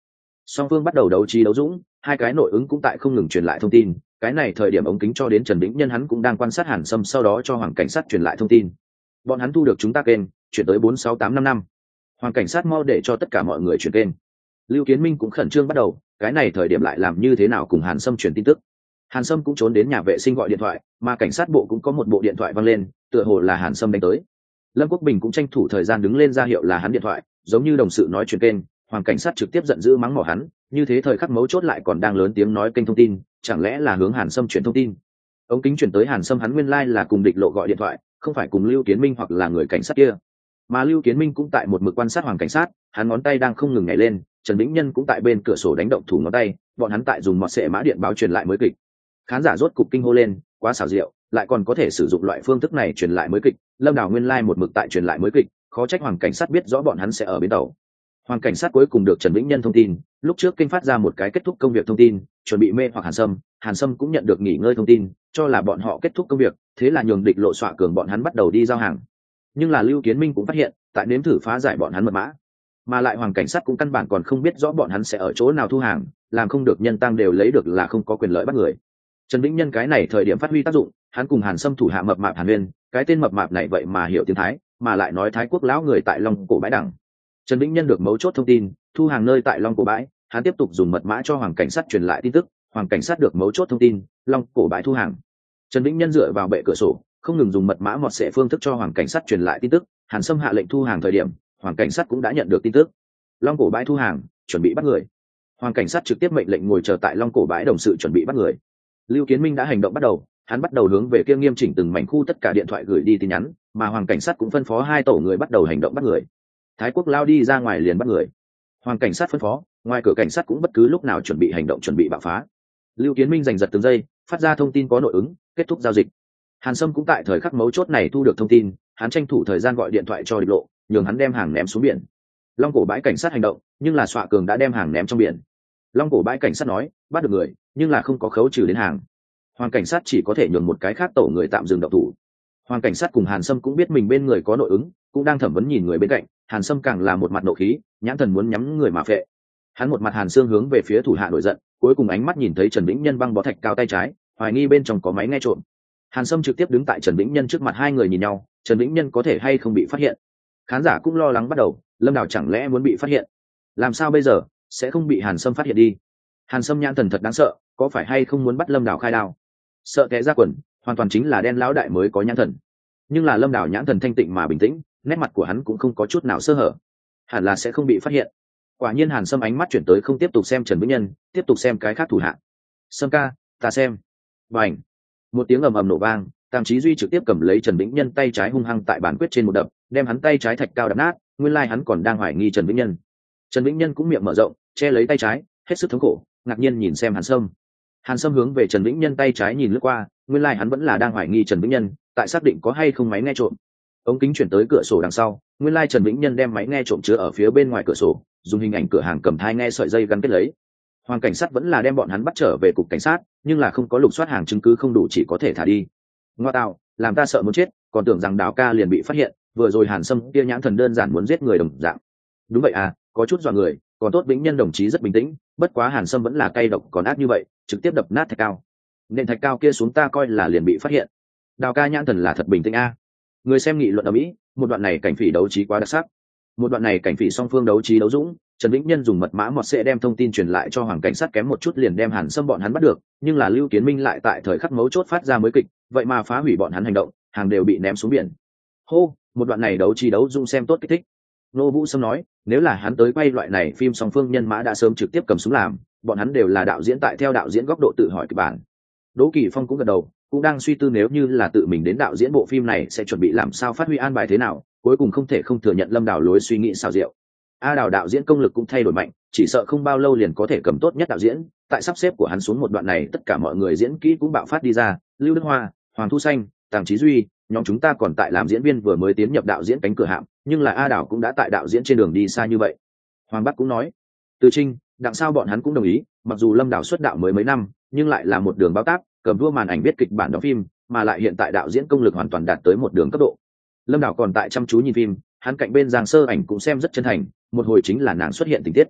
Song phương bắt đầu đấu trí đấu dũng, hai cái nội ứng cũng tại không ngừng truyền lại thông tin. Cái này thời điểm ống kính cho đến Trần Vĩnh Nhân, hắn cũng đang quan sát Hàn Sâm, sau đó cho Hoàng cảnh sát truyền lại thông tin. Bọn hắn thu được chúng ta kênh, chuyển tới bốn sáu tám năm năm. Hoàng cảnh sát mau để cho tất cả mọi người chuyển kênh. Lưu Kiến Minh cũng khẩn trương bắt đầu, cái này thời điểm lại làm như thế nào cùng Hàn Sâm truyền tin tức. Hàn Sâm cũng trốn đến nhà vệ sinh gọi điện thoại, mà cảnh sát bộ cũng có một bộ điện thoại vang lên, tựa hồ là Hàn Sâm đánh tới. Lâm Quốc Bình cũng tranh thủ thời gian đứng lên ra hiệu là hắn điện thoại, giống như đồng sự nói chuyện kênh. Hoàng cảnh sát trực tiếp giận dữ mắng mỏ hắn, như thế thời khắc mấu chốt lại còn đang lớn tiếng nói kênh thông tin, chẳng lẽ là hướng Hàn Sâm chuyển thông tin. Ống kính chuyển tới Hàn Sâm, hắn nguyên lai like là cùng địch lộ gọi điện thoại, không phải cùng Lưu Kiến Minh hoặc là người cảnh sát kia. Mà Lưu Kiến Minh cũng tại một mực quan sát Hoàng cảnh sát, hắn ngón tay đang không ngừng nhảy lên, Trần Vĩnh Nhân cũng tại bên cửa sổ đánh động thủ ngón tay, bọn hắn tại dùng mọt xệ mã điện báo truyền lại mới kịch. Khán giả rốt cục kinh hô lên, quá xảo diệu, lại còn có thể sử dụng loại phương thức này truyền lại mới kịch. Lâm Đào nguyên lai like một mực tại truyền lại mới kịch, khó trách Hoàng cảnh sát biết rõ bọn hắn sẽ ở bến tàu. Hoàng cảnh sát cuối cùng được Trần Vĩnh Nhân thông tin, lúc trước kênh phát ra một cái kết thúc công việc thông tin, chuẩn bị mê hoặc Hàn Sâm, Hàn Sâm cũng nhận được nghỉ ngơi thông tin, cho là bọn họ kết thúc công việc, thế là nhường địch lộ xọa cường bọn hắn bắt đầu đi giao hàng. Nhưng là Lưu Kiến Minh cũng phát hiện, tại nếm thử phá giải bọn hắn mật mã, mà lại Hoàng cảnh sát cũng căn bản còn không biết rõ bọn hắn sẽ ở chỗ nào thu hàng, làm không được nhân tăng đều lấy được là không có quyền lợi bắt người. Trần Vĩnh Nhân cái này thời điểm phát huy tác dụng, hắn cùng Hàn Sâm thủ hạ mập mạp Hàn Nguyên, cái tên mập mạp này vậy mà hiểu tiếng Thái, mà lại nói Thái quốc lão người tại Long Cổ bãi đẳng. Trần Vĩnh Nhân được mấu chốt thông tin, thu hàng nơi tại Long Cổ bãi, hắn tiếp tục dùng mật mã cho Hoàng cảnh sát truyền lại tin tức, Hoàng cảnh sát được mấu chốt thông tin, Long Cổ bãi thu hàng. Trần Vĩnh Nhân dựa vào bệ cửa sổ, không ngừng dùng mật mã mọt xệ phương thức cho Hoàng cảnh sát truyền lại tin tức, Hàn Sâm hạ lệnh thu hàng thời điểm, Hoàng cảnh sát cũng đã nhận được tin tức. Long Cổ bãi thu hàng, chuẩn bị bắt người. Hoàng cảnh sát trực tiếp mệnh lệnh ngồi chờ tại Long Cổ bãi đồng sự chuẩn bị bắt người. Lưu Kiến Minh đã hành động bắt đầu, hắn bắt đầu hướng về kia nghiêm chỉnh từng mảnh khu tất cả điện thoại gửi đi tin nhắn, mà Hoàng cảnh sát cũng phân phó hai tổ người bắt đầu hành động bắt người. Thái quốc lao đi ra ngoài liền bắt người. Hoàng cảnh sát phân phó, ngoài cửa cảnh sát cũng bất cứ lúc nào chuẩn bị hành động, chuẩn bị bạo phá. Lưu Kiến Minh giành giật từng giây, phát ra thông tin có nội ứng, kết thúc giao dịch. Hàn Sâm cũng tại thời khắc mấu chốt này thu được thông tin, hắn tranh thủ thời gian gọi điện thoại cho địch lộ, nhường hắn đem hàng ném xuống biển. Long Cổ bãi cảnh sát hành động, nhưng là xọa cường đã đem hàng ném trong biển. Long Cổ bãi cảnh sát nói, bắt được người, nhưng là không có khấu trừ đến hàng. Hoàng cảnh sát chỉ có thể nhường một cái khác tổ người tạm dừng động thủ. Hoàng cảnh sát cùng Hàn Sâm cũng biết mình bên người có nội ứng, cũng đang thẩm vấn nhìn người bên cạnh. Hàn Sâm càng là một mặt nộ khí, nhãn thần muốn nhắm người mà phệ. Hắn một mặt hàn xương hướng về phía thủ hạ nổi giận, cuối cùng ánh mắt nhìn thấy Trần Vĩnh Nhân băng bó thạch cao tay trái, hoài nghi bên trong có máy nghe trộm. Hàn Sâm trực tiếp đứng tại Trần Vĩnh Nhân trước mặt, hai người nhìn nhau, Trần Vĩnh Nhân có thể hay không bị phát hiện. Khán giả cũng lo lắng bắt đầu, Lâm Đào chẳng lẽ muốn bị phát hiện? Làm sao bây giờ, sẽ không bị Hàn Sâm phát hiện đi. Hàn Sâm nhãn thần thật đáng sợ, có phải hay không muốn bắt Lâm Đào khai đao? Sợ té ra quần, hoàn toàn chính là đen lão đại mới có nhãn thần. Nhưng là Lâm Đào nhãn thần thanh tịnh mà bình tĩnh, nét mặt của hắn cũng không có chút nào sơ hở, hẳn là sẽ không bị phát hiện. Quả nhiên Hàn Sâm ánh mắt chuyển tới, không tiếp tục xem Trần Vĩnh Nhân, tiếp tục xem cái khác thủ hạ. Sâm ca, ta xem. Bành! Một tiếng ầm ầm nổ vang, Tam Chí Duy trực tiếp cầm lấy Trần Vĩnh Nhân tay trái hung hăng tại bàn quyết trên một đập, đem hắn tay trái thạch cao đập nát. Nguyên lai like hắn còn đang hoài nghi Trần Vĩnh Nhân. Trần Vĩnh Nhân cũng miệng mở rộng, che lấy tay trái, hết sức thống khổ, ngạc nhiên nhìn xem Hàn Sâm. Hàn Sâm hướng về Trần Vĩnh Nhân tay trái nhìn lướt qua, nguyên lai like hắn vẫn là đang hoài nghi Trần Vĩnh Nhân, tại xác định có hay không máy nghe trộm. Ống kính chuyển tới cửa sổ đằng sau, nguyên lai like Trần Vĩnh Nhân đem máy nghe trộm chứa ở phía bên ngoài cửa sổ, dùng hình ảnh cửa hàng cầm thai nghe sợi dây gắn kết lấy. Hoàng cảnh sát vẫn là đem bọn hắn bắt trở về cục cảnh sát, nhưng là không có lục soát hàng chứng cứ không đủ, chỉ có thể thả đi. Ngoa tạo, làm ta sợ muốn chết, còn tưởng rằng Đào ca liền bị phát hiện, vừa rồi Hàn Sâm kia nhãn thần đơn giản muốn giết người đồng dạng. Đúng vậy à, có chút dọa người, còn tốt Vĩnh Nhân đồng chí rất bình tĩnh, bất quá Hàn Sâm vẫn là cay độc còn ác như vậy, trực tiếp đập nát thạch cao. Nền thạch cao kia xuống ta coi là liền bị phát hiện. Đào ca nhãn thần là thật bình tĩnh a. Người xem nghị luận ở Mỹ, một đoạn này cảnh phỉ đấu trí quá đặc sắc. Một đoạn này cảnh phỉ song phương đấu trí đấu dũng, Trần Vĩnh Nhân dùng mật mã mọt sẽ đem thông tin truyền lại cho Hoàng cảnh sát, kém một chút liền đem Hàn Sâm bọn hắn bắt được, nhưng là Lưu Kiến Minh lại tại thời khắc mấu chốt phát ra mới kịch, vậy mà phá hủy bọn hắn hành động, hàng đều bị ném xuống biển. Hô, một đoạn này đấu trí đấu dũng xem tốt kích thích. Nô Vũ Sâm nói, nếu là hắn tới quay loại này phim song phương nhân mã đã sớm trực tiếp cầm súng làm, bọn hắn đều là đạo diễn, tại theo đạo diễn góc độ tự hỏi kịch bản. Đỗ Kỳ Phong cũng gật đầu, cũng đang suy tư nếu như là tự mình đến đạo diễn bộ phim này sẽ chuẩn bị làm sao phát huy an bài thế nào, cuối cùng không thể không thừa nhận Lâm Đào lối suy nghĩ xảo diệu. A Đào đạo diễn công lực cũng thay đổi mạnh, chỉ sợ không bao lâu liền có thể cầm tốt nhất đạo diễn, tại sắp xếp của hắn xuống một đoạn này tất cả mọi người diễn kỹ cũng bạo phát đi ra, Lưu Đức Hoa, Hoàng Thu Xanh, Tàng Chí Duy, nhóm chúng ta còn tại làm diễn viên vừa mới tiến nhập đạo diễn cánh cửa hạm, nhưng là A Đào cũng đã tại đạo diễn trên đường đi xa như vậy. Hoàng Bắc cũng nói, Từ Trinh, đặng sao bọn hắn cũng đồng ý, mặc dù Lâm Đào xuất đạo mới mấy năm, nhưng lại là một đường bao tác, cầm đua màn ảnh viết kịch bản đóng phim, mà lại hiện tại đạo diễn công lực hoàn toàn đạt tới một đường cấp độ. Lâm Đào còn tại chăm chú nhìn phim, hắn cạnh bên Giang Sơ Ảnh cũng xem rất chân thành, một hồi chính là nàng xuất hiện tình tiết.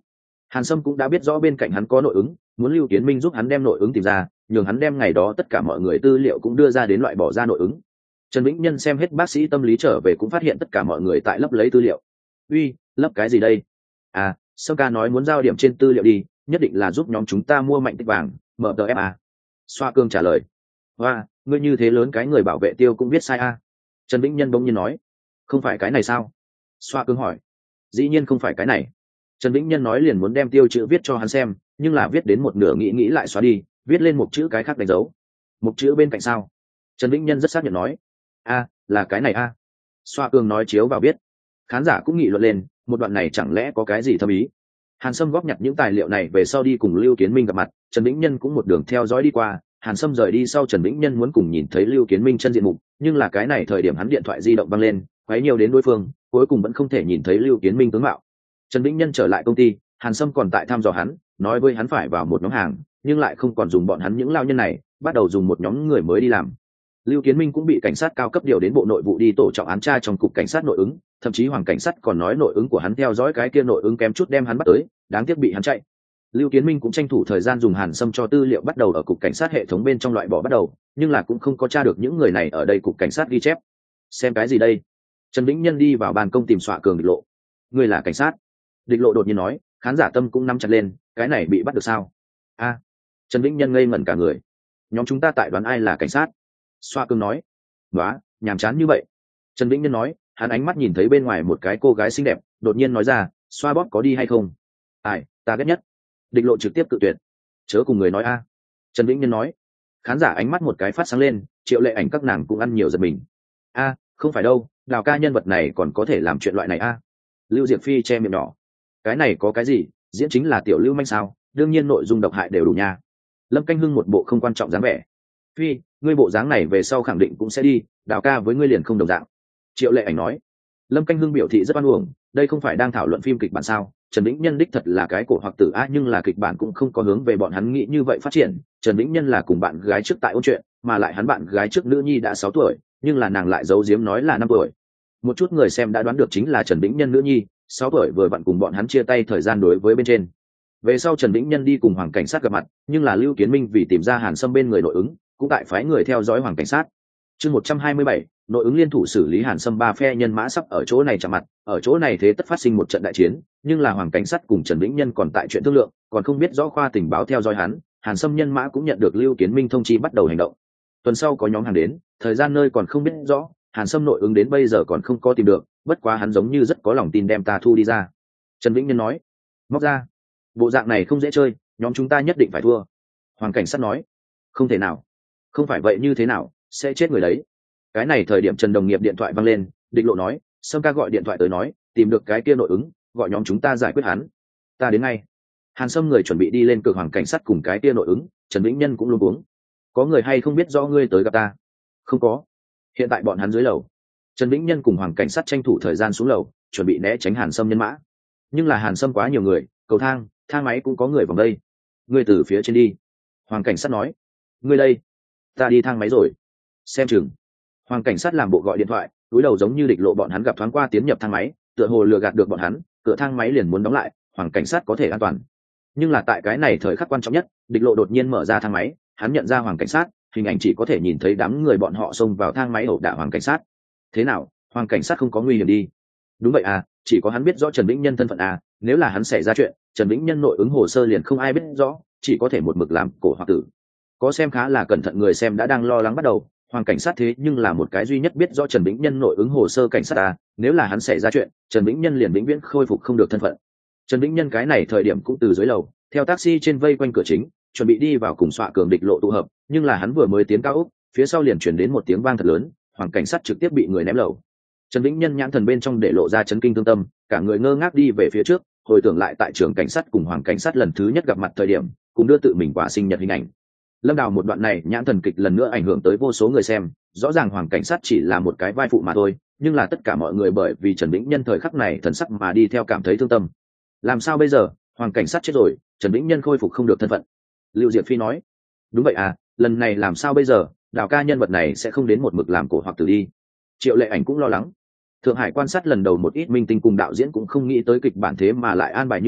Hàn Sâm cũng đã biết rõ bên cạnh hắn có nội ứng, muốn Lưu Kiến Minh giúp hắn đem nội ứng tìm ra, nhường hắn đem ngày đó tất cả mọi người tư liệu cũng đưa ra đến loại bỏ ra nội ứng. Trần Vĩnh Nhân xem hết bác sĩ tâm lý trở về cũng phát hiện tất cả mọi người tại lấp lấy tư liệu. Uy, lấp cái gì đây? À, Sâm ca nói muốn giao điểm trên tư liệu đi, nhất định là giúp nhóm chúng ta mua mạnh tích vàng, em tê ép a. Xoa Cương trả lời. Hoa, ngươi như thế lớn cái người bảo vệ tiêu cũng biết sai a. Trần Vĩnh Nhân bỗng nhiên nói. Không phải cái này sao? Xoa Cương hỏi. Dĩ nhiên không phải cái này. Trần Vĩnh Nhân nói liền muốn đem tiêu chữ viết cho hắn xem, nhưng là viết đến một nửa nghĩ nghĩ lại xóa đi, viết lên một chữ cái khác đánh dấu. Một chữ bên cạnh sao? Trần Vĩnh Nhân rất xác nhận nói. A, là cái này a. Xoa Cương nói chiếu vào biết. Khán giả cũng nghị luận lên, một đoạn này chẳng lẽ có cái gì thâm ý? Hàn Sâm góp nhặt những tài liệu này về sau đi cùng Lưu Kiến Minh gặp mặt, Trần Vĩnh Nhân cũng một đường theo dõi đi qua. Hàn Sâm rời đi sau Trần Vĩnh Nhân muốn cùng nhìn thấy Lưu Kiến Minh chân diện mục, nhưng là cái này thời điểm hắn điện thoại di động văng lên, quấy nhiều đến đối phương, cuối cùng vẫn không thể nhìn thấy Lưu Kiến Minh tướng mạo. Trần Vĩnh Nhân trở lại công ty, Hàn Sâm còn tại thăm dò hắn, nói với hắn phải vào một nhóm hàng, nhưng lại không còn dùng bọn hắn những lao nhân này, bắt đầu dùng một nhóm người mới đi làm. Lưu Kiến Minh cũng bị cảnh sát cao cấp điều đến bộ nội vụ đi tổ trọng án tra trong cục cảnh sát nội ứng, thậm chí hoàng cảnh sát còn nói nội ứng của hắn theo dõi cái kia nội ứng kém chút đem hắn bắt tới, đáng tiếc bị hắn chạy. Lưu Kiến Minh cũng tranh thủ thời gian dùng Hàn Sâm cho tư liệu bắt đầu ở cục cảnh sát hệ thống bên trong loại bỏ bắt đầu, nhưng là cũng không có tra được những người này ở đây cục cảnh sát ghi chép. Xem cái gì đây? Trần Vĩnh Nhân đi vào ban công tìm Xoa Cường Địch Lộ. Ngươi là cảnh sát? Địch Lộ đột nhiên nói, khán giả tâm cũng nắm chặt lên, cái này bị bắt được sao? A. Trần Vĩnh Nhân ngây ngẩn cả người. Nhóm chúng ta tại đoán ai là cảnh sát? Xoa Cường nói. Nóa, nhàm chán như vậy. Trần Vĩnh Nhân nói, hắn ánh mắt nhìn thấy bên ngoài một cái cô gái xinh đẹp, đột nhiên nói ra, Xoa bóp có đi hay không? Ai, ta ghét nhất. Địch Lộ trực tiếp cự tuyệt. Chớ cùng người nói a. Trần Vĩnh Nhân nói. Khán giả ánh mắt một cái phát sáng lên, Triệu Lệ Ảnh các nàng cũng ăn nhiều giật mình. A, không phải đâu, Đào ca nhân vật này còn có thể làm chuyện loại này a. Lưu Diệp Phi che miệng nhỏ. Cái này có cái gì, diễn chính là tiểu lưu manh sao, đương nhiên nội dung độc hại đều đủ nha. Lâm Canh Hưng một bộ không quan trọng dáng vẻ. Phi, ngươi bộ dáng này về sau khẳng định cũng sẽ đi, Đào ca với ngươi liền không đồng dạng. Triệu Lệ Ảnh nói. Lâm Canh Hưng biểu thị rất oan uổng, đây không phải đang thảo luận phim kịch bản sao? Trần Vĩnh Nhân đích thật là cái cổ hoặc tử a, nhưng là kịch bản cũng không có hướng về bọn hắn nghĩ như vậy phát triển. Trần Vĩnh Nhân là cùng bạn gái trước tại ôn chuyện, mà lại hắn bạn gái trước nữ nhi đã sáu tuổi, nhưng là nàng lại giấu giếm nói là năm tuổi. Một chút người xem đã đoán được chính là Trần Vĩnh Nhân nữ nhi, sáu tuổi vừa vặn cùng bọn hắn chia tay thời gian đối với bên trên. Về sau Trần Vĩnh Nhân đi cùng hoàng cảnh sát gặp mặt, nhưng là Lưu Kiến Minh vì tìm ra Hàn Sâm bên người nội ứng, cũng tại phái người theo dõi hoàng cảnh sát. Chương một trăm hai mươi bảy, nội ứng liên thủ xử lý Hàn Sâm, ba phe nhân mã sắp ở chỗ này chạm mặt, ở chỗ này thế tất phát sinh một trận đại chiến, nhưng là hoàng cảnh sát cùng Trần Vĩnh Nhân còn tại chuyện thương lượng, còn không biết rõ khoa tình báo theo dõi hắn, Hàn Sâm nhân mã cũng nhận được Lưu Kiến Minh thông chi bắt đầu hành động. Tuần sau có nhóm hàng đến, thời gian nơi còn không biết rõ, Hàn Sâm nội ứng đến bây giờ còn không có tìm được, bất quá hắn giống như rất có lòng tin đem ta thu đi ra. Trần Vĩnh Nhân nói. Móc ra. Bộ dạng này không dễ chơi, nhóm chúng ta nhất định phải thua. Hoàng cảnh sát nói. Không thể nào. Không phải vậy như thế nào, sẽ chết người đấy. Cái này thời điểm Trần Đồng Nghiệp điện thoại văng lên, Địch Lộ nói, Sâm ca gọi điện thoại tới nói, tìm được cái kia nội ứng, gọi nhóm chúng ta giải quyết hắn. Ta đến ngay. Hàn Sâm người chuẩn bị đi lên cửa hoàng cảnh sát cùng cái kia nội ứng, Trần Vĩnh Nhân cũng luôn uống. Có người hay không biết rõ ngươi tới gặp ta? Không có. Hiện tại bọn hắn dưới lầu. Trần Vĩnh Nhân cùng hoàng cảnh sát tranh thủ thời gian xuống lầu, chuẩn bị né tránh Hàn Sâm nhân mã. Nhưng là Hàn Sâm quá nhiều người, cầu thang, thang máy cũng có người vòng đây. Ngươi từ phía trên đi. Hoàng cảnh sát nói. Ngươi đây. Ta đi thang máy rồi. Xem chừng. Hoàng cảnh sát làm bộ gọi điện thoại, túi đầu giống như Địch Lộ bọn hắn gặp thoáng qua tiến nhập thang máy, tựa hồ lừa gạt được bọn hắn, cửa thang máy liền muốn đóng lại, hoàng cảnh sát có thể an toàn. Nhưng là tại cái này thời khắc quan trọng nhất, Địch Lộ đột nhiên mở ra thang máy, hắn nhận ra hoàng cảnh sát, hình ảnh chỉ có thể nhìn thấy đám người bọn họ xông vào thang máy ẩu đả hoàng cảnh sát. Thế nào, hoàng cảnh sát không có nguy hiểm đi? Đúng vậy à, chỉ có hắn biết rõ Trần Vĩnh Nhân thân phận à, nếu là hắn xảy ra chuyện, Trần Vĩnh Nhân nội ứng hồ sơ liền không ai biết rõ, chỉ có thể một mực làm cổ hoặc tử. Có xem khá là cẩn thận người xem đã đang lo lắng bắt đầu, hoàng cảnh sát thế nhưng là một cái duy nhất biết rõ Trần Vĩnh Nhân nội ứng hồ sơ cảnh sát à, nếu là hắn xảy ra chuyện, Trần Vĩnh Nhân liền vĩnh viễn khôi phục không được thân phận. Trần Vĩnh Nhân cái này thời điểm cũng từ dưới lầu, theo taxi trên vây quanh cửa chính, chuẩn bị đi vào cùng Xoa Cường Địch Lộ tụ hợp, nhưng là hắn vừa mới tiến cao ốc, phía sau liền chuyển đến một tiếng vang thật lớn, hoàng cảnh sát trực tiếp bị người ném lầu. Trần Vĩnh Nhân nhãn thần bên trong để lộ ra chấn kinh tương tâm, cả người ngơ ngác đi về phía trước, hồi tưởng lại tại trường cảnh sát cùng hoàng cảnh sát lần thứ nhất gặp mặt thời điểm, cùng đưa tự mình quả sinh nhật hình ảnh. Lâm Đào một đoạn này nhãn thần kịch lần nữa ảnh hưởng tới vô số người xem, rõ ràng hoàng cảnh sát chỉ là một cái vai phụ mà thôi, nhưng là tất cả mọi người bởi vì Trần Vĩnh Nhân thời khắc này thần sắc mà đi theo cảm thấy thương tâm. Làm sao bây giờ, hoàng cảnh sát chết rồi, Trần Vĩnh Nhân khôi phục không được thân phận. Lưu Diệp Phi nói. Đúng vậy à, lần này làm sao bây giờ, Đào ca nhân vật này sẽ không đến một mực làm cổ hoặc tử đi. Triệu Lệ Ảnh cũng lo lắng. Thượng Hải quan sát lần đầu một ít minh tinh cùng đạo diễn cũng không nghĩ tới kịch bản thế mà lại an bài như vậy,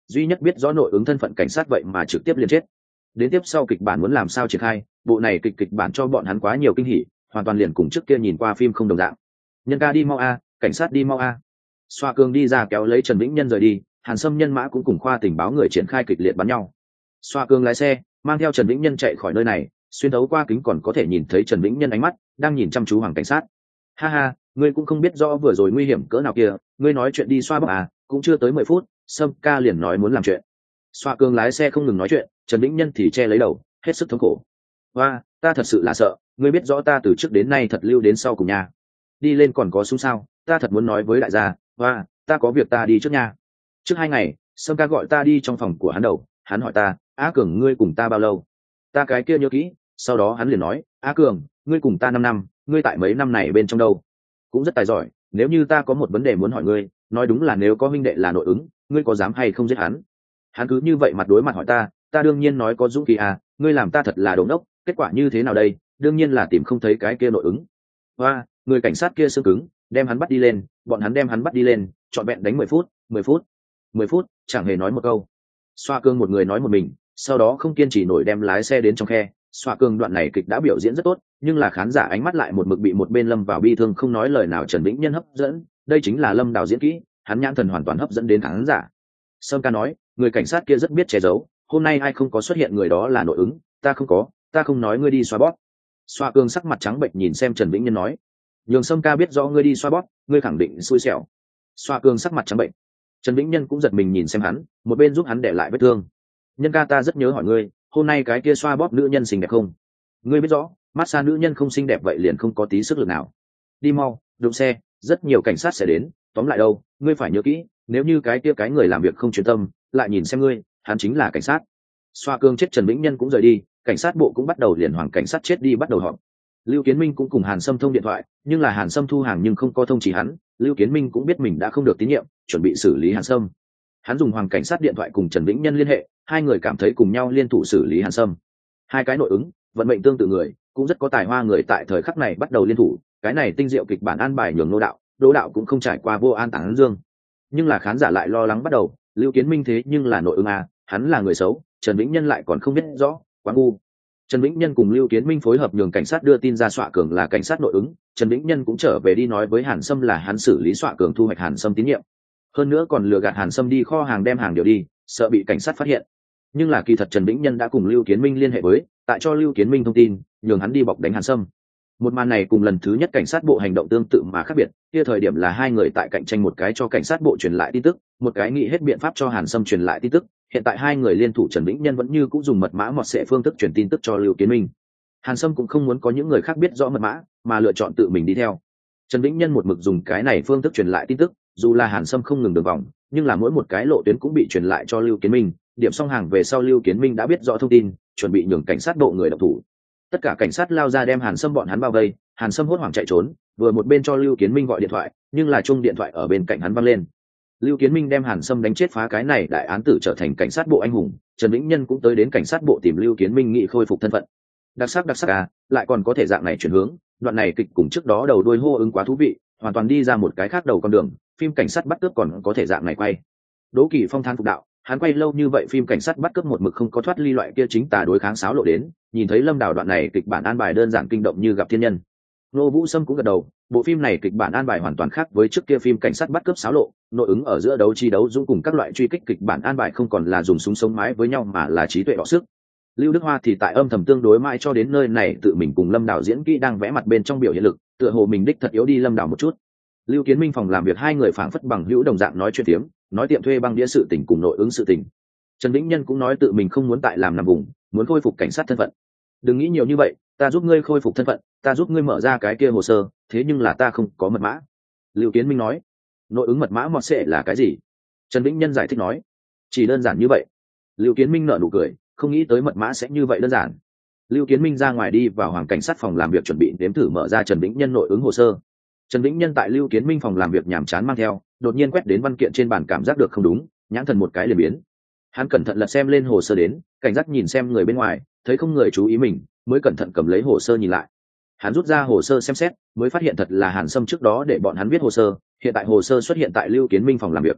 duy nhất biết rõ nội ứng thân phận cảnh sát vậy mà trực tiếp liền chết. Đến tiếp sau kịch bản muốn làm sao triển khai, bộ này kịch kịch bản cho bọn hắn quá nhiều kinh hỉ, hoàn toàn liền cùng trước kia nhìn qua phim không đồng dạng. Nhân ca đi mau a, cảnh sát đi mau a. Xoa Cương đi ra kéo lấy Trần Vĩnh Nhân rời đi, Hàn Sâm nhân mã cũng cùng khoa tình báo người triển khai kịch liệt bắn nhau. Xoa Cương lái xe mang theo Trần Vĩnh Nhân chạy khỏi nơi này, xuyên thấu qua kính còn có thể nhìn thấy Trần Vĩnh Nhân ánh mắt đang nhìn chăm chú hoàng cảnh sát. Ha ha, ngươi cũng không biết rõ vừa rồi nguy hiểm cỡ nào kia, ngươi nói chuyện đi xoa bóp à, cũng chưa tới mười phút, Sâm ca liền nói muốn làm chuyện. Xoa Cương lái xe không ngừng nói chuyện, Trần Vĩnh Nhân thì che lấy đầu, hết sức thống khổ. Hoa, ta thật sự là sợ, ngươi biết rõ ta từ trước đến nay thật lưu đến sau cùng nhà. Đi lên còn có súng sao, ta thật muốn nói với đại gia, hoa, ta có việc ta đi trước nha. Trước hai ngày, Sâm ca gọi ta đi trong phòng của hắn đầu, hắn hỏi ta, Á Cường ngươi cùng ta bao lâu? Ta cái kia nhớ kỹ, sau đó hắn liền nói, Á Cường, ngươi cùng ta năm năm, ngươi tại mấy năm này bên trong đâu? Cũng rất tài giỏi, nếu như ta có một vấn đề muốn hỏi ngươi, nói đúng là nếu có huynh đệ là nội ứng, ngươi có dám hay không giết hắn? Hắn cứ như vậy mặt đối mặt hỏi ta, ta đương nhiên nói có dũng khí à, ngươi làm ta thật là đống đốc, kết quả như thế nào đây? Đương nhiên là tìm không thấy cái kia nội ứng. Hoa, người cảnh sát kia xương cứng, đem hắn bắt đi lên, bọn hắn đem hắn bắt đi lên, trọn vẹn đánh mười phút, mười phút, mười phút, chẳng hề nói một câu. Xoa Cương một người nói một mình, sau đó không kiên trì nổi đem lái xe đến trong khe. Xoa Cương đoạn này kịch đã biểu diễn rất tốt, nhưng là khán giả ánh mắt lại một mực bị một bên lâm vào bi thương không nói lời nào Trần Vĩnh Nhân hấp dẫn. Đây chính là Lâm Đào diễn kỹ, hắn nhãn thần hoàn toàn hấp dẫn đến khán giả. Sâm ca nói, người cảnh sát kia rất biết che giấu, hôm nay ai không có xuất hiện người đó là nội ứng, ta không có, ta không nói ngươi đi xoa bóp. Xoa Cương sắc mặt trắng bệnh nhìn xem Trần Vĩnh Nhân nói, nhường Sâm ca biết rõ ngươi đi xoa bóp, ngươi khẳng định xui xẻo. Xoa Cương sắc mặt trắng bệnh. Trần Vĩnh Nhân cũng giật mình nhìn xem hắn, một bên giúp hắn để lại vết thương. Nhân ca ta rất nhớ hỏi ngươi, hôm nay cái kia xoa bóp nữ nhân xinh đẹp không? Ngươi biết rõ, massage nữ nhân không xinh đẹp vậy liền không có tí sức lực nào. Đi mau, đụng xe, rất nhiều cảnh sát sẽ đến, tóm lại đâu, ngươi phải nhớ kỹ, nếu như cái kia cái người làm việc không chuyên tâm, lại nhìn xem ngươi, hắn chính là cảnh sát. Xoa Cương chết, Trần Vĩnh Nhân cũng rời đi, cảnh sát bộ cũng bắt đầu liền hoàng cảnh sát chết đi bắt đầu họp. Lưu Kiến Minh cũng cùng Hàn Sâm thông điện thoại, nhưng là Hàn Sâm thu hàng nhưng không có thông chỉ hắn, Lưu Kiến Minh cũng biết mình đã không được tín nhiệm, chuẩn bị xử lý Hàn Sâm. Hắn dùng hoàng cảnh sát điện thoại cùng Trần Vĩnh Nhân liên hệ, hai người cảm thấy cùng nhau liên thủ xử lý Hàn Sâm. Hai cái nội ứng, vận mệnh tương tự người, cũng rất có tài hoa người tại thời khắc này bắt đầu liên thủ, cái này tinh diệu kịch bản an bài nhường Nô đạo, Đỗ đạo cũng không trải qua vô an táng dương. Nhưng là khán giả lại lo lắng bắt đầu, Lưu Kiến Minh thế nhưng là nội ứng à, hắn là người xấu, Trần Vĩnh Nhân lại còn không biết rõ, quá ngu. Trần Vĩnh Nhân cùng Lưu Kiến Minh phối hợp nhường cảnh sát đưa tin ra Xoa Cường là cảnh sát nội ứng, Trần Vĩnh Nhân cũng trở về đi nói với Hàn Sâm là hắn xử lý Xoa Cường thu hoạch Hàn Sâm tín nhiệm. Hơn nữa còn lừa gạt Hàn Sâm đi kho hàng đem hàng điều đi, sợ bị cảnh sát phát hiện. Nhưng là kỳ thật Trần Vĩnh Nhân đã cùng Lưu Kiến Minh liên hệ với, tại cho Lưu Kiến Minh thông tin, nhường hắn đi bọc đánh Hàn Sâm. Một màn này cùng lần thứ nhất cảnh sát bộ hành động tương tự mà khác biệt, kia thời điểm là hai người tại cạnh tranh, một cái cho cảnh sát bộ truyền lại tin tức, một cái nghĩ hết biện pháp cho Hàn Sâm truyền lại tin tức. Hiện tại hai người liên thủ, Trần Vĩnh Nhân vẫn như cũng dùng mật mã mọt xệ phương thức truyền tin tức cho Lưu Kiến Minh. Hàn Sâm cũng không muốn có những người khác biết rõ mật mã, mà lựa chọn tự mình đi theo. Trần Vĩnh Nhân một mực dùng cái này phương thức truyền lại tin tức, dù là Hàn Sâm không ngừng đường vòng, nhưng là mỗi một cái lộ tuyến cũng bị truyền lại cho Lưu Kiến Minh. Điểm xong hàng về sau, Lưu Kiến Minh đã biết rõ thông tin, chuẩn bị nhường cảnh sát bộ người động thủ. Tất cả cảnh sát lao ra đem Hàn Sâm bọn hắn bao vây, Hàn Sâm hốt hoảng chạy trốn, vừa một bên cho Lưu Kiến Minh gọi điện thoại, nhưng là chuông điện thoại ở bên cạnh hắn vang lên. Lưu Kiến Minh đem Hàn Sâm đánh chết, phá cái này đại án tử, trở thành cảnh sát bộ anh hùng. Trần Vĩnh Nhân cũng tới đến cảnh sát bộ tìm Lưu Kiến Minh nghị khôi phục thân phận. Đặc sắc đặc sắc à, lại còn có thể dạng này chuyển hướng, đoạn này kịch cùng trước đó đầu đuôi hô ứng quá thú vị, hoàn toàn đi ra một cái khác đầu con đường, phim cảnh sát bắt cướp còn có thể dạng này quay. Đỗ Kỳ Phong than phục đạo, hắn quay lâu như vậy phim cảnh sát bắt cướp một mực không có thoát ly loại kia chính tà đối kháng xáo lộ đến, nhìn thấy Lâm Đào đoạn này kịch bản an bài đơn giản kinh động như gặp thiên nhân. Nô Vũ Sâm cũng gật đầu, bộ phim này kịch bản an bài hoàn toàn khác với trước kia phim cảnh sát bắt cướp xáo lộ, nội ứng ở giữa đấu chi đấu dũng cùng các loại truy kích, kịch bản an bài không còn là dùng súng sống mái với nhau mà là trí tuệ đọ sức. Lưu Đức Hoa thì tại âm thầm tương đối mãi cho đến nơi này, tự mình cùng Lâm Đào diễn kỹ đang vẽ mặt bên trong biểu hiện lực, tựa hồ mình đích thật yếu đi Lâm Đào một chút. Lưu Kiến Minh phòng làm việc hai người phảng phất bằng hữu đồng dạng nói chuyện tiếm, nói tiệm thuê băng đĩa sự tình cùng nội ứng sự tình. Trần Vĩnh Nhân cũng nói tự mình không muốn tại làm nằm vùng, muốn khôi phục cảnh sát thân phận. Đừng nghĩ nhiều như vậy, ta giúp ngươi khôi phục thân phận, ta giúp ngươi mở ra cái kia hồ sơ, thế nhưng là ta không có mật mã. Lưu Kiến Minh nói. Nội ứng mật mã mọt xệ là cái gì? Trần Vĩnh Nhân giải thích nói. Chỉ đơn giản như vậy. Lưu Kiến Minh nở nụ cười, không nghĩ tới mật mã sẽ như vậy đơn giản. Lưu Kiến Minh ra ngoài đi vào hoàng cảnh sát phòng làm việc chuẩn bị đếm thử mở ra Trần Vĩnh Nhân nội ứng hồ sơ. Trần Vĩnh Nhân tại Lưu Kiến Minh phòng làm việc nhàm chán mang theo, đột nhiên quét đến văn kiện trên bàn, cảm giác được không đúng, nhãn thần một cái liền biến. Hắn cẩn thận lật xem lên hồ sơ đến, cảnh giác nhìn xem người bên ngoài, thấy không người chú ý mình, mới cẩn thận cầm lấy hồ sơ nhìn lại. Hắn rút ra hồ sơ xem xét, mới phát hiện thật là Hàn Sâm trước đó để bọn hắn viết hồ sơ, hiện tại hồ sơ xuất hiện tại Lưu Kiến Minh phòng làm việc.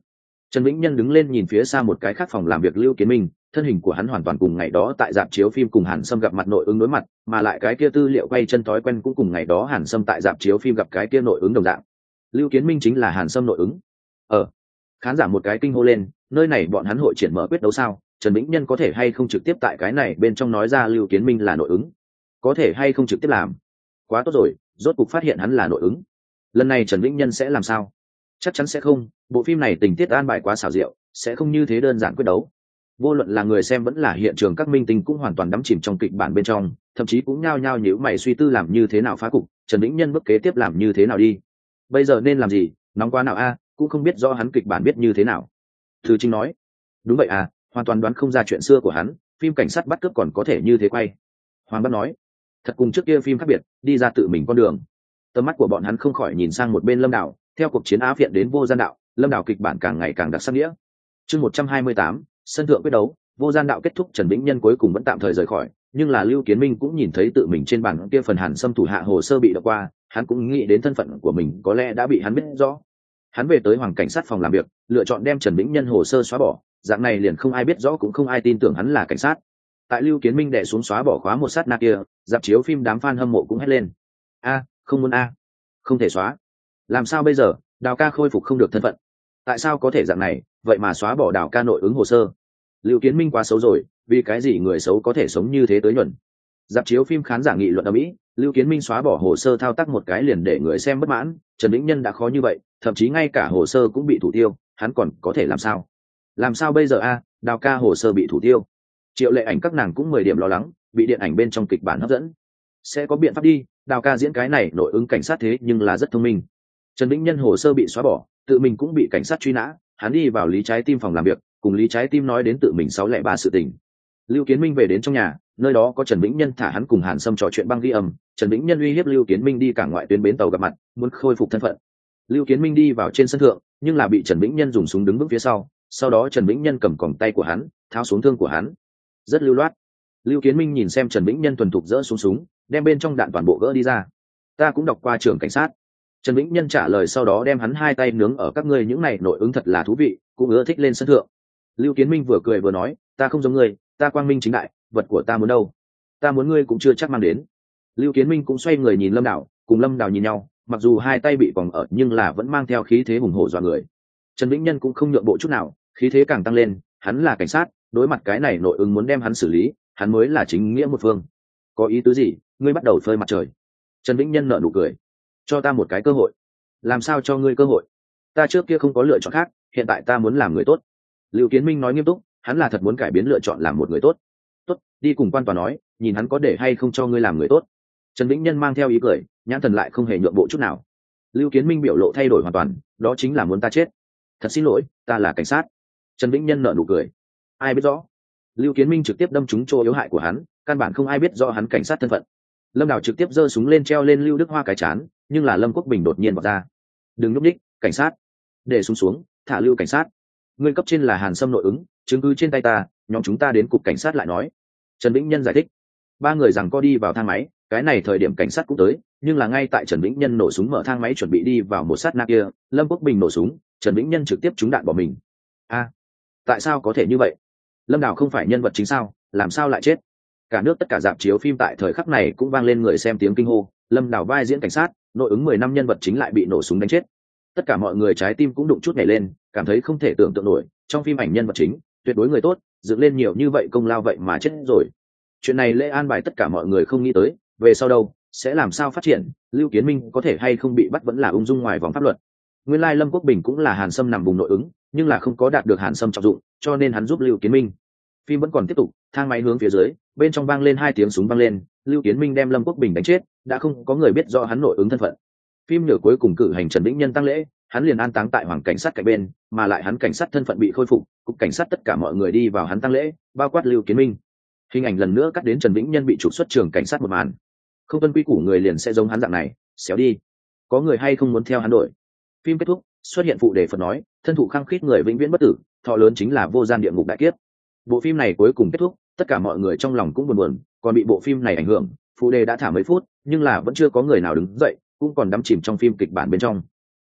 Trần Vĩnh Nhân đứng lên nhìn phía xa một cái khác phòng làm việc Lưu Kiến Minh, thân hình của hắn hoàn toàn cùng ngày đó tại rạp chiếu phim cùng Hàn Sâm gặp mặt nội ứng đối mặt, mà lại cái kia tư liệu quay chân thói quen cũng cùng ngày đó Hàn Sâm tại rạp chiếu phim gặp cái kia nội ứng đồng dạng. Lưu Kiến Minh chính là Hàn Sâm nội ứng. Ờ, khán giả một cái kinh hô lên, nơi này bọn hắn hội triển mở quyết đấu sao? Trần Vĩnh Nhân có thể hay không trực tiếp tại cái này bên trong nói ra Lưu Kiến Minh là nội ứng? Có thể hay không trực tiếp làm? Quá tốt rồi, rốt cục phát hiện hắn là nội ứng. Lần này Trần Vĩnh Nhân sẽ làm sao? Chắc chắn sẽ không, bộ phim này tình tiết an bài quá xảo diệu, sẽ không như thế đơn giản quyết đấu. Vô luận là người xem vẫn là hiện trường các minh tinh cũng hoàn toàn đắm chìm trong kịch bản bên trong, thậm chí cũng nhao nhao nhíu mày suy tư làm như thế nào phá cục, Trần Vĩnh Nhân bước kế tiếp làm như thế nào đi. Bây giờ nên làm gì, nóng quá nào a, cũng không biết rõ hắn kịch bản biết như thế nào. Thư Trinh nói, đúng vậy à, hoàn toàn đoán không ra chuyện xưa của hắn, phim cảnh sát bắt cướp còn có thể như thế quay. Hoàng Bắc nói, thật cùng trước kia phim khác biệt, đi ra tự mình con đường. Tầm mắt của bọn hắn không khỏi nhìn sang một bên Lâm Đảo, theo cuộc chiến Á Phiện đến Vô Gian Đạo, Lâm Đảo kịch bản càng ngày càng đặc sắc nghĩa. Chương một trăm hai mươi tám, sân thượng quyết đấu, Vô Gian Đạo kết thúc, Trần Vĩnh Nhân cuối cùng vẫn tạm thời rời khỏi, nhưng là Lưu Kiến Minh cũng nhìn thấy tự mình trên bàn kia phần Hàn Sâm thủ hạ hồ sơ bị đọc qua, hắn cũng nghĩ đến thân phận của mình có lẽ đã bị hắn biết rõ. Hắn về tới Hoàng cảnh sát phòng làm việc, lựa chọn đem Trần Vĩnh Nhân hồ sơ xóa bỏ, dạng này liền không ai biết rõ cũng không ai tin tưởng hắn là cảnh sát. Tại Lưu Kiến Minh đè xuống xóa bỏ khóa một sát na kia, dạp chiếu phim đám fan hâm mộ cũng hét lên: "A, không muốn a, không thể xóa. Làm sao bây giờ, Đào ca khôi phục không được thân phận. Tại sao có thể dạng này, vậy mà xóa bỏ Đào ca nội ứng hồ sơ? Lưu Kiến Minh quá xấu rồi, vì cái gì người xấu có thể sống như thế tới nhuần?" Dạp chiếu phim khán giả nghị luận ầm ĩ, Lưu Kiến Minh xóa bỏ hồ sơ thao tác một cái liền để người xem bất mãn, Trần Vĩnh Nhân đã khó như vậy, thậm chí ngay cả hồ sơ cũng bị thủ tiêu, hắn còn có thể làm sao? Làm sao bây giờ a, Đào ca hồ sơ bị thủ tiêu. Triệu Lệ Ảnh các nàng cũng mười điểm lo lắng, bị điện ảnh bên trong kịch bản hấp dẫn. Sẽ có biện pháp đi, Đào ca diễn cái này nội ứng cảnh sát thế nhưng là rất thông minh. Trần Vĩnh Nhân hồ sơ bị xóa bỏ, tự mình cũng bị cảnh sát truy nã, hắn đi vào Lý Trái Tim phòng làm việc, cùng Lý Trái Tim nói đến tự mình sáu lẻ ba sự tình. Lưu Kiến Minh về đến trong nhà, nơi đó có Trần Vĩnh Nhân thả hắn cùng Hàn Sâm trò chuyện băng ghi âm, Trần Vĩnh Nhân uy hiếp Lưu Kiến Minh đi cảng ngoại tuyến bến tàu gặp mặt, muốn khôi phục thân phận. Lưu Kiến Minh đi vào trên sân thượng, nhưng là bị Trần Vĩnh Nhân dùng súng đứng vững phía sau, sau đó Trần Vĩnh Nhân cầm còng tay của hắn, tháo xuống thương của hắn. Rất lưu loát. Lưu Kiến Minh nhìn xem Trần Vĩnh Nhân thuần thục dỡ xuống súng, đem bên trong đạn toàn bộ gỡ đi ra. Ta cũng đọc qua trưởng cảnh sát. Trần Vĩnh Nhân trả lời, sau đó đem hắn hai tay nướng ở các ngươi những này nội ứng thật là thú vị, cũng ưa thích lên sân thượng. Lưu Kiến Minh vừa cười vừa nói, ta không giống ngươi, ta quang minh chính đại, vật của ta muốn đâu? Ta muốn ngươi cũng chưa chắc mang đến. Lưu Kiến Minh cũng xoay người nhìn Lâm Đào, cùng Lâm Đào nhìn nhau, mặc dù hai tay bị vòng ở nhưng là vẫn mang theo khí thế hùng hổ dọa người. Trần Vĩnh Nhân cũng không nhượng bộ chút nào, khí thế càng tăng lên, hắn là cảnh sát, đối mặt cái này nội ứng muốn đem hắn xử lý, hắn mới là chính nghĩa một phương. Có ý tứ gì? Ngươi bắt đầu phơi mặt trời. Trần Vĩnh Nhân nở nụ cười, cho ta một cái cơ hội. Làm sao cho ngươi cơ hội? Ta trước kia không có lựa chọn khác, hiện tại ta muốn làm người tốt. Lưu Kiến Minh nói nghiêm túc, hắn là thật muốn cải biến lựa chọn làm một người tốt. Tốt, đi cùng quan tòa nói, nhìn hắn có để hay không cho ngươi làm người tốt. Trần Vĩnh Nhân mang theo ý cười, nhãn thần lại không hề nhượng bộ chút nào. Lưu Kiến Minh biểu lộ thay đổi hoàn toàn, đó chính là muốn ta chết. Thật xin lỗi, ta là cảnh sát. Trần Vĩnh Nhân nở nụ cười. Ai biết rõ? Lưu Kiến Minh trực tiếp đâm trúng chỗ yếu hại của hắn, căn bản không ai biết rõ hắn cảnh sát thân phận. Lâm Đào trực tiếp giơ súng lên treo lên Lưu Đức Hoa cái chán, nhưng là Lâm Quốc Bình đột nhiên vọt ra. Đừng núp đích, cảnh sát. Để súng xuống, thả Lưu cảnh sát. Ngươi cấp trên là Hàn Sâm nội ứng, chứng cứ trên tay ta, nhóm chúng ta đến cục cảnh sát lại nói. Trần Vĩnh Nhân giải thích. Ba người rằng co đi vào thang máy, cái này thời điểm cảnh sát cũng tới, nhưng là ngay tại Trần Vĩnh Nhân nổ súng mở thang máy chuẩn bị đi vào một sát na kia, Lâm Quốc Bình nổ súng, Trần Vĩnh Nhân trực tiếp trúng đạn bỏ mình. A, tại sao có thể như vậy? Lâm Đào không phải nhân vật chính sao, làm sao lại chết? Cả nước tất cả rạp chiếu phim tại thời khắc này cũng vang lên người xem tiếng kinh hô, Lâm Đào vai diễn cảnh sát, nội ứng mười năm nhân vật chính lại bị nổ súng đánh chết. Tất cả mọi người trái tim cũng đụng chút nhảy lên, cảm thấy không thể tưởng tượng nổi, trong phim ảnh nhân vật chính, tuyệt đối người tốt, dựng lên nhiều như vậy công lao vậy mà chết rồi. Chuyện này lễ an bài tất cả mọi người không nghĩ tới, về sau đâu, sẽ làm sao phát triển, Lưu Kiến Minh có thể hay không bị bắt vẫn là ung dung ngoài vòng pháp luật. Nguyên lai Lâm Quốc Bình cũng là Hàn Sâm nằm vùng nội ứng, nhưng là không có đạt được Hàn Sâm trọng dụng, cho nên hắn giúp Lưu Kiến Minh. Phim vẫn còn tiếp tục, thang máy hướng phía dưới, bên trong vang lên hai tiếng súng vang lên, Lưu Kiến Minh đem Lâm Quốc Bình đánh chết, đã không có người biết rõ hắn nội ứng thân phận. Phim nhờ cuối cùng cử hành Trần Vĩnh Nhân tang lễ, hắn liền an táng tại Hoàng cảnh sát cạnh bên, mà lại hắn cảnh sát thân phận bị khôi phục, cục cảnh sát tất cả mọi người đi vào hắn tang lễ, bao quát Lưu Kiến Minh. Hình ảnh lần nữa cắt đến Trần Vĩnh Nhân bị trục xuất trường cảnh sát một màn. Không tuân quy củ người liền sẽ giống hắn dạng này, xéo đi. Có người hay không muốn theo hắn đổi? Phim kết thúc, xuất hiện phụ đề Phật nói, thân thụ khăng khít người vĩnh viễn bất tử, thọ lớn chính là vô gian địa ngục đại kiếp. Bộ phim này cuối cùng kết thúc, tất cả mọi người trong lòng cũng buồn buồn, còn bị bộ phim này ảnh hưởng, phụ đề đã thả mấy phút, nhưng là vẫn chưa có người nào đứng dậy, cũng còn đắm chìm trong phim kịch bản bên trong.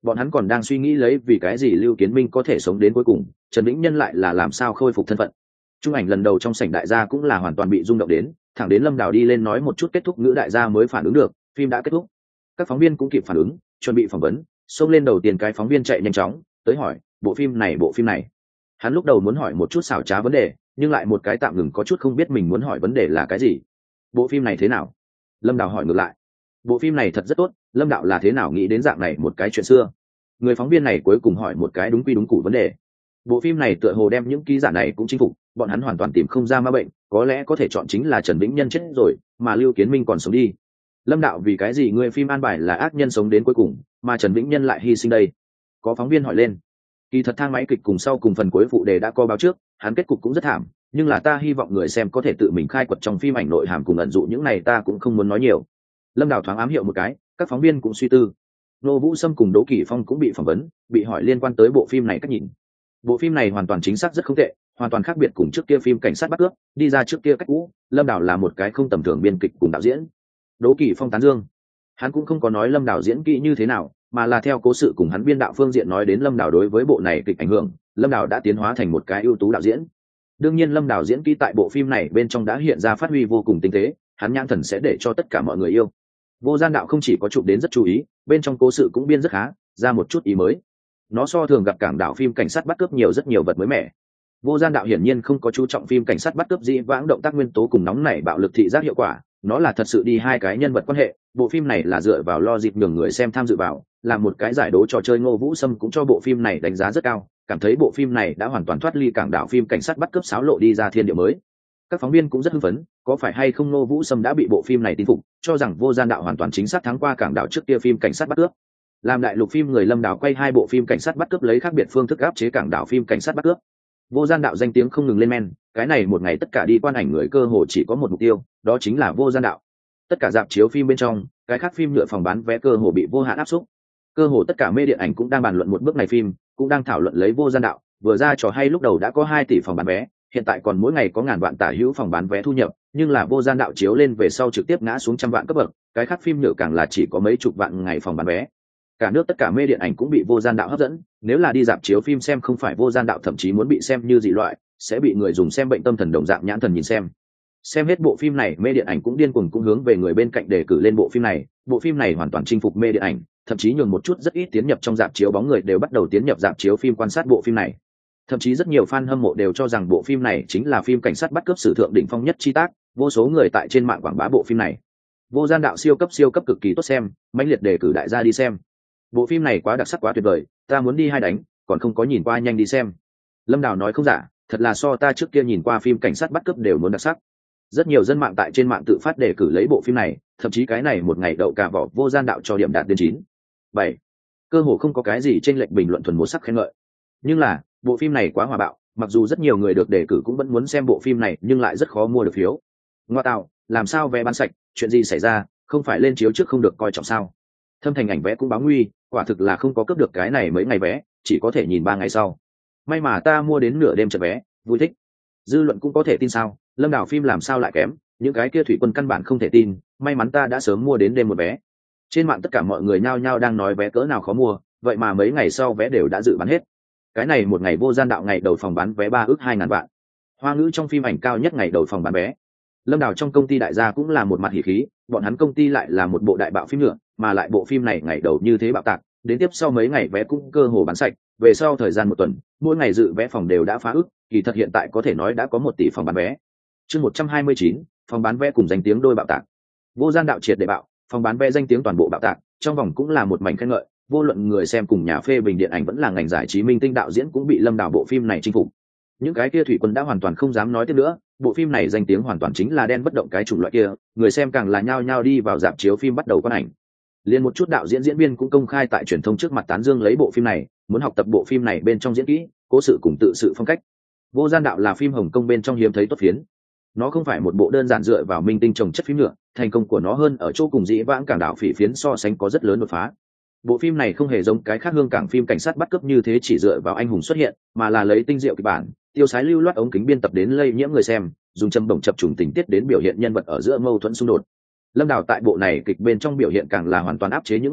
bọn hắn còn đang suy nghĩ lấy vì cái gì Lưu Kiến Minh có thể sống đến cuối cùng, Trần Vĩnh Nhân lại là làm sao khôi phục thân phận. Trung ảnh lần đầu trong sảnh đại gia cũng là hoàn toàn bị rung động đến, thẳng đến Lâm Đào đi lên nói một chút kết thúc ngữ đại gia mới phản ứng được phim đã kết thúc. Các phóng viên cũng kịp phản ứng, chuẩn bị phỏng vấn, xông lên đầu tiên cái phóng viên chạy nhanh chóng tới hỏi bộ phim này bộ phim này hắn lúc đầu muốn hỏi một chút xảo trá vấn đề, nhưng lại một cái tạm ngừng, có chút không biết mình muốn hỏi vấn đề là cái gì. Bộ phim này thế nào? Lâm Đào hỏi ngược lại. Bộ phim này thật rất tốt, Lâm đạo là thế nào nghĩ đến dạng này một cái chuyện xưa? Người phóng viên này cuối cùng hỏi một cái đúng quy đúng củ vấn đề. Bộ phim này tựa hồ đem những ký giả này cũng chinh phục, bọn hắn hoàn toàn tìm không ra ma bệnh, có lẽ có thể chọn chính là Trần Vĩnh Nhân chết rồi mà Lưu Kiến Minh còn sống đi. Lâm đạo, vì cái gì người phim an bài là ác nhân sống đến cuối cùng mà Trần Vĩnh Nhân lại hy sinh đây? Có phóng viên hỏi lên. Kỳ thật thang máy kịch cùng sau cùng phần cuối phụ đề đã có báo trước, hắn kết cục cũng rất thảm, nhưng là ta hy vọng người xem có thể tự mình khai quật trong phim ảnh nội hàm cùng ẩn dụ những này ta cũng không muốn nói nhiều. Lâm Đào thoáng ám hiệu một cái, các phóng viên cũng suy tư. Nô Vũ Sâm cùng Đỗ Kỳ Phong cũng bị phỏng vấn, bị hỏi liên quan tới bộ phim này cách nhìn. Bộ phim này hoàn toàn chính xác rất không tệ, hoàn toàn khác biệt cùng trước kia phim cảnh sát bắt cướp, đi ra trước kia cách cũ, Lâm Đào là một cái không tầm thường biên kịch cùng đạo diễn. Đỗ Kỳ Phong tán dương. Hắn cũng không có nói Lâm Đào diễn kỹ như thế nào, mà là theo cố sự cùng hắn biên đạo phương diện nói đến Lâm Đào đối với bộ này kịch ảnh hưởng, Lâm Đào đã tiến hóa thành một cái ưu tú đạo diễn. Đương nhiên Lâm Đào diễn kỹ tại bộ phim này bên trong đã hiện ra phát huy vô cùng tinh tế, hắn nhãn thần sẽ để cho tất cả mọi người yêu. Vô Gian Đạo không chỉ có chụp đến rất chú ý, bên trong cố sự cũng biên rất khá, ra một chút ý mới. Nó so thường gặp cảng đảo phim cảnh sát bắt cướp nhiều rất nhiều vật mới mẻ. Vô Gian Đạo hiển nhiên không có chú trọng phim cảnh sát bắt cướp dĩ vãng động tác nguyên tố cùng nóng nảy bạo lực thị giác hiệu quả, nó là thật sự đi hai cái nhân vật quan hệ. Bộ phim này là dựa vào logic nhường người xem tham dự vào, là một cái giải đố trò chơi. Ngô Vũ Sâm cũng cho bộ phim này đánh giá rất cao, cảm thấy bộ phim này đã hoàn toàn thoát ly cảng đảo phim cảnh sát bắt cướp xáo lộ đi ra thiên địa mới. Các phóng viên cũng rất hưng phấn, có phải hay không Ngô Vũ Sâm đã bị bộ phim này tin phục, cho rằng Vô Gian Đạo hoàn toàn chính xác thắng qua cảng đảo trước kia phim cảnh sát bắt cướp. Làm đại lục phim người Lâm Đào quay hai bộ phim cảnh sát bắt cướp lấy khác biệt phương thức áp chế cảng đảo phim cảnh sát bắt cướp. Vô Gian Đạo danh tiếng không ngừng lên men, cái này một ngày tất cả đi quan ảnh người cơ hồ chỉ có một mục tiêu, đó chính là Vô Gian Đạo. Tất cả rạp chiếu phim bên trong, cái khác phim nhựa phòng bán vé cơ hồ bị vô hạn áp suất. Cơ hồ tất cả mê điện ảnh cũng đang bàn luận một bước này phim, cũng đang thảo luận lấy Vô Gian Đạo, vừa ra trò hay lúc đầu đã có hai tỷ phòng bán vé, hiện tại còn mỗi ngày có ngàn vạn tả hữu phòng bán vé thu nhập, nhưng là Vô Gian Đạo chiếu lên về sau trực tiếp ngã xuống trăm vạn cấp bậc, cái khác phim nhựa càng là chỉ có mấy chục vạn ngày phòng bán vé. Cả nước tất cả mê điện ảnh cũng bị Vô Gian Đạo hấp dẫn, nếu là đi rạp chiếu phim xem không phải Vô Gian Đạo thậm chí muốn bị xem như dị loại, sẽ bị người dùng xem bệnh tâm thần đồng dạng nhãn thần nhìn xem. Xem hết bộ phim này, mê điện ảnh cũng điên cuồng cũng hướng về người bên cạnh đề cử lên bộ phim này, bộ phim này hoàn toàn chinh phục mê điện ảnh, thậm chí nhường một chút rất ít tiến nhập trong rạp chiếu bóng người đều bắt đầu tiến nhập rạp chiếu phim quan sát bộ phim này. Thậm chí rất nhiều fan hâm mộ đều cho rằng bộ phim này chính là phim cảnh sát bắt cướp sử thượng đỉnh phong nhất chi tác, vô số người tại trên mạng quảng bá bộ phim này. Vô Gian Đạo siêu cấp siêu cấp cực kỳ tốt xem, mãnh liệt đề cử đại gia đi xem. Bộ phim này quá đặc sắc quá tuyệt vời, ta muốn đi hai đánh, còn không có nhìn qua nhanh đi xem. Lâm Đào nói không giả, thật là so ta trước kia nhìn qua phim cảnh sát bắt cướp đều muốn đặc sắc. Rất nhiều dân mạng tại trên mạng tự phát đề cử lấy bộ phim này, thậm chí cái này một ngày đậu cả vỏ Vô Gian Đạo cho điểm đạt đến chín bảy, cơ hồ không có cái gì trên lệch bình luận thuần một sắc khen ngợi. Nhưng là bộ phim này quá hòa bạo, mặc dù rất nhiều người được đề cử cũng vẫn muốn xem bộ phim này nhưng lại rất khó mua được phiếu. Ngoa tạo, làm sao vé bán sạch, chuyện gì xảy ra, không phải lên chiếu trước không được coi trọng sao? Thâm Thành ảnh vé cũng báo nguy, quả thực là không có cướp được cái này mấy ngày vé, chỉ có thể nhìn ba ngày sau. May mà ta mua đến nửa đêm chợ vé, vui thích. Dư luận cũng có thể tin sao, Lâm Đào phim làm sao lại kém, những cái kia thủy quân căn bản không thể tin, may mắn ta đã sớm mua đến đêm một vé. Trên mạng tất cả mọi người nhao nhao đang nói vé cỡ nào khó mua, vậy mà mấy ngày sau vé đều đã dự bán hết. Cái này một ngày Vô Gian Đạo ngày đầu phòng bán vé ba ước hai ngàn vạn. Hoa ngữ trong phim ảnh cao nhất ngày đầu phòng bán vé. Lâm Đào trong công ty đại gia cũng là một mặt hỉ khí, bọn hắn công ty lại là một bộ đại bạo phim nữa, mà lại bộ phim này ngày đầu như thế bạo tạc, đến tiếp sau mấy ngày vé cũng cơ hồ bán sạch, về sau thời gian một tuần, mỗi ngày dự vé phòng đều đã phá ước, kỳ thật hiện tại có thể nói đã có một tỷ phòng bán vé. Chương một trăm hai mươi chín, phòng bán vé cùng danh tiếng đôi bạo tạc. Vô Gian Đạo triệt để bạo, phòng bán vé danh tiếng toàn bộ bạo tạc, trong vòng cũng là một mảnh khen ngợi, vô luận người xem cùng nhà phê bình điện ảnh vẫn là ngành giải trí minh tinh đạo diễn cũng bị Lâm Đào bộ phim này chinh phục. Những cái kia thủy quân đã hoàn toàn không dám nói tiếp nữa, bộ phim này danh tiếng hoàn toàn chính là đen bất động cái chủng loại kia, người xem càng là nhao nhao đi vào rạp chiếu phim bắt đầu quan ảnh. Liên một chút đạo diễn diễn viên cũng công khai tại truyền thông trước mặt tán dương lấy bộ phim này, muốn học tập bộ phim này bên trong diễn kỹ, cố sự cùng tự sự phong cách. Vô Gian Đạo là phim Hồng Kông bên trong hiếm thấy tốt phiến. Nó không phải một bộ đơn giản dựa vào minh tinh trồng chất phim nữa, thành công của nó hơn ở chỗ cùng dĩ vãng cảng đảo phỉ phiến so sánh có rất lớn đột phá. Bộ phim này không hề giống cái khác hương cảng phim cảnh sát bắt cướp như thế chỉ dựa vào anh hùng xuất hiện, mà là lấy tinh diệu kịch bản, tiêu sái lưu loát ống kính biên tập đến lây nhiễm người xem, dùng châm bổng chập trùng tình tiết đến biểu hiện nhân vật ở giữa mâu thuẫn xung đột. Lâm Đào tại bộ này kịch bên trong biểu hiện càng là hoàn toàn áp chế những người khác,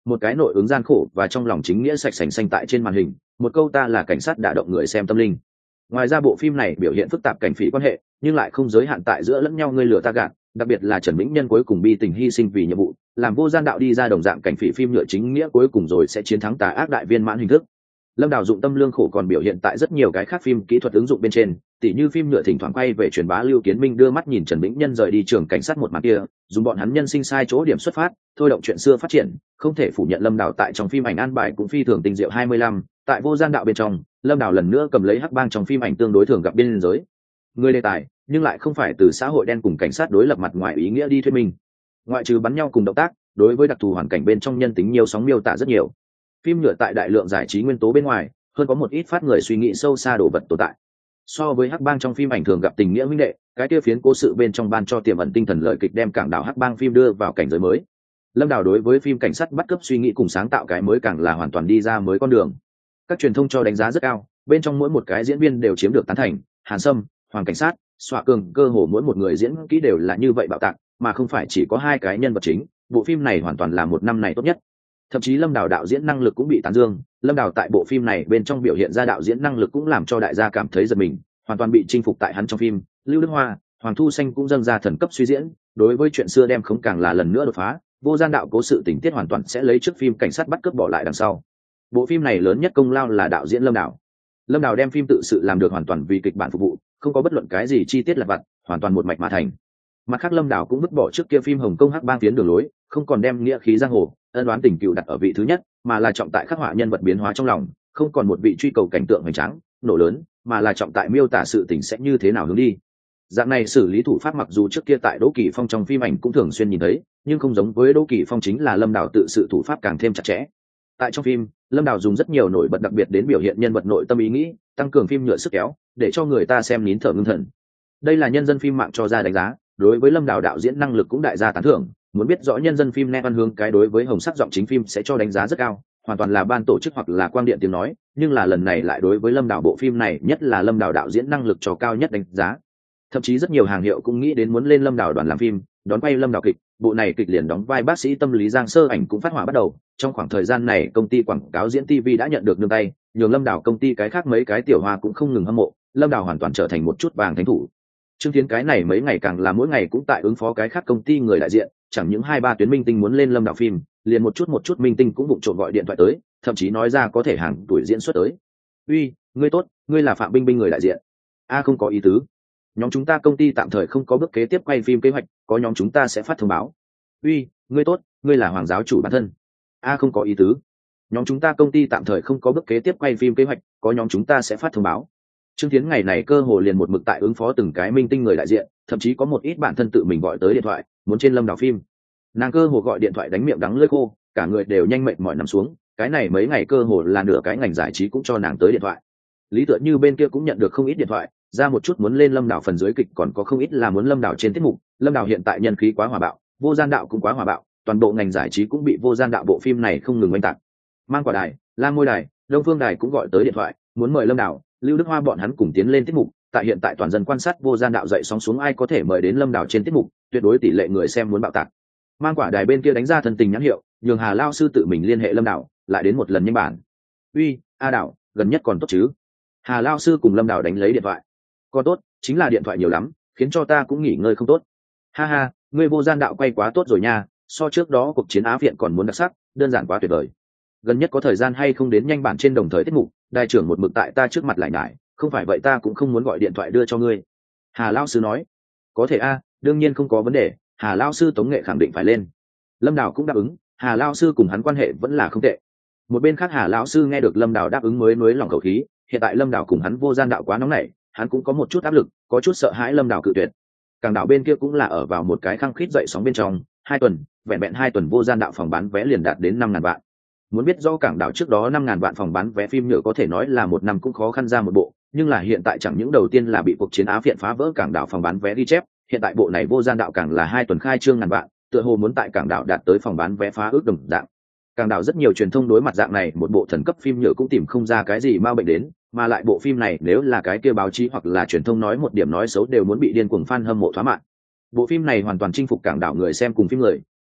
một cái nội ứng gian khổ và trong lòng chính nghĩa sạch sành xanh tại trên màn hình, một câu ta là cảnh sát đả động người xem tâm linh. Ngoài ra bộ phim này biểu hiện phức tạp cảnh phỉ quan hệ, nhưng lại không giới hạn tại giữa lẫn nhau ngươi lừa ta gạt, đặc biệt là Trần Vĩnh Nhân cuối cùng bi tình hy sinh vì nhiệm vụ, làm vô gian đạo đi ra đồng dạng cảnh phỉ phim nhựa chính nghĩa cuối cùng rồi sẽ chiến thắng tà ác đại viên mãn hình thức. Lâm Đào dụng tâm lương khổ còn biểu hiện tại rất nhiều cái khác phim kỹ thuật ứng dụng bên trên, tỉ như phim nhựa thỉnh thoảng quay về truyền bá Lưu Kiến Minh đưa mắt nhìn Trần Vĩnh Nhân rời đi trường cảnh sát một màn kia, dùng bọn hắn nhân sinh sai chỗ điểm xuất phát, thôi động chuyện xưa phát triển, không thể phủ nhận Lâm Đào tại trong phim ảnh an bài cũng phi thường tinh diệu hai mươi lăm, tại vô gian đạo bên trong, Lâm Đào lần nữa cầm lấy hắc bang trong phim ảnh tương đối thường gặp biên giới. Người đề tài, nhưng lại không phải từ xã hội đen cùng cảnh sát đối lập mặt ngoài ý nghĩa đi thuyết minh. Ngoại trừ bắn nhau cùng động tác, đối với đặc thù hoàn cảnh bên trong nhân tính nhiều sóng miêu tả rất nhiều. Phim nhựa tại đại lượng giải trí nguyên tố bên ngoài, hơn có một ít phát người suy nghĩ sâu xa đồ vật tồn tại. So với hắc bang trong phim ảnh thường gặp tình nghĩa huynh đệ, cái kia phiến cố sự bên trong ban cho tiềm ẩn tinh thần lợi kịch đem cảng đảo hắc bang phim đưa vào cảnh giới mới. Lâm Đào đối với phim cảnh sát bắt cướp suy nghĩ cùng sáng tạo cái mới càng là hoàn toàn đi ra mới con đường. Các truyền thông cho đánh giá rất cao, bên trong mỗi một cái diễn viên đều chiếm được tán thành, Hàn Sâm, Hoàng cảnh sát, Xoa Cường, cơ hồ mỗi một người diễn kỹ đều là như vậy bạo tạc, mà không phải chỉ có hai cái nhân vật chính. Bộ phim này hoàn toàn là một năm này tốt nhất. Thậm chí Lâm Đào đạo diễn năng lực cũng bị tán dương, Lâm Đào tại bộ phim này bên trong biểu hiện ra đạo diễn năng lực cũng làm cho đại gia cảm thấy giật mình, hoàn toàn bị chinh phục tại hắn trong phim. Lưu Đức Hoa, Hoàng Thu Xanh cũng dâng ra thần cấp suy diễn, đối với chuyện xưa đem không càng là lần nữa đột phá, vô gian đạo cố sự tình tiết hoàn toàn sẽ lấy trước phim cảnh sát bắt cướp bỏ lại đằng sau. Bộ phim này lớn nhất công lao là đạo diễn Lâm Đào. Lâm Đào đem phim tự sự làm được hoàn toàn vì kịch bản phục vụ, không có bất luận cái gì chi tiết lặt vặt, hoàn toàn một mạch mà thành. Mặt khác Lâm Đào cũng vứt bỏ trước kia phim Hồng Kông hắc bang tiến đường lối, không còn đem nghĩa khí giang hồ, ân oán tình cựu đặt ở vị thứ nhất, mà là trọng tại khắc họa nhân vật biến hóa trong lòng, không còn một vị truy cầu cảnh tượng hoành tráng, nổ lớn, mà là trọng tại miêu tả sự tình sẽ như thế nào hướng đi. Dạng này xử lý thủ pháp mặc dù trước kia tại Đỗ Kỳ Phong trong phim ảnh cũng thường xuyên nhìn thấy, nhưng không giống với Đỗ Kỳ Phong chính là Lâm Đào tự sự thủ pháp càng thêm chặt chẽ. Tại trong phim, Lâm Đào dùng rất nhiều nổi bật đặc biệt đến biểu hiện nhân vật nội tâm ý nghĩ, tăng cường phim nhựa sức kéo, để cho người ta xem nín thở ngưng thần. Đây là nhân dân phim mạng cho ra đánh giá, đối với Lâm Đào đạo diễn năng lực cũng đại gia tán thưởng. Muốn biết rõ nhân dân phim nét văn hướng cái đối với hồng sắc giọng chính phim sẽ cho đánh giá rất cao, hoàn toàn là ban tổ chức hoặc là quang điện tiếng nói, nhưng là lần này lại đối với Lâm Đào bộ phim này nhất là Lâm Đào đạo diễn năng lực cho cao nhất đánh giá. Thậm chí rất nhiều hàng hiệu cũng nghĩ đến muốn lên Lâm Đào đoàn làm phim, đón quay Lâm Đào kịch, bộ này kịch liền đóng vai bác sĩ tâm lý Giang Sơ Ảnh cũng phát hỏa bắt đầu. Trong khoảng thời gian này công ty quảng cáo diễn ti vi đã nhận được nương tay, nhường Lâm Đào công ty cái khác mấy cái tiểu hoa cũng không ngừng hâm mộ, Lâm Đào hoàn toàn trở thành một chút vàng thánh thủ. Trương Tiến cái này mấy ngày càng là mỗi ngày cũng tại ứng phó cái khác công ty người đại diện, chẳng những hai ba tuyến minh tinh muốn lên Lâm Đào phim, liền một chút một chút minh tinh cũng vụng trộm gọi điện thoại tới, thậm chí nói ra có thể hàng tuổi diễn xuất tới. Uy, ngươi tốt, ngươi là Phạm Binh Binh người đại diện. A không có ý tứ. Nhóm chúng ta công ty tạm thời không có bước kế tiếp quay phim kế hoạch, có nhóm chúng ta sẽ phát thông báo. Uy, ngươi tốt, ngươi là Hoàng giáo chủ bản thân. A không có ý tứ. Nhóm chúng ta công ty tạm thời không có bước kế tiếp quay phim kế hoạch, có nhóm chúng ta sẽ phát thông báo. Trương Tiến ngày này cơ hồ liền một mực tại ứng phó từng cái minh tinh người đại diện, thậm chí có một ít bản thân tự mình gọi tới điện thoại, muốn trên Lâm Đào phim. Nàng cơ hồ gọi điện thoại đánh miệng đắng lưỡi khô, cả người đều nhanh mệt mỏi nằm xuống, cái này mấy ngày cơ hồ là nửa cái ngành giải trí cũng cho nàng tới điện thoại. Lý Tựa Như bên kia cũng nhận được không ít điện thoại, ra một chút muốn lên Lâm Đào phần dưới kịch, còn có không ít là muốn Lâm Đào trên tiết mục. Lâm Đào hiện tại nhân khí quá hòa bạo, vô gian đạo cũng quá hòa bạo, toàn bộ ngành giải trí cũng bị vô gian đạo bộ phim này không ngừng oanh tạc. Mang Quả Đài, Lam Môi Đài, Đông Phương Đài cũng gọi tới điện thoại, muốn mời Lâm Đào, Lưu Đức Hoa bọn hắn cùng tiến lên tiết mục. Tại hiện tại toàn dân quan sát vô gian đạo dậy sóng xuống ai có thể mời đến Lâm Đào trên tiết mục, tuyệt đối tỷ lệ người xem muốn bạo tạc. Mang Quả Đài bên kia đánh ra thân tình nhãn hiệu, nhường Hà Lao sư tự mình liên hệ Lâm Đào, lại đến một lần nhanh bản. Uy, A Đào, gần nhất còn tốt chứ? Hà Lao sư cùng Lâm Đào đánh lấy điện thoại. Còn tốt, chính là điện thoại nhiều lắm, khiến cho ta cũng nghỉ ngơi không tốt. Ha ha, ngươi vô gian đạo quay quá tốt rồi nha, so trước đó cuộc chiến Á Viện còn muốn đặc sắc, đơn giản quá tuyệt vời. Gần nhất có thời gian hay không đến nhanh bản trên đồng thời tiết mục, đại trưởng một mực tại ta trước mặt lại nhải, không phải vậy ta cũng không muốn gọi điện thoại đưa cho ngươi. Hà Lao sư nói. Có thể a, đương nhiên không có vấn đề, Hà Lao sư tống nghệ khẳng định phải lên. Lâm Đào cũng đáp ứng, Hà Lao sư cùng hắn quan hệ vẫn là không tệ. Một bên khác Hà Lão sư nghe được Lâm Đào đáp ứng mới nuối lòng khẩu khí, hiện tại Lâm Đào cùng hắn vô gian đạo quá nóng nảy, hắn cũng có một chút áp lực, có chút sợ hãi Lâm Đào cự tuyệt. Càng đảo bên kia cũng là ở vào một cái khăng khít dậy sóng bên trong, hai tuần, vẹn vẹn hai tuần vô gian đạo phòng bán vé liền đạt đến năm ngàn vạn. Muốn biết do Cảng Đảo trước đó năm ngàn vạn phòng bán vé phim nhựa có thể nói là một năm cũng khó khăn ra một bộ, nhưng là hiện tại chẳng những đầu tiên là bị cuộc chiến Á Phiện phá vỡ Cảng Đảo phòng bán vé ghi chép, hiện tại bộ này vô gian đạo càng là hai tuần khai trương ngàn vạn, tựa hồ muốn tại Cảng Đảo đạt tới phòng bán vé phá ước đồng dạng. Cảng Đảo rất nhiều truyền thông đối mặt dạng này một bộ thần cấp phim nhựa cũng tìm không ra cái gì ma bệnh đến, mà lại bộ phim này nếu là cái kia báo chí hoặc là truyền thông nói một điểm nói xấu đều muốn bị điên cuồng fan hâm mộ thoá mạn. Bộ phim này hoàn toàn chinh phục Cảng Đảo người xem cùng phim người,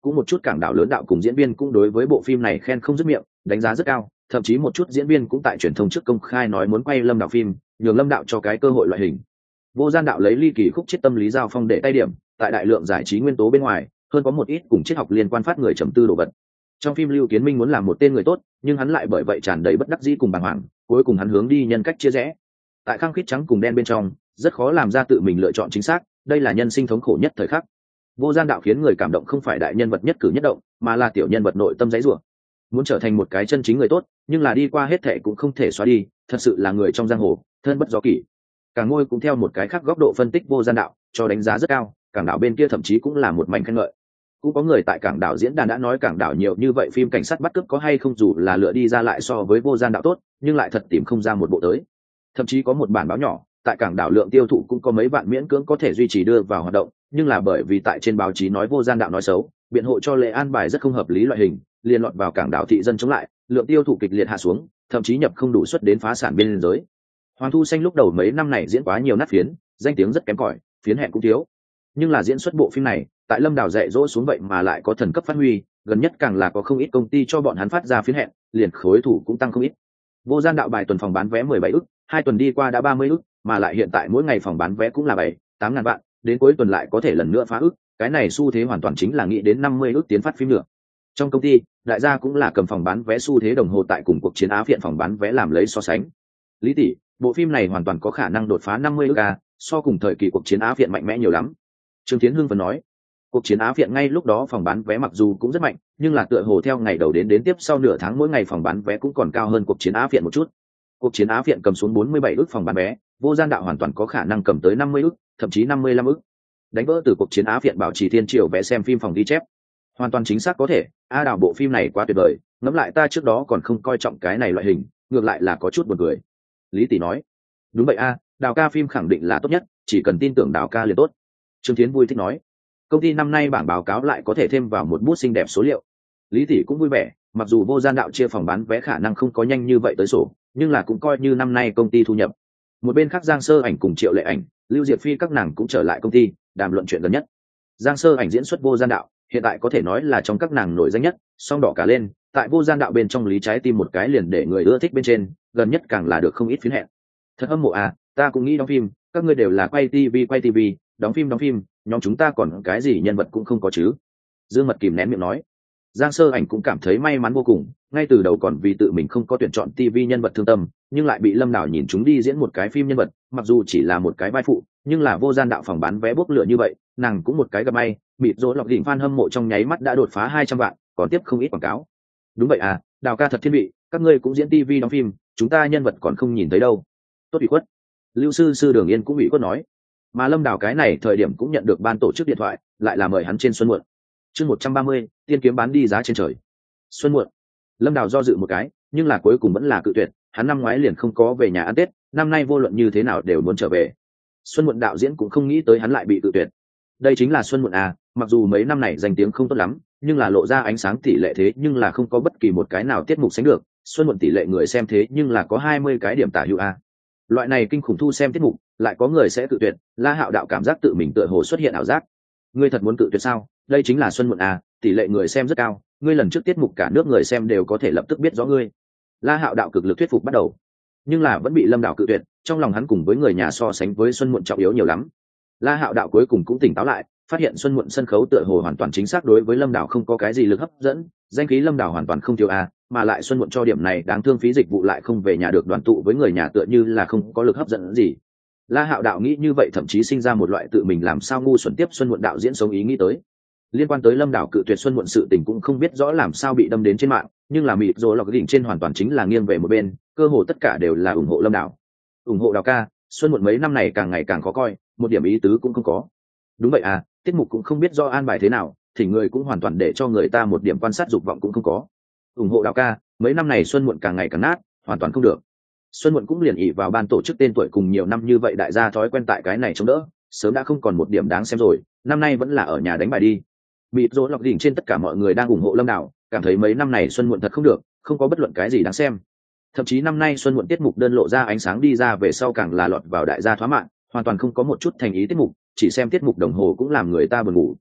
cũng một chút cảng đảo lớn đạo cùng diễn viên cũng đối với bộ phim này khen không dứt miệng, đánh giá rất cao, thậm chí một chút diễn viên cũng tại truyền thông trước công khai nói muốn quay Lâm Đạo phim, nhường Lâm Đạo cho cái cơ hội loại hình. Vô Gian Đạo lấy ly kỳ khúc chiết tâm lý giao phong để tay điểm, tại đại lượng giải trí nguyên tố bên ngoài, hơn có một ít cùng triết học liên quan phát người trầm tư đồ vật. Trong phim Lưu Kiến Minh muốn làm một tên người tốt, nhưng hắn lại bởi vậy tràn đầy bất đắc dĩ cùng bàng hoàng, cuối cùng hắn hướng đi nhân cách chia rẽ. Tại khăng khít trắng cùng đen bên trong, rất khó làm ra tự mình lựa chọn chính xác, đây là nhân sinh thống khổ nhất thời khắc. Vô Gian Đạo khiến người cảm động không phải đại nhân vật nhất cử nhất động, mà là tiểu nhân vật nội tâm giấy rủa. Muốn trở thành một cái chân chính người tốt, nhưng là đi qua hết thệ cũng không thể xóa đi, thật sự là người trong giang hồ, thân bất do kỷ. Cả ngôi cũng theo một cái khác góc độ phân tích Vô Gian Đạo, cho đánh giá rất cao, cảng đảo bên kia thậm chí cũng là một mảnh khen ngợi. Cũng có người tại cảng đảo diễn đàn đã nói cảng đảo nhiều như vậy phim cảnh sát bắt cướp có hay không dù là lựa đi ra lại so với Vô Gian Đạo tốt, nhưng lại thật tìm không ra một bộ tới. Thậm chí có một bản báo nhỏ, tại cảng đảo lượng tiêu thụ cũng có mấy vạn miễn cưỡng có thể duy trì đưa vào hoạt động, nhưng là bởi vì tại trên báo chí nói Vô Gian Đạo nói xấu, biện hộ cho lễ an bài rất không hợp lý loại hình, liên lọt vào cảng đảo thị dân chống lại, lượng tiêu thụ kịch liệt hạ xuống, thậm chí nhập không đủ suất đến phá sản biên giới. Hoàng Thu Xanh lúc đầu mấy năm này diễn quá nhiều nát phiến, danh tiếng rất kém cỏi, phiến hẹn cũng thiếu. Nhưng là diễn xuất bộ phim này, tại Lâm Đào dạy dỗ xuống vậy mà lại có thần cấp phát huy, gần nhất càng là có không ít công ty cho bọn hắn phát ra phiến hẹn, liền khối thủ cũng tăng không ít. Vô Gian Đạo bài tuần phòng bán vé mười bảy ức, hai tuần đi qua đã ba mươi ức, mà lại hiện tại mỗi ngày phòng bán vé cũng là bảy, tám ngàn vạn, đến cuối tuần lại có thể lần nữa phá ức, cái này xu thế hoàn toàn chính là nghĩ đến năm mươi ức tiến phát phim nữa. Trong công ty, đại gia cũng là cầm phòng bán vé xu thế đồng hồ tại cùng cuộc chiến Á Phiện phòng bán vé làm lấy so sánh. Lý tỷ, bộ phim này hoàn toàn có khả năng đột phá năm mươi ức a, so cùng thời kỳ cuộc chiến Á Phiện mạnh mẽ nhiều lắm. Trương Thiến Hưng vừa nói, cuộc chiến Á Phiện ngay lúc đó phòng bán vé mặc dù cũng rất mạnh, nhưng là tựa hồ theo ngày đầu đến đến tiếp sau nửa tháng mỗi ngày phòng bán vé cũng còn cao hơn cuộc chiến Á Phiện một chút. Cuộc chiến Á Phiện cầm xuống bốn mươi bảy ức phòng bán vé, Vô Gian Đạo hoàn toàn có khả năng cầm tới năm mươi ức, thậm chí năm mươi lăm ức. Đánh vỡ từ cuộc chiến Á Phiện bảo trì thiên triều vé xem phim phòng ghi chép. Hoàn toàn chính xác có thể, A Đào bộ phim này quá tuyệt vời, ngẫm lại ta trước đó còn không coi trọng cái này loại hình, ngược lại là có chút buồn cười. Lý tỷ nói, đúng vậy a, Đào ca phim khẳng định là tốt nhất, chỉ cần tin tưởng Đào ca liền tốt. Trương Thiến vui thích nói, công ty năm nay bảng báo cáo lại có thể thêm vào một bút xinh đẹp số liệu. Lý tỷ cũng vui vẻ, mặc dù Vô Gian Đạo chia phòng bán vé khả năng không có nhanh như vậy tới sổ, nhưng là cũng coi như năm nay công ty thu nhập. Một bên khác Giang Sơ Ảnh cùng Triệu Lệ Ảnh, Lưu Diệp Phi các nàng cũng trở lại công ty, đàm luận chuyện gần nhất. Giang Sơ Ảnh diễn xuất Vô Gian Đạo, hiện tại có thể nói là trong các nàng nổi danh nhất, song đỏ cả lên, tại Vô Gian Đạo bên trong lý trái tim một cái liền để người ưa thích bên trên, gần nhất càng là được không ít phiến hẹn. Thật hâm mộ à, ta cũng nghĩ đóng phim, các ngươi đều là quay tivi quay tivi, đóng phim đóng phim, nhóm chúng ta còn cái gì nhân vật cũng không có chứ. Dương Mật kìm nén miệng nói. Giang Sơ Ảnh cũng cảm thấy may mắn vô cùng, ngay từ đầu còn vì tự mình không có tuyển chọn tivi nhân vật thương tâm, nhưng lại bị Lâm Đào nhìn chúng đi diễn một cái phim nhân vật, mặc dù chỉ là một cái vai phụ, nhưng là Vô Gian Đạo phòng bán vé bốc lửa như vậy, nàng cũng một cái gặp may, bị dỗ lọc đỉnh fan hâm mộ trong nháy mắt đã đột phá hai trăm vạn, còn tiếp không ít quảng cáo. Đúng vậy à, Đào ca thật thiên vị, các ngươi cũng diễn tivi đóng phim, chúng ta nhân vật còn không nhìn thấy đâu. Tốt ủy khuất. Lưu sư sư Đường Yên cũng ủy khuất nói. Mà Lâm Đào cái này thời điểm cũng nhận được ban tổ chức điện thoại, lại là mời hắn trên Xuân Muộn. Chương một trăm ba mươi, tiên kiếm bán đi giá trên trời. Xuân Muộn. Lâm Đào do dự một cái, nhưng là cuối cùng vẫn là cự tuyệt, hắn năm ngoái liền không có về nhà ăn Tết, năm nay vô luận như thế nào đều muốn trở về. Xuân Muộn đạo diễn cũng không nghĩ tới hắn lại bị cự tuyệt. Đây chính là Xuân Muộn à, mặc dù mấy năm này danh tiếng không tốt lắm, nhưng là lộ ra ánh sáng tỷ lệ thế nhưng là không có bất kỳ một cái nào tiết mục sánh được, Xuân Muộn tỷ lệ người xem thế nhưng là có hai mươi cái điểm tả hữu a. Loại này kinh khủng thu xem tiết mục, lại có người sẽ cự tuyệt, La Hạo đạo cảm giác tự mình tựa hồ xuất hiện ảo giác. Ngươi thật muốn cự tuyệt sao? Đây chính là Xuân Muộn à, tỷ lệ người xem rất cao, ngươi lần trước tiết mục cả nước người xem đều có thể lập tức biết rõ ngươi. La Hạo đạo cực lực thuyết phục bắt đầu, nhưng là vẫn bị Lâm Đạo cự tuyệt, trong lòng hắn cùng với người nhà so sánh với Xuân Muộn trọng yếu nhiều lắm. La Hạo đạo cuối cùng cũng tỉnh táo lại, phát hiện Xuân Muộn sân khấu tựa hồ hoàn toàn chính xác đối với Lâm Đạo không có cái gì lực hấp dẫn, danh khí Lâm Đạo hoàn toàn không thiếu a, mà lại Xuân Muộn cho điểm này đáng thương phí dịch vụ lại không về nhà được đoàn tụ với người nhà tựa như là không có lực hấp dẫn gì. La Hạo đạo nghĩ như vậy thậm chí sinh ra một loại tự mình làm sao ngu xuẩn tiếp Xuân Muộn đạo diễn sống ý nghĩ tới. Liên quan tới Lâm Đạo cự tuyệt Xuân Muộn sự tình cũng không biết rõ làm sao bị đâm đến trên mạng, nhưng là mịt rồi lọc đỉnh trên hoàn toàn chính là nghiêng về một bên, cơ hồ tất cả đều là ủng hộ Lâm Đạo. Ủng hộ Đào ca, Xuân Muộn mấy năm này càng ngày càng khó coi, một điểm ý tứ cũng không có. Đúng vậy à, tiết mục cũng không biết do an bài thế nào, thì người cũng hoàn toàn để cho người ta một điểm quan sát dục vọng cũng không có. Ủng hộ Đào ca, mấy năm này Xuân Muộn càng ngày càng nát, hoàn toàn không được. Xuân Muộn cũng liền ỷ vào ban tổ chức tên tuổi cùng nhiều năm như vậy đại gia thói quen tại cái này chống đỡ, sớm đã không còn một điểm đáng xem rồi, năm nay vẫn là ở nhà đánh bài đi. Mịt rồi lọc đỉnh trên tất cả mọi người đang ủng hộ Lâm Đạo, cảm thấy mấy năm này Xuân Muộn thật không được, không có bất luận cái gì đáng xem. Thậm chí năm nay Xuân Muộn tiết mục đơn lộ ra ánh sáng đi ra về sau càng là lọt vào đại gia thoá mạng, hoàn toàn không có một chút thành ý tiết mục, chỉ xem tiết mục đồng hồ cũng làm người ta buồn ngủ.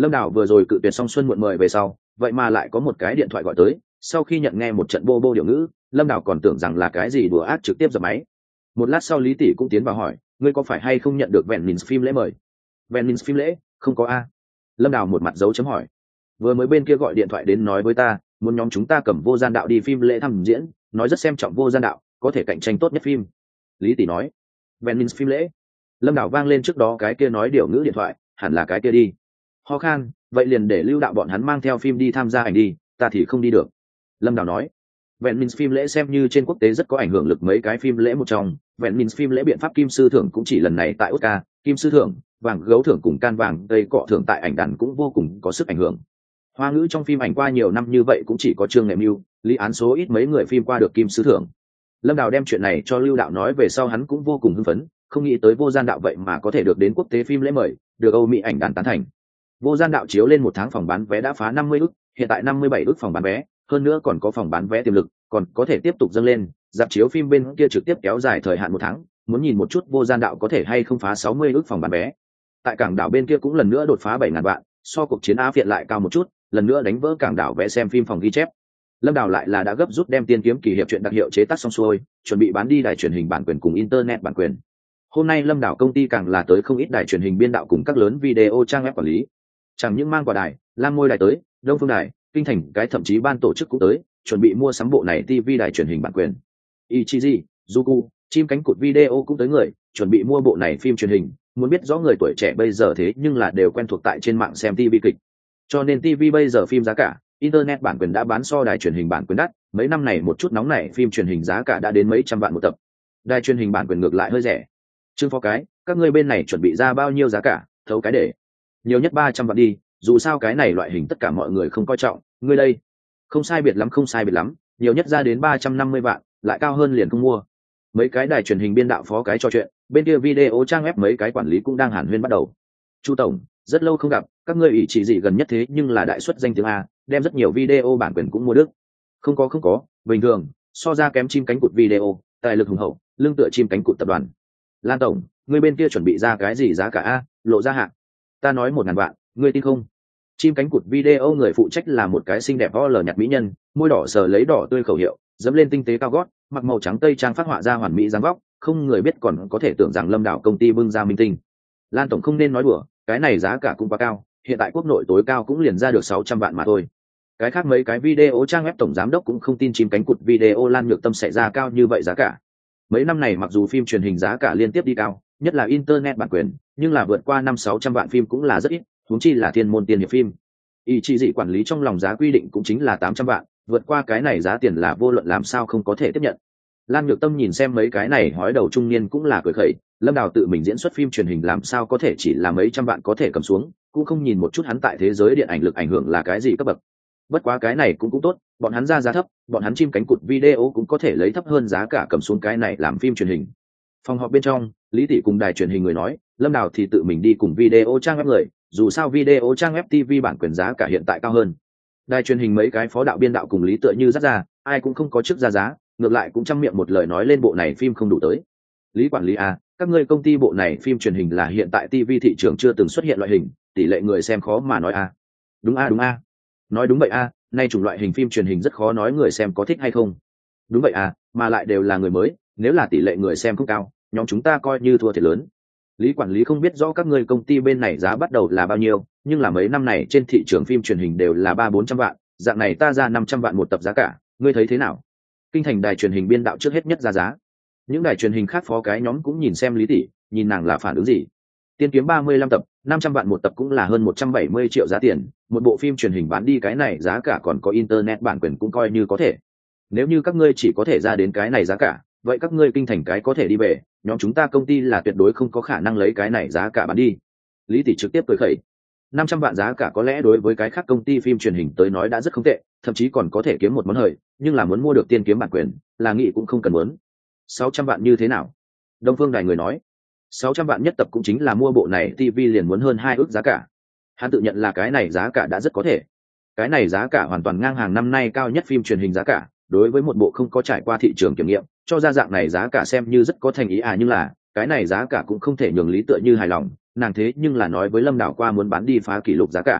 Lâm Đào vừa rồi cự tuyệt xong xuân muộn mời về sau, vậy mà lại có một cái điện thoại gọi tới. Sau khi nhận nghe một trận bô bô điệu ngữ, Lâm Đào còn tưởng rằng là cái gì đùa ác, trực tiếp giật máy. Một lát sau Lý tỷ cũng tiến vào hỏi, ngươi có phải hay không nhận được vẹn mình phim lễ mời? Vẹn mình phim lễ? Không có a. Lâm Đào một mặt dấu chấm hỏi. Vừa mới bên kia gọi điện thoại đến nói với ta, muốn nhóm chúng ta cầm Vô Gian Đạo đi phim lễ thăm diễn, nói rất xem trọng Vô Gian Đạo, có thể cạnh tranh tốt nhất phim. Lý tỷ nói. Vẹn mình phim lễ? Lâm Đào vang lên trước đó cái kia nói điều ngữ điện thoại, hẳn là cái kia đi. Ho khan, vậy liền để Lưu Đạo bọn hắn mang theo phim đi tham gia ảnh đi, ta thì không đi được. Lâm Đào nói. Vẹn Minh phim lễ xem như trên quốc tế rất có ảnh hưởng lực mấy cái phim lễ một trong, Vẹn Minh phim lễ biện pháp kim sư thưởng cũng chỉ lần này tại Oscar, kim sư thưởng, vàng gấu thưởng cùng can vàng tây cọ thưởng tại ảnh đàn cũng vô cùng có sức ảnh hưởng. Hoa ngữ trong phim ảnh qua nhiều năm như vậy cũng chỉ có Trương Nghệ Mưu, Lý Án số ít mấy người phim qua được kim sư thưởng. Lâm Đào đem chuyện này cho Lưu Đạo nói về sau hắn cũng vô cùng hưng phấn, không nghĩ tới Vô Gian Đạo vậy mà có thể được đến quốc tế phim lễ mời, được Âu Mỹ ảnh đàn tán thành. Vô Gian Đạo chiếu lên một tháng phòng bán vé đã phá năm mươi ức, hiện tại năm mươi bảy ức phòng bán vé, hơn nữa còn có phòng bán vé tiềm lực, còn có thể tiếp tục dâng lên. Dạp chiếu phim bên kia trực tiếp kéo dài thời hạn một tháng, muốn nhìn một chút Vô Gian Đạo có thể hay không phá sáu mươi ức phòng bán vé. Tại cảng đảo bên kia cũng lần nữa đột phá bảy ngàn vạn, so cuộc chiến Á Phiện lại cao một chút, lần nữa đánh vỡ cảng đảo vé xem phim phòng ghi chép. Lâm Đào lại là đã gấp rút đem Tiên Kiếm Kỳ Hiệp truyện đặc hiệu chế tác xong xuôi, chuẩn bị bán đi đài truyền hình bản quyền cùng internet bản quyền. Hôm nay Lâm Đào công ty càng là tới không ít đài truyền hình biên đạo cùng các lớn video trang web quản lý. Chẳng những mang quả đài, Lam Môi đài tới, Đông Phương đài, Kinh Thành cái thậm chí ban tổ chức cũng tới, chuẩn bị mua sắm bộ này ti vi đài truyền hình bản quyền. Ichiji, Zuku, chim cánh cụt video cũng tới người, chuẩn bị mua bộ này phim truyền hình, muốn biết rõ người tuổi trẻ bây giờ thế nhưng là đều quen thuộc tại trên mạng xem ti vi kịch. Cho nên ti vi bây giờ phim giá cả, internet bản quyền đã bán so đài truyền hình bản quyền đắt, mấy năm này một chút nóng này phim truyền hình giá cả đã đến mấy trăm vạn một tập. Đài truyền hình bản quyền ngược lại hơi rẻ. Trương Phó cái, các ngươi bên này chuẩn bị ra bao nhiêu giá cả, thấu cái để. Nhiều nhất ba trăm vạn đi, dù sao cái này loại hình tất cả mọi người không coi trọng, ngươi đây. Không sai biệt lắm không sai biệt lắm, nhiều nhất ra đến ba trăm năm mươi vạn, lại cao hơn liền không mua. Mấy cái đài truyền hình biên đạo phó cái trò chuyện, bên kia video trang web mấy cái quản lý cũng đang hàn huyên bắt đầu. Chu tổng, rất lâu không gặp, các ngươi ủy chỉ gì gần nhất thế nhưng là đại suất danh tiếng a, đem rất nhiều video bản quyền cũng mua được. Không có không có, bình thường, so ra kém chim cánh cụt video, tài lực hùng hậu, lương tựa chim cánh cụt tập đoàn. Lan tổng, ngươi bên kia chuẩn bị ra cái gì giá cả a, lộ ra hạng. Ta nói một ngàn vạn, ngươi tin không? Chim cánh cụt video người phụ trách là một cái xinh đẹp o lờ nhạt mỹ nhân, môi đỏ sờ lấy đỏ tươi khẩu hiệu, dẫm lên tinh tế cao gót, mặc màu trắng tây trang phát họa ra hoàn mỹ dáng vóc, không người biết còn có thể tưởng rằng Lâm Đảo công ty bưng ra minh tinh. Lan tổng không nên nói đùa, cái này giá cả cũng quá cao, hiện tại quốc nội tối cao cũng liền ra được sáu trăm vạn mà thôi. Cái khác mấy cái video trang web tổng giám đốc cũng không tin chim cánh cụt video Lan Nhược Tâm sẽ ra cao như vậy giá cả. Mấy năm này mặc dù phim truyền hình giá cả liên tiếp đi cao, nhất là internet bản quyền, nhưng là vượt qua năm sáu trăm vạn phim cũng là rất ít, huống chi là thiên môn tiên hiệp phim. Ý chỉ dị quản lý trong lòng giá quy định cũng chính là tám trăm vạn, vượt qua cái này giá tiền là vô luận làm sao không có thể tiếp nhận. Lan Nhược Tâm nhìn xem mấy cái này hói đầu trung niên cũng là cười khẩy, Lâm Đào tự mình diễn xuất phim truyền hình làm sao có thể chỉ là mấy trăm vạn có thể cầm xuống, cũng không nhìn một chút hắn tại thế giới điện ảnh lực ảnh hưởng là cái gì cấp bậc. Bất quá cái này cũng cũng tốt, bọn hắn ra giá thấp, bọn hắn chim cánh cụt video cũng có thể lấy thấp hơn giá cả cầm xuống cái này làm phim truyền hình. Phòng họp bên trong, Lý Tỷ cùng đài truyền hình người nói, Lâm Đào thì tự mình đi cùng video trang web người, dù sao video trang web ti vi bản quyền giá cả hiện tại cao hơn. Đài truyền hình mấy cái phó đạo biên đạo cùng Lý tựa như dắt ra, ai cũng không có trước ra giá, ngược lại cũng chăm miệng một lời nói lên bộ này phim không đủ tới. Lý quản lý à, các ngươi công ty bộ này phim truyền hình là hiện tại ti vi thị trường chưa từng xuất hiện loại hình, tỷ lệ người xem khó mà nói à. Đúng a à, đúng a. À. Nói đúng vậy a, à, nay chủng loại hình phim truyền hình rất khó nói người xem có thích hay không. Đúng vậy à, mà lại đều là người mới, nếu là tỷ lệ người xem không cao, nhóm chúng ta coi như thua thiệt lớn. Lý quản lý không biết rõ các ngươi công ty bên này giá bắt đầu là bao nhiêu, nhưng là mấy năm này trên thị trường phim truyền hình đều là ba bốn trăm vạn, dạng này ta ra năm trăm vạn một tập giá cả, ngươi thấy thế nào? Kinh Thành đài truyền hình biên đạo trước hết nhất ra giá. Những đài truyền hình khác phó cái nhóm cũng nhìn xem Lý tỷ, nhìn nàng là phản ứng gì. Tiên Kiếm ba mươi lăm tập, năm trăm vạn một tập cũng là hơn một trăm bảy mươi triệu giá tiền, một bộ phim truyền hình bán đi cái này giá cả còn có internet bản quyền cũng coi như có thể. Nếu như các ngươi chỉ có thể ra đến cái này giá cả, vậy các ngươi Kinh Thành cái có thể đi về, nhóm chúng ta công ty là tuyệt đối không có khả năng lấy cái này giá cả bán đi. Lý tỷ trực tiếp cười khẩy. năm trăm vạn giá cả có lẽ đối với cái khác công ty phim truyền hình tới nói đã rất không tệ, thậm chí còn có thể kiếm một món hời, nhưng là muốn mua được Tiên Kiếm bản quyền, là nghĩ cũng không cần muốn. sáu trăm vạn như thế nào? Đông Phương đài người nói. sáu trăm vạn nhất tập cũng chính là mua bộ này ti vi liền muốn hơn hai ước giá cả. Hắn tự nhận là cái này giá cả đã rất có thể. Cái này giá cả hoàn toàn ngang hàng năm nay cao nhất phim truyền hình giá cả, đối với một bộ không có trải qua thị trường kiểm nghiệm, cho ra dạng này giá cả xem như rất có thành ý à, nhưng là cái này giá cả cũng không thể nhường Lý tựa như hài lòng, nàng thế nhưng là nói với Lâm Đảo qua muốn bán đi phá kỷ lục giá cả,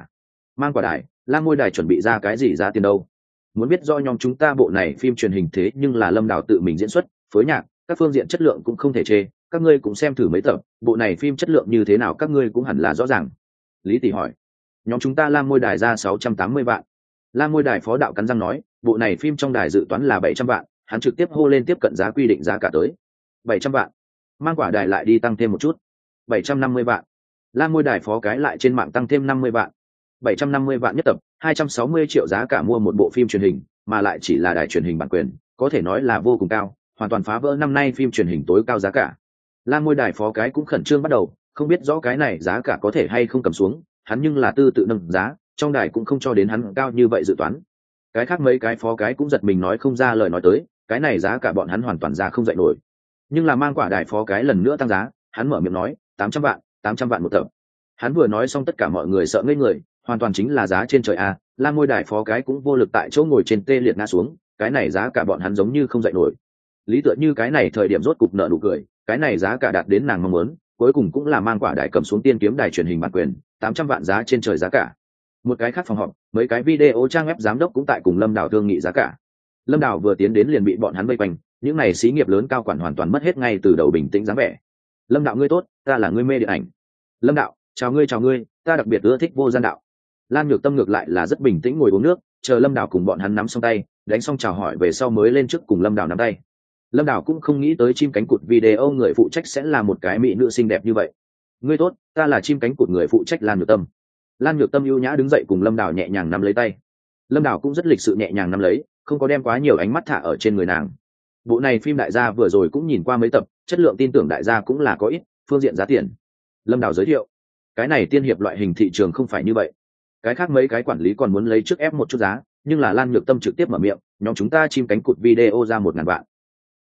Mang quả đài, Lam Môi Đài chuẩn bị ra cái gì giá tiền đâu? Muốn biết do nhóm chúng ta bộ này phim truyền hình thế nhưng là Lâm Đào tự mình diễn xuất, phối nhạc, các phương diện chất lượng cũng không thể chê, các ngươi cũng xem thử mấy tập, bộ này phim chất lượng như thế nào các ngươi cũng hẳn là rõ ràng. Lý Tỷ hỏi. Nhóm chúng ta Lam Môi Đài ra sáu trăm tám mươi vạn. Lam Môi Đài phó đạo cắn răng nói, bộ này phim trong đài dự toán là bảy trăm vạn, hắn trực tiếp hô lên tiếp cận giá quy định giá cả tới. bảy trăm vạn. Mang quả đài lại đi tăng thêm một chút. bảy trăm năm mươi vạn. Lam Môi Đài phó cái lại trên mạng tăng thêm năm mươi vạn. bảy trăm năm mươi vạn nhất tập, hai trăm sáu mươi triệu giá cả mua một bộ phim truyền hình, mà lại chỉ là đài truyền hình bản quyền, có thể nói là vô cùng cao, hoàn toàn phá vỡ năm nay phim truyền hình tối cao giá cả. Lam Môi Đài phó cái cũng khẩn trương bắt đầu, không biết rõ cái này giá cả có thể hay không cầm xuống, hắn nhưng là tư tự nâng giá, trong đài cũng không cho đến hắn cao như vậy dự toán. Cái khác mấy cái phó cái cũng giật mình nói không ra lời nói tới, cái này giá cả bọn hắn hoàn toàn ra không dậy nổi. Nhưng là Mang quả đài phó cái lần nữa tăng giá, hắn mở miệng nói, tám trăm vạn, tám trăm vạn một tập. Hắn vừa nói xong tất cả mọi người sợ ngây người, hoàn toàn chính là giá trên trời a. Lam Môi Đài phó cái cũng vô lực tại chỗ ngồi trên tê liệt ngã xuống, cái này giá cả bọn hắn giống như không dậy nổi. Lý Tựa Như cái này thời điểm rốt cục nợ nụ cười, cái này giá cả đạt đến nàng mong muốn, cuối cùng cũng là Mang quả đài cầm xuống tiên kiếm đài truyền hình bản quyền, tám trăm vạn giá trên trời giá cả. Một cái khác phòng họp, mấy cái video trang web giám đốc cũng tại cùng Lâm Đào thương nghị giá cả. Lâm Đào vừa tiến đến liền bị bọn hắn vây quanh, những này xí nghiệp lớn cao quản hoàn toàn mất hết ngay từ đầu bình tĩnh dáng vẻ. Lâm Đạo ngươi tốt, ta là ngươi mê điện ảnh. Lâm Đạo, chào ngươi chào ngươi, ta đặc biệt ưa thích Vô Gian Đạo. Lan Nhược Tâm ngược lại là rất bình tĩnh ngồi uống nước, chờ Lâm Đào cùng bọn hắn nắm xong tay, đánh xong chào hỏi về sau mới lên trước cùng Lâm Đào nắm tay. Lâm Đào cũng không nghĩ tới chim cánh cụt video người phụ trách sẽ là một cái mỹ nữ xinh đẹp như vậy. Ngươi tốt, ta là chim cánh cụt người phụ trách Lan Nhược Tâm. Lan Nhược Tâm ưu nhã đứng dậy cùng Lâm Đào nhẹ nhàng nắm lấy tay. Lâm Đào cũng rất lịch sự nhẹ nhàng nắm lấy, không có đem quá nhiều ánh mắt thả ở trên người nàng. Bộ này phim đại gia vừa rồi cũng nhìn qua mấy tập, chất lượng tin tưởng đại gia cũng là có ít, phương diện giá tiền. Lâm Đào giới thiệu, cái này tiên hiệp loại hình thị trường không phải như vậy. Cái khác mấy cái quản lý còn muốn lấy trước ép một chút giá, nhưng là Lan Nhược Tâm trực tiếp mở miệng, nhóm chúng ta chim cánh cụt video ra một ngàn vạn.